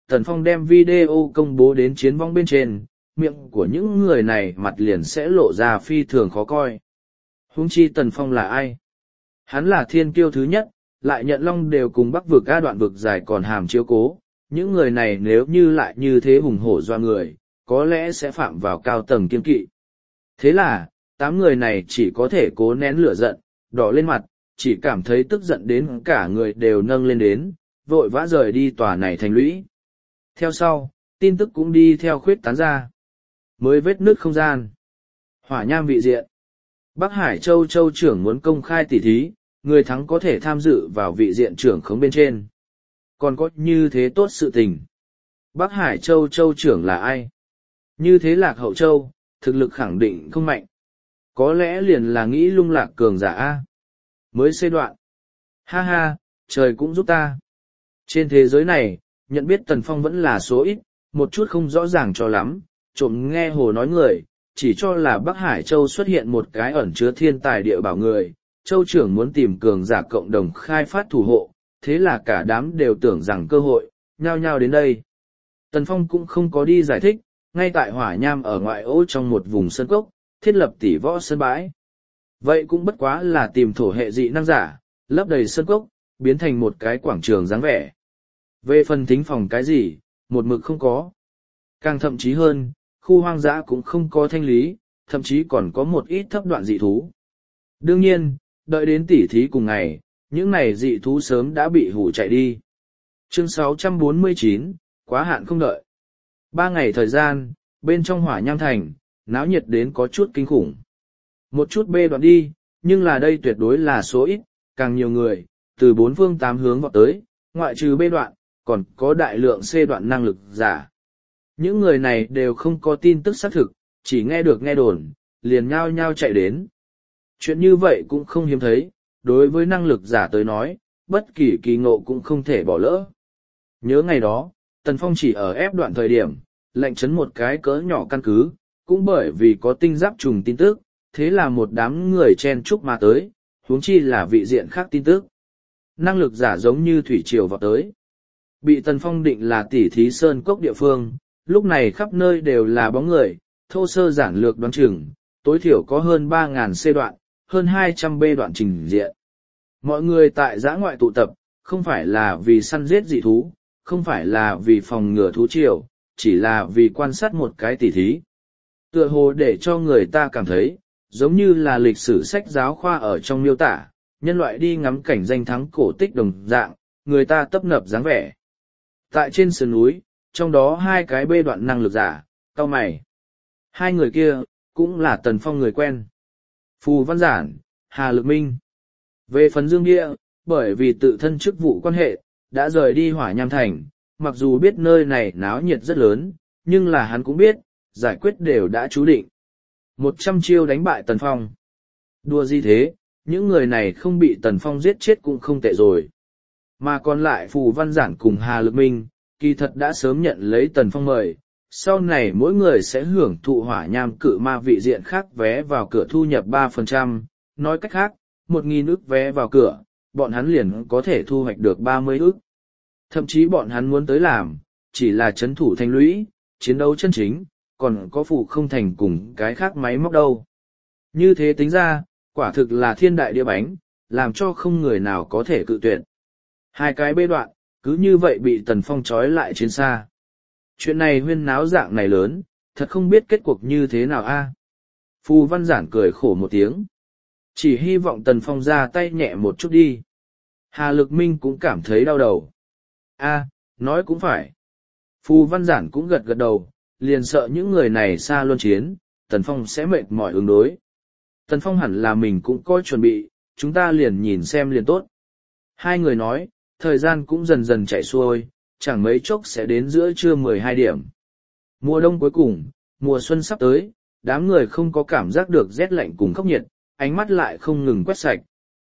Tần Phong đem video công bố đến chiến vong bên trên, miệng của những người này mặt liền sẽ lộ ra phi thường khó coi. Huống chi Tần Phong là ai? Hắn là thiên kiêu thứ nhất, lại nhận long đều cùng bắc vực A đoạn vực dài còn hàm chiếu cố. Những người này nếu như lại như thế hùng hổ doa người, có lẽ sẽ phạm vào cao tầng kiên kỵ. Thế là, tám người này chỉ có thể cố nén lửa giận, đỏ lên mặt, chỉ cảm thấy tức giận đến cả người đều nâng lên đến, vội vã rời đi tòa này thành lũy. Theo sau, tin tức cũng đi theo khuyết tán ra. Mới vết nứt không gian. Hỏa nham vị diện. Bắc Hải Châu Châu trưởng muốn công khai tỉ thí, người thắng có thể tham dự vào vị diện trưởng khống bên trên. Còn có như thế tốt sự tình. Bắc Hải Châu Châu trưởng là ai? Như thế Lạc Hậu Châu, thực lực khẳng định không mạnh. Có lẽ liền là nghĩ lung lạc cường giả A. Mới xê đoạn. Ha ha, trời cũng giúp ta. Trên thế giới này, nhận biết Tần Phong vẫn là số ít, một chút không rõ ràng cho lắm, trộm nghe hồ nói người, chỉ cho là Bắc Hải Châu xuất hiện một cái ẩn chứa thiên tài địa bảo người, Châu trưởng muốn tìm cường giả cộng đồng khai phát thủ hộ, thế là cả đám đều tưởng rằng cơ hội, nhao nhao đến đây. Tần Phong cũng không có đi giải thích, ngay tại hỏa nham ở ngoại ô trong một vùng sân cốc, thiết lập tỷ võ sân bãi. Vậy cũng bất quá là tìm thổ hệ dị năng giả, lấp đầy sân cốc, biến thành một cái quảng trường dáng vẻ. Về phần thính phòng cái gì, một mực không có. Càng thậm chí hơn, khu hoang dã cũng không có thanh lý, thậm chí còn có một ít thấp đoạn dị thú. Đương nhiên, đợi đến tỉ thí cùng ngày, những này dị thú sớm đã bị hủ chạy đi. Chương sáu trăm bốn mươi chín, quá hạn không đợi. Ba ngày thời gian, bên trong hỏa nham thành, náo nhiệt đến có chút kinh khủng. Một chút bê đoạn đi, nhưng là đây tuyệt đối là số ít, càng nhiều người, từ bốn phương tám hướng vọt tới, ngoại trừ bê đoạn, còn có đại lượng C đoạn năng lực giả. Những người này đều không có tin tức xác thực, chỉ nghe được nghe đồn, liền nhao nhao chạy đến. Chuyện như vậy cũng không hiếm thấy, đối với năng lực giả tới nói, bất kỳ kỳ ngộ cũng không thể bỏ lỡ. Nhớ ngày đó, Tần Phong chỉ ở ép đoạn thời điểm, lệnh chấn một cái cỡ nhỏ căn cứ, cũng bởi vì có tinh giáp trùng tin tức, thế là một đám người chen chúc mà tới, huống chi là vị diện khác tin tức. Năng lực giả giống như thủy triều vào tới. Bị Tần Phong định là tỉ thí sơn cốc địa phương, lúc này khắp nơi đều là bóng người, thô sơ giản lược đoán chừng, tối thiểu có hơn ba nghìn C đoạn, hơn hai trăm B đoạn trình diện. Mọi người tại giã ngoại tụ tập, không phải là vì săn giết dị thú, không phải là vì phòng ngừa thú triều, chỉ là vì quan sát một cái tỉ thí. Tựa hồ để cho người ta cảm thấy, giống như là lịch sử sách giáo khoa ở trong miêu tả, nhân loại đi ngắm cảnh danh thắng cổ tích đồng dạng, người ta tấp nập dáng vẻ. Tại trên sườn núi, trong đó hai cái bê đoạn năng lực giả, cau mày. Hai người kia, cũng là Tần Phong người quen. Phù Văn Giản, Hà Lực Minh. Về phần Dương Địa, bởi vì tự thân chức vụ quan hệ, đã rời đi Hỏa Nham Thành, mặc dù biết nơi này náo nhiệt rất lớn, nhưng là hắn cũng biết, giải quyết đều đã chú định. Một trăm chiêu đánh bại Tần Phong. Đùa gì thế, những người này không bị Tần Phong giết chết cũng không tệ rồi. Mà còn lại Phù Văn Giản cùng Hà Lực Minh, kỳ thật đã sớm nhận lấy Tần Phong mời, sau này mỗi người sẽ hưởng thụ hỏa nham cự ma vị diện khác vé vào cửa thu nhập ba phần trăm, nói cách khác, một nghìn ức vé vào cửa, bọn hắn liền có thể thu hoạch được ba mươi ức. Thậm chí bọn hắn muốn tới làm, chỉ là chấn thủ thành lũy, chiến đấu chân chính, còn có phụ không thành cùng cái khác máy móc đâu. Như thế tính ra, quả thực là thiên đại địa bánh, làm cho không người nào có thể cự tuyệt. Hai cái bê đoạn, cứ như vậy bị Tần Phong trói lại trên xa. Chuyện này huyên náo dạng này lớn, thật không biết kết cuộc như thế nào a. Phù Văn Giản cười khổ một tiếng. Chỉ hy vọng Tần Phong ra tay nhẹ một chút đi. Hà Lực Minh cũng cảm thấy đau đầu. A, nói cũng phải. Phù Văn Giản cũng gật gật đầu, liền sợ những người này xa luân chiến, Tần Phong sẽ mệt mỏi ứng đối. Tần Phong hẳn là mình cũng có chuẩn bị, chúng ta liền nhìn xem liền tốt. Hai người nói, thời gian cũng dần dần chạy xuôi, chẳng mấy chốc sẽ đến giữa trưa mười hai điểm. Mùa đông cuối cùng, mùa xuân sắp tới, đám người không có cảm giác được rét lạnh cùng khốc nhiệt, ánh mắt lại không ngừng quét sạch.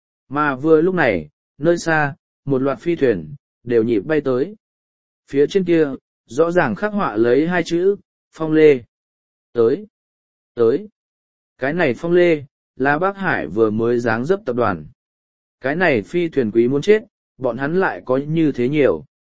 Mà vừa lúc này, nơi xa, một loạt phi thuyền, đều nhịp bay tới. Phía trên kia, rõ ràng khắc họa lấy hai chữ, Phong Lê. Tới, tới. Cái này Phong Lê, là Bắc Hải vừa mới dáng dấp tập đoàn. Cái này phi thuyền quý muốn chết, bọn hắn lại có như thế nhiều.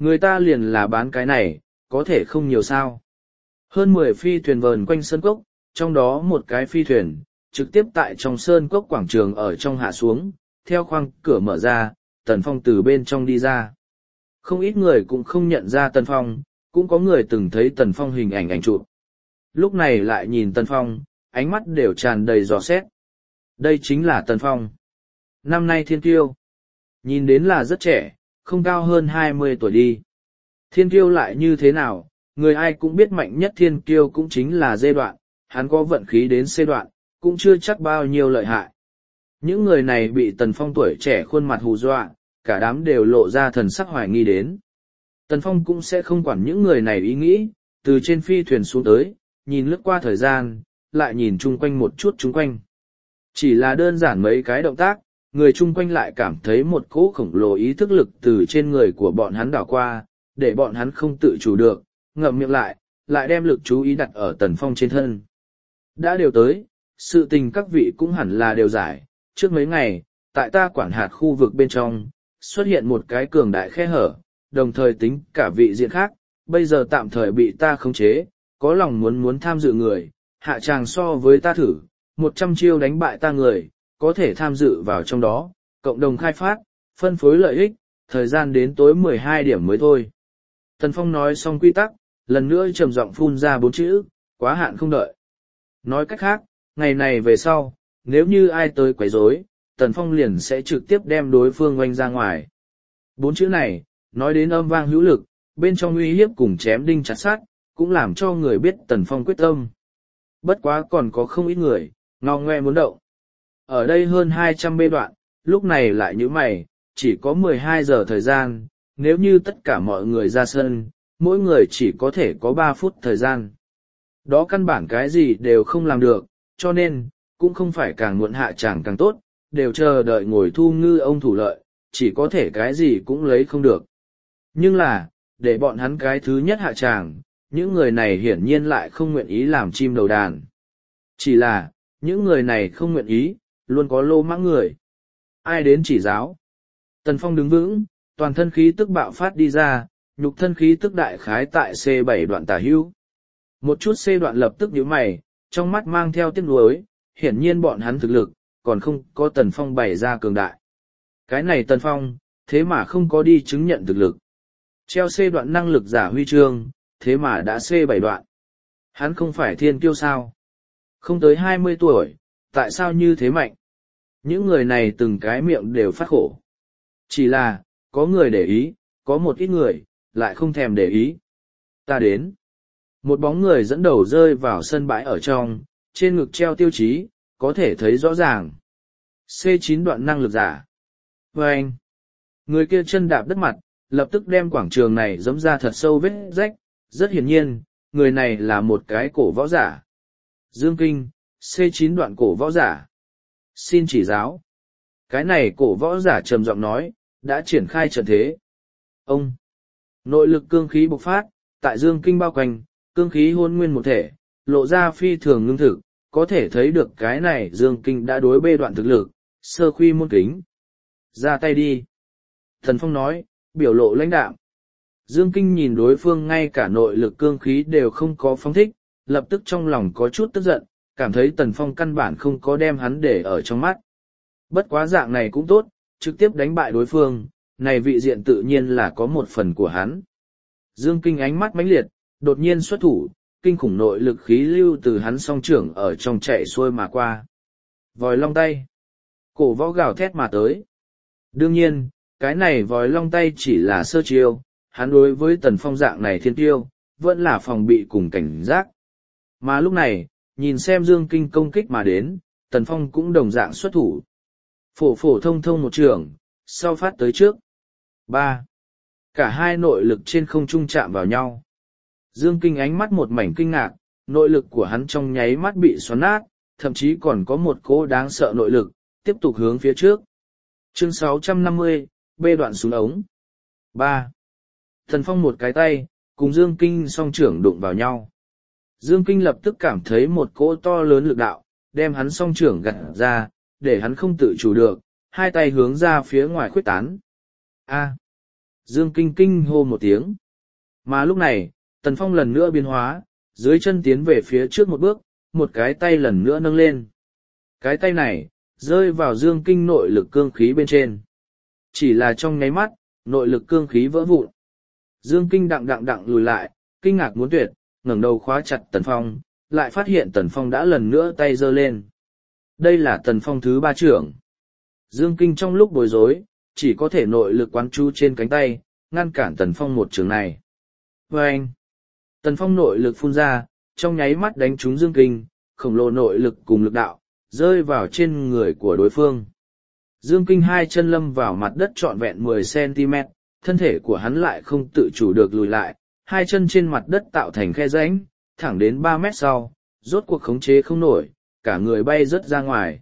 Người ta liền là bán cái này, có thể không nhiều sao. Hơn mười phi thuyền vờn quanh sơn cốc, trong đó một cái phi thuyền, trực tiếp tại trong sơn cốc quảng trường ở trong hạ xuống, theo khoang cửa mở ra, Tần Phong từ bên trong đi ra. Không ít người cũng không nhận ra Tần Phong, cũng có người từng thấy Tần Phong hình ảnh ảnh chụp. Lúc này lại nhìn Tần Phong, ánh mắt đều tràn đầy dò xét. Đây chính là Tần Phong. Năm nay thiên kiêu. Nhìn đến là rất trẻ, không cao hơn hai mươi tuổi đi. Thiên kiêu lại như thế nào, người ai cũng biết mạnh nhất thiên kiêu cũng chính là D đoạn, hắn có vận khí đến C đoạn, cũng chưa chắc bao nhiêu lợi hại. Những người này bị Tần Phong tuổi trẻ khuôn mặt hù dọa, cả đám đều lộ ra thần sắc hoài nghi đến. Tần Phong cũng sẽ không quản những người này ý nghĩ, từ trên phi thuyền xuống tới, nhìn lướt qua thời gian, lại nhìn chung quanh một chút chung quanh. Chỉ là đơn giản mấy cái động tác, người chung quanh lại cảm thấy một cỗ khổng lồ ý thức lực từ trên người của bọn hắn đảo qua, để bọn hắn không tự chủ được, ngậm miệng lại, lại đem lực chú ý đặt ở Tần Phong trên thân. Đã đều tới, sự tình các vị cũng hẳn là đều giải, trước mấy ngày, tại ta quản hạt khu vực bên trong, xuất hiện một cái cường đại khe hở, đồng thời tính cả vị diện khác, bây giờ tạm thời bị ta khống chế, có lòng muốn muốn tham dự người, hạ tràng so với ta thử, một trăm chiêu đánh bại ta người, có thể tham dự vào trong đó, cộng đồng khai phát, phân phối lợi ích, thời gian đến tối mười hai điểm mới thôi. Tần Phong nói xong quy tắc, lần nữa trầm giọng phun ra bốn chữ, quá hạn không đợi. Nói cách khác, ngày này về sau, nếu như ai tới quấy rối, Tần Phong liền sẽ trực tiếp đem đối phương oanh ra ngoài. Bốn chữ này, nói đến âm vang hữu lực, bên trong uy hiếp cùng chém đinh chặt sát, cũng làm cho người biết Tần Phong quyết tâm. Bất quá còn có không ít người, ngao ngoe muốn động. Ở đây hơn hai trăm bê đoạn, lúc này lại như mày, chỉ có mười hai giờ thời gian, nếu như tất cả mọi người ra sân, mỗi người chỉ có thể có ba phút thời gian. Đó căn bản cái gì đều không làm được, cho nên, cũng không phải càng muộn hạ chẳng càng tốt, đều chờ đợi ngồi thu ngư ông thủ lợi, chỉ có thể cái gì cũng lấy không được. Nhưng là, để bọn hắn cái thứ nhất hạ tràng, những người này hiển nhiên lại không nguyện ý làm chim đầu đàn. Chỉ là, những người này không nguyện ý, luôn có lô mãng người. Ai đến chỉ giáo? Tần Phong đứng vững, toàn thân khí tức bạo phát đi ra, nhục thân khí tức đại khái tại C bảy đoạn tả hữu. Một chút C đoạn lập tức nhíu mày, trong mắt mang theo tiếc nuối, hiển nhiên bọn hắn thực lực, còn không có Tần Phong bày ra cường đại. Cái này Tần Phong, thế mà không có đi chứng nhận thực lực. Treo C đoạn năng lực giả huy chương, thế mà đã C bảy đoạn. Hắn không phải thiên kiêu sao? Không tới hai mươi tuổi, tại sao như thế mạnh? Những người này từng cái miệng đều phát khổ. Chỉ là, có người để ý, có một ít người, lại không thèm để ý. Ta đến. Một bóng người dẫn đầu rơi vào sân bãi ở trong, trên ngực treo tiêu chí, có thể thấy rõ ràng. C chín đoạn năng lực giả. Và anh, người kia chân đạp đất mặt, lập tức đem quảng trường này giẫm ra thật sâu vết rách, rất hiển nhiên, người này là một cái cổ võ giả. Dương Kinh, C chín đoạn cổ võ giả. Xin chỉ giáo. Cái này cổ võ giả trầm giọng nói, đã triển khai trận thế. Ông, nội lực cương khí bộc phát, tại Dương Kinh bao quanh, cương khí hôn nguyên một thể, lộ ra phi thường ngưng thực, có thể thấy được cái này Dương Kinh đã đối bê đoạn thực lực, sơ khuy môn kính. Ra tay đi. Thần Phong nói, biểu lộ lãnh đạm. Dương Kinh nhìn đối phương ngay cả nội lực cương khí đều không có phóng thích, lập tức trong lòng có chút tức giận, cảm thấy Tần Phong căn bản không có đem hắn để ở trong mắt. Bất quá dạng này cũng tốt, trực tiếp đánh bại đối phương, này vị diện tự nhiên là có một phần của hắn. Dương Kinh ánh mắt mãnh liệt, đột nhiên xuất thủ, kinh khủng nội lực khí lưu từ hắn song trưởng ở trong chạy xuôi mà qua. Vòi long tay. Cổ võ gào thét mà tới. Đương nhiên, cái này vòi long tay chỉ là sơ chiêu, hắn đối với Tần Phong dạng này thiên tiêu, vẫn là phòng bị cùng cảnh giác. Mà lúc này, nhìn xem Dương Kinh công kích mà đến, Tần Phong cũng đồng dạng xuất thủ. Phổ phổ thông thông một trường, sau phát tới trước. ba. Cả hai nội lực trên không trung chạm vào nhau. Dương Kinh ánh mắt một mảnh kinh ngạc, nội lực của hắn trong nháy mắt bị xoắn nát, thậm chí còn có một cỗ đáng sợ nội lực, tiếp tục hướng phía trước. Chương sáu trăm năm mươi, bê đoạn xuống ống. ba. Tần Phong một cái tay, cùng Dương Kinh song trưởng đụng vào nhau. Dương Kinh lập tức cảm thấy một cỗ to lớn lực đạo, đem hắn song trưởng gặt ra, để hắn không tự chủ được, hai tay hướng ra phía ngoài khuếch tán. A. Dương Kinh kinh hô một tiếng. Mà lúc này, Tần Phong lần nữa biến hóa, dưới chân tiến về phía trước một bước, một cái tay lần nữa nâng lên. Cái tay này, rơi vào Dương Kinh nội lực cương khí bên trên. Chỉ là trong nháy mắt, nội lực cương khí vỡ vụn. Dương Kinh đặng đặng đặng lùi lại, kinh ngạc muốn tuyệt, ngẩng đầu khóa chặt Tần Phong, lại phát hiện Tần Phong đã lần nữa tay giơ lên. Đây là Tần Phong thứ ba trưởng. Dương Kinh trong lúc bối rối, chỉ có thể nội lực quán chú trên cánh tay, ngăn cản Tần Phong một trường này. Và anh, Tần Phong nội lực phun ra, trong nháy mắt đánh trúng Dương Kinh, khổng lồ nội lực cùng lực đạo, rơi vào trên người của đối phương. Dương Kinh hai chân lâm vào mặt đất trọn vẹn mười xăng-ti-mét, thân thể của hắn lại không tự chủ được lùi lại, hai chân trên mặt đất tạo thành khe rãnh, thẳng đến ba mét sau, rốt cuộc khống chế không nổi, cả người bay rớt ra ngoài.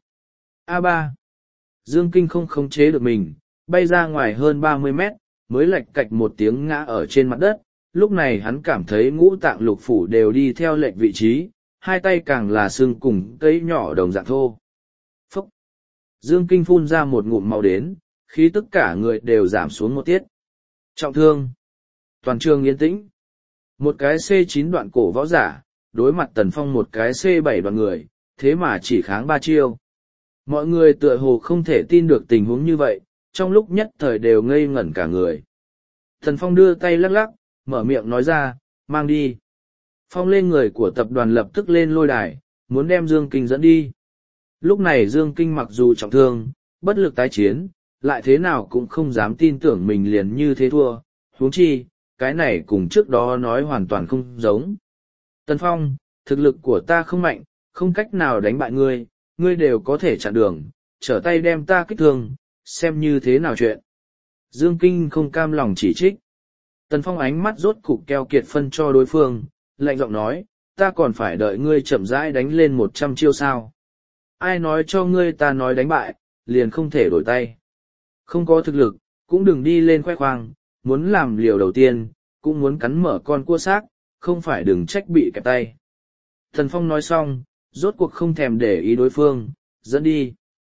a ba. Dương Kinh không khống chế được mình, bay ra ngoài hơn ba mươi mét, mới lạch cạch một tiếng ngã ở trên mặt đất. Lúc này hắn cảm thấy ngũ tạng lục phủ đều đi theo lệch vị trí, hai tay càng là xương cùng cây nhỏ đồng dạng thô. Phúc! Dương Kinh phun ra một ngụm máu đến, khí tất cả người đều giảm xuống một tiết. Trọng thương! Toàn trường yên tĩnh. Một cái C chín đoạn cổ võ giả, đối mặt Tần Phong một cái C bảy đoạn người, thế mà chỉ kháng ba chiêu. Mọi người tựa hồ không thể tin được tình huống như vậy, trong lúc nhất thời đều ngây ngẩn cả người. Tần Phong đưa tay lắc lắc, mở miệng nói ra, mang đi. Phong lên người của tập đoàn lập tức lên lôi đài, muốn đem Dương Kinh dẫn đi. Lúc này Dương Kinh mặc dù trọng thương, bất lực tái chiến, lại thế nào cũng không dám tin tưởng mình liền như thế thua, huống chi, cái này cùng trước đó nói hoàn toàn không giống. Tần Phong, thực lực của ta không mạnh, không cách nào đánh bại ngươi, ngươi đều có thể chặn đường, trở tay đem ta kích thương, xem như thế nào chuyện. Dương Kinh không cam lòng chỉ trích. Tần Phong ánh mắt rốt cục keo kiệt phân cho đối phương, lạnh giọng nói, ta còn phải đợi ngươi chậm rãi đánh lên một trăm chiêu sao. Ai nói cho ngươi ta nói đánh bại, liền không thể đổi tay. Không có thực lực, cũng đừng đi lên khoe khoang, muốn làm liều đầu tiên, cũng muốn cắn mở con cua xác, không phải đừng trách bị kẹp tay. Tần Phong nói xong, rốt cuộc không thèm để ý đối phương, dẫn đi.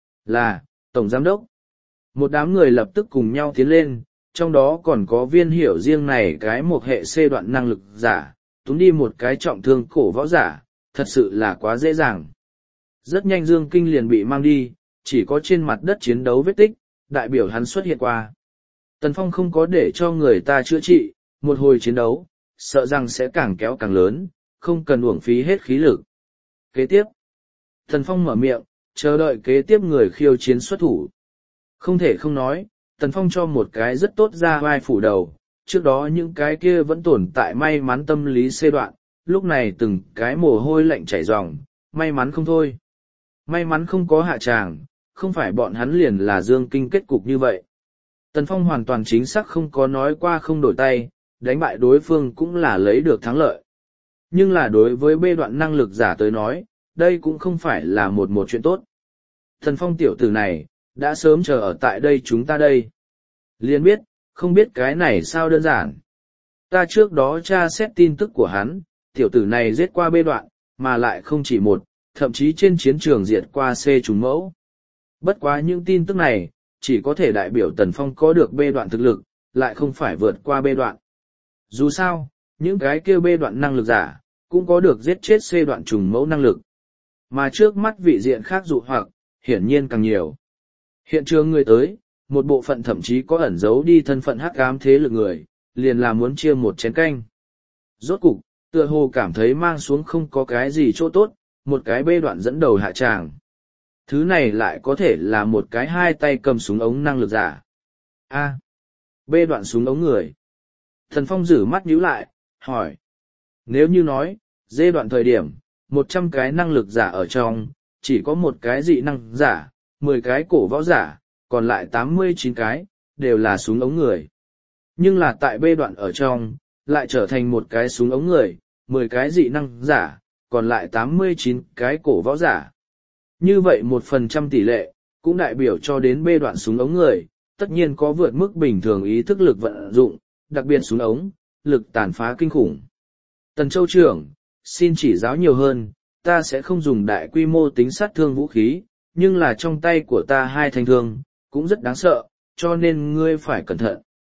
Là, Tổng Giám Đốc. Một đám người lập tức cùng nhau tiến lên, trong đó còn có viên hiểu riêng này cái một hệ C đoạn năng lực giả, túm đi một cái trọng thương cổ võ giả, thật sự là quá dễ dàng. Rất nhanh Dương Kinh liền bị mang đi, chỉ có trên mặt đất chiến đấu vết tích, đại biểu hắn xuất hiện qua. Tần Phong không có để cho người ta chữa trị, một hồi chiến đấu, sợ rằng sẽ càng kéo càng lớn, không cần uổng phí hết khí lực. Kế tiếp, Tần Phong mở miệng, chờ đợi kế tiếp người khiêu chiến xuất thủ. Không thể không nói, Tần Phong cho một cái rất tốt ra vai phủ đầu, trước đó những cái kia vẫn tồn tại may mắn tâm lý xê đoạn, lúc này từng cái mồ hôi lạnh chảy ròng, may mắn không thôi. May mắn không có hạ tràng, không phải bọn hắn liền là Dương Kinh kết cục như vậy. Tần Phong hoàn toàn chính xác không có nói qua không đổi tay, đánh bại đối phương cũng là lấy được thắng lợi. Nhưng là đối với bê đoạn năng lực giả tới nói, đây cũng không phải là một một chuyện tốt. Tần Phong tiểu tử này, đã sớm chờ ở tại đây chúng ta đây. Liên biết, không biết cái này sao đơn giản. Ta trước đó tra xét tin tức của hắn, tiểu tử này giết qua bê đoạn, mà lại không chỉ một, thậm chí trên chiến trường diệt qua C trùng mẫu. Bất quá những tin tức này, chỉ có thể đại biểu Tần Phong có được bê đoạn thực lực, lại không phải vượt qua bê đoạn. Dù sao, những cái kêu bê đoạn năng lực giả, cũng có được giết chết C đoạn trùng mẫu năng lực. Mà trước mắt vị diện khác dụ hoặc, hiển nhiên càng nhiều. Hiện trường người tới, một bộ phận thậm chí có ẩn giấu đi thân phận hắc ám thế lực người, liền là muốn chia một chén canh. Rốt cục, tựa hồ cảm thấy mang xuống không có cái gì chỗ tốt, một cái bê đoạn dẫn đầu hạ tràng. Thứ này lại có thể là một cái hai tay cầm súng ống năng lực giả. A. Bê đoạn súng ống người. Thần Phong rử mắt nhíu lại, hỏi. Nếu như nói, dê đoạn thời điểm, một trăm cái năng lực giả ở trong, chỉ có một cái dị năng giả, mười cái cổ võ giả, còn lại tám mươi chín cái, đều là súng ống người. Nhưng là tại bê đoạn ở trong, lại trở thành một cái súng ống người, mười cái dị năng giả, còn lại tám mươi chín cái cổ võ giả. Như vậy một phần trăm tỷ lệ, cũng đại biểu cho đến bê đoạn súng ống người, tất nhiên có vượt mức bình thường ý thức lực vận dụng, đặc biệt súng ống, lực tàn phá kinh khủng. Tần Châu trưởng, xin chỉ giáo nhiều hơn, ta sẽ không dùng đại quy mô tính sát thương vũ khí, nhưng là trong tay của ta hai thanh thương, cũng rất đáng sợ, cho nên ngươi phải cẩn thận.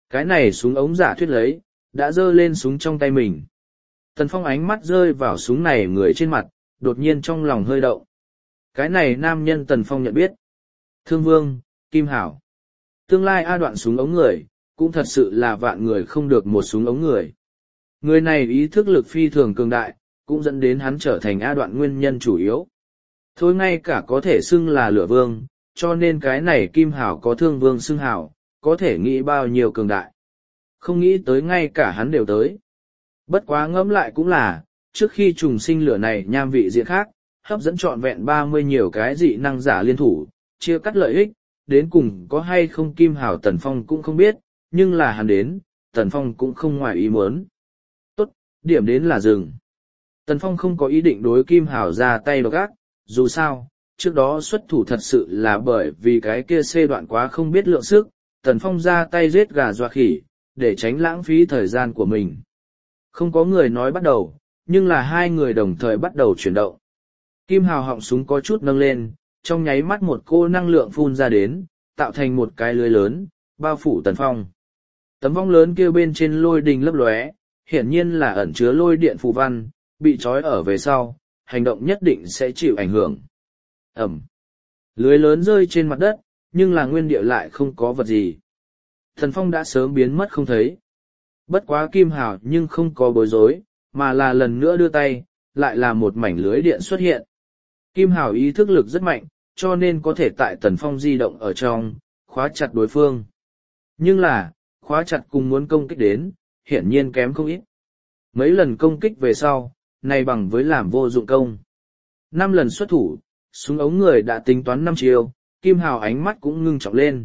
Cái này súng ống giả thuyết lấy, đã giơ lên súng trong tay mình. Tần Phong ánh mắt rơi vào súng này người trên mặt, đột nhiên trong lòng hơi động. Cái này nam nhân Tần Phong nhận biết. Thương Vương, Kim Hảo. Tương lai A Đoạn súng ống người, cũng thật sự là vạn người không được một súng ống người. Người này ý thức lực phi thường cường đại, cũng dẫn đến hắn trở thành A Đoạn nguyên nhân chủ yếu. Thôi ngay cả có thể xưng là lửa vương, cho nên cái này Kim Hảo có Thương Vương xưng hảo, có thể nghĩ bao nhiêu cường đại. Không nghĩ tới ngay cả hắn đều tới. Bất quá ngẫm lại cũng là, trước khi trùng sinh lửa này nham vị diện khác, hấp dẫn trọn vẹn ba mươi nhiều cái dị năng giả liên thủ, chia cắt lợi ích, đến cùng có hay không Kim Hảo Tần Phong cũng không biết, nhưng là hắn đến, Tần Phong cũng không ngoài ý muốn. Tốt, điểm đến là dừng. Tần Phong không có ý định đối Kim Hảo ra tay độc ác, dù sao, trước đó xuất thủ thật sự là bởi vì cái kia xê đoạn quá không biết lượng sức, Tần Phong ra tay giết gà dọa khỉ, để tránh lãng phí thời gian của mình. Không có người nói bắt đầu, nhưng là hai người đồng thời bắt đầu chuyển động. Kim Hào họng súng có chút nâng lên, trong nháy mắt một cô năng lượng phun ra đến, tạo thành một cái lưới lớn, bao phủ Tần Phong. Tấm vong lớn kia bên trên lôi đình lấp lóe, hiển nhiên là ẩn chứa lôi điện phù văn, bị trói ở về sau, hành động nhất định sẽ chịu ảnh hưởng. Ẩm. Lưới lớn rơi trên mặt đất, nhưng là nguyên địa lại không có vật gì. Tần Phong đã sớm biến mất không thấy. Bất quá Kim Hào nhưng không có bối rối, mà là lần nữa đưa tay, lại là một mảnh lưới điện xuất hiện. Kim Hào ý thức lực rất mạnh, cho nên có thể tại Tần Phong di động ở trong, khóa chặt đối phương. Nhưng là, khóa chặt cùng muốn công kích đến, hiển nhiên kém không ít. Mấy lần công kích về sau, này bằng với làm vô dụng công. Năm lần xuất thủ, súng ống người đã tính toán năm chiều, Kim Hào ánh mắt cũng ngưng trọng lên.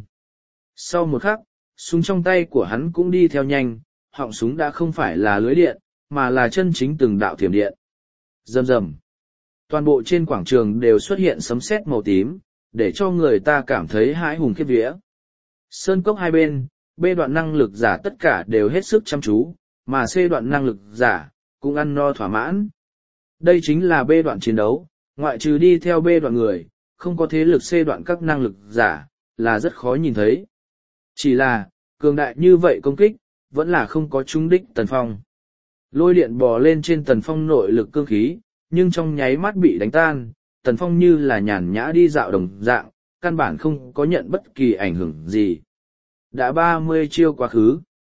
Sau một khắc, súng trong tay của hắn cũng đi theo nhanh, họng súng đã không phải là lưới điện, mà là chân chính từng đạo thiểm điện. Rầm rầm. Toàn bộ trên quảng trường đều xuất hiện sấm sét màu tím, để cho người ta cảm thấy hãi hùng khiếp vía. Sơn cốc hai bên, B đoạn năng lực giả tất cả đều hết sức chăm chú, mà C đoạn năng lực giả, cũng ăn no thỏa mãn. Đây chính là B đoạn chiến đấu, ngoại trừ đi theo B đoạn người, không có thế lực C đoạn các năng lực giả, là rất khó nhìn thấy. Chỉ là, cường đại như vậy công kích, vẫn là không có trúng đích Tần Phong. Lôi điện bò lên trên Tần Phong nội lực cương khí, nhưng trong nháy mắt bị đánh tan, Tần Phong như là nhàn nhã đi dạo đồng dạng, căn bản không có nhận bất kỳ ảnh hưởng gì. Đã ba mươi chiêu quá khứ.